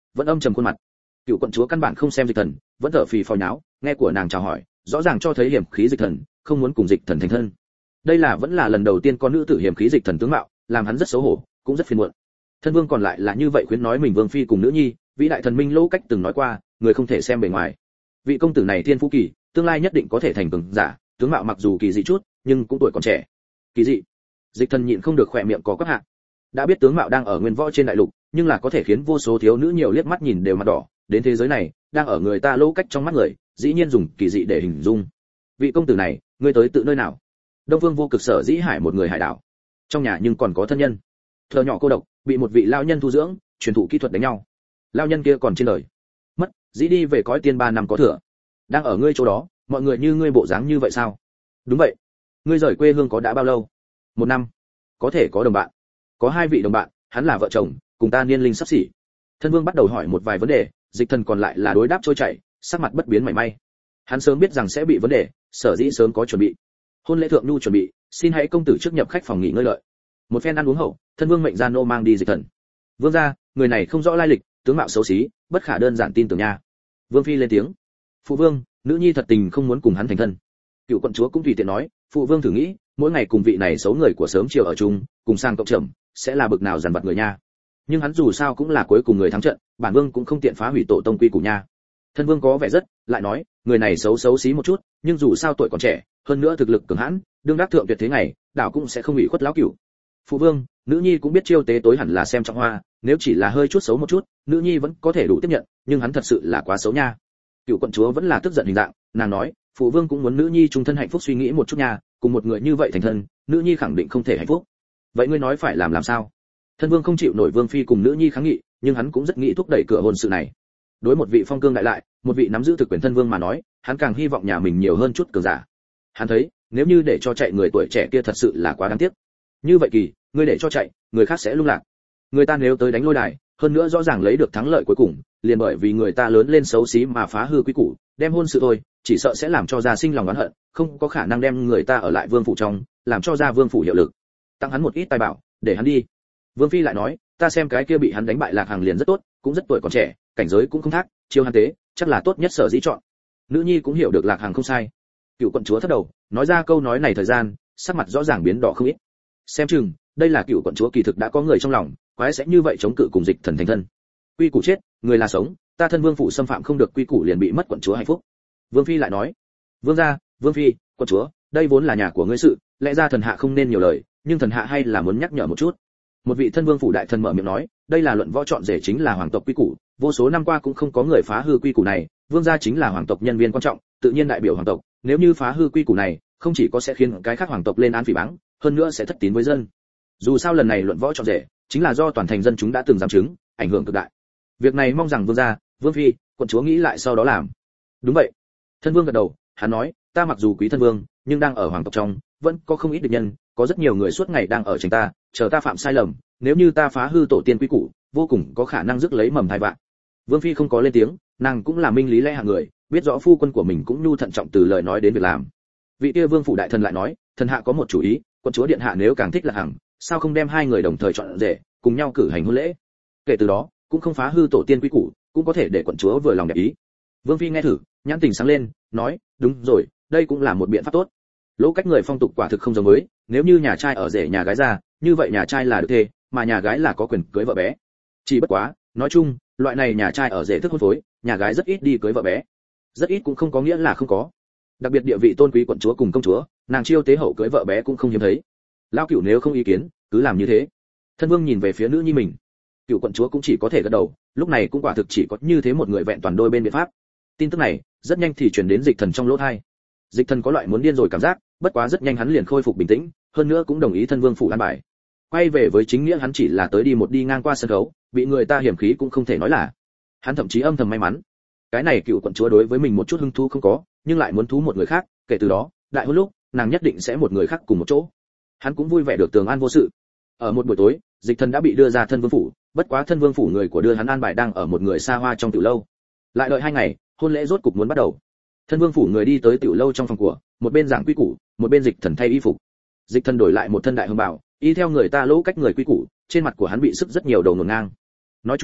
vẫn âm trầm khuôn mặt. Cựu quận chúa căn bản không xem Dịch Thần, vẫn thở phì phò nháo, nghe của nàng chào hỏi, rõ ràng cho thấy hiểm khí Dịch Thần, không muốn cùng Dịch Thần thành thân. Đây là vẫn là lần đầu tiên có nữ tử hiểm khí Dịch Thần tướng mạo, làm hắn rất xấu hổ, cũng rất phiền muộn. Thân vương còn lại là như vậy khuyến nói mình vương phi cùng nữ nhi, vĩ đại thần minh Lỗ Cách từng nói qua, người không thể xem bề ngoài. Vị công tử này thiên phú kỳ, tương lai nhất định có thể thành cường giả, tướng mạo mặc dù kỳ dị chút, nhưng cũng tuổi còn trẻ. Kỳ dị? Dịch Thần nhịn không được khỏe miệng có quắc hạ. Đã biết tướng mạo đang ở nguyên võ trên đại lục, nhưng là có thể khiến vô số thiếu nữ nhiều liếc mắt nhìn đều mặt đỏ, đến thế giới này, đang ở người ta Lỗ Cách trong mắt người, dĩ nhiên dùng kỳ dị để hình dung. Vị công tử này, ngươi tới tự nơi nào? Đông Vương Vô Cực Sở Dĩ Hải một người hải đảo. Trong nhà nhưng còn có thân nhân. Thợ nhỏ cô độc, bị một vị lao nhân thu dưỡng, truyền thụ kỹ thuật đánh nhau. Lao nhân kia còn trên đời. Mất, dĩ đi về cõi tiên 3 năm có thừa. Đang ở ngươi chỗ đó, mọi người như ngươi bộ dáng như vậy sao? Đúng vậy. Ngươi rời quê hương có đã bao lâu? 1 năm. Có thể có đồng bạn. Có 2 vị đồng bạn, hắn là vợ chồng, cùng ta niên linh sắp xỉ. Thân vương bắt đầu hỏi một vài vấn đề, Dịch Thần còn lại là đối đáp trôi chảy, sắc mặt bất biến mảy may. Hắn sớm biết rằng sẽ bị vấn đề, sở dĩ sớm có chuẩn bị. Hôn lễ thượng nhu chuẩn bị, xin hãy công tử trước nhập khách phòng nghỉ ngơi lợi. Một phen ăn uống hậu, thân vương mệnh gia nô mang đi Dịch Thần. Vương gia, người này không rõ lai lịch, tướng mạo xấu xí, bất khả đơn giản tin tưởng nha. Vương phi lên tiếng. Phụ vương, nữ nhi thật tình không muốn cùng hắn thành thân. Cựu quận chúa cũng tùy tiện nói, phụ vương thử nghĩ, mỗi ngày cùng vị này xấu người của sớm chiều ở chung, cùng sang cộng trầm, sẽ là bực nào dằn vặt người nha. Nhưng hắn dù sao cũng là cuối cùng người thắng trận, bản vương cũng không tiện phá hủy tổ tông quy củ nha. Thân vương có vẻ rất, lại nói, người này xấu xí một chút, nhưng dù sao tuổi còn trẻ, hơn nữa thực lực cường hãn, đương đắc thượng tuyệt thế ngày, đảo cũng sẽ không bị khuất lão cửu. Phụ vương, nữ nhi cũng biết chiêu tế tối hẳn là xem trọng hoa, nếu chỉ là hơi chút xấu một chút, nữ nhi vẫn có thể đủ tiếp nhận, nhưng hắn thật sự là quá xấu nha. Cựu quận chúa vẫn là tức giận hình dạng, nàng nói, phụ vương cũng muốn nữ nhi trung thân hạnh phúc suy nghĩ một chút nha, cùng một người như vậy thành thân, nữ nhi khẳng định không thể hạnh phúc. Vậy ngươi nói phải làm sao? Thân vương không chịu nổi vương phi cùng nữ nhi kháng nghị, nhưng hắn cũng rất nghĩ thúc đẩy cửa hôn sự này. Đối một vị phong cương đại lại, một vị nắm giữ thực quyền thân vương mà nói, hắn càng hy vọng nhà mình nhiều hơn chút cường giả. Hắn thấy, nếu như để cho chạy người tuổi trẻ kia thật sự là quá đáng tiếc. Như vậy Kỳ, ngươi để cho chạy, người khác sẽ lung lạc. Người ta nếu tới đánh lôi đài, hơn nữa rõ ràng lấy được thắng lợi cuối cùng, liền bởi vì người ta lớn lên xấu xí mà phá hư quy củ, đem hôn sự thôi, chỉ sợ sẽ làm cho gia sinh lòng oán hận, không có khả năng đem người ta ở lại vương phủ trong, làm cho gia vương phủ hiệu lực. Tăng hắn một ít tài bảo, để hắn đi. Vương phi lại nói, ta xem cái kia bị hắn đánh bại Lạc Hàng liền rất tốt, cũng rất tuổi còn trẻ, cảnh giới cũng không thác, chiêu hắn tế, chắc là tốt nhất sở dĩ chọn. Nữ nhi cũng hiểu được Lạc Hàng không sai. Cựu quận chúa thất đầu, nói ra câu nói này thời gian, sắc mặt rõ ràng biến đỏ không ít. Xem chừng, đây là cựu quận chúa kỳ thực đã có người trong lòng, quái sẽ như vậy chống cự cùng Dịch Thần thành thân. Quy củ chết, người là sống, ta thân vương phủ xâm phạm không được quy củ liền bị mất quận chúa hạnh phúc. Vương phi lại nói, vương gia, vương phi, quận chúa, đây vốn là nhà của ngươi sự, lẽ ra thần hạ không nên nhiều lời, nhưng thần hạ hay là muốn nhắc nhở một chút. Một vị thân vương phủ đại thần mở miệng nói, đây là luận võ chọn rể chính là hoàng tộc quy củ, vô số năm qua cũng không có người phá hư quy củ này, vương gia chính là hoàng tộc nhân viên quan trọng, tự nhiên đại biểu hoàng tộc, nếu như phá hư quy củ này, không chỉ có sẽ khiến cái khác hoàng tộc lên án phỉ báng, hơn nữa sẽ thất tín với dân. Dù sao lần này luận võ chọn rể, chính là do toàn thành dân chúng đã từng giám chứng, ảnh hưởng cực đại. Việc này mong rằng vương gia, vương phi, quận chúa nghĩ lại sau đó làm. Đúng vậy. Thân vương gật đầu, hắn nói, ta mặc dù quý thân vương, nhưng đang ở hoàng tộc trong, vẫn có không ít địch nhân, có rất nhiều người suốt ngày đang ở tranh ta, chờ ta phạm sai lầm, nếu như ta phá hư tổ tiên quy củ, vô cùng có khả năng rước lấy mầm tai vạn. Vương phi không có lên tiếng, nàng cũng là minh lý lẽ hạng người, biết rõ phu quân của mình cũng nhu thận trọng từ lời nói đến việc làm. Vị kia vương phủ đại thần lại nói, thần hạ có một chủ ý, quận chúa điện hạ nếu càng thích Lạc Hằng, sao không đem 2 người đồng thời chọn rể, cùng nhau cử hành hôn lễ. Kể từ đó, cũng không phá hư tổ tiên quy củ, cũng có thể để quận chúa vừa lòng đẹp ý. Vương phi nghe thử, nhãn tình sáng lên, nói, đúng rồi, đây cũng là một biện pháp tốt. Lỗ Cách người phong tục quả thực không giống với, nếu như nhà trai ở rể nhà gái ra, như vậy nhà trai là được thê, mà nhà gái là có quyền cưới vợ bé. Chỉ bất quá, nói chung, loại này nhà trai ở rể thức hôn phối, nhà gái rất ít đi cưới vợ bé. Rất ít cũng không có nghĩa là không có. Đặc biệt địa vị tôn quý quận chúa cùng công chúa, nàng chiêu tế hậu cưới vợ bé cũng không hiếm thấy. Lão Cửu nếu không ý kiến, cứ làm như thế. Thân vương nhìn về phía nữ nhi mình. Cựu quận chúa cũng chỉ có thể gật đầu, lúc này cũng quả thực chỉ có như thế một người vẹn toàn đôi bên biện pháp. Tin tức này rất nhanh thì truyền đến Dịch Thần trong lỗ tai. Dịch Thần có loại muốn điên rồi cảm giác, bất quá rất nhanh hắn liền khôi phục bình tĩnh, hơn nữa cũng đồng ý thân vương phủ an bài. Quay về với chính nghĩa hắn chỉ là tới đi ngang qua sân khấu, bị người ta hiểm khí cũng không thể nói là. Hắn thậm chí âm thầm may mắn. Cái này cựu quận chúa đối với mình một chút hứng thú không có, nhưng lại muốn thú một người khác, kể từ đó, đại hôn lúc, nàng nhất định sẽ một người khác cùng một chỗ. Hắn cũng vui vẻ được tường an vô sự. Ở một buổi tối, Dịch Thần đã bị đưa ra thân vương phủ, bất quá thân vương phủ người của đưa hắn an bài đang ở một người xa hoa trong tiểu lâu. Lại đợi 2 ngày, hôn lễ rốt cục muốn bắt đầu. Thân vương phủ người đi tới tiểu lâu trong phòng của, một bên giảng quy củ, một bên Dịch Thần thay y phục. Dịch Thần đổi lại một thân đại hương bào, y theo người ta Lỗ Cách người quy củ, trên mặt của hắn bị sức rất nhiều đầu nổn ngang. Nói chung,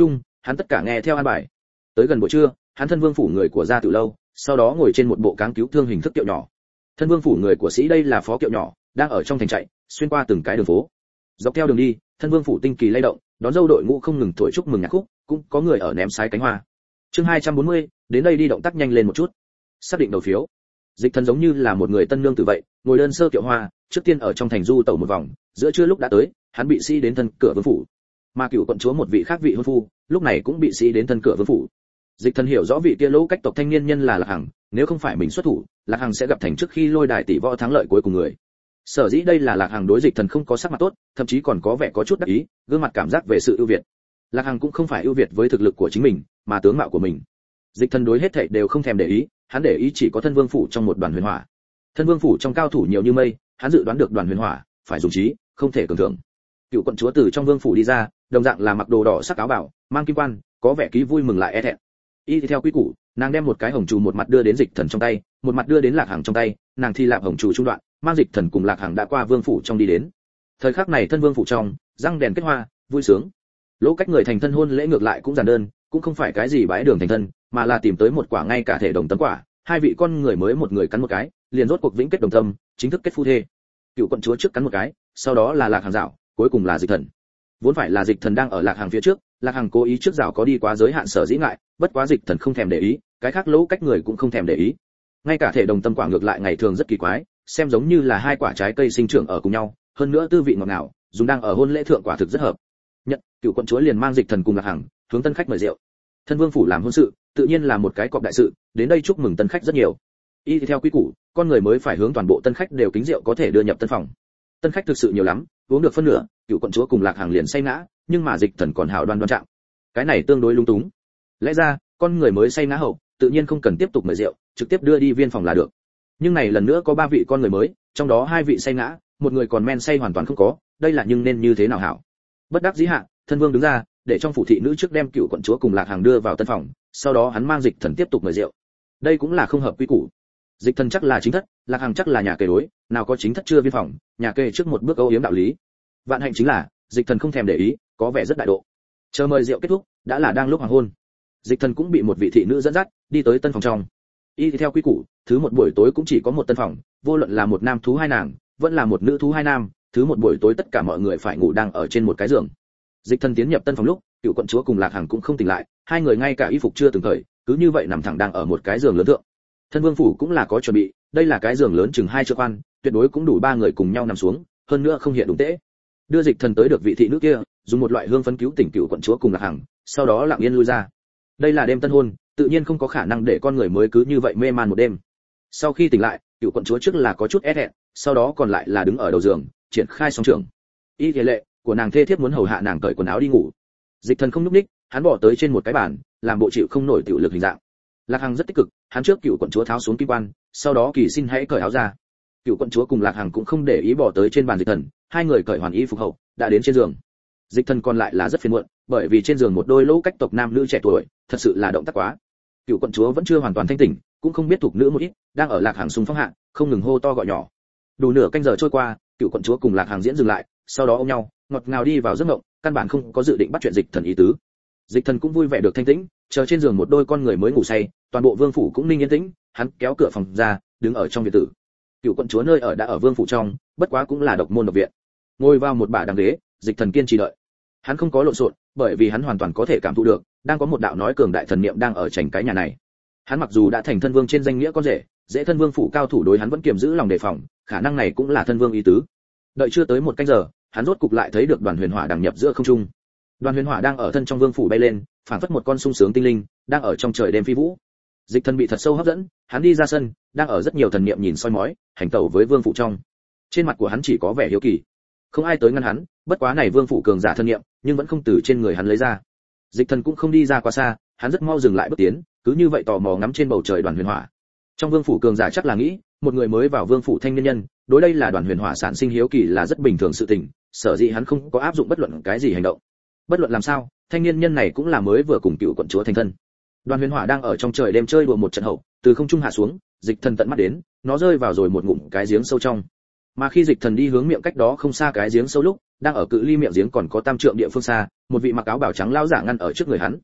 hắn tất cả nghe theo an bài. Tới gần buổi trưa, hắn thân vương phủ người của ra từ lâu, sau đó ngồi trên một bộ cáng cứu thương hình thức kiệu nhỏ. Thân vương phủ người của sĩ đây là phó kiệu nhỏ, đang ở trong thành chạy, xuyên qua từng cái đường phố. Dọc theo đường đi, thân vương phủ tinh kỳ lay động, đón dâu đội ngũ không ngừng thổi chúc mừng nhạc khúc, cũng có người ở ném sái cánh hoa. Chương 240, đến đây đi động tác nhanh lên một chút. Xác định đầu phiếu. Dịch Thần giống như là một người tân nương tử vậy, ngồi đơn sơ kiệu hoa, trước tiên ở trong thành du tẩu một vòng, giữa trưa lúc đã tới, hắn bị sĩ đến thân cửa vương phủ. Mà cựu quận chúa một vị khác vị hôn phu, lúc này cũng bị sĩ đến thân cửa vương phủ. Dịch Thần hiểu rõ vị kia lỗ cách tộc thanh niên nhân là Lạc Hằng, nếu không phải mình xuất thủ, Lạc Hằng sẽ gặp thành trước khi lôi đài tỷ võ thắng lợi cuối cùng người. Sở dĩ đây là Lạc Hằng đối Dịch Thần không có sắc mặt tốt, thậm chí còn có vẻ có chút đắc ý, gương mặt cảm giác về sự ưu việt. Lạc Hằng cũng không phải ưu việt với thực lực của chính mình, mà tướng mạo của mình. Dịch Thần đối hết thảy đều không thèm để ý, hắn để ý chỉ có thân vương phủ trong một đoàn huyền hỏa. Thân vương phủ trong cao thủ nhiều như mây, hắn dự đoán được đoàn huyền hỏa phải dùng trí, không thể cường thưởng. Cựu quận chúa từ trong vương phủ đi ra, đồng dạng là mặc đồ đỏ sắc áo bảo, mang kim quan, có vẻ ký vui mừng lại e thẹn. Y theo quy củ, nàng đem một cái hồng trù một mặt đưa đến Dịch Thần trong tay, một mặt đưa đến Lạc Hằng trong tay, nàng thì lạp hồng trù trung đoạn, mang Dịch Thần cùng Lạc Hằng đã qua vương phủ trong đi đến. Thời khắc này thân vương phủ trong, răng đèn kết hoa, vui sướng. Lỗ cách người thành thân hôn lễ ngược lại cũng giản đơn, cũng không phải cái gì bái đường thành thân, mà là tìm tới một quả ngay cả thể đồng tấm quả, hai vị con người mới một người cắn một cái, liền rốt cuộc vĩnh kết đồng tâm, chính thức kết phu thê. Cựu quận chúa trước cắn một cái, sau đó là Lạc Hằng dạo, cuối cùng là Dịch Thần. Vốn phải là Dịch Thần đang ở Lạc Hằng phía trước, Lạc Hằng cố ý trước dạo có đi quá giới hạn sở dĩ ngại, bất quá Dịch Thần không thèm để ý, cái khác lỗ cách người cũng không thèm để ý. Ngay cả thể đồng tâm quả ngược lại ngày thường rất kỳ quái, xem giống như là hai quả trái cây sinh trưởng ở cùng nhau, hơn nữa tư vị ngọt ngào, dùng đang ở hôn lễ thượng quả thực rất hợp. Nhận, cựu quận chúa liền mang Dịch Thần cùng Lạc Hằng hướng tân khách mời rượu. Thân vương phủ làm hôn sự, tự nhiên là một cái cọp đại sự, đến đây chúc mừng tân khách rất nhiều. Y theo quy củ, con người mới phải hướng toàn bộ tân khách đều kính rượu có thể đưa nhập tân phòng. Tân khách thực sự nhiều lắm, uống được phân nửa, cựu quận chúa cùng Lạc Hằng liền say ngã, nhưng mà Dịch Thần còn hảo đoan đoan trạng. Cái này tương đối lung túng. Lẽ ra, con người mới say ngã hậu, tự nhiên không cần tiếp tục mời rượu, trực tiếp đưa đi viên phòng là được. Nhưng này lần nữa có ba vị con người mới, trong đó hai vị say ngã, một người còn men say hoàn toàn không có, đây là nhưng nên như thế nào hảo? Bất đắc dĩ hạ, thân vương đứng ra, để trong phủ thị nữ trước đem cựu quận chúa cùng Lạc Hằng đưa vào tân phòng, sau đó hắn mang Dịch Thần tiếp tục mời rượu. Đây cũng là không hợp quy củ. Dịch Thần chắc là chính thất, Lạc Hằng chắc là nhà kề đối, nào có chính thất chưa viên phòng, nhà kề trước một bước âu yếm đạo lý. Vạn hạnh chính là, Dịch Thần không thèm để ý, có vẻ rất đại độ. Chờ mời rượu kết thúc, đã là đang lúc hoàng hôn. Dịch Thần cũng bị một vị thị nữ dẫn dắt, đi tới tân phòng trong. Y theo quy củ, thứ một buổi tối cũng chỉ có một tân phòng, vô luận là một nam thú hai nàng, vẫn là một nữ thú hai nam, thứ một buổi tối tất cả mọi người phải ngủ đang ở trên một cái giường. Dịch Thần tiến nhập tân phòng lúc, cựu quận chúa cùng Lạc Hằng cũng không tỉnh lại, hai người ngay cả y phục chưa từng cởi, cứ như vậy nằm thẳng đang ở một cái giường lớn thượng. Thân vương phủ cũng là có chuẩn bị, đây là cái giường lớn chừng hai trượng khoan, tuyệt đối cũng đủ ba người cùng nhau nằm xuống, hơn nữa không hiện đúng tễ. Đưa Dịch Thần tới được vị thị nữ kia, dùng một loại hương phấn cứu tỉnh cựu quận chúa cùng Lạc Hằng, sau đó lặng yên lui ra. Đây là đêm tân hôn, tự nhiên không có khả năng để con người mới cứ như vậy mê man một đêm. Sau khi tỉnh lại, cựu quận chúa trước là có chút é thẹn, sau đó còn lại là đứng ở đầu giường, triển khai song trường. Y thế lệ của nàng thê thiếp muốn hầu hạ nàng cởi quần áo đi ngủ. Dịch Thần không nhúc nhích, hắn bỏ tới trên một cái bàn, làm bộ chịu không nổi tiểu lực hình dạng. Lạc Hằng rất tích cực, hắn trước cựu quận chúa tháo xuống kim quan, sau đó kỳ xin hãy cởi áo ra. Cựu quận chúa cùng Lạc Hằng cũng không để ý bỏ tới trên bàn Dịch Thần, hai người cởi hoàn y phục hậu, đã đến trên giường. Dịch Thần còn lại là rất phiền muộn, bởi vì trên giường một đôi lỗ cách tộc nam nữ trẻ tuổi, thật sự là động tác quá. Cựu quận chúa vẫn chưa hoàn toàn thanh tỉnh, cũng không biết thuộc nữ một ít, đang ở Lạc Hằng xung phong hạ, không ngừng hô to gọi nhỏ. Đủ nửa canh giờ trôi qua, cựu quận chúa cùng Lạc Hằng diễn dừng lại, sau đó ôm nhau, ngọt ngào đi vào giấc mộng, căn bản không có dự định bắt chuyện Dịch Thần ý tứ. Dịch Thần cũng vui vẻ được thanh tĩnh, chờ trên giường một đôi con người mới ngủ say, toàn bộ vương phủ cũng ninh yên tĩnh, hắn kéo cửa phòng ra, đứng ở trong viện tử. Cựu quận chúa nơi ở đã ở vương phủ trong, bất quá cũng là độc môn độc viện. Ngồi vào một bả đằng ghế, Dịch Thần kiên trì đợi. Hắn không có lộn xộn, bởi vì hắn hoàn toàn có thể cảm thụ được, đang có một đạo nói cường đại thần niệm đang ở chảnh cái nhà này. Hắn mặc dù đã thành thân vương trên danh nghĩa con rể, dễ thân vương phủ cao thủ đối hắn vẫn kiềm giữ lòng đề phòng, khả năng này cũng là thân vương ý tứ. Đợi chưa tới một canh giờ, hắn rốt cục lại thấy được đoàn huyền hỏa đằng nhập giữa không trung. Đoàn huyền hỏa đang ở thân trong vương phủ bay lên, phảng phất một con sung sướng tinh linh, đang ở trong trời đêm phi vũ. Dịch Thần bị thật sâu hấp dẫn, hắn đi ra sân, đang ở rất nhiều thần niệm nhìn soi mói, hành tẩu với vương phủ trong. Trên mặt của hắn chỉ có vẻ hiếu kỳ. Không ai tới ngăn hắn, bất quá này vương phủ cường giả thân niệm, nhưng vẫn không từ trên người hắn lấy ra. Dịch Thần cũng không đi ra quá xa, hắn rất mau dừng lại bước tiến, cứ như vậy tò mò ngắm trên bầu trời đoàn huyền hỏa. Trong vương phủ cường giả chắc là nghĩ, một người mới vào vương phủ thanh niên nhân, đối đây là đoàn huyền hỏa sản sinh hiếu kỳ là rất bình thường sự tình, sở dĩ hắn không có áp dụng bất luận cái gì hành động. Bất luận làm sao, thanh niên nhân này cũng là mới vừa cùng cựu quận chúa thành thân. Đoàn huyền hỏa đang ở trong trời đêm chơi đùa một trận hậu, từ không trung hạ xuống, Dịch Thần tận mắt đến, nó rơi vào rồi một ngụm cái giếng sâu trong. Mà khi Dịch Thần đi hướng miệng cách đó không xa cái giếng sâu lúc, đang ở cự ly miệng giếng còn có tam trượng địa phương xa, một vị mặc áo bào trắng lão giả ngăn ở trước người hắn.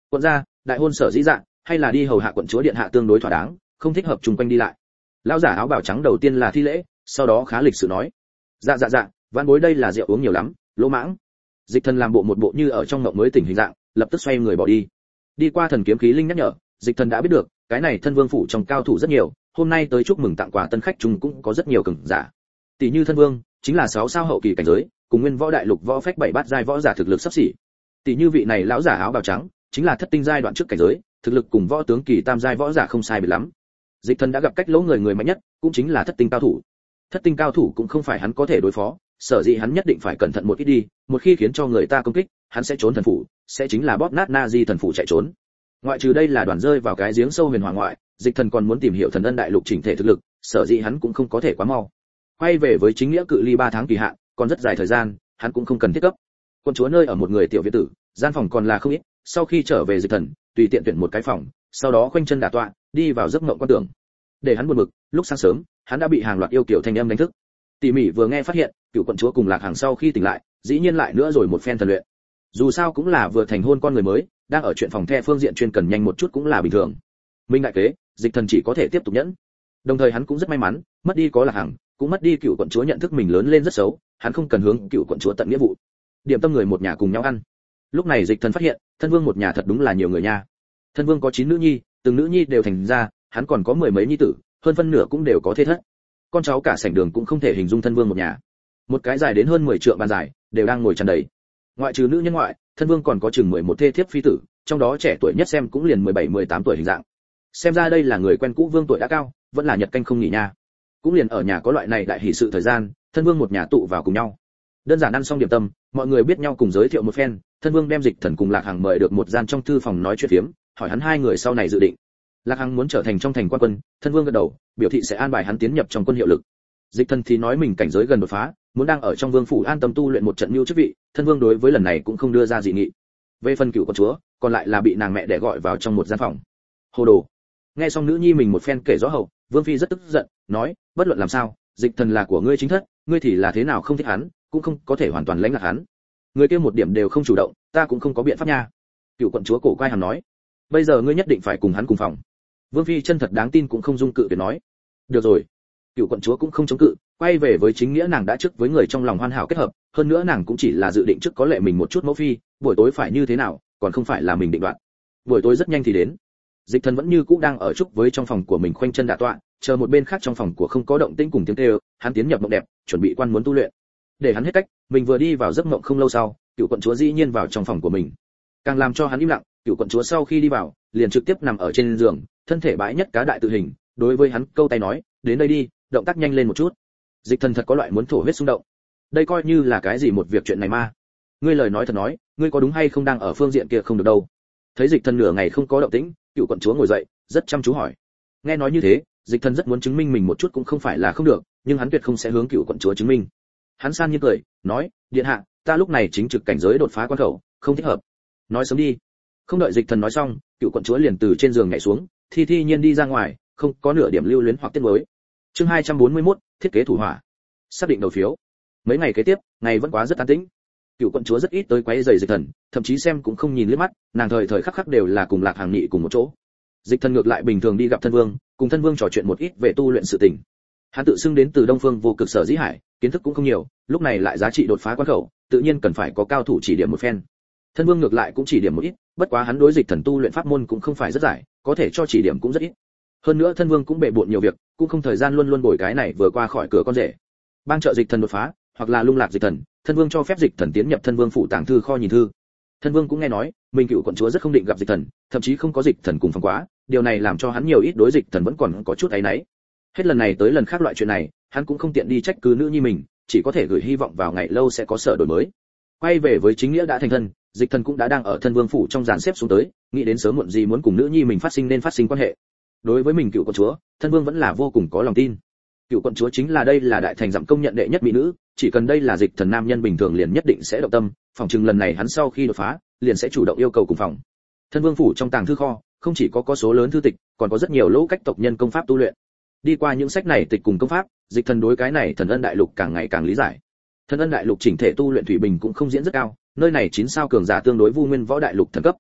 Quận gia, đại hôn sở dĩ dạng, hay là đi hầu hạ quận chúa điện hạ tương đối thỏa đáng, không thích hợp chung quanh đi lại. Lão giả áo bào trắng đầu tiên là thi lễ, sau đó khá lịch sự nói: dạ, vãn bối đây là rượu uống nhiều lắm, lỗ mãng. Dịch Thần làm một bộ như ở trong mộng mới tỉnh hình dạng, lập tức xoay người bỏ đi. Đi qua thần kiếm khí linh nhắc nhở, Dịch Thần đã biết được, cái này thân vương phủ trong cao thủ rất nhiều, hôm nay tới chúc mừng tặng quà tân khách chúng cũng có rất nhiều cường giả. Tỷ như thân vương, chính là 6 sao hậu kỳ cảnh giới, cùng nguyên võ đại lục võ phách 7 bát giai võ giả thực lực sắp xỉ. Tỷ như vị này lão giả áo bào trắng, chính là thất tinh giai đoạn trước cảnh giới, thực lực cùng võ tướng kỳ tam giai võ giả không sai biệt lắm. Dịch Thần đã gặp cách lỗ người mạnh nhất, cũng chính là thất tinh cao thủ. Thất tinh cao thủ cũng không phải hắn có thể đối phó, sở dĩ hắn nhất định phải cẩn thận một ít đi, một khi khiến cho người ta công kích, hắn sẽ trốn thần phủ, sẽ chính là bóp nát Nazi thần phủ chạy trốn. Ngoại trừ đây là đoàn rơi vào cái giếng sâu huyền hỏa ngoại, Dịch Thần còn muốn tìm hiểu thần ân đại lục chỉnh thể thực lực, sở dĩ hắn cũng không có thể quá mau. Quay về với chính nghĩa cự ly 3 tháng kỳ hạn, còn rất dài thời gian, hắn cũng không cần thiết cấp. Quân chúa nơi ở một người tiểu viện tử, gian phòng còn là không ít, sau khi trở về Dịch Thần, tùy tiện tuyển một cái phòng, sau đó khoanh chân đả tọa, đi vào giấc mộng quan tưởng. Để hắn buồn bực, lúc sáng sớm, hắn đã bị hàng loạt yêu kiều thanh âm đánh thức. Tỉ mỉ vừa nghe phát hiện, cựu quận chúa cùng Lạc Hàng sau khi tỉnh lại, dĩ nhiên lại nữa rồi một phen thần luyện. Dù sao cũng là vừa thành hôn con người mới, đang ở chuyện phòng the phương diện chuyên cần nhanh một chút cũng là bình thường. Minh đại kế, Dịch Thần chỉ có thể tiếp tục nhẫn. Đồng thời hắn cũng rất may mắn, mất đi có Lạc Hàng, cũng mất đi cựu quận chúa nhận thức mình lớn lên rất xấu, hắn không cần hướng cựu quận chúa tận nghĩa vụ. Điểm tâm người một nhà cùng nhau ăn. Lúc này Dịch Thần phát hiện, thân vương một nhà thật đúng là nhiều người nha. Thân vương có 9 nữ nhi, từng nữ nhi đều thành ra, hắn còn có 10 mấy nhi tử, hơn phân nửa cũng đều có thế thất. Con cháu cả sảnh đường cũng không thể hình dung thân vương một nhà. Một cái dài đến hơn 10 trượng bàn dài, đều đang ngồi tràn đầy. Ngoại trừ nữ nhân ngoại, thân vương còn có chừng 11 thê thiếp phi tử, trong đó trẻ tuổi nhất xem cũng liền 17-18 tuổi hình dạng. Xem ra đây là người quen cũ vương tuổi đã cao, vẫn là nhật canh không nghỉ nha. Cũng liền ở nhà có loại này đại hỷ sự thời gian, thân vương một nhà tụ vào cùng nhau. Đơn giản ăn xong điểm tâm, mọi người biết nhau cùng giới thiệu một phen, thân vương đem Dịch Thần cùng Lạc Hằng mời được một gian trong thư phòng nói chuyện phiếm, hỏi hắn hai người sau này dự định. Lạc Hằng muốn trở thành trong thành quan quân, thân vương gật đầu, biểu thị sẽ an bài hắn tiến nhập trong quân hiệu lực. Dịch Thần thì nói mình cảnh giới gần đột phá, muốn đang ở trong vương phủ an tâm tu luyện một trận mưu chức vị, thân vương đối với lần này cũng không đưa ra dị nghị. Về phần cựu con chúa, còn lại là bị nàng mẹ đẻ gọi vào trong một gian phòng. Hồ đồ. Nghe xong nữ nhi mình một phen kể rõ hậu, vương phi rất tức giận, nói, bất luận làm sao, Dịch Thần là của ngươi chính thất, ngươi thì là thế nào không thích hắn, cũng không có thể hoàn toàn lãnh lạc hắn. Người kia một điểm đều không chủ động, ta cũng không có biện pháp nha. Cựu quận chúa cổ quay hàm nói, bây giờ ngươi nhất định phải cùng hắn cùng phòng. Vương phi chân thật đáng tin cũng không dung cự tuyệt nói, được rồi. Cựu quận chúa cũng không chống cự, quay về với chính nghĩa nàng đã trước với người trong lòng hoàn hảo kết hợp, hơn nữa nàng cũng chỉ là dự định trước có lệ mình một chút mẫu phi, buổi tối phải như thế nào, còn không phải là mình định đoạt. Buổi tối rất nhanh thì đến. Dịch Thần vẫn như cũ đang ở chúc với trong phòng của mình khoanh chân đả tọa, chờ một bên khác trong phòng của không có động tĩnh cùng tiếng kêu, hắn tiến nhập mộng đẹp, chuẩn bị quan muốn tu luyện. Để hắn hết cách, mình vừa đi vào giấc mộng không lâu sau, cựu quận chúa dĩ nhiên vào trong phòng của mình. Càng làm cho hắn im lặng, cựu quận chúa sau khi đi vào, liền trực tiếp nằm ở trên giường, thân thể bãi nhất cá đại tự hình, đối với hắn câu tay nói, đến đây đi, động tác nhanh lên một chút. Dịch Thần thật có loại muốn thổ huyết xung động. Đây coi như là cái gì một việc chuyện này ma? Ngươi lời nói thật nói, ngươi có đúng hay không đang ở phương diện kia không được đâu. Thấy Dịch Thần nửa ngày không có động tĩnh, cựu quận chúa ngồi dậy, rất chăm chú hỏi. Nghe nói như thế, Dịch Thần rất muốn chứng minh mình một chút cũng không phải là không được, nhưng hắn tuyệt không sẽ hướng cựu quận chúa chứng minh. Hắn san nhiên cười, nói, điện hạ, ta lúc này chính trực cảnh giới đột phá quan khẩu, không thích hợp. Nói sớm đi. Không đợi Dịch Thần nói xong, cựu quận chúa liền từ trên giường nhảy xuống, thi nhiên đi ra ngoài, không có nửa điểm lưu luyến hoặc tiếc nuối. Chương 241, thiết kế thủ hỏa. Xác định đầu phiếu. Mấy ngày kế tiếp, ngày vẫn quá rất an tĩnh. Cựu quận chúa rất ít tới quấy rầy Dịch Thần, thậm chí xem cũng không nhìn liếc mắt, nàng thời thời khắc khắc đều là cùng Lạc Hàng Nghị cùng một chỗ. Dịch Thần ngược lại bình thường đi gặp thân vương, cùng thân vương trò chuyện một ít về tu luyện sự tình. Hắn tự xưng đến từ Đông Phương Vô Cực Sở Dĩ Hải, kiến thức cũng không nhiều, lúc này lại giá trị đột phá quan khẩu, tự nhiên cần phải có cao thủ chỉ điểm một phen. Thân vương ngược lại cũng chỉ điểm một ít, bất quá hắn đối Dịch Thần tu luyện pháp môn cũng không phải rất giải, có thể cho chỉ điểm cũng rất ít. Hơn nữa thân vương cũng bệ bội nhiều việc, cũng không thời gian luôn luôn bồi cái này vừa qua khỏi cửa con rể. Bang trợ Dịch Thần đột phá, hoặc là lung lạc Dịch Thần, thân vương cho phép Dịch Thần tiến nhập thân vương phủ tàng thư kho nhìn thư. Thân vương cũng nghe nói, mình cựu quận chúa rất không định gặp Dịch Thần, thậm chí không có Dịch Thần cùng phòng quá, điều này làm cho hắn nhiều ít đối Dịch Thần vẫn còn có chút áy náy. Hết lần này tới lần khác loại chuyện này, hắn cũng không tiện đi trách cứ nữ nhi mình, chỉ có thể gửi hy vọng vào ngày lâu sẽ có sở đổi mới. Quay về với chính nghĩa đã thành thân, Dịch Thần cũng đã đang ở thân vương phủ trong dàn xếp xuống tới, nghĩ đến sớm muộn gì muốn cùng nữ nhi mình phát sinh quan hệ. Đối với mình cựu quận chúa, thân vương vẫn là vô cùng có lòng tin. Cựu quận chúa chính là đây là đại thành dặm công nhận đệ nhất mỹ nữ, chỉ cần đây là Dịch Thần nam nhân bình thường liền nhất định sẽ động tâm, phòng chừng lần này hắn sau khi đột phá, liền sẽ chủ động yêu cầu cùng phòng. Thân vương phủ trong tàng thư kho, không chỉ có số lớn thư tịch, còn có rất nhiều lỗ cách tộc nhân công pháp tu luyện. Đi qua những sách này tịch cùng công pháp, Dịch Thần đối cái này thần ân đại lục càng ngày càng lý giải. Thần ân đại lục chỉnh thể tu luyện thủy bình cũng không diễn rất cao, nơi này 9 sao cường giả tương đối vu nguyên võ đại lục thần cấp.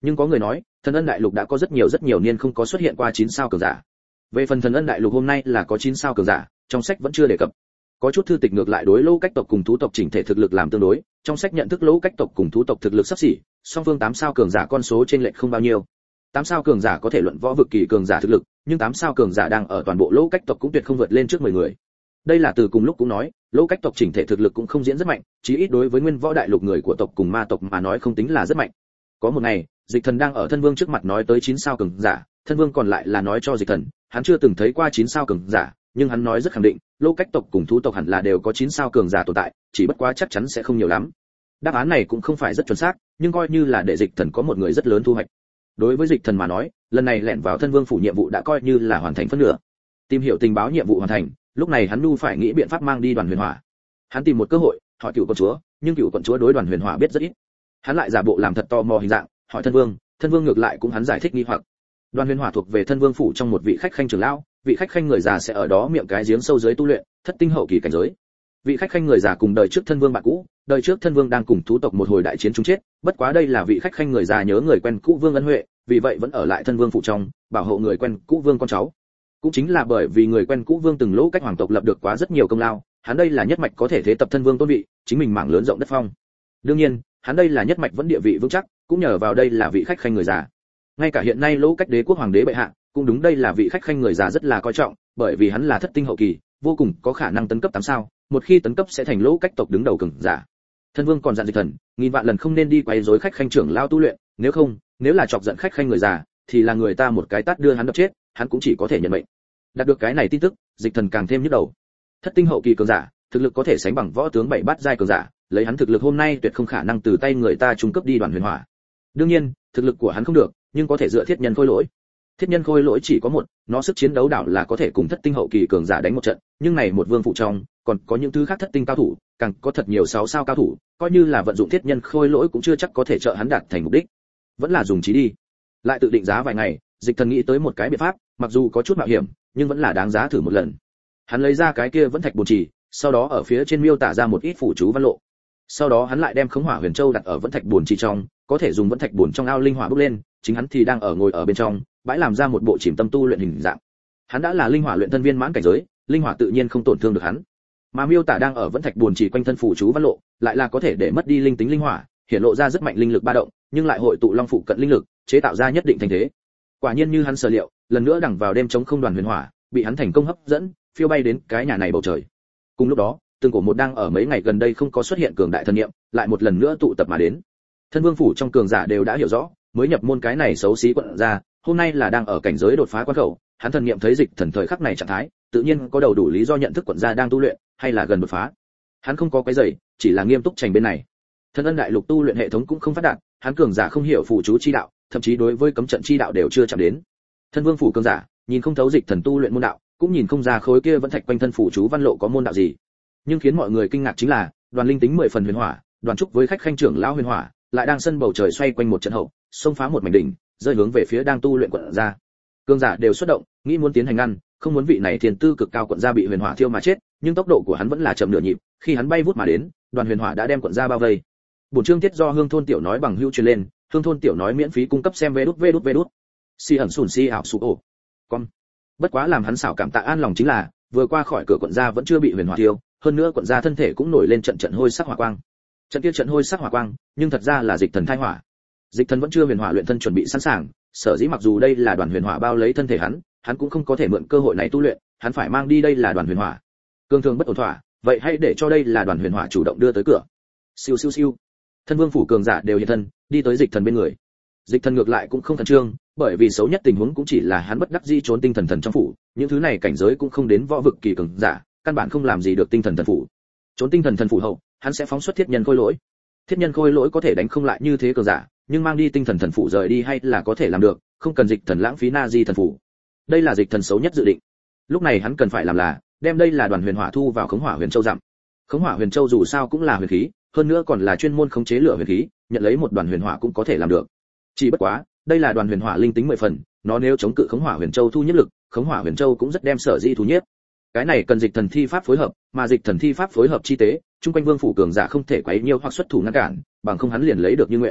Nhưng có người nói, Thần Ân Đại Lục đã có rất nhiều niên không có xuất hiện qua 9 sao cường giả. Về phần Thần Ân Đại Lục hôm nay là có 9 sao cường giả, trong sách vẫn chưa đề cập. Có chút thư tịch ngược lại đối Lỗ Cách tộc cùng thú tộc chỉnh thể thực lực làm tương đối, trong sách nhận thức Lỗ Cách tộc cùng thú tộc thực lực sắp xỉ, song phương 8 sao cường giả con số trên lệch không bao nhiêu. 8 sao cường giả có thể luận võ vực kỳ cường giả thực lực, nhưng 8 sao cường giả đang ở toàn bộ Lỗ Cách tộc cũng tuyệt không vượt lên trước 10 người. Đây là từ cùng lúc cũng nói, Lỗ Cách tộc chỉnh thể thực lực cũng không diễn rất mạnh, chí ít đối với nguyên võ đại lục người của tộc cùng ma tộc mà nói không tính là rất mạnh. Có một ngày, Dịch Thần đang ở Thân Vương trước mặt nói tới 9 sao cường giả, Thân Vương còn lại là nói cho Dịch Thần, hắn chưa từng thấy qua 9 sao cường giả, nhưng hắn nói rất khẳng định, Lỗ Cách tộc cùng thú tộc hẳn là đều có 9 sao cường giả tồn tại, chỉ bất quá chắc chắn sẽ không nhiều lắm. Đáp án này cũng không phải rất chuẩn xác, nhưng coi như là để Dịch Thần có một người rất lớn thu hoạch. Đối với Dịch Thần mà nói, lần này lẻn vào Thân Vương phủ nhiệm vụ đã coi như là hoàn thành phân nửa. Tìm hiểu tình báo nhiệm vụ hoàn thành, lúc này hắn nu phải nghĩ biện pháp mang đi Đoàn Huyền Hỏa. Hắn tìm một cơ hội, hỏi Cựu quận chúa, nhưng Cựu quận chúa đối Đoàn Huyền Hỏa biết rất ít. Hắn lại giả bộ làm thật tò mò hình dạng, hỏi Thân Vương ngược lại cũng hắn giải thích nghi hoặc. Đoàn Huyền Hỏa thuộc về Thân Vương phủ trong một vị khách khanh trưởng lão, vị khách khanh người già sẽ ở đó miệng cái giếng sâu dưới tu luyện, thất tinh hậu kỳ cảnh giới. Vị khách khanh người già cùng đời trước Thân Vương bạn cũ, đời trước Thân Vương đang cùng thú tộc một hồi đại chiến chung chết, bất quá đây là vị khách khanh người già nhớ người quen cũ Vương ân huệ, vì vậy vẫn ở lại Thân Vương phủ trong, bảo hộ người quen cũ Vương con cháu. Cũng chính là bởi vì người quen cũ Vương từng Lỗ Cách hoàng tộc lập được quá rất nhiều công lao, hắn đây là nhất mạch có thể thế tập Thân Vương tôn vị, chính mình mảng lớn rộng đất phong. Đương nhiên, hắn đây là nhất mạch vẫn địa vị vững chắc, cũng nhờ vào đây là vị khách khanh người già. Ngay cả hiện nay Lỗ Cách đế quốc hoàng đế bệ hạ, cũng đúng đây là vị khách khanh người già rất là coi trọng, bởi vì hắn là thất tinh hậu kỳ, vô cùng có khả năng tấn cấp 8 sao, một khi tấn cấp sẽ thành Lỗ Cách tộc đứng đầu cường giả. Thân Vương còn dặn Dịch Thần, nghìn vạn lần không nên đi quấy rối khách khanh trưởng lao tu luyện, nếu không, nếu là chọc giận khách khanh người già, thì là người ta một cái tát đưa hắn đập chết, hắn cũng chỉ có thể nhận mệnh. Đạt được cái này tin tức, Dịch Thần càng thêm nhức đầu. Thất tinh hậu kỳ cường giả, thực lực có thể sánh bằng võ tướng 7 bát giai cường giả, lấy hắn thực lực hôm nay tuyệt không khả năng từ tay người ta trung cấp đi Đoàn Huyền Hỏa. Đương nhiên, thực lực của hắn không được, nhưng có thể dựa thiết nhân khôi lỗi. Thiết nhân khôi lỗi chỉ có một, nó sức chiến đấu đảo là có thể cùng thất tinh hậu kỳ cường giả đánh một trận, nhưng này một vương phụ trong, còn có những thứ khác thất tinh cao thủ, càng có thật nhiều 6 sao cao thủ, coi như là vận dụng thiết nhân khôi lỗi cũng chưa chắc có thể trợ hắn đạt thành mục đích. Vẫn là dùng trí đi. Lại tự định giá vài ngày, Dịch Thần nghĩ tới một cái biện pháp, mặc dù có chút mạo hiểm, nhưng vẫn là đáng giá thử một lần. Hắn lấy ra cái kia vẫn thạch bồn chỉ, sau đó ở phía trên miêu tả ra một ít phù chú văn lộ. Sau đó hắn lại đem Khống Hỏa Huyền Châu đặt ở vẫn thạch bồn chỉ trong, có thể dùng vẫn thạch bồn trong ao linh hỏa bốc lên, chính hắn thì đang ở ngồi ở bên trong, bãi làm ra một bộ chìm tâm tu luyện hình dạng. Hắn đã là linh hỏa luyện thân viên mãn cảnh giới, linh hỏa tự nhiên không tổn thương được hắn. Mà miêu tả đang ở vẫn thạch bồn chỉ quanh thân phù chú văn lộ, lại là có thể để mất đi linh tính linh hỏa, hiện lộ ra rất mạnh linh lực ba động, nhưng lại hội tụ long phụ cận linh lực, chế tạo ra nhất định thành thế. Quả nhiên như hắn sở liệu, lần nữa đằng vào đêm chống không Đoàn Huyền Hỏa, bị hắn thành công hấp dẫn, phiêu bay đến cái nhà này bầu trời. Cùng lúc đó, Tương Cổ một đang ở mấy ngày gần đây không có xuất hiện cường đại thần niệm, lại một lần nữa tụ tập mà đến. Thân Vương phủ trong cường giả đều đã hiểu rõ, mới nhập môn cái này xấu xí quận ra, hôm nay là đang ở cảnh giới đột phá quan khẩu, hắn thần niệm thấy Dịch Thần thời khắc này trạng thái, tự nhiên có đầu đủ lý do nhận thức quận gia đang tu luyện, hay là gần đột phá. Hắn không có cái giày, chỉ là nghiêm túc chành bên này. Thân Ân Đại Lục tu luyện hệ thống cũng không phát đạt, hắn cường giả không hiểu phù chú chi đạo, thậm chí đối với cấm trận chi đạo đều chưa chạm đến. Thân Vương phủ cường giả, nhìn không thấu Dịch Thần tu luyện môn đạo, cũng nhìn không ra khối kia vẫn thạch quanh thân phù chú văn lộ có môn đạo gì. Nhưng khiến mọi người kinh ngạc chính là, Đoàn linh tính 10 phần huyền hỏa, Đoàn trúc với khách khanh trưởng lão huyền hỏa, lại đang sân bầu trời xoay quanh một trận hậu, xông phá một mảnh đỉnh, rơi hướng về phía đang tu luyện quận gia. Cường giả đều xuất động, nghĩ muốn tiến hành ngăn, không muốn vị này thiên tư cực cao quận gia bị huyền hỏa thiêu mà chết, nhưng tốc độ của hắn vẫn là chậm nửa nhịp, khi hắn bay vút mà đến, Đoàn huyền hỏa đã đem quận gia bao vây. Bổn chương tiết do Hương thôn tiểu nói bằng hữu truyền lên, Hương thôn tiểu nói miễn phí cung cấp xem vé đút. Si ẩn sùn si ảo sụ ổ. Con. Bất quá làm hắn xảo cảm tạ an lòng chính là, vừa qua khỏi cửa quận gia vẫn chưa bị huyền hỏa thiêu, hơn nữa quận gia thân thể cũng nổi lên trận hôi sắc hỏa quang. Trận kia trận hôi sắc hỏa quang, nhưng thật ra là Dịch Thần thai hỏa. Dịch Thần vẫn chưa huyền hỏa luyện thân chuẩn bị sẵn sàng, sở dĩ mặc dù đây là Đoàn huyền hỏa bao lấy thân thể hắn cũng không có thể mượn cơ hội này tu luyện, hắn phải mang đi đây là Đoàn huyền hỏa. Cương thường bất ổn thỏa, vậy hãy để cho đây là Đoàn huyền hỏa chủ động đưa tới cửa. Siêu siêu siêu. Thân Vương phủ cường giả đều hiện thân, đi tới Dịch Thần bên người. Dịch Thần ngược lại cũng không khẩn trương, bởi vì xấu nhất tình huống cũng chỉ là hắn bất đắc dĩ trốn tinh thần thần trong phủ, những thứ này cảnh giới cũng không đến võ vực kỳ cường giả, căn bản không làm gì được tinh thần thần phủ. Trốn tinh thần thần phủ hậu, hắn sẽ phóng xuất thiết nhân khôi lỗi. Thiết nhân khôi lỗi có thể đánh không lại như thế cường giả, nhưng mang đi tinh thần thần phủ rời đi hay là có thể làm được, không cần Dịch Thần lãng phí na di thần phủ. Đây là Dịch Thần xấu nhất dự định. Lúc này hắn cần phải làm là đem đây là Đoàn huyền hỏa thu vào Khống Hỏa Huyền Châu dặm. Khống Hỏa Huyền Châu dù sao cũng là huyền khí, hơn nữa còn là chuyên môn khống chế lửa huyền khí, nhận lấy một Đoàn huyền hỏa cũng có thể làm được. Chỉ bất quá, đây là Đoàn huyền hỏa linh tính 10 phần, nó nếu chống cự Khống Hỏa Huyền Châu thu nhiếp lực, Khống Hỏa Huyền Châu cũng rất đem sở di thu nhiếp. Cái này cần Dịch Thần thi pháp phối hợp, mà Dịch Thần thi pháp phối hợp chi tế, chung quanh vương phủ cường giả không thể quấy nhiêu hoặc xuất thủ ngăn cản, bằng không hắn liền lấy được như nguyện.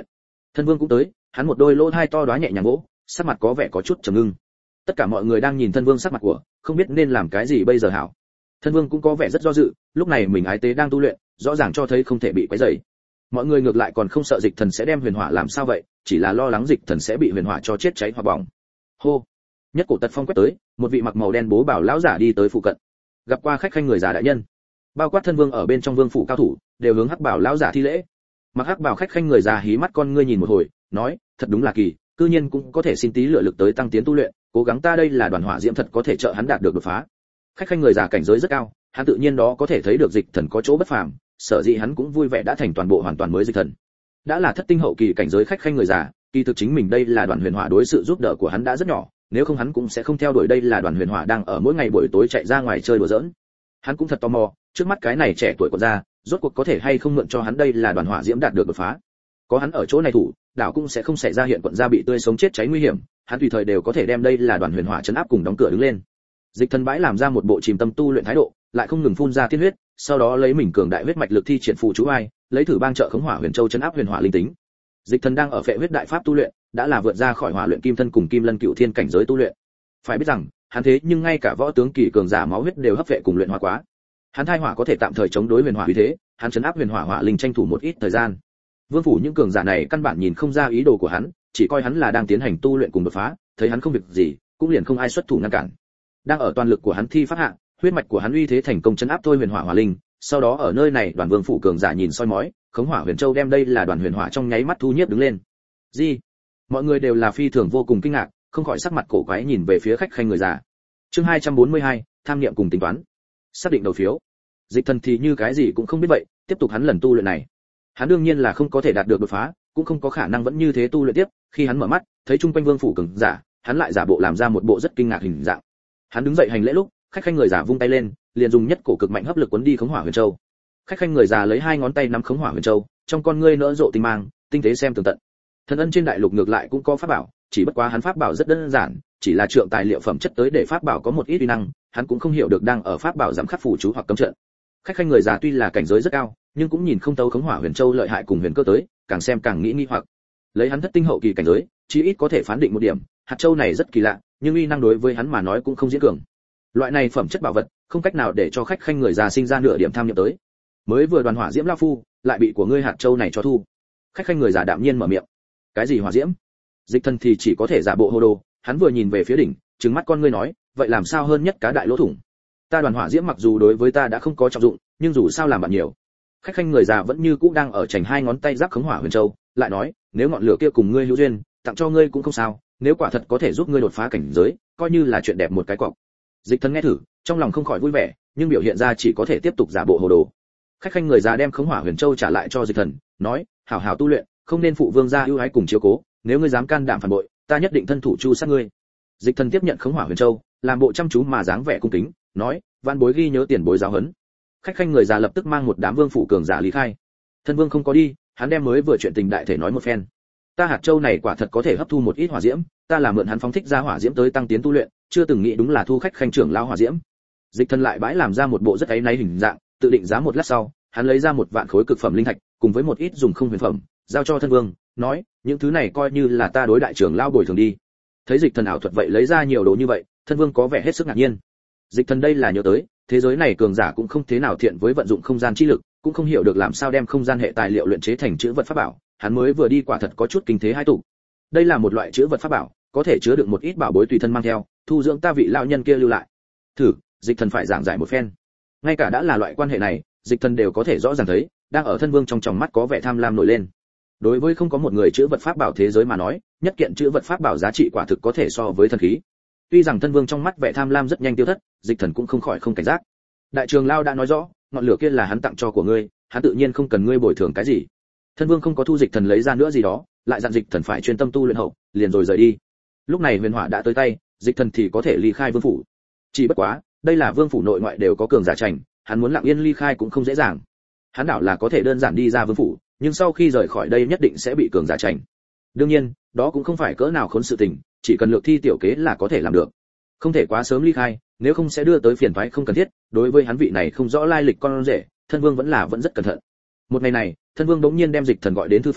Thân vương cũng tới, hắn một đôi lỗ tai to đoá nhẹ nhàng gỗ, sắc mặt có vẻ có chút trầm ngưng. Tất cả mọi người đang nhìn thân vương sắc mặt của, không biết nên làm cái gì bây giờ hảo. Thân vương cũng có vẻ rất do dự, lúc này mình ái tế đang tu luyện, rõ ràng cho thấy không thể bị quấy rầy. Mọi người ngược lại còn không sợ dịch thần sẽ đem huyền hỏa làm sao vậy, chỉ là lo lắng dịch thần sẽ bị huyền hỏa cho chết cháy hoặc bỏng. Hô, nhất cổ tật phong quét tới, một vị mặc màu đen bố bảo lão giả đi tới phụ cận. Gặp qua khách khanh người già đại nhân, bao quát thân vương ở bên trong vương phủ cao thủ đều hướng hắc bảo lão giả thi lễ. Mặc hắc bảo khách khanh người già hí mắt con ngươi nhìn một hồi, nói, thật đúng là kỳ, cư nhiên cũng có thể xin tí lựa lực tới tăng tiến tu luyện, cố gắng ta đây là đoàn hỏa diễm thật có thể trợ hắn đạt được đột phá. Khách khanh người già cảnh giới rất cao, hắn tự nhiên đó có thể thấy được dịch thần có chỗ bất phàm, sở dĩ hắn cũng vui vẻ đã thành toàn bộ hoàn toàn mới dịch thần. Đã là thất tinh hậu kỳ cảnh giới khách khanh người già, kỳ thực chính mình đây là đoàn huyền hỏa đối sự giúp đỡ của hắn đã rất nhỏ, nếu không hắn cũng sẽ không theo đuổi đây là đoàn huyền hỏa đang ở mỗi ngày buổi tối chạy ra ngoài chơi đùa giỡn. Hắn cũng thật tò mò, trước mắt cái này trẻ tuổi của ra, rốt cuộc có thể hay không mượn cho hắn đây là đoàn hỏa diễm đạt được đột phá. Có hắn ở chỗ này thủ, đảo cũng sẽ không xảy ra hiện quận gia bị tươi sống chết cháy nguy hiểm, hắn tùy thời đều có thể đem đây là đoàn huyền hỏa chấn áp cùng đóng cửa đứng lên. Dịch thần bãi làm ra một bộ chìm tâm tu luyện thái độ, lại không ngừng phun ra tiên huyết, sau đó lấy mình cường đại huyết mạch lực thi triển phù chú ai, lấy thử bang trợ khống hỏa huyền châu chấn áp huyền hỏa linh tính. Dịch thần đang ở phệ huyết đại pháp tu luyện, đã là vượt ra khỏi hỏa luyện kim thân cùng kim lân cựu thiên cảnh giới tu luyện. Phải biết rằng, hắn thế nhưng ngay cả võ tướng kỳ cường giả máu huyết đều hấp phệ cùng luyện hóa quá. Hắn thai hỏa có thể tạm thời chống đối huyền hỏa uy thế, hắn chấn áp huyền hỏa hỏa linh tranh thủ một ít thời gian. Vương phủ những cường giả này căn bản nhìn không ra ý đồ của hắn, chỉ coi hắn là đang tiến hành tu luyện cùng đột phá, thấy hắn không việc gì, cũng liền không ai xuất thủ ngăn cản. Đang ở toàn lực của hắn thi pháp hạ, huyết mạch của hắn uy thế thành công chấn áp thôi huyền hỏa hỏa linh, sau đó ở nơi này đoàn vương phủ cường giả nhìn soi mói, khống hỏa huyền châu đem đây là đoàn huyền hỏa trong nháy mắt thu nhiếp đứng lên. Gì? Mọi người đều là phi thường vô cùng kinh ngạc, không khỏi sắc mặt cổ quái nhìn về phía khách khanh người già. Chương 242, tham niệm cùng tính toán. Xác định đầu phiếu. Dịch thần thì như cái gì cũng không biết vậy, tiếp tục hắn lần tu luyện này. Hắn đương nhiên là không có thể đạt được đột phá, cũng không có khả năng vẫn như thế tu luyện tiếp, khi hắn mở mắt, thấy chung quanh vương phủ cường giả, hắn lại giả bộ làm ra một bộ rất kinh ngạc hình dạng. Hắn đứng dậy hành lễ lúc, khách khanh người già vung tay lên, liền dùng nhất cổ cực mạnh hấp lực cuốn đi khống hỏa huyền châu. Khách khanh người già lấy hai ngón tay nắm khống hỏa huyền châu, trong con ngươi nở rộ tinh mang, tinh tế xem tường tận. Thần ân trên đại lục ngược lại cũng có pháp bảo, chỉ bất quá hắn pháp bảo rất đơn giản, chỉ là trượng tài liệu phẩm chất tới để pháp bảo có một ít uy năng, hắn cũng không hiểu được đang ở pháp bảo giảm khắc phù chú hoặc cấm trận. Khách khanh người già tuy là cảnh giới rất cao, nhưng cũng nhìn không tấu khống hỏa huyền châu lợi hại cùng huyền cơ tới, càng xem càng nghĩ nghi hoặc. Lấy hắn thất tinh hậu kỳ cảnh giới, chí ít có thể phán định một điểm, hạt châu này rất kỳ lạ, nhưng uy năng đối với hắn mà nói cũng không diễn cường. Loại này phẩm chất bảo vật, không cách nào để cho khách khanh người già sinh ra nửa điểm tham nhập tới. Mới vừa đoàn hỏa diễm lao phu, lại bị của ngươi hạt châu này cho thu. Khách khanh người già đạm nhiên mở miệng. Cái gì hỏa diễm? Dịch thần thì chỉ có thể giả bộ hồ đồ, hắn vừa nhìn về phía đỉnh, trừng mắt con ngươi nói, vậy làm sao hơn nhất cá đại lỗ thủng. Ta đoàn hỏa diễm mặc dù đối với ta đã không có trọng dụng, nhưng dù sao làm bạn nhiều. Khách khanh người già vẫn như cũ đang ở chành hai ngón tay giáp khống hỏa huyền châu, lại nói, nếu ngọn lửa kia cùng ngươi hữu duyên, tặng cho ngươi cũng không sao, nếu quả thật có thể giúp ngươi đột phá cảnh giới, coi như là chuyện đẹp một cái cọc. Dịch thần nghe thử, trong lòng không khỏi vui vẻ, nhưng biểu hiện ra chỉ có thể tiếp tục giả bộ hồ đồ. Khách khanh người già đem khống hỏa huyền châu trả lại cho dịch thần, nói, hảo hảo tu luyện, không nên phụ vương gia ưu ái cùng chiếu cố, nếu ngươi dám can đảm phản bội, ta nhất định thân thủ chu sát ngươi. Dịch thần tiếp nhận khống hỏa huyền châu, làm bộ chăm chú mà dáng vẻ cung kính, nói, van bối ghi nhớ tiền bối giáo huấn. Khách khanh người già lập tức mang một đám vương phủ cường giả lý khai. Thân vương không có đi, hắn đem mới vừa chuyện tình đại thể nói một phen. Ta hạt châu này quả thật có thể hấp thu một ít hỏa diễm, ta là mượn hắn phóng thích ra hỏa diễm tới tăng tiến tu luyện, chưa từng nghĩ đúng là thu khách khanh trưởng lão hỏa diễm. Dịch thần lại bãi làm ra một bộ rất áy náy hình dạng, tự định giá một lát sau, hắn lấy ra một vạn khối cực phẩm linh thạch, cùng với một ít dùng không huyền phẩm, giao cho thân vương, nói, những thứ này coi như là ta đối đại trưởng lão bồi thường đi. Thấy dịch thần ảo thuật vậy lấy ra nhiều đồ như vậy, thân vương có vẻ hết sức ngạc nhiên. Dịch thần đây là nhớ tới, thế giới này cường giả cũng không thế nào thiện với vận dụng không gian chi lực, cũng không hiểu được làm sao đem không gian hệ tài liệu luyện chế thành chữ vật pháp bảo, hắn mới vừa đi quả thật có chút kinh thế hai tụ. Đây là một loại chữ vật pháp bảo, có thể chứa được một ít bảo bối tùy thân mang theo, thu dưỡng ta vị lão nhân kia lưu lại. Thử, dịch thần phải giảng giải một phen. Ngay cả đã là loại quan hệ này, dịch thần đều có thể rõ ràng thấy, đang ở thân vương trong tròng mắt có vẻ tham lam nổi lên. Đối với không có một người chữ vật pháp bảo thế giới mà nói, nhất kiện chữ vật pháp bảo giá trị quả thực có thể so với thần khí. Tuy rằng thân vương trong mắt vẻ tham lam rất nhanh tiêu thất, dịch thần cũng không khỏi không cảnh giác. Đại trường lao đã nói rõ, ngọn lửa kia là hắn tặng cho của ngươi, hắn tự nhiên không cần ngươi bồi thường cái gì. Thân vương không có thu dịch thần lấy ra nữa gì đó, lại dặn dịch thần phải chuyên tâm tu luyện hậu, liền rồi rời đi. Lúc này huyền hỏa đã tới tay, dịch thần thì có thể ly khai vương phủ. Chỉ bất quá, đây là vương phủ nội ngoại đều có cường giả trành, hắn muốn lặng yên ly khai cũng không dễ dàng. Hắn đảo là có thể đơn giản đi ra vương phủ, nhưng sau khi rời khỏi đây nhất định sẽ bị cường giả trành. Đương nhiên, đó cũng không phải cỡ nào khốn sự tình, chỉ cần lược thi tiểu kế là có thể làm được. Không thể quá sớm ly khai, nếu không sẽ đưa tới phiền toái không cần thiết. Đối với hắn vị này không rõ lai lịch con rể, thân vương vẫn rất cẩn thận. Một ngày này, thân vương bỗng nhiên đem dịch thần gọi đến thư phòng,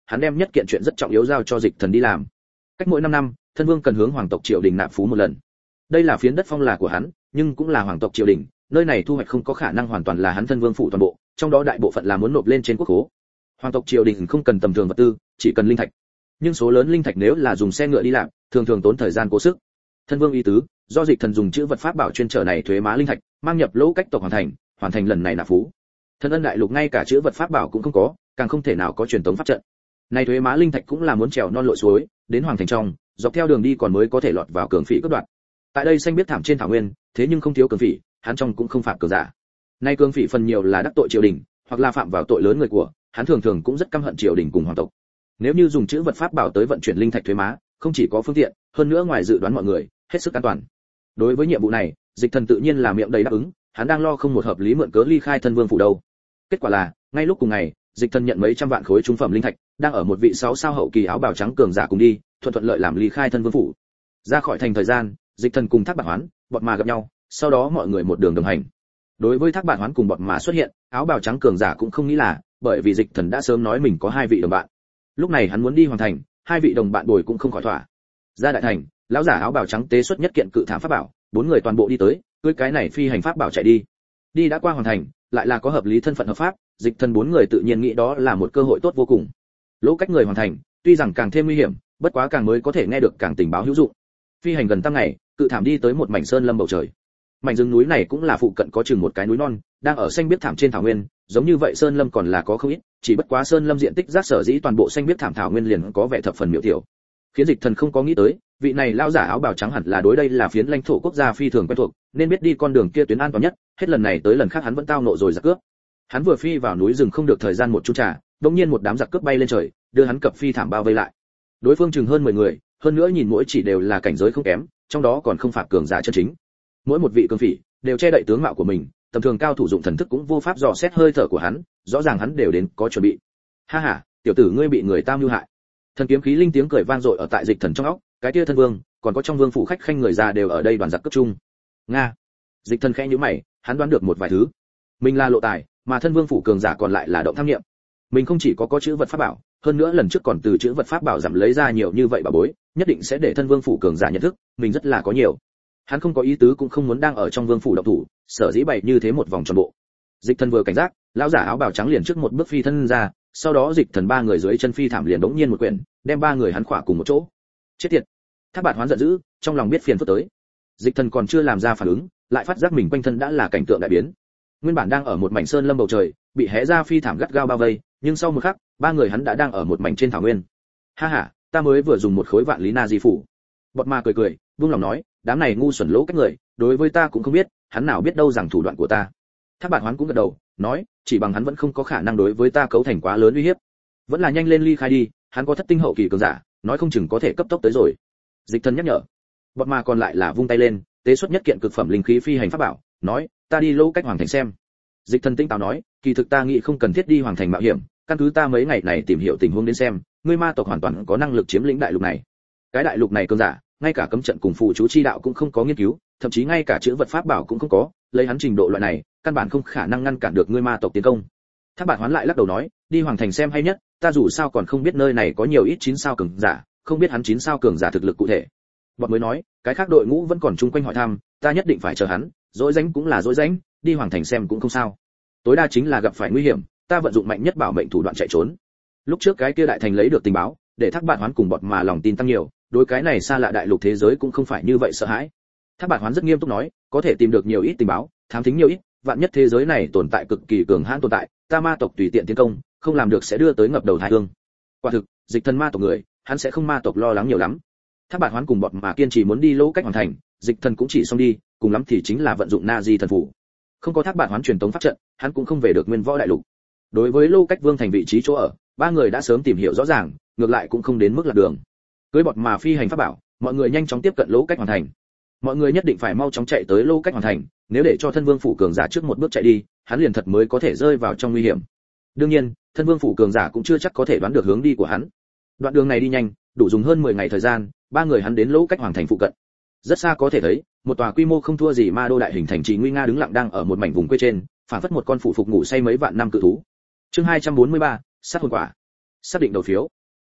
hắn đem nhất kiện chuyện rất trọng yếu giao cho Dịch Thần đi làm. Cách mỗi 5 năm, thân vương cần hướng hoàng tộc triều đình nạp phú một lần. Đây là phiến đất phong là của hắn, nhưng cũng là hoàng tộc triều đình, nơi này thu hoạch không có khả năng hoàn toàn là hắn thân vương phụ toàn bộ, trong đó đại bộ phận là muốn nộp lên trên quốc khố. Hoàng tộc triều đình không cần tầm thường vật tư, chỉ cần linh thạch. Nhưng số lớn linh thạch nếu là dùng xe ngựa đi làm, thường thường tốn thời gian cố sức. Thân vương ý tứ, do Dịch Thần dùng chữ vật pháp bảo chuyên trở này thuế má linh thạch, mang nhập lỗ cách tộc hoàn thành lần này nạp phú. Thân ân đại lục ngay cả chữ vật pháp bảo cũng không có, càng không thể nào có truyền thống pháp trận. Này thuế má linh thạch cũng là muốn trèo non lội suối, đến hoàng thành trong, dọc theo đường đi còn mới có thể lọt vào cường phỉ cướp đoạt. Tại đây xanh biết thảm trên thảo nguyên, thế nhưng không thiếu cường phỉ, hắn trong cũng không phạm cường giả. Nay cường phỉ phần nhiều là đắc tội triều đình, hoặc là phạm vào tội lớn người của, hắn thường thường cũng rất căm hận triều đình cùng hoàng tộc. Nếu như dùng chữ vật pháp bảo tới vận chuyển linh thạch thuế má, không chỉ có phương tiện, hơn nữa ngoài dự đoán mọi người, hết sức an toàn. Đối với nhiệm vụ này, Dịch Thần tự nhiên là miệng đầy đáp ứng, hắn đang lo không một hợp lý mượn cớ ly khai thân vương phủ đâu. Kết quả là, ngay lúc cùng ngày, Dịch Thần nhận mấy trăm vạn khối trung phẩm linh thạch, đang ở một vị 6 sao hậu kỳ áo bào trắng cường giả cùng đi, thuận lợi làm ly khai thân vương phủ. Ra khỏi thành thời gian, Dịch Thần cùng Thác Bạt Hoán, Bọt Mà gặp nhau, sau đó mọi người một đường đồng hành. Đối với Thác Bạt Hoán cùng Bọt Mà xuất hiện, áo bào trắng cường giả cũng không nghĩ là, bởi vì Dịch Thần đã sớm nói mình có 2 vị đồng bạn. Lúc này hắn muốn đi hoàn thành, 2 vị đồng bạn bồi cũng không khỏi thỏa. Ra đại thành, lão giả áo bào trắng tế xuất nhất kiện cự thảm pháp bảo, 4 người toàn bộ đi tới, cưỡi cái này phi hành pháp bảo chạy đi. Đi đã qua hoàn thành, lại là có hợp lý thân phận hợp pháp, Dịch Thần 4 người tự nhiên nghĩ đó là một cơ hội tốt vô cùng. Lỗ cách người hoàn thành, tuy rằng càng thêm nguy hiểm, bất quá càng mới có thể nghe được càng tình báo hữu dụng. Phi hành gần 5 ngày, cự thảm đi tới một mảnh sơn lâm bầu trời. Mảnh rừng núi này cũng là phụ cận có chừng một cái núi non, đang ở xanh biết thảm trên thảo nguyên, giống như vậy sơn lâm còn là có không ít, chỉ bất quá sơn lâm diện tích rác sở dĩ toàn bộ xanh biết thảm thảo nguyên liền có vẻ thập phần miểu thiểu. Khiến Dịch Thần không có nghĩ tới, vị này lão giả áo bào trắng hẳn là đối đây là phiến lãnh thổ quốc gia phi thường quen thuộc, nên biết đi con đường kia tuyến an toàn nhất, hết lần này tới lần khác hắn vẫn tao nộ rồi giặc cướp. Hắn vừa phi vào núi rừng không được thời gian một chút trà, đột nhiên một đám giặc cướp bay lên trời, đưa hắn cập phi thảm bao vây lại. Đối phương chừng hơn 10 người, hơn nữa nhìn mỗi chỉ đều là cảnh giới không kém, trong đó còn không phạm cường giả chân chính. Mỗi một vị cường phỉ đều che đậy tướng mạo của mình, tầm thường cao thủ dụng thần thức cũng vô pháp dò xét hơi thở của hắn, rõ ràng hắn đều đến có chuẩn bị. Ha ha, tiểu tử ngươi bị người ta mưu hại. Thần kiếm khí linh tiếng cười vang dội ở tại Dịch Thần trong óc, cái kia thân vương, còn có trong vương phủ khách khanh người già đều ở đây đoàn giặc cướp chung. Nga. Dịch Thần khẽ nhíu mày, hắn đoán được một vài thứ. Mình là lộ tài, mà thân vương phủ cường giả còn lại là động tham nghiệm. Mình không chỉ có chữ vật pháp bảo, hơn nữa lần trước còn từ chữ vật pháp bảo giảm lấy ra nhiều như vậy bà bối, nhất định sẽ để thân vương phủ cường giả nhận thức, mình rất là có nhiều. Hắn không có ý tứ cũng không muốn đang ở trong vương phủ động thủ, sở dĩ bày như thế một vòng tròn bộ. Dịch Thần vừa cảnh giác, lão giả áo bào trắng liền trước một bước phi thân ra, sau đó Dịch Thần 3 người dưới chân phi thảm liền đống nhiên một quyển, đem 3 người hắn khỏa cùng một chỗ. Chết tiệt! Thác Bạt Hoán giận dữ, trong lòng biết phiền phức tới. Dịch Thần còn chưa làm ra phản ứng, lại phát giác mình quanh thân đã là cảnh tượng đại biến. Nguyên bản đang ở một mảnh sơn lâm bầu trời, bị hé ra phi thảm gắt gao bao vây, nhưng sau một khắc, 3 người hắn đã đang ở một mảnh trên thảo nguyên. Ha ha, ta mới vừa dùng một khối vạn lý na di phủ. Bọt Ma cười cười, buông lòng nói, đám này ngu xuẩn lỗ cách người, đối với ta cũng không biết, hắn nào biết đâu rằng thủ đoạn của ta. Thác Bạt Hoán cũng gật đầu, nói, chỉ bằng hắn vẫn không có khả năng đối với ta cấu thành quá lớn uy hiếp, vẫn là nhanh lên ly khai đi, hắn có thất tinh hậu kỳ cường giả, nói không chừng có thể cấp tốc tới rồi. Dịch Thần nhắc nhở. Bọt Ma còn lại là vung tay lên, tế xuất nhất kiện cực phẩm linh khí phi hành pháp bảo, nói, ta đi lỗ cách hoàng thành xem. Dịch Thần tinh táo nói, kỳ thực ta nghĩ không cần thiết đi hoàng thành mạo hiểm, căn cứ ta mấy ngày này tìm hiểu tình huống đến xem, ngươi ma tộc hoàn toàn có năng lực chiếm lĩnh đại lục này. Cái đại lục này cường giả, ngay cả cấm trận cùng phụ chú chi đạo cũng không có nghiên cứu, thậm chí ngay cả chữ vật pháp bảo cũng không có, lấy hắn trình độ loại này, căn bản không khả năng ngăn cản được ngươi ma tộc tiến công. Thác Bạt Hoán lại lắc đầu nói, đi hoàng thành xem hay nhất, ta dù sao còn không biết nơi này có nhiều ít 9 sao cường giả, không biết hắn 9 sao cường giả thực lực cụ thể. Bọn mới nói, cái khác đội ngũ vẫn còn chung quanh hỏi thăm, ta nhất định phải chờ hắn, dối rãnh cũng là dối rãnh, đi hoàng thành xem cũng không sao. Tối đa chính là gặp phải nguy hiểm, ta vận dụng mạnh nhất bảo mệnh thủ đoạn chạy trốn. Lúc trước cái kia đại thành lấy được tình báo, để Thác Bạt Hoán cùng Bọt Mà lòng tin tăng nhiều, đối cái này xa lạ đại lục thế giới cũng không phải như vậy sợ hãi. Thác Bạt Hoán rất nghiêm túc nói, có thể tìm được nhiều ít tình báo, thám thính nhiều ít, vạn nhất thế giới này tồn tại cực kỳ cường hãn tồn tại, ta ma tộc tùy tiện tiến công, không làm được sẽ đưa tới ngập đầu tai thương. Quả thực, Dịch Thần ma tộc người, hắn sẽ không ma tộc lo lắng nhiều lắm. Thác Bạt Hoán cùng Bọt Mà kiên trì muốn đi lỗ cách hoàn thành, Dịch Thần cũng chỉ xong đi, cùng lắm thì chính là vận dụng Na Di thần phủ. Không có Thác Bạt Hoán truyền tống pháp trận, hắn cũng không về được Nguyên Võ đại lục. Đối với lỗ cách vương thành vị trí chỗ ở, 3 người đã sớm tìm hiểu rõ ràng, ngược lại cũng không đến mức lạc đường. Cưới Bọt Mà phi hành pháp bảo, mọi người nhanh chóng tiếp cận lỗ cách hoàn thành. Mọi người nhất định phải mau chóng chạy tới lỗ cách hoàn thành, nếu để cho thân vương phủ cường giả trước một bước chạy đi, hắn liền thật mới có thể rơi vào trong nguy hiểm. Đương nhiên, thân vương phủ cường giả cũng chưa chắc có thể đoán được hướng đi của hắn. Đoạn đường này đi nhanh, đủ dùng hơn 10 ngày thời gian, 3 người hắn đến lỗ cách hoàng thành phụ cận. Rất xa có thể thấy, một tòa quy mô không thua gì ma đô đại hình thành trì nguy nga đứng lặng đang ở một mảnh vùng quê trên, phản phất một con phụ phục ngủ say mấy vạn năm cự thú. Chương 243, sát hồn quả. Xác định đầu phiếu.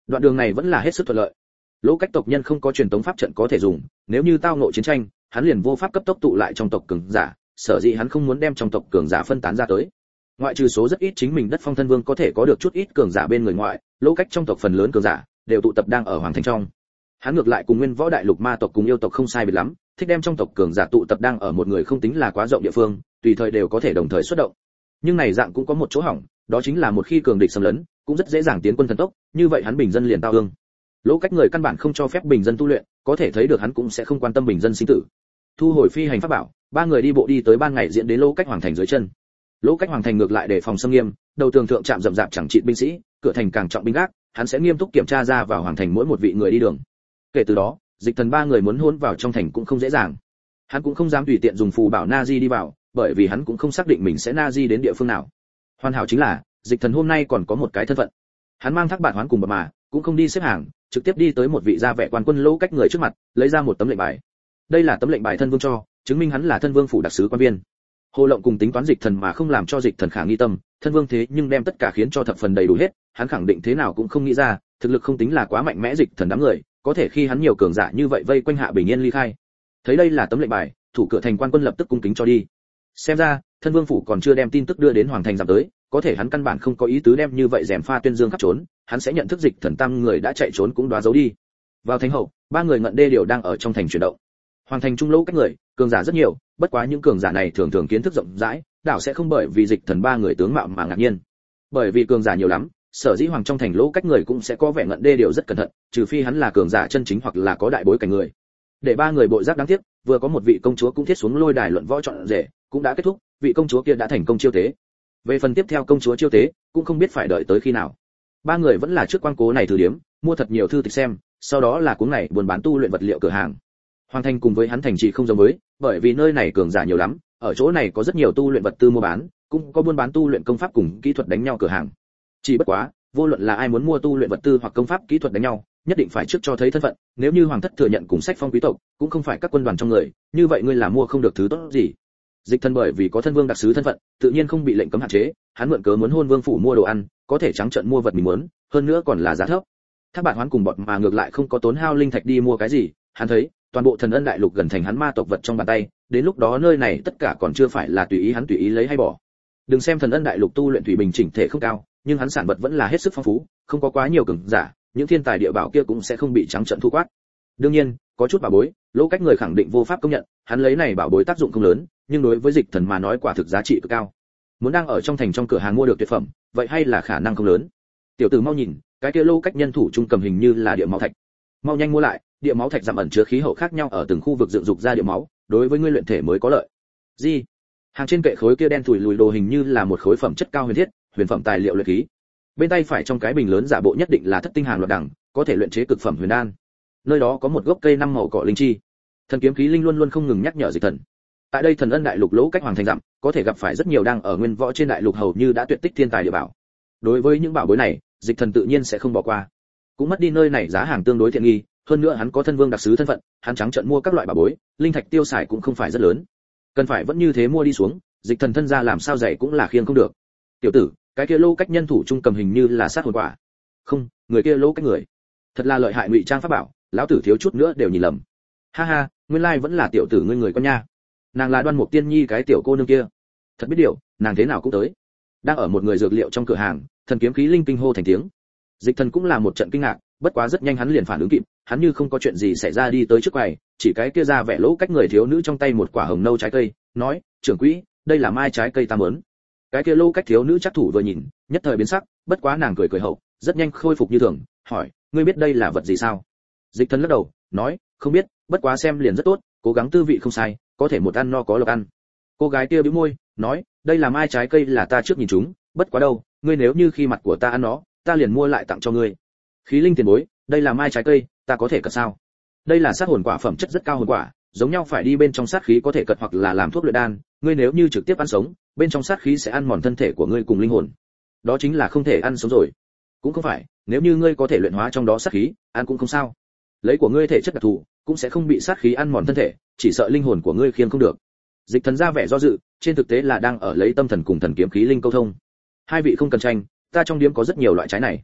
Đoạn đường này vẫn là hết sức thuận lợi. Lỗ Cách tộc nhân không có truyền tống pháp trận có thể dùng, nếu như tao ngộ chiến tranh, hắn liền vô pháp cấp tốc tụ lại trong tộc cường giả, sở dĩ hắn không muốn đem trong tộc cường giả phân tán ra tới. Ngoại trừ số rất ít chính mình đất phong thân vương có thể có được chút ít cường giả bên người ngoại, Lỗ Cách trong tộc phần lớn cường giả đều tụ tập đang ở hoàng thành trong. Hắn ngược lại cùng Nguyên Võ Đại Lục ma tộc cùng yêu tộc không sai biệt lắm, thích đem trong tộc cường giả tụ tập đang ở một người không tính là quá rộng địa phương, tùy thời đều có thể đồng thời xuất động. Nhưng này dạng cũng có một chỗ hỏng, đó chính là một khi cường địch xâm lấn, cũng rất dễ dàng tiến quân thần tốc, như vậy hắn bình dân liền tao ương. Lỗ Cách người căn bản không cho phép bình dân tu luyện, có thể thấy được hắn cũng sẽ không quan tâm bình dân sinh tử. Thu hồi phi hành pháp bảo, ba người đi bộ đi tới ban ngày diễn đến Lỗ Cách hoàng thành dưới chân. Lỗ Cách hoàng thành ngược lại để phòng xâm nghiêm, đầu tường thượng trạm rậm rạp chẳng trị binh sĩ, cửa thành càng trọng binh gác, hắn sẽ nghiêm túc kiểm tra ra vào hoàng thành mỗi một vị người đi đường. Kể từ đó, Dịch Thần ba người muốn hôn vào trong thành cũng không dễ dàng. Hắn cũng không dám tùy tiện dùng phù bảo Nazi đi vào, bởi vì hắn cũng không xác định mình sẽ Nazi đến địa phương nào. Hoàn hảo chính là, Dịch Thần hôm nay còn có một cái thân phận. Hắn mang Thác Bạt Hoán cùng mà, cũng không đi xếp hàng, trực tiếp đi tới một vị gia vẻ quan quân Lỗ Cách người trước mặt, lấy ra một tấm lệnh bài. Đây là tấm lệnh bài thân vương cho, chứng minh hắn là thân vương phủ đặc sứ quan viên. Hồ Lộng cùng tính toán Dịch Thần mà không làm cho Dịch Thần khả nghi tâm, thân vương thế nhưng đem tất cả khiến cho thập phần đầy đủ hết, hắn khẳng định thế nào cũng không nghĩ ra, thực lực không tính là quá mạnh mẽ Dịch Thần đám người, có thể khi hắn nhiều cường giả như vậy vây quanh hạ bình yên ly khai. Thấy đây là tấm lệnh bài, thủ cửa thành quan quân lập tức cung kính cho đi. Xem ra, thân vương phủ còn chưa đem tin tức đưa đến hoàng thành giảm tới, có thể hắn căn bản không có ý tứ đem như vậy rèm pha tuyên dương khắp trốn, hắn sẽ nhận thức Dịch Thần tam người đã chạy trốn cũng đoá giấu đi. Vào thành hậu, ba người ngận đê điều đang ở trong thành chuyển động. Hoàng thành trung Lỗ Cách người, cường giả rất nhiều, bất quá những cường giả này thường thường kiến thức rộng rãi, đảo sẽ không bởi vì Dịch Thần ba người tướng mạo mà ngạc nhiên. Bởi vì cường giả nhiều lắm, sở dĩ hoàng trong thành Lỗ Cách người cũng sẽ có vẻ ngận đê điều rất cẩn thận, trừ phi hắn là cường giả chân chính hoặc là có đại bối cảnh người. Để ba người bội giác đáng tiếc, vừa có một vị công chúa cũng thiết xuống lôi đài luận võ chọn rể, cũng đã kết thúc, vị công chúa kia đã thành công chiêu tế. Về phần tiếp theo công chúa chiêu tế, cũng không biết phải đợi tới khi nào. Ba người vẫn là trước quan cố này thử điểm, mua thật nhiều thư tịch xem, sau đó là cuốn này buôn bán tu luyện vật liệu cửa hàng. Hoàng thành cùng với hắn thành trì không giống với, bởi vì nơi này cường giả nhiều lắm, ở chỗ này có rất nhiều tu luyện vật tư mua bán, cũng có buôn bán tu luyện công pháp cùng kỹ thuật đánh nhau cửa hàng. Chỉ bất quá, vô luận là ai muốn mua tu luyện vật tư hoặc công pháp kỹ thuật đánh nhau, nhất định phải trước cho thấy thân phận, nếu như hoàng thất thừa nhận cùng sách phong quý tộc, cũng không phải các quân đoàn trong người, như vậy ngươi là mua không được thứ tốt gì. Dịch Thần bởi vì có thân vương đặc sứ thân phận, tự nhiên không bị lệnh cấm hạn chế, hắn mượn cớ muốn hôn vương phủ mua đồ ăn, có thể trắng trợn mua vật mình muốn, hơn nữa còn là giá thấp. Thác Bạt Hoán cùng bọn mà ngược lại không có tốn hao linh thạch đi mua cái gì, hắn thấy, toàn bộ Thần Ân Đại Lục gần thành hắn ma tộc vật trong bàn tay, đến lúc đó nơi này tất cả còn chưa phải là tùy ý hắn tùy ý lấy hay bỏ. Đừng xem Thần Ân Đại Lục tu luyện thủy bình chỉnh thể không cao, nhưng hắn sản vật vẫn là hết sức phong phú, không có quá nhiều cường giả, những thiên tài địa bảo kia cũng sẽ không bị trắng trợn thu quát. Đương nhiên, có chút bảo bối, Lỗ Cách người khẳng định vô pháp công nhận, hắn lấy này bảo bối tác dụng không lớn, nhưng đối với Dịch Thần mà nói quả thực giá trị cực cao. Muốn đang ở trong thành trong cửa hàng mua được tuyệt phẩm, vậy hay là khả năng không lớn. Tiểu tử mau nhìn, cái kia Lỗ Cách nhân thủ trung cầm hình như là địa máu thạch. Mau nhanh mua lại, địa máu thạch giảm ẩn chứa khí hậu khác nhau ở từng khu vực dựng dục ra địa máu, đối với ngươi luyện thể mới có lợi. Gì? Hàng trên kệ khối kia đen thủi lùi đồ hình như là một khối phẩm chất cao huyền thiết, huyền phẩm tài liệu luyện khí. Bên tay phải trong cái bình lớn giả bộ nhất định là thất tinh hàng loạt đẳng, có thể luyện chế cực phẩm huyền đan. Nơi đó có một gốc cây năm màu cỏ linh chi. Thần kiếm khí linh luôn luôn không ngừng nhắc nhở Dịch Thần. Tại đây Thần Ân Đại Lục Lỗ Cách hoàng thành dặm, có thể gặp phải rất nhiều đang ở nguyên võ trên đại lục hầu như đã tuyệt tích thiên tài địa bảo. Đối với những bảo bối này, Dịch Thần tự nhiên sẽ không bỏ qua. Cũng mất đi nơi này giá hàng tương đối tiện nghi, hơn nữa hắn có thân vương đặc sứ thân phận, hắn trắng trợn mua các loại bảo bối, linh thạch tiêu xài cũng không phải rất lớn. Cần phải vẫn như thế mua đi xuống, Dịch Thần thân ra làm sao dạy cũng là khiêng không được. Tiểu tử, cái kia Lỗ Cách nhân thủ trung cầm hình như là sát hồn quả. Không, người kia Lỗ Cách người. Thật là lợi hại ngụy trang pháp bảo, lão tử thiếu chút nữa đều nhìn lầm. Ha ha, nguyên lai vẫn là tiểu tử ngươi người con nha. Nàng là Đoan Mục Tiên Nhi cái tiểu cô nương kia. Thật biết điều, nàng thế nào cũng tới. Đang ở một người dược liệu trong cửa hàng, thần kiếm khí linh kinh hô thành tiếng. Dịch Thần cũng là một trận kinh ngạc, bất quá rất nhanh hắn liền phản ứng kịp, hắn như không có chuyện gì xảy ra đi tới trước quầy, chỉ cái kia ra vẻ Lỗ Cách người thiếu nữ trong tay một quả hồng nâu trái cây, nói, trưởng quỹ, đây là mai trái cây ta muốn. Cái kia Lỗ Cách thiếu nữ chắc thủ vừa nhìn, nhất thời biến sắc, bất quá nàng cười cười hậu, rất nhanh khôi phục như thường, hỏi, ngươi biết đây là vật gì sao? Dịch Thần lắc đầu, nói, không biết, bất quá xem liền rất tốt, cố gắng tư vị không sai, có thể một ăn no có lộc ăn. Cô gái kia bĩu môi, nói, đây là mai trái cây là ta trước nhìn chúng, bất quá đâu, ngươi nếu như khi mặt của ta ăn nó, ta liền mua lại tặng cho ngươi. Khí linh tiền bối, đây là mai trái cây, ta có thể cật sao? Đây là sát hồn quả phẩm chất rất cao hồn quả, giống nhau phải đi bên trong sát khí có thể cật hoặc là làm thuốc luyện đan, ngươi nếu như trực tiếp ăn sống, bên trong sát khí sẽ ăn mòn thân thể của ngươi cùng linh hồn. Đó chính là không thể ăn sống rồi. Cũng không phải, nếu như ngươi có thể luyện hóa trong đó sát khí, ăn cũng không sao. Lấy của ngươi thể chất đặc thù, cũng sẽ không bị sát khí ăn mòn thân thể, chỉ sợ linh hồn của ngươi khiêng không được. Dịch Thần ra vẻ do dự, trên thực tế là đang ở lấy tâm thần cùng thần kiếm khí linh câu thông. Hai vị không cần tranh, ta trong điếm có rất nhiều loại trái này.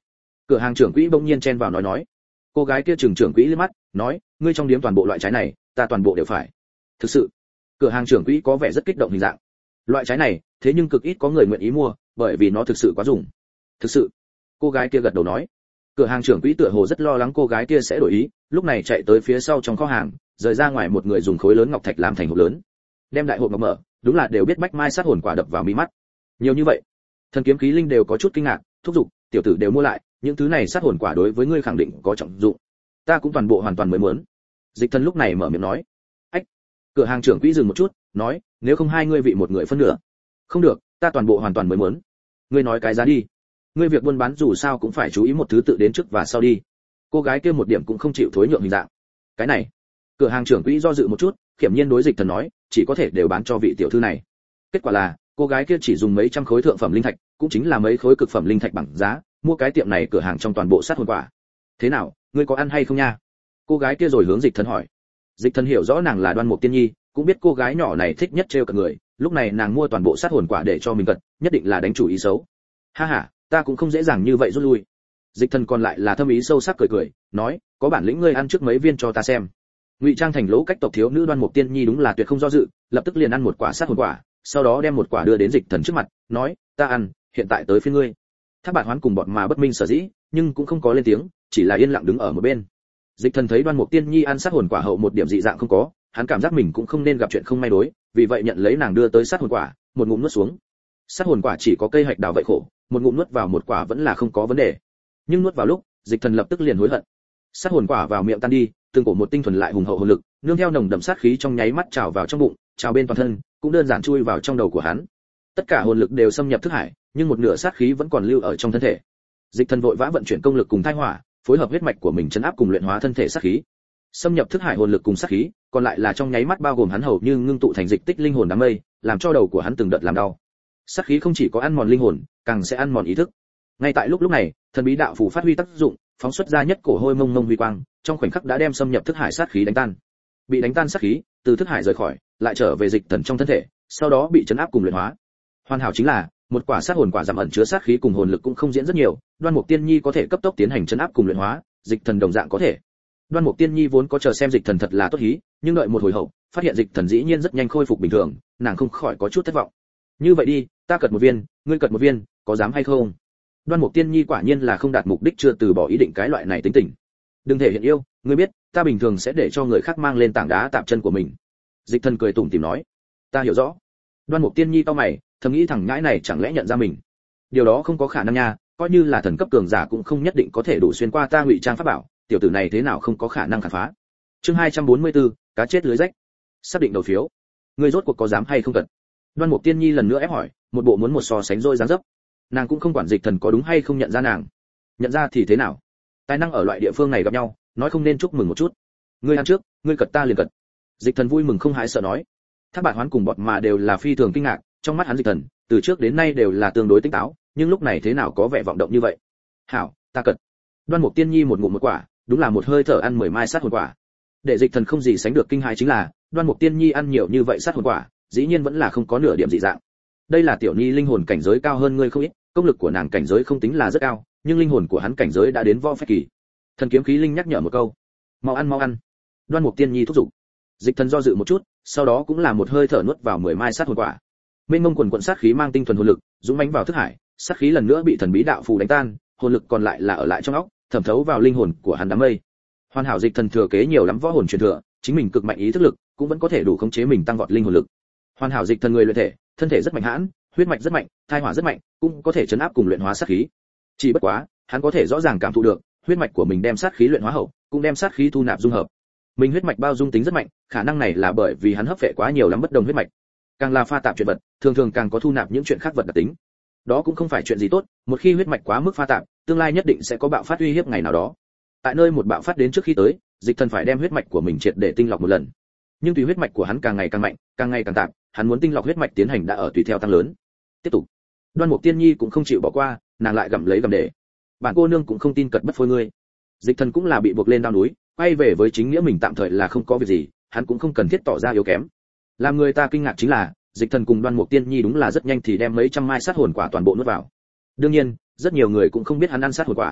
Cửa hàng trưởng quỹ bỗng nhiên chen vào nói. Cô gái kia trừng trưởng quỹ liếc mắt, nói, ngươi trong điếm toàn bộ loại trái này, ta toàn bộ đều phải. Thực sự. Cửa hàng trưởng quỹ có vẻ rất kích động hình dạng. Loại trái này, thế nhưng cực ít có người nguyện ý mua, bởi vì nó thực sự quá dùng. Thực sự. Cô gái kia gật đầu nói. Cửa hàng trưởng quỹ tựa hồ rất lo lắng cô gái kia sẽ đổi ý, lúc này chạy tới phía sau trong kho hàng, rời ra ngoài một người dùng khối lớn ngọc thạch làm thành hộp lớn. Đem đại hộp ngọc mở, đúng là đều biết bách mai sát hồn quả đập vào mi mắt. Nhiều như vậy. Thần kiếm khí linh đều có chút kinh ngạc, thúc giục, tiểu tử đều mua lại, những thứ này sát hồn quả đối với ngươi khẳng định có trọng dụng. Ta cũng toàn bộ hoàn toàn mới muốn. Dịch Thần lúc này mở miệng nói. Ách. Cửa hàng trưởng quỹ dừng một chút, nói, nếu không hai ngươi vị một người phân nửa. Không được, ta toàn bộ hoàn toàn mới muốn. Ngươi nói cái giá đi. Ngươi việc buôn bán dù sao cũng phải chú ý một thứ tự đến trước và sau đi. Cô gái kia một điểm cũng không chịu thối nhượng hình dạng. Cái này. Cửa hàng trưởng quỹ do dự một chút, khiểm nhiên đối Dịch Thần nói, chỉ có thể đều bán cho vị tiểu thư này. Kết quả là, cô gái kia chỉ dùng mấy trăm khối thượng phẩm linh thạch, cũng chính là mấy khối cực phẩm linh thạch bằng giá, mua cái tiệm này cửa hàng trong toàn bộ sát hồn quả. Thế nào, ngươi có ăn hay không nha? Cô gái kia rồi hướng Dịch Thần hỏi. Dịch Thần hiểu rõ nàng là Đoan Mục Tiên Nhi, cũng biết cô gái nhỏ này thích nhất trêu cợt người, lúc này nàng mua toàn bộ sát hồn quả để cho mình cật, nhất định là đánh chủ ý xấu. Ha ha, ta cũng không dễ dàng như vậy rút lui. Dịch Thần còn lại là thâm ý sâu sắc cười cười, nói, có bản lĩnh ngươi ăn trước mấy viên cho ta xem. Ngụy trang thành lỗ cách tộc thiếu nữ Đoan Mục Tiên Nhi đúng là tuyệt không do dự, lập tức liền ăn một quả sát hồn quả, sau đó đem một quả đưa đến Dịch Thần trước mặt, nói, ta ăn, hiện tại tới phiên ngươi. Thác Bạt Hoán cùng bọn mà bất minh sở dĩ, nhưng cũng không có lên tiếng, chỉ là yên lặng đứng ở một bên. Dịch Thần thấy Đoan Mục Tiên Nhi ăn sát hồn quả hậu một điểm dị dạng không có, hắn cảm giác mình cũng không nên gặp chuyện không may đối, vì vậy nhận lấy nàng đưa tới sát hồn quả, một ngụm nuốt xuống. Sát hồn quả chỉ có cây hạch đào vậy khổ, một ngụm nuốt vào một quả vẫn là không có vấn đề. Nhưng nuốt vào lúc, Dịch Thần lập tức liền hối hận. Sát hồn quả vào miệng tan đi, từng cổ một tinh thuần lại hùng hậu hồn lực, nương theo nồng đậm sát khí trong nháy mắt trào vào trong bụng, trào bên toàn thân, cũng đơn giản chui vào trong đầu của hắn. Tất cả hồn lực đều xâm nhập thức hải, nhưng một nửa sát khí vẫn còn lưu ở trong thân thể. Dịch Thần vội vã vận chuyển công lực cùng thai hỏa, phối hợp huyết mạch của mình chấn áp cùng luyện hóa thân thể sát khí. Xâm nhập thức hải hồn lực cùng sát khí, còn lại là trong nháy mắt bao gồm hắn hầu như ngưng tụ thành dịch tích linh hồn đám mây, làm cho đầu của hắn từng đợt làm đau. Sát khí không chỉ có ăn mòn linh hồn, càng sẽ ăn mòn ý thức. Ngay tại lúc này, thần bí đạo phù phát huy tác dụng, phóng xuất ra nhất cổ hôi mông mông huy quang, trong khoảnh khắc đã đem xâm nhập thức hải sát khí đánh tan. Bị đánh tan sát khí, từ thức hải rời khỏi, lại trở về Dịch Thần trong thân thể, sau đó bị chấn áp cùng luyện hóa. Hoàn hảo chính là, một quả sát hồn quả giảm ẩn chứa sát khí cùng hồn lực cũng không diễn rất nhiều, Đoan Mục Tiên Nhi có thể cấp tốc tiến hành chấn áp cùng luyện hóa, Dịch Thần đồng dạng có thể. Đoan Mục Tiên Nhi vốn có chờ xem Dịch Thần thật là tốt hí, nhưng đợi một hồi hậu, phát hiện Dịch Thần dĩ nhiên rất nhanh khôi phục bình thường, nàng không khỏi có chút thất vọng. Như vậy đi, ta cật một viên, ngươi cật một viên, có dám hay không? Đoan Mục Tiên Nhi quả nhiên là không đạt mục đích chưa từ bỏ ý định cái loại này tính tình. Đừng thể hiện yêu, ngươi biết, ta bình thường sẽ để cho người khác mang lên tảng đá tạm chân của mình. Dịch Thần cười tủm tỉm nói, ta hiểu rõ. Đoan Mục Tiên Nhi cau mày, thầm nghĩ thằng nhãi này chẳng lẽ nhận ra mình? Điều đó không có khả năng nha, coi như là thần cấp cường giả cũng không nhất định có thể đủ xuyên qua ta ngụy trang pháp bảo, tiểu tử này thế nào không có khả năng khám phá. Chương 244, cá chết lưới rách. Xác định đầu phiếu. Ngươi rốt cuộc có dám hay không cần? Đoan Mục Tiên Nhi lần nữa ép hỏi, một bộ muốn một so sánh rồi dáng dấp. Nàng cũng không quản Dịch Thần có đúng hay không nhận ra nàng. Nhận ra thì thế nào? Tài năng ở loại địa phương này gặp nhau, nói không nên chúc mừng một chút. Ngươi ăn trước, ngươi cật ta liền cật. Dịch Thần vui mừng không hại sợ nói. Thác Bạt Hoán cùng bọn mà đều là phi thường kinh ngạc, trong mắt hắn Dịch Thần, từ trước đến nay đều là tương đối tỉnh táo, nhưng lúc này thế nào có vẻ vọng động như vậy. Hảo, ta cật. Đoan Mục Tiên Nhi một ngụm một quả, đúng là một hơi thở ăn 10 mai sát hồn quả. Để Dịch Thần không gì sánh được kinh hãi chính là, Đoan Mục Tiên Nhi ăn nhiều như vậy sát hồn quả, dĩ nhiên vẫn là không có nửa điểm dị dạng. Đây là tiểu nhi linh hồn cảnh giới cao hơn ngươi không ít, công lực của nàng cảnh giới không tính là rất cao, nhưng linh hồn của hắn cảnh giới đã đến võ phách kỳ. Thần kiếm khí linh nhắc nhở một câu, mau ăn mau ăn. Đoan Mục Tiên Nhi thúc giục. Dịch Thần do dự một chút, sau đó cũng là một hơi thở nuốt vào 10 mai sát hồn quả. Mênh mông quần quần sát khí mang tinh thuần hồn lực, dũng mãnh vào thức hải, sát khí lần nữa bị thần bí đạo phù đánh tan, hồn lực còn lại là ở lại trong óc, thẩm thấu vào linh hồn của hắn đám mây. Hoàn hảo Dịch Thần thừa kế nhiều lắm võ hồn truyền thừa, chính mình cực mạnh ý thức lực, cũng vẫn có thể đủ khống chế mình tăng vọt linh hồn lực. Hoàn hảo Dịch Thần người luyện thể, thân thể rất mạnh hãn, huyết mạch rất mạnh, thai hỏa rất mạnh, cũng có thể chấn áp cùng luyện hóa sát khí. Chỉ bất quá, hắn có thể rõ ràng cảm thụ được, huyết mạch của mình đem sát khí luyện hóa hậu, cũng đem sát khí thu nạp dung hợp. Mình huyết mạch bao dung tính rất mạnh, khả năng này là bởi vì hắn hấp phệ quá nhiều lắm bất đồng huyết mạch. Càng là pha tạp chuyện vật, thường thường càng có thu nạp những chuyện khác vật đặc tính. Đó cũng không phải chuyện gì tốt, một khi huyết mạch quá mức pha tạp, tương lai nhất định sẽ có bạo phát uy hiếp ngày nào đó. Tại nơi một bạo phát đến trước khi tới, Dịch Thần phải đem huyết mạch của mình triệt để tinh lọc một lần. Nhưng tùy huyết mạch của hắn càng ngày càng mạnh, càng ngày càng tạp, hắn muốn tinh lọc huyết mạch tiến hành đã ở tùy theo tăng lớn. Tiếp tục. Đoan Mục Tiên Nhi cũng không chịu bỏ qua, nàng lại gặm lấy gặm để. Bản cô nương cũng không tin cật bất phôi ngươi. Dịch Thần cũng là bị buộc lên đao núi, quay về với chính nghĩa mình tạm thời là không có việc gì, hắn cũng không cần thiết tỏ ra yếu kém. Làm người ta kinh ngạc chính là, Dịch Thần cùng Đoan Mục Tiên Nhi đúng là rất nhanh thì đem mấy trăm mai sát hồn quả toàn bộ nuốt vào. Đương nhiên, rất nhiều người cũng không biết hắn ăn sát hồn quả.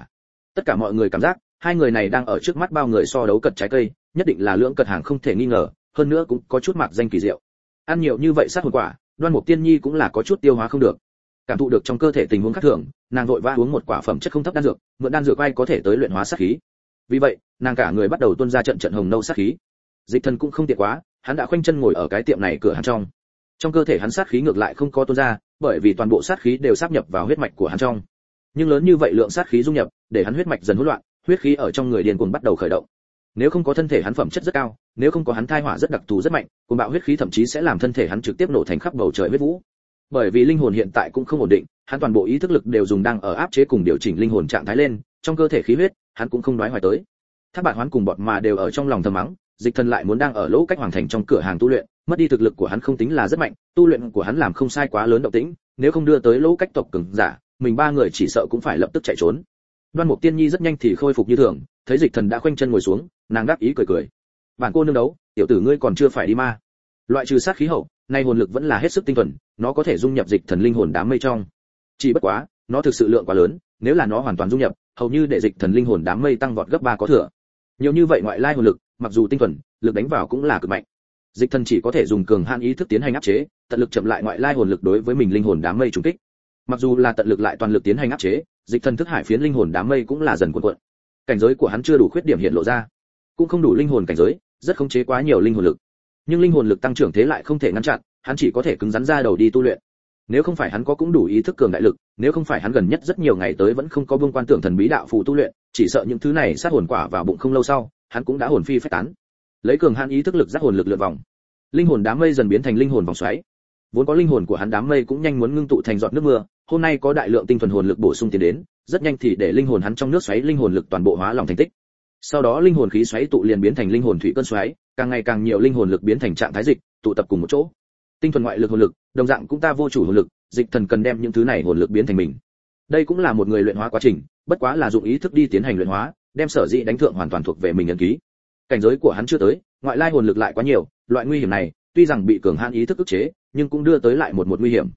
Tất cả mọi người cảm giác hai người này đang ở trước mắt bao người so đấu cật trái cây, nhất định là lưỡng cật hàng không thể nghi ngờ, hơn nữa cũng có chút mạc danh kỳ diệu. Ăn nhiều như vậy sát hồn quả, Đoan Mục Tiên Nhi cũng là có chút tiêu hóa không được. Cảm thụ được trong cơ thể tình huống khác thường, nàng vội vã uống một quả phẩm chất không thấp đan dược, mượn đan dược ai có thể tới luyện hóa sát khí. Vì vậy, nàng cả người bắt đầu tuôn ra trận trận hồng nâu sát khí. Dịch Thần cũng không tiện quá, hắn đã khoanh chân ngồi ở cái tiệm này cửa hàng trong. Trong cơ thể hắn sát khí ngược lại không có tuôn ra, bởi vì toàn bộ sát khí đều sáp nhập vào huyết mạch của hắn trong. Nhưng lớn như vậy lượng sát khí dung nhập, để hắn huyết mạch dần hỗn loạn, huyết khí ở trong người điên cuồng bắt đầu khởi động. Nếu không có thân thể hắn phẩm chất rất cao, nếu không có hắn thai hỏa rất đặc thù rất mạnh, cuồng bạo huyết khí thậm chí sẽ làm thân thể hắn trực tiếp nổ thành khắp bầu trời huyết vũ. Bởi vì linh hồn hiện tại cũng không ổn định, hắn toàn bộ ý thức lực đều dùng đang ở áp chế cùng điều chỉnh linh hồn trạng thái lên, trong cơ thể khí huyết, hắn cũng không đoái hoài tới. Thác Bạt Hoán cùng Bọt Mà đều ở trong lòng thầm mắng, Dịch Thần lại muốn đang ở lỗ cách hoàng thành trong cửa hàng tu luyện, mất đi thực lực của hắn không tính là rất mạnh, tu luyện của hắn làm không sai quá lớn động tĩnh, nếu không đưa tới lỗ cách tộc cường giả, mình ba người chỉ sợ cũng phải lập tức chạy trốn. Đoan Mục Tiên Nhi rất nhanh thì khôi phục như thường, thấy Dịch Thần đã khoanh chân ngồi xuống, nàng đáp ý cười cười. Bản cô nương đấu, tiểu tử ngươi còn chưa phải đi ma. Loại trừ sát khí hậu, nay hồn lực vẫn là hết sức tinh thuần, nó có thể dung nhập Dịch Thần linh hồn đám mây trong. Chỉ bất quá, nó thực sự lượng quá lớn, nếu là nó hoàn toàn dung nhập, hầu như để Dịch Thần linh hồn đám mây tăng vọt gấp 3 có thừa. Nhiều như vậy ngoại lai hồn lực, mặc dù tinh thuần, lực đánh vào cũng là cực mạnh. Dịch Thần chỉ có thể dùng cường hạn ý thức tiến hành áp chế, tận lực chậm lại ngoại lai hồn lực đối với mình linh hồn đám mây trùng kích. Mặc dù là tận lực lại toàn lực tiến hành áp chế, Dịch Thần thức hải phiến linh hồn đám mây cũng là dần cuộn cuộn. Cảnh giới của hắn chưa đủ khuyết điểm hiện lộ ra, cũng không đủ linh hồn cảnh giới, rất khống chế quá nhiều linh hồn lực. Nhưng linh hồn lực tăng trưởng thế lại không thể ngăn chặn, hắn chỉ có thể cứng rắn ra đầu đi tu luyện. Nếu không phải hắn có cũng đủ ý thức cường đại lực, nếu không phải hắn gần nhất rất nhiều ngày tới vẫn không có buông quan tưởng thần bí đạo phù tu luyện, chỉ sợ những thứ này sát hồn quả vào bụng không lâu sau, hắn cũng đã hồn phi phách tán. Lấy cường hạn ý thức lực giác hồn lực lượn vòng, linh hồn đám mây dần biến thành linh hồn vòng xoáy. Vốn có linh hồn của hắn đám mây cũng nhanh muốn ngưng tụ thành giọt nước mưa, hôm nay có đại lượng tinh thuần hồn lực bổ sung tiến đến, rất nhanh thì để linh hồn hắn trong nước xoáy linh hồn lực toàn bộ hóa lòng thành tích. Sau đó linh hồn khí xoáy tụ liền biến thành linh hồn thủy cơn xoáy, càng ngày càng nhiều linh hồn lực biến thành trạng thái dịch, tụ tập cùng một chỗ. Tinh thuần ngoại lực hồn lực, đồng dạng cũng ta vô chủ hồn lực, Dịch Thần cần đem những thứ này hồn lực biến thành mình. Đây cũng là một người luyện hóa quá trình, bất quá là dụng ý thức đi tiến hành luyện hóa, đem sở dĩ đánh thượng hoàn toàn thuộc về mình ấn ký. Cảnh giới của hắn chưa tới, ngoại lai hồn lực lại quá nhiều, loại nguy hiểm này, tuy rằng bị cường hãn ý thức ức chế, nhưng cũng đưa tới lại một nguy hiểm.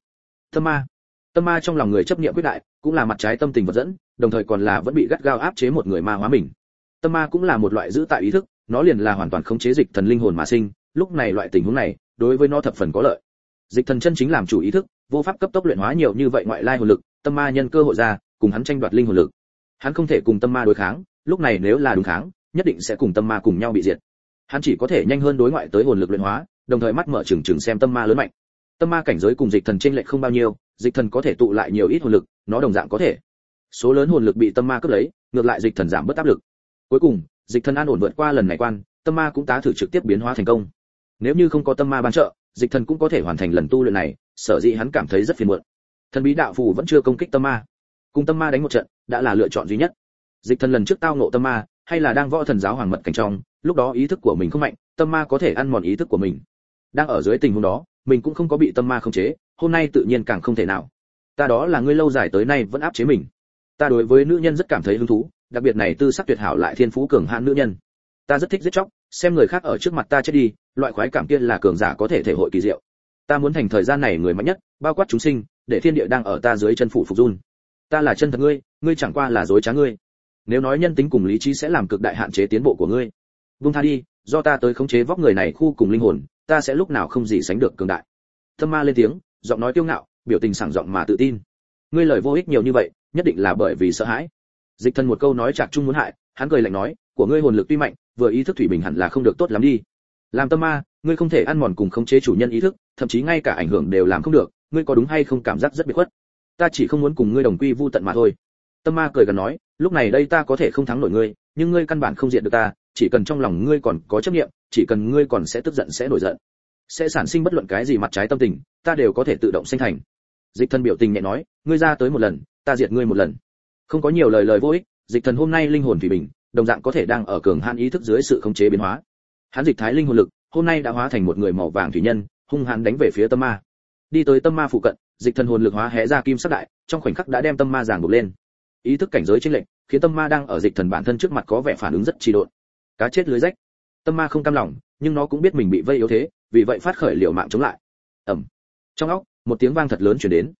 Tâm ma trong lòng người chấp niệm quyết đại, cũng là mặt trái tâm tình vật dẫn, đồng thời còn là vẫn bị gắt gao áp chế một người ma hóa mình. Tâm ma cũng là một loại giữ tại ý thức, nó liền là hoàn toàn khống chế Dịch Thần linh hồn mà sinh, lúc này loại tình huống này, đối với nó thập phần có lợi. Dịch Thần chân chính làm chủ ý thức, vô pháp cấp tốc luyện hóa nhiều như vậy ngoại lai hồn lực, tâm ma nhân cơ hội ra, cùng hắn tranh đoạt linh hồn lực. Hắn không thể cùng tâm ma đối kháng, lúc này nếu là đối kháng, nhất định sẽ cùng tâm ma cùng nhau bị diệt. Hắn chỉ có thể nhanh hơn đối ngoại tới hồn lực luyện hóa, đồng thời mắt mở trừng trừng xem tâm ma lớn mạnh. Tâm ma cảnh giới cùng Dịch Thần chênh lệch không bao nhiêu, Dịch Thần có thể tụ lại nhiều ít hồn lực, nó đồng dạng có thể. Số lớn hồn lực bị tâm ma cướp lấy, ngược lại Dịch Thần giảm bớt áp lực. Cuối cùng, Dịch Thần an ổn vượt qua lần này quan, tâm ma cũng tá thử trực tiếp biến hóa thành công. Nếu như không có tâm ma ban trợ, Dịch Thần cũng có thể hoàn thành lần tu luyện này, sở dĩ hắn cảm thấy rất phiền muộn. Thần bí đạo phù vẫn chưa công kích tâm ma, cùng tâm ma đánh một trận đã là lựa chọn duy nhất. Dịch Thần lần trước tao ngộ tâm ma, hay là đang võ thần giáo hoàng mật cảnh trong, lúc đó ý thức của mình không mạnh, tâm ma có thể ăn mòn ý thức của mình. Đang ở dưới tình huống đó, mình cũng không có bị tâm ma khống chế, hôm nay tự nhiên càng không thể nào. Ta đó là ngươi lâu dài tới nay vẫn áp chế mình. Ta đối với nữ nhân rất cảm thấy hứng thú, đặc biệt này tư sắc tuyệt hảo lại thiên phú cường hãn nữ nhân. Ta rất thích giết chóc, xem người khác ở trước mặt ta chết đi, loại khoái cảm kia là cường giả có thể thể hội kỳ diệu. Ta muốn thành thời gian này người mạnh nhất, bao quát chúng sinh, để thiên địa đang ở ta dưới chân phủ phục run. Ta là chân thật ngươi, ngươi chẳng qua là dối trá ngươi. Nếu nói nhân tính cùng lý trí sẽ làm cực đại hạn chế tiến bộ của ngươi, buông tha đi, do ta tới khống chế vóc người này khu cùng linh hồn, ta sẽ lúc nào không gì sánh được cường đại. Tâm ma lên tiếng, giọng nói kiêu ngạo, biểu tình sảng giọng mà tự tin. Ngươi lời vô ích nhiều như vậy, nhất định là bởi vì sợ hãi. Dịch Thần một câu nói chạc chung muốn hại, hắn cười lạnh nói, của ngươi hồn lực tuy mạnh, vừa ý thức thủy bình hẳn là không được tốt lắm đi. Làm tâm ma, ngươi không thể ăn mòn cùng khống chế chủ nhân ý thức, thậm chí ngay cả ảnh hưởng đều làm không được, ngươi có đúng hay không cảm giác rất biệt khuất. Ta chỉ không muốn cùng ngươi đồng quy vu tận mà thôi. Tâm ma cười gần nói, lúc này đây ta có thể không thắng nổi ngươi, nhưng ngươi căn bản không diệt được ta, chỉ cần trong lòng ngươi còn có chấp niệm, chỉ cần ngươi còn sẽ tức giận sẽ nổi giận, sẽ sản sinh bất luận cái gì mặt trái tâm tình, ta đều có thể tự động sinh thành. Dịch Thần biểu tình nhẹ nói, ngươi ra tới một lần, ta diệt ngươi một lần. Không có nhiều lời vô ích, Dịch Thần hôm nay linh hồn thủy bình, đồng dạng có thể đang ở cường hạn ý thức dưới sự khống chế biến hóa. Hắn dịch thái linh hồn lực, hôm nay đã hóa thành một người màu vàng thủy nhân, hung hãn đánh về phía tâm ma. Đi tới tâm ma phụ cận, Dịch Thần hồn lực hóa hé ra kim sắc đại, trong khoảnh khắc đã đem tâm ma giằng buộc lên. Ý thức cảnh giới chênh lệch, khiến tâm ma đang ở Dịch Thần bản thân trước mặt có vẻ phản ứng rất trì độn. Cá chết lưới rách. Tâm ma không cam lòng, nhưng nó cũng biết mình bị vây yếu thế, vì vậy phát khởi liều mạng chống lại. Ầm. Trong óc, một tiếng vang thật lớn truyền đến.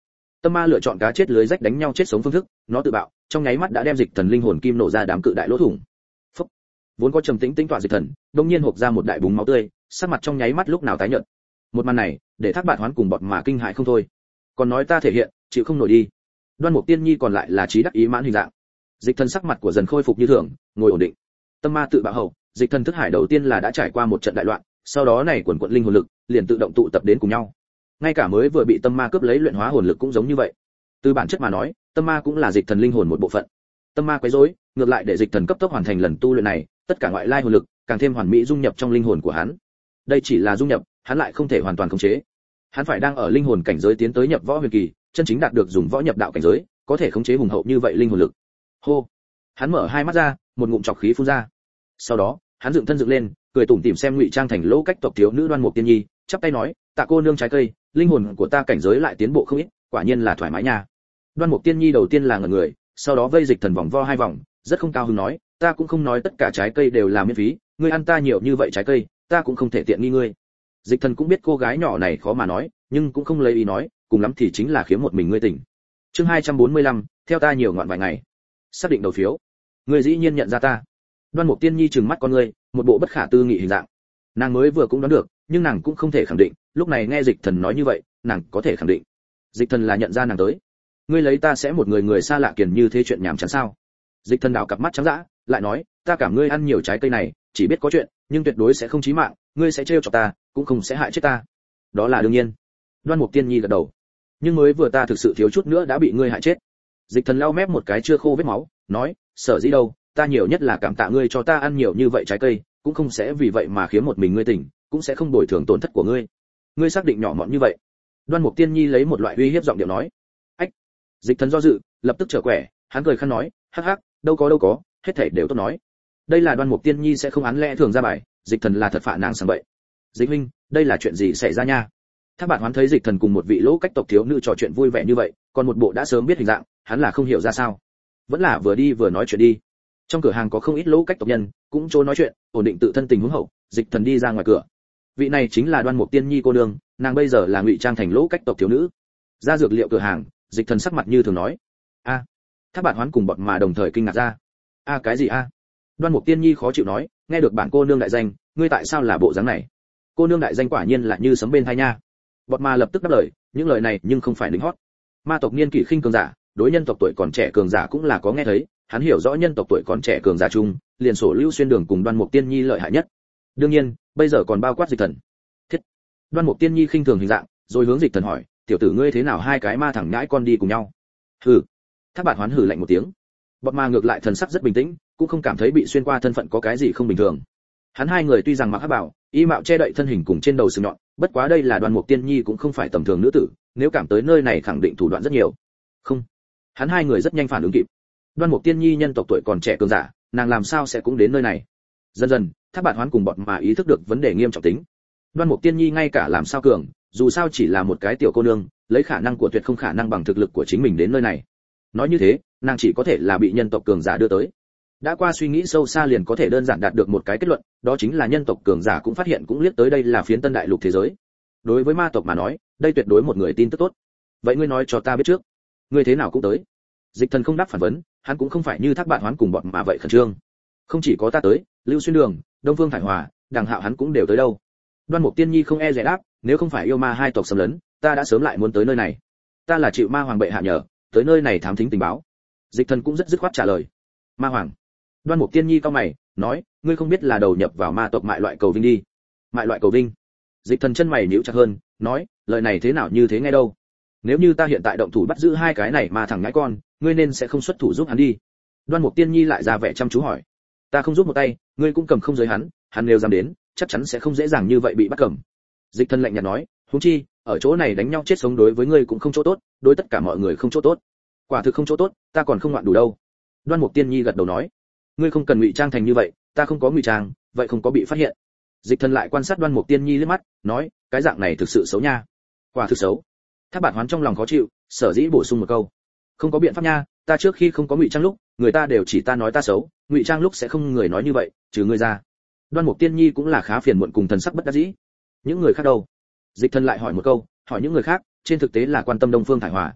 Tâm ma lựa chọn cá chết lưới rách đánh nhau chết sống phương thức, nó tự bạo, trong nháy mắt đã đem dịch thần linh hồn kim nổ ra đám cự đại lỗ thủng. Phốc. Vốn có trầm tĩnh tĩnh tọa dịch thần, đột nhiên hộc ra một đại búng máu tươi, sắc mặt trong nháy mắt lúc nào tái nhợt. Một màn này, để Thác Bạt Hoán cùng bọt mà kinh hãi không thôi. Còn nói ta thể hiện, chịu không nổi đi. Đoan Mục Tiên Nhi còn lại là trí đắc ý mãn hình dạng. Dịch thần sắc mặt của dần khôi phục như thường, ngồi ổn định. Tâm ma tự bạo hậu, dịch thần thức hải đầu tiên là đã trải qua một trận đại loạn, sau đó này quần quật linh hồn lực liền tự động tụ tập đến cùng nhau. Ngay cả mới vừa bị tâm ma cướp lấy luyện hóa hồn lực cũng giống như vậy. Từ bản chất mà nói, tâm ma cũng là dịch thần linh hồn một bộ phận. Tâm ma quấy rối, ngược lại để dịch thần cấp tốc hoàn thành lần tu luyện này, tất cả ngoại lai hồn lực càng thêm hoàn mỹ dung nhập trong linh hồn của hắn. Đây chỉ là dung nhập, hắn lại không thể hoàn toàn khống chế. Hắn phải đang ở linh hồn cảnh giới tiến tới nhập võ huyền kỳ, chân chính đạt được dùng võ nhập đạo cảnh giới, có thể khống chế hùng hậu như vậy linh hồn lực. Hô. Hắn mở hai mắt ra, một ngụm trọc khí phun ra. Sau đó, hắn dựng thân dựng lên, cười tủm tỉm xem ngụy trang thành lỗ cách tộc thiếu nữ Đoan Mục Tiên Nhi, chắp tay nói, tạ cô nương trái cây, linh hồn của ta cảnh giới lại tiến bộ không ít, quả nhiên là thoải mái nha. Đoan Mục Tiên Nhi đầu tiên là ngẩn người, sau đó vây dịch thần vòng vo hai vòng, rất không cao hứng nói, ta cũng không nói tất cả trái cây đều là miễn phí, ngươi ăn ta nhiều như vậy trái cây, ta cũng không thể tiện nghi ngươi. Dịch thần cũng biết cô gái nhỏ này khó mà nói, nhưng cũng không lấy ý nói, cùng lắm thì chính là khiếm một mình ngươi tỉnh. Chương 245, theo ta nhiều ngoạn vài ngày. Xác định đầu phiếu. Ngươi dĩ nhiên nhận ra ta. Đoan Mục Tiên Nhi trừng mắt con ngươi, một bộ bất khả tư nghị hình dạng. Nàng mới vừa cũng đoán được, nhưng nàng cũng không thể khẳng định, lúc này nghe dịch thần nói như vậy, nàng có thể khẳng định. Dịch thần là nhận ra nàng tới. Ngươi lấy ta sẽ một người xa lạ kiền như thế chuyện nhảm chán sao? Dịch thần đảo cặp mắt trắng dã, lại nói, ta cảm ngươi ăn nhiều trái cây này, chỉ biết có chuyện, nhưng tuyệt đối sẽ không chí mạng, ngươi sẽ trêu chọc ta, cũng không sẽ hại chết ta. Đó là đương nhiên. Đoan Mục Tiên Nhi gật đầu. Nhưng mới vừa ta thực sự thiếu chút nữa đã bị ngươi hại chết. Dịch thần lau mép một cái chưa khô vết máu, nói, sợ gì đâu, ta nhiều nhất là cảm tạ ngươi cho ta ăn nhiều như vậy trái cây, cũng không sẽ vì vậy mà khiến một mình ngươi tỉnh, cũng sẽ không bồi thường tổn thất của ngươi. Ngươi xác định nhỏ mọn như vậy? Đoan Mục Tiên Nhi lấy một loại uy hiếp giọng điệu nói. Ách. Dịch thần do dự, lập tức trở quẻ, hắn cười khăn nói, hắc hắc, đâu có, hết thảy đều tốt nói. Đây là Đoan Mục Tiên Nhi sẽ không án lẽ thường ra bài, dịch thần là thật phạ nàng sảng bậy. Dịch huynh, đây là chuyện gì xảy ra nha? Thác Bạt Hoán thấy dịch thần cùng một vị lỗ cách tộc thiếu nữ trò chuyện vui vẻ như vậy, còn một bộ đã sớm biết hình dạng, hắn là không hiểu ra sao. Vẫn là vừa đi vừa nói chuyện đi. Trong cửa hàng có không ít lỗ cách tộc nhân, cũng chỗ nói chuyện, ổn định tự thân tình huống hậu, dịch thần đi ra ngoài cửa. Vị này chính là Đoan Mục Tiên Nhi cô nương, nàng bây giờ là ngụy trang thành lỗ cách tộc thiếu nữ. Ra dược liệu cửa hàng, dịch thần sắc mặt như thường nói, a. Thác Bạt Hoán cùng bọt mà đồng thời kinh ngạc ra. A cái gì a? Đoan Mục Tiên Nhi khó chịu nói, nghe được bản cô nương đại danh, ngươi tại sao là bộ dáng này? Cô nương đại danh quả nhiên là như sấm bên tai nha. Bọt mà lập tức đáp lời, những lời này nhưng không phải lính hót. Ma tộc niên kỷ khinh cường giả, đối nhân tộc tuổi còn trẻ cường giả cũng là có nghe thấy, hắn hiểu rõ nhân tộc tuổi còn trẻ cường giả chung, liền sổ Lưu Xuyên Đường cùng Đoan Mục Tiên Nhi lợi hại nhất. Đương nhiên, bây giờ còn bao quát dịch thần. Thiết. Đoan Mục Tiên Nhi khinh thường hình dạng, rồi hướng dịch thần hỏi, tiểu tử ngươi thế nào hai cái ma thẳng nhãi con đi cùng nhau? Hừ. Thác Bạt Hoán hừ lạnh một tiếng. Bọt ma ngược lại thần sắc rất bình tĩnh, cũng không cảm thấy bị xuyên qua thân phận có cái gì không bình thường. Hắn hai người tuy rằng mặc hắc bào, y mạo che đậy thân hình cùng trên đầu sừng nhọn, bất quá đây là Đoan Mục Tiên Nhi cũng không phải tầm thường nữ tử, nếu cảm tới nơi này khẳng định thủ đoạn rất nhiều. Không. Hắn hai người rất nhanh phản ứng kịp. Đoan Mục Tiên Nhi nhân tộc tuổi còn trẻ cường giả, nàng làm sao sẽ cũng đến nơi này? Dần dần, Thác Bạt Hoán cùng bọt mà ý thức được vấn đề nghiêm trọng tính. Đoan Mục Tiên Nhi ngay cả làm sao cường, dù sao chỉ là một cái tiểu cô nương, lấy khả năng của tuyệt không khả năng bằng thực lực của chính mình đến nơi này. Nói như thế, nàng chỉ có thể là bị nhân tộc cường giả đưa tới. Đã qua suy nghĩ sâu xa liền có thể đơn giản đạt được một cái kết luận, đó chính là nhân tộc cường giả cũng phát hiện cũng liếc tới đây là phiến tân đại lục thế giới. Đối với ma tộc mà nói, đây tuyệt đối một người tin tức tốt. Vậy ngươi nói cho ta biết trước, ngươi thế nào cũng tới? Dịch thần không đáp phản vấn, hắn cũng không phải như Thác Bạt Hoán cùng bọn mà vậy khẩn trương. Không chỉ có ta tới, Lưu Xuyên Đường, Đông Phương Thải Hòa, Đằng Hạo hắn cũng đều tới đâu. Đoan Mục Tiên Nhi không e dè đáp, nếu không phải yêu ma hai tộc xâm lấn, ta đã sớm lại muốn tới nơi này. Ta là chịu ma hoàng bệ hạ nhờ, tới nơi này thám thính tình báo. Dịch thần cũng rất dứt khoát trả lời. Ma hoàng. Đoan Mục Tiên Nhi cau mày, nói, ngươi không biết là đầu nhập vào ma tộc mại loại cầu vinh đi. Mại loại cầu vinh? Dịch thần chân mày nhíu chặt hơn, nói, lời này thế nào như thế nghe đâu? Nếu như ta hiện tại động thủ bắt giữ hai cái này mà thằng nhãi con, ngươi nên sẽ không xuất thủ giúp hắn đi. Đoan Mục Tiên Nhi lại ra vẻ chăm chú hỏi, ta không giúp một tay, ngươi cũng cầm không giới hắn, hắn nếu dám đến, chắc chắn sẽ không dễ dàng như vậy bị bắt cầm. Dịch thần lạnh nhạt nói, huống chi, ở chỗ này đánh nhau chết sống đối với ngươi cũng không chỗ tốt, đối tất cả mọi người không chỗ tốt. Quả thực không chỗ tốt, ta còn không ngoạn đủ đâu. Đoan Mục Tiên Nhi gật đầu nói, ngươi không cần ngụy trang thành như vậy, ta không có ngụy trang, vậy không có bị phát hiện. Dịch thần lại quan sát Đoan Mục Tiên Nhi liếc mắt, nói, cái dạng này thực sự xấu nha. Quả thực xấu. Thác Bạt Hoán trong lòng khó chịu, sở dĩ bổ sung một câu, không có biện pháp nha, ta trước khi không có ngụy trang lúc, người ta đều chỉ ta nói ta xấu, ngụy trang lúc sẽ không người nói như vậy, trừ ngươi ra. Đoan Mục Tiên Nhi cũng là khá phiền muộn cùng thần sắc bất đắc dĩ. Những người khác đâu? Dịch thần lại hỏi một câu, hỏi những người khác, trên thực tế là quan tâm Đông Phương Thải Hòa.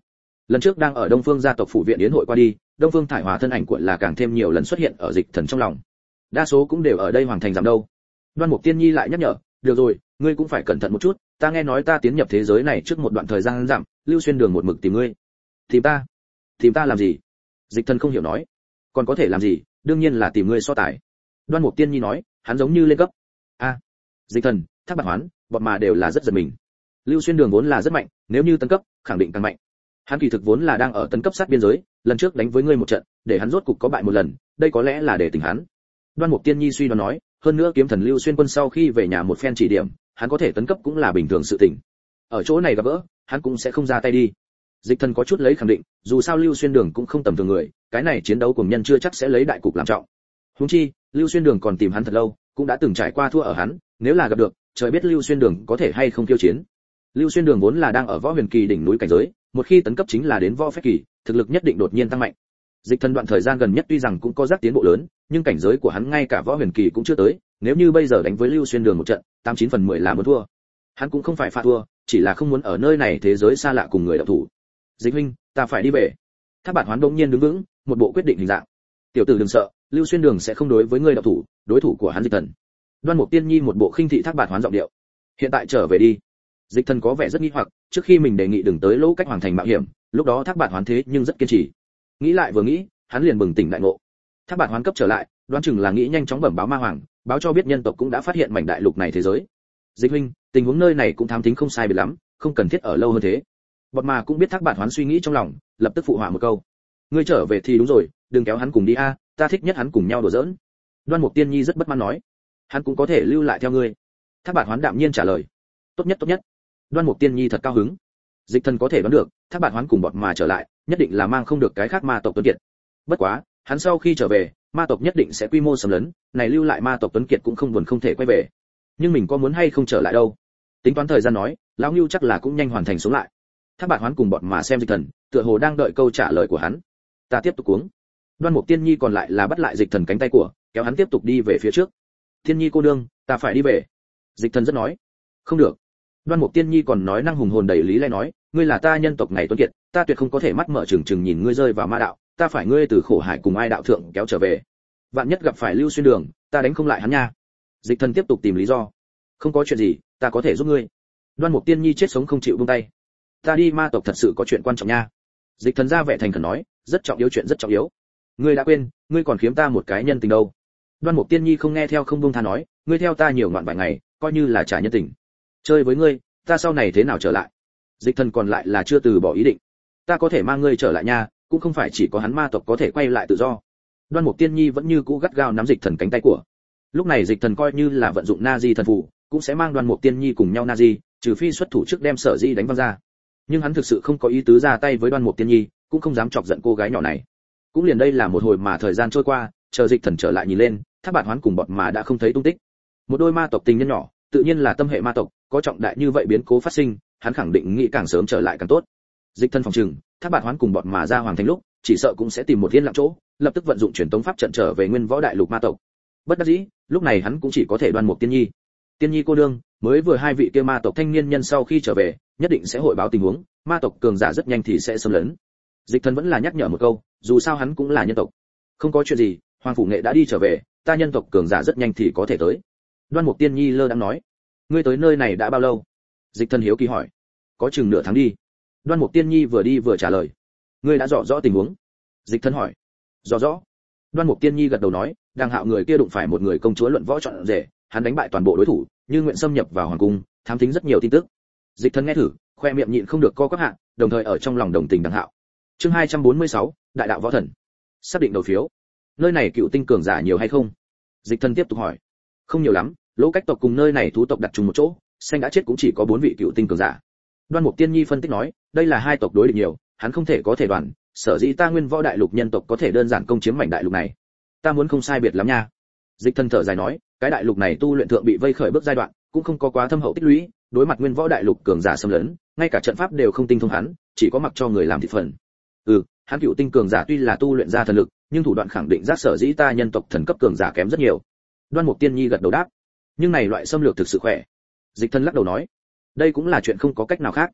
Lần trước đang ở Đông Phương gia tộc phủ viện yến hội qua đi, Đông Phương Thải Hòa thân ảnh của là càng thêm nhiều lần xuất hiện ở Dịch Thần trong lòng. Đa số cũng đều ở đây hoàng thành giảm đâu. Đoan Mục Tiên Nhi lại nhắc nhở, được rồi, ngươi cũng phải cẩn thận một chút, ta nghe nói ta tiến nhập thế giới này trước một đoạn thời gian giảm, Lưu Xuyên Đường một mực tìm ngươi. Tìm ta làm gì? Dịch Thần không hiểu nói. Còn có thể làm gì, đương nhiên là tìm ngươi so tài. Đoan Mục Tiên Nhi nói, hắn giống như lên cấp. Dịch Thần, Thác Bạt Hoán, bọn mà đều là rất giật mình. Lưu Xuyên Đường vốn là rất mạnh, nếu như tấn cấp, khẳng định càng mạnh. Hắn kỳ thực vốn là đang ở tấn cấp sát biên giới, lần trước đánh với ngươi một trận, để hắn rốt cục có bại một lần, đây có lẽ là để tỉnh hắn. Đoan Mục Tiên Nhi suy đoán nói, hơn nữa kiếm thần Lưu Xuyên Quân sau khi về nhà một phen chỉ điểm, hắn có thể tấn cấp cũng là bình thường sự tình. Ở chỗ này gặp gỡ, hắn cũng sẽ không ra tay đi. Dịch Thần có chút lấy khẳng định, dù sao Lưu Xuyên Đường cũng không tầm thường người, cái này chiến đấu cùng nhân chưa chắc sẽ lấy đại cục làm trọng. Huống chi, Lưu Xuyên Đường còn tìm hắn thật lâu, cũng đã từng trải qua thua ở hắn, nếu là gặp được, trời biết Lưu Xuyên Đường có thể hay không tiêu chiến. Lưu Xuyên Đường vốn là đang ở võ huyền kỳ đỉnh núi cảnh giới, một khi tấn cấp chính là đến võ phách kỳ, thực lực nhất định đột nhiên tăng mạnh. Dịch Thần đoạn thời gian gần nhất tuy rằng cũng có giác tiến bộ lớn, nhưng cảnh giới của hắn ngay cả võ huyền kỳ cũng chưa tới, nếu như bây giờ đánh với Lưu Xuyên Đường một trận, 89 phần 10 là muốn thua. Hắn cũng không phải pha thua, chỉ là không muốn ở nơi này thế giới xa lạ cùng người động thủ. Dịch huynh, ta phải đi về. Thác Bạt Hoán đột nhiên đứng vững, một bộ quyết định hình dạng. Tiểu tử đừng sợ, Lưu Xuyên Đường sẽ không đối với ngươi động thủ, đối thủ của hắn Dịch Thần. Đoan Mục Tiên Nhi một bộ khinh thị Thác Bạt Hoán giọng điệu. Hiện tại trở về đi. Dịch Thần có vẻ rất nghi hoặc, trước khi mình đề nghị đừng tới lỗ cách hoàng thành mạo hiểm, lúc đó Thác Bạt Hoán thế nhưng rất kiên trì. Nghĩ lại vừa nghĩ, hắn liền bừng tỉnh đại ngộ. Thác Bạt Hoán cấp trở lại, đoán chừng là nghĩ nhanh chóng bẩm báo Ma Hoàng, báo cho biết nhân tộc cũng đã phát hiện mảnh đại lục này thế giới. Dịch huynh, tình huống nơi này cũng thám thính không sai biệt lắm, không cần thiết ở lâu hơn thế. Bọt mà cũng biết Thác Bạt Hoán suy nghĩ trong lòng, lập tức phụ họa một câu. Ngươi trở về thì đúng rồi, đừng kéo hắn cùng đi a, ta thích nhất hắn cùng nhau đùa giỡn. Đoan Mục Tiên Nhi rất bất mãn nói. Hắn cũng có thể lưu lại theo ngươi. Thác Bạt Hoán đạm nhiên trả lời. Tốt nhất. Đoan Mục Tiên Nhi thật cao hứng. Dịch Thần có thể đoán được, Thác Bạt Hoán cùng bọt mà trở lại, nhất định là mang không được cái khác ma tộc tuấn kiệt. Bất quá, hắn sau khi trở về, ma tộc nhất định sẽ quy mô xâm lấn, này lưu lại ma tộc tuấn kiệt cũng không buồn không thể quay về. Nhưng mình có muốn hay không trở lại đâu? Tính toán thời gian nói, lão Nưu chắc là cũng nhanh hoàn thành sống lại. Thác Bạt Hoán cùng bọt mà xem Dịch Thần, tựa hồ đang đợi câu trả lời của hắn. Ta tiếp tục cuống. Đoan Mục Tiên Nhi còn lại là bắt lại Dịch Thần cánh tay của, kéo hắn tiếp tục đi về phía trước. Tiên Nhi cô đương, ta phải đi về. Dịch Thần rất nói. Không được. Đoan Mục Tiên Nhi còn nói năng hùng hồn đầy lý lẽ nói, ngươi là ta nhân tộc ngày tuấn kiệt, ta tuyệt không có thể mắt mở trừng trừng nhìn ngươi rơi vào ma đạo, ta phải ngươi từ khổ hải cùng ai đạo thượng kéo trở về. Vạn nhất gặp phải Lưu Xuyên Đường, ta đánh không lại hắn nha. Dịch Thần tiếp tục tìm lý do. Không có chuyện gì, ta có thể giúp ngươi. Đoan Mục Tiên Nhi chết sống không chịu buông tay. Ta đi ma tộc thật sự có chuyện quan trọng nha. Dịch Thần ra vẻ thành khẩn nói, rất trọng yếu, chuyện rất trọng yếu. Ngươi đã quên, ngươi còn khiếm ta một cái nhân tình đâu. Đoan Mục Tiên Nhi không nghe theo không buông tha nói, ngươi theo ta nhiều ngoạn vài ngày, coi như là trả nhân tình. Chơi với ngươi, ta sau này thế nào trở lại? Dịch Thần còn lại là chưa từ bỏ ý định. Ta có thể mang ngươi trở lại nha, cũng không phải chỉ có hắn ma tộc có thể quay lại tự do. Đoan Mục Tiên Nhi vẫn như cũ gắt gao nắm Dịch Thần cánh tay của. Lúc này Dịch Thần coi như là vận dụng Na Di thần phù, cũng sẽ mang Đoan Mục Tiên Nhi cùng nhau Na Di, trừ phi xuất thủ trước đem Sở Di đánh văng ra. Nhưng hắn thực sự không có ý tứ ra tay với Đoan Mục Tiên Nhi, cũng không dám chọc giận cô gái nhỏ này. Cũng liền đây là một hồi mà thời gian trôi qua, chờ Dịch Thần trở lại nhìn lên, Thác Bạt Hoán cùng bọt mà đã không thấy tung tích. Một đôi ma tộc tình nhân nhỏ, tự nhiên là tâm hệ ma tộc, có trọng đại như vậy biến cố phát sinh, hắn khẳng định nghĩ càng sớm trở lại càng tốt. Dịch Thần phòng trừng, Thác Bạt Hoán cùng bọt mà ra hoàng thành lúc, chỉ sợ cũng sẽ tìm một yên lặng chỗ, lập tức vận dụng truyền tống pháp trận trở về nguyên võ đại lục ma tộc. Bất đắc dĩ, lúc này hắn cũng chỉ có thể Đoan Mục Tiên Nhi. Tiên Nhi cô đương, mới vừa hai vị kia ma tộc thanh niên nhân sau khi trở về, nhất định sẽ hội báo tình huống, ma tộc cường giả rất nhanh thì sẽ xâm lấn. Dịch Thần vẫn là nhắc nhở một câu, dù sao hắn cũng là nhân tộc. Không có chuyện gì, Hoàng phủ nghệ đã đi trở về, ta nhân tộc cường giả rất nhanh thì có thể tới. Đoan Mục Tiên Nhi lơ đãng nói, ngươi tới nơi này đã bao lâu? Dịch Thần hiếu kỳ hỏi. Có chừng nửa tháng đi. Đoan Mục Tiên Nhi vừa đi vừa trả lời. Ngươi đã rõ tình huống? Dịch Thần hỏi. Rõ. Đoan Mục Tiên Nhi gật đầu nói, Đàng Hạo người kia đụng phải một người công chúa luận võ chọn rể, hắn đánh bại toàn bộ đối thủ, nhưng nguyện xâm nhập vào hoàng cung, thám thính rất nhiều tin tức. Dịch Thần nghe thử, khoe miệng nhịn không được co quắp hạ, đồng thời ở trong lòng đồng tình Đàng Hạo. Chương 246, Đại đạo võ thần. Xác định đầu phiếu. Nơi này cựu tinh cường giả nhiều hay không? Dịch Thần tiếp tục hỏi. Không nhiều lắm, lỗ cách tộc cùng nơi này thú tộc đặt chung một chỗ, xanh đã chết cũng chỉ có 4 vị cựu tinh cường giả. Đoan Mục Tiên Nhi phân tích nói, đây là hai tộc đối địch nhiều, hắn không thể có thể đoàn, sở dĩ ta nguyên võ đại lục nhân tộc có thể đơn giản công chiếm mảnh đại lục này. Ta muốn không sai biệt lắm nha. Dịch Thần thở dài nói, cái đại lục này tu luyện thượng bị vây khởi bước giai đoạn, cũng không có quá thâm hậu tích lũy, đối mặt nguyên võ đại lục cường giả xâm lấn, ngay cả trận pháp đều không tinh thông hắn, chỉ có mặc cho người làm thị phần. Hắn cựu tinh cường giả tuy là tu luyện ra thần lực, nhưng thủ đoạn khẳng định giác sở dĩ ta nhân tộc thần cấp cường giả kém rất nhiều. Đoan Mục Tiên Nhi gật đầu đáp, nhưng này loại xâm lược thực sự khỏe. Dịch Thần lắc đầu nói, đây cũng là chuyện không có cách nào khác.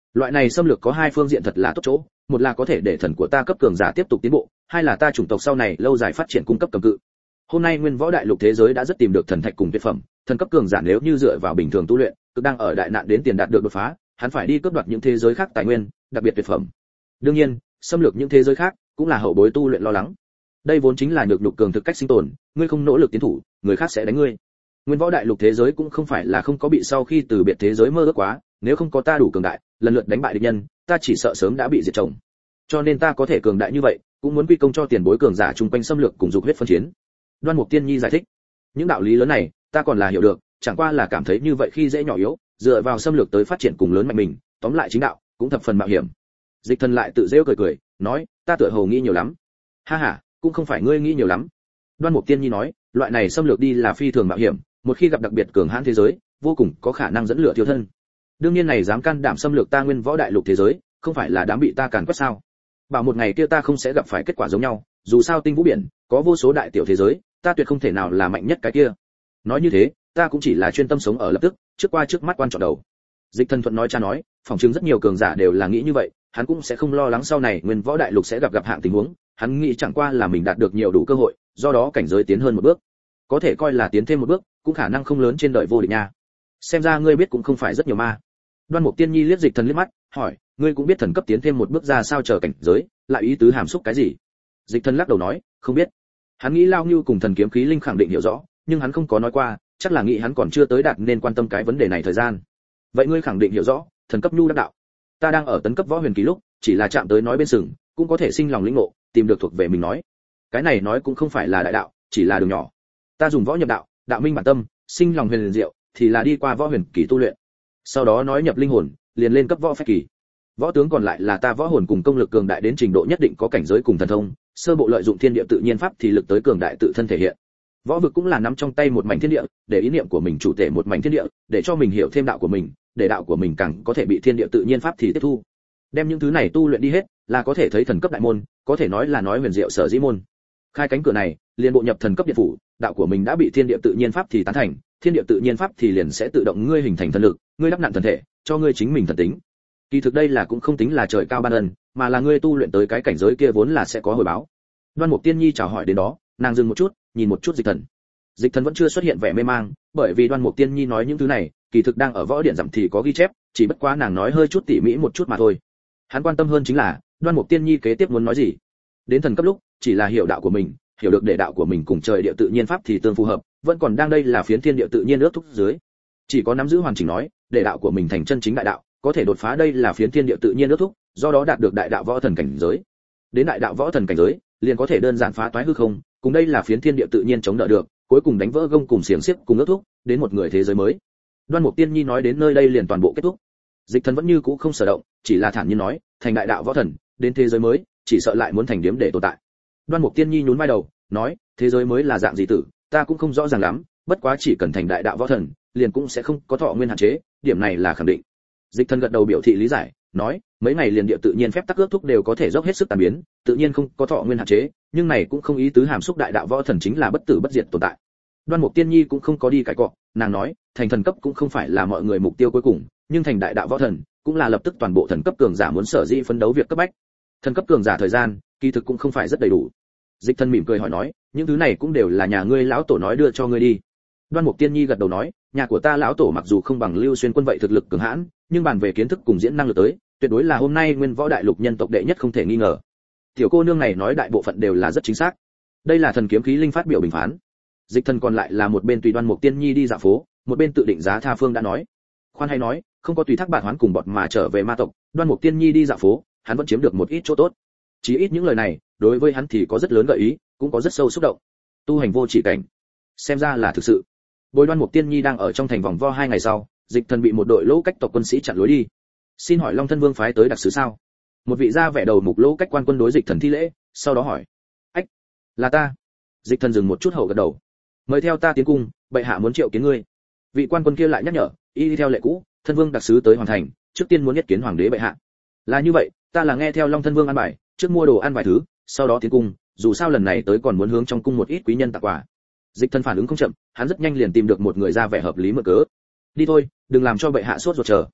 Loại này xâm lược có hai phương diện thật là tốt chỗ, một là có thể để thần của ta cấp cường giả tiếp tục tiến bộ, hai là ta chủng tộc sau này lâu dài phát triển cung cấp cầm cự. Hôm nay nguyên võ đại lục thế giới đã rất tìm được thần thạch cùng tuyệt phẩm, thần cấp cường giả nếu như dựa vào bình thường tu luyện, cực đang ở đại nạn đến tiền đạt được đột phá, hắn phải đi cướp đoạt những thế giới khác tài nguyên, đặc biệt tuyệt phẩm. Đương nhiên, xâm lược những thế giới khác cũng là hậu bối tu luyện lo lắng. Đây vốn chính là nhược nhục cường thực cách sinh tồn, ngươi không nỗ lực tiến thủ, người khác sẽ đánh ngươi. Nguyên võ đại lục thế giới cũng không phải là không có bị sau khi từ biệt thế giới mơ ước quá, nếu không có ta đủ cường đại, lần lượt đánh bại địch nhân, ta chỉ sợ sớm đã bị diệt chồng. Cho nên ta có thể cường đại như vậy, cũng muốn quy công cho tiền bối cường giả chung quanh xâm lược cùng dục huyết phân chiến. Đoan Mục Tiên Nhi giải thích, những đạo lý lớn này, ta còn là hiểu được, chẳng qua là cảm thấy như vậy khi dễ nhỏ yếu, dựa vào xâm lược tới phát triển cùng lớn mạnh mình, tóm lại chính đạo cũng thập phần mạo hiểm. Dịch Thần lại tự giễu cười cười, nói, ta tựa hồ nghĩ nhiều lắm. Ha ha, cũng không phải ngươi nghĩ nhiều lắm. Đoan Mục Tiên Nhi nói, loại này xâm lược đi là phi thường mạo hiểm, một khi gặp đặc biệt cường hãn thế giới, vô cùng có khả năng dẫn lửa thiêu thân. Đương nhiên này dám can đảm xâm lược ta nguyên võ đại lục thế giới, không phải là đám bị ta càn quét sao? Bảo một ngày kia ta không sẽ gặp phải kết quả giống nhau, dù sao tinh vũ biển có vô số đại tiểu thế giới, ta tuyệt không thể nào là mạnh nhất cái kia. Nói như thế, ta cũng chỉ là chuyên tâm sống ở lập tức, trước qua trước mắt quan trọng đầu. Dịch Thần thuận nói cha nói, phòng chứng rất nhiều cường giả đều là nghĩ như vậy, hắn cũng sẽ không lo lắng sau này nguyên võ đại lục sẽ gặp hạng tình huống, hắn nghĩ chẳng qua là mình đạt được nhiều đủ cơ hội, do đó cảnh giới tiến hơn một bước. Có thể coi là tiến thêm một bước, cũng khả năng không lớn trên đời vô địch nha. Xem ra ngươi biết cũng không phải rất nhiều ma. Đoan Mục Tiên Nhi liếc Dịch Thần liếc mắt, hỏi, ngươi cũng biết thần cấp tiến thêm một bước ra sao chờ cảnh giới, lại ý tứ hàm xúc cái gì? Dịch Thần lắc đầu nói, không biết. Hắn nghĩ Lao Nưu cùng thần kiếm khí linh khẳng định hiểu rõ, nhưng hắn không có nói qua, chắc là nghĩ hắn còn chưa tới đạt nên quan tâm cái vấn đề này thời gian. Vậy ngươi khẳng định hiểu rõ, thần cấp nhu đắc đạo. Ta đang ở tấn cấp võ huyền kỳ lúc, chỉ là chạm tới nói bên sừng, cũng có thể sinh lòng lĩnh ngộ, tìm được thuộc về mình nói. Cái này nói cũng không phải là đại đạo, chỉ là đường nhỏ. Ta dùng võ nhập đạo, đạo minh bản tâm, sinh lòng huyền diệu, thì là đi qua võ huyền kỳ tu luyện. Sau đó nói nhập linh hồn, liền lên cấp võ phách kỳ. Võ tướng còn lại là ta võ hồn cùng công lực cường đại đến trình độ nhất định có cảnh giới cùng thần thông, sơ bộ lợi dụng thiên địa tự nhiên pháp thì lực tới cường đại tự thân thể hiện. Võ vực cũng là nắm trong tay một mảnh thiên địa, để ý niệm của mình chủ thể một mảnh thiên địa, để cho mình hiểu thêm đạo của mình, để đạo của mình càng có thể bị thiên địa tự nhiên pháp thì tiếp thu. Đem những thứ này tu luyện đi hết, là có thể thấy thần cấp đại môn, có thể nói là nói huyền diệu sở dĩ môn. Khai cánh cửa này, liền bộ nhập thần cấp điện phủ, đạo của mình đã bị thiên địa tự nhiên pháp thì tán thành, thiên địa tự nhiên pháp thì liền sẽ tự động ngươi hình thành thần lực, ngươi đắp nặn thần thể, cho ngươi chính mình thần tính. Kỳ thực đây là cũng không tính là trời cao ban ân, mà là ngươi tu luyện tới cái cảnh giới kia vốn là sẽ có hồi báo. Đoan Mục Tiên Nhi chào hỏi đến đó, nàng dừng một chút, nhìn một chút Dịch Thần. Dịch Thần vẫn chưa xuất hiện vẻ mê mang, bởi vì Đoan Mục Tiên Nhi nói những thứ này, kỳ thực đang ở võ điện giảm thì có ghi chép, chỉ bất quá nàng nói hơi chút tỉ mỉ một chút mà thôi. Hắn quan tâm hơn chính là, Đoan Mục Tiên Nhi kế tiếp muốn nói gì. Đến thần cấp lúc, chỉ là hiểu đạo của mình, hiểu được để đạo của mình cùng trời địa tự nhiên pháp thì tương phù hợp, vẫn còn đang đây là phiến thiên địa tự nhiên ước thúc dưới. Chỉ có nắm giữ hoàn chỉnh nói, để đạo của mình thành chân chính đại đạo, có thể đột phá đây là phiến thiên địa tự nhiên ước thúc, do đó đạt được đại đạo võ thần cảnh giới. Đến đại đạo võ thần cảnh giới, liền có thể đơn giản phá toái hư không, cùng đây là phiến thiên địa tự nhiên chống đỡ được, cuối cùng đánh vỡ gông cùng xiềng xiếc cùng ước thúc, đến một người thế giới mới. Đoan Mục Tiên Nhi nói đến nơi đây liền toàn bộ kết thúc. Dịch Thần vẫn như cũ không sở động, chỉ là thản nhiên nói, thành đại đạo võ thần, đến thế giới mới, chỉ sợ lại muốn thành điếm để tồn tại. Đoan Mục Tiên Nhi nhún vai đầu, nói, thế giới mới là dạng gì tử, ta cũng không rõ ràng lắm, bất quá chỉ cần thành đại đạo võ thần, liền cũng sẽ không có thọ nguyên hạn chế, điểm này là khẳng định. Dịch Thần gật đầu biểu thị lý giải, nói, mấy ngày liền địa tự nhiên phép tắc ước thúc đều có thể dốc hết sức tàn biến, tự nhiên không có thọ nguyên hạn chế, nhưng này cũng không ý tứ hàm xúc đại đạo võ thần chính là bất tử bất diệt tồn tại. Đoan Mục Tiên Nhi cũng không có đi cãi cọ, nàng nói, thành thần cấp cũng không phải là mọi người mục tiêu cuối cùng, nhưng thành đại đạo võ thần cũng là lập tức toàn bộ thần cấp cường giả muốn sở dĩ phấn đấu việc cấp bách. Thần cấp cường giả thời gian, kỳ thực cũng không phải rất đầy đủ. Dịch Thần mỉm cười hỏi nói, những thứ này cũng đều là nhà ngươi lão tổ nói đưa cho ngươi đi. Đoan Mục Tiên Nhi gật đầu nói, nhà của ta lão tổ mặc dù không bằng Lưu Xuyên Quân vậy thực lực cường hãn, nhưng bàn về kiến thức cùng diễn năng lực tới, tuyệt đối là hôm nay nguyên võ đại lục nhân tộc đệ nhất không thể nghi ngờ. Tiểu cô nương này nói đại bộ phận đều là rất chính xác. Đây là thần kiếm khí linh phát biểu bình phán. Dịch Thần còn lại là một bên tùy Đoan Mục Tiên Nhi đi dạo phố, một bên tự định giá tha phương đã nói. Khoan hay nói, không có tùy thác bạn hoán cùng bọt mà trở về ma tộc, Đoan Mục Tiên Nhi đi dạo phố, hắn vẫn chiếm được một ít chỗ tốt. Chỉ ít những lời này, đối với hắn thì có rất lớn gợi ý, cũng có rất sâu xúc động. Tu hành vô chỉ cảnh, xem ra là thực sự. Bồi Đoan Mục Tiên Nhi đang ở trong thành vòng vo 2 ngày sau, Dịch Thần bị một đội lỗ cách tộc quân sĩ chặn lối đi. Xin hỏi Long Thân Vương phái tới đặc sứ sao? Một vị gia vẻ đầu mục lỗ cách quan quân đối Dịch Thần thi lễ, sau đó hỏi. Ách, là ta. Dịch Thần dừng một chút hậu gật đầu. Mời theo ta tiến cung, bệ hạ muốn triệu kiến ngươi. Vị quan quân kia lại nhắc nhở, y theo lệ cũ, thân vương đặc sứ tới hoàn thành, trước tiên muốn nhất kiến hoàng đế bệ hạ. Là như vậy, ta là nghe theo Long Thân Vương ăn bài, trước mua đồ ăn vài thứ, sau đó tiến cung, dù sao lần này tới còn muốn hướng trong cung một ít quý nhân tặng quà. Dịch Thần phản ứng không chậm, hắn rất nhanh liền tìm được một người ra vẻ hợp lý mượn cớ. Đi thôi, đừng làm cho bệ hạ sốt ruột chờ.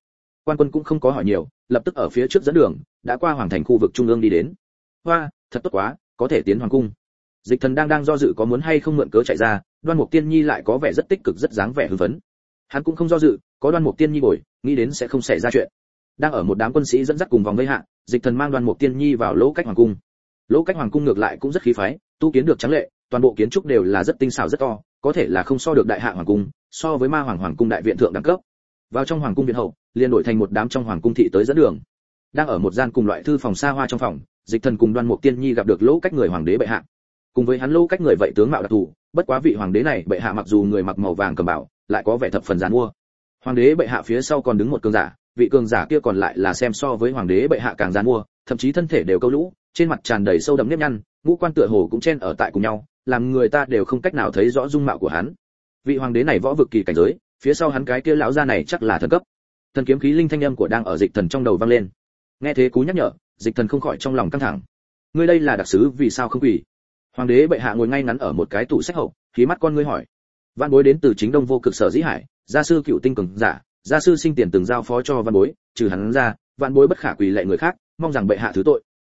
Quan quân cũng không có hỏi nhiều, lập tức ở phía trước dẫn đường, đã qua hoàng thành khu vực trung ương đi đến. Hoa, thật tốt quá, có thể tiến hoàng cung. Dịch Thần đang do dự có muốn hay không mượn cớ chạy ra, Đoan Mục Tiên Nhi lại có vẻ rất tích cực rất dáng vẻ hưng phấn. Hắn cũng không do dự, có Đoan Mục Tiên Nhi bồi, nghĩ đến sẽ không xảy ra chuyện. Đang ở một đám quân sĩ dẫn dắt cùng vòng vây hạ, Dịch Thần mang Đoan Mục Tiên Nhi vào Lỗ Cách Hoàng cung. Lỗ Cách Hoàng cung ngược lại cũng rất khí phái, tu kiến được trắng lệ, toàn bộ kiến trúc đều là rất tinh xảo rất to, có thể là không so được Đại Hạ Hoàng cung, so với Ma Hoàng Hoàng cung đại viện thượng đẳng cấp. Vào trong hoàng cung viện hậu, liền đổi thành một đám trong hoàng cung thị tới dẫn đường. Đang ở một gian cùng loại thư phòng xa hoa trong phòng, Dịch Thần cùng Đoan Mục Tiên Nhi gặp được Lỗ Cách người hoàng đế bệ hạ. Cùng với hắn Lỗ Cách người vậy tướng mạo đặc thù, bất quá vị hoàng đế này bệ hạ mặc dù người mặc màu vàng cầm bảo, lại có vẻ thập phần giàn mua. Hoàng đế bệ hạ phía sau còn đứng một cường giả, vị cường giả kia còn lại là xem so với hoàng đế bệ hạ càng giàn mua, thậm chí thân thể đều câu lũ, trên mặt tràn đầy sâu đậm nếp nhăn, ngũ quan tựa hồ cũng chen ở tại cùng nhau, làm người ta đều không cách nào thấy rõ dung mạo của hắn. Vị hoàng đế này võ vực kỳ cảnh giới, phía sau hắn cái kia lão gia này chắc là thần cấp. Thần kiếm khí linh thanh âm của đang ở Dịch Thần trong đầu vang lên. Nghe thế cú nhắc nhở, Dịch Thần không khỏi trong lòng căng thẳng. Ngươi đây là đặc sứ vì sao không quỳ? Hoàng đế bệ hạ ngồi ngay ngắn ở một cái tủ sách hậu, khí mắt con ngươi hỏi. Văn Bối đến từ Chính Đông Vô Cực Sở Dĩ Hải, gia sư cựu tinh cường giả, gia sư sinh tiền từng giao phó cho Văn Bối, trừ hắn ra, Văn Bối bất khả quỳ lệ người khác, mong rằng bệ hạ thứ tội.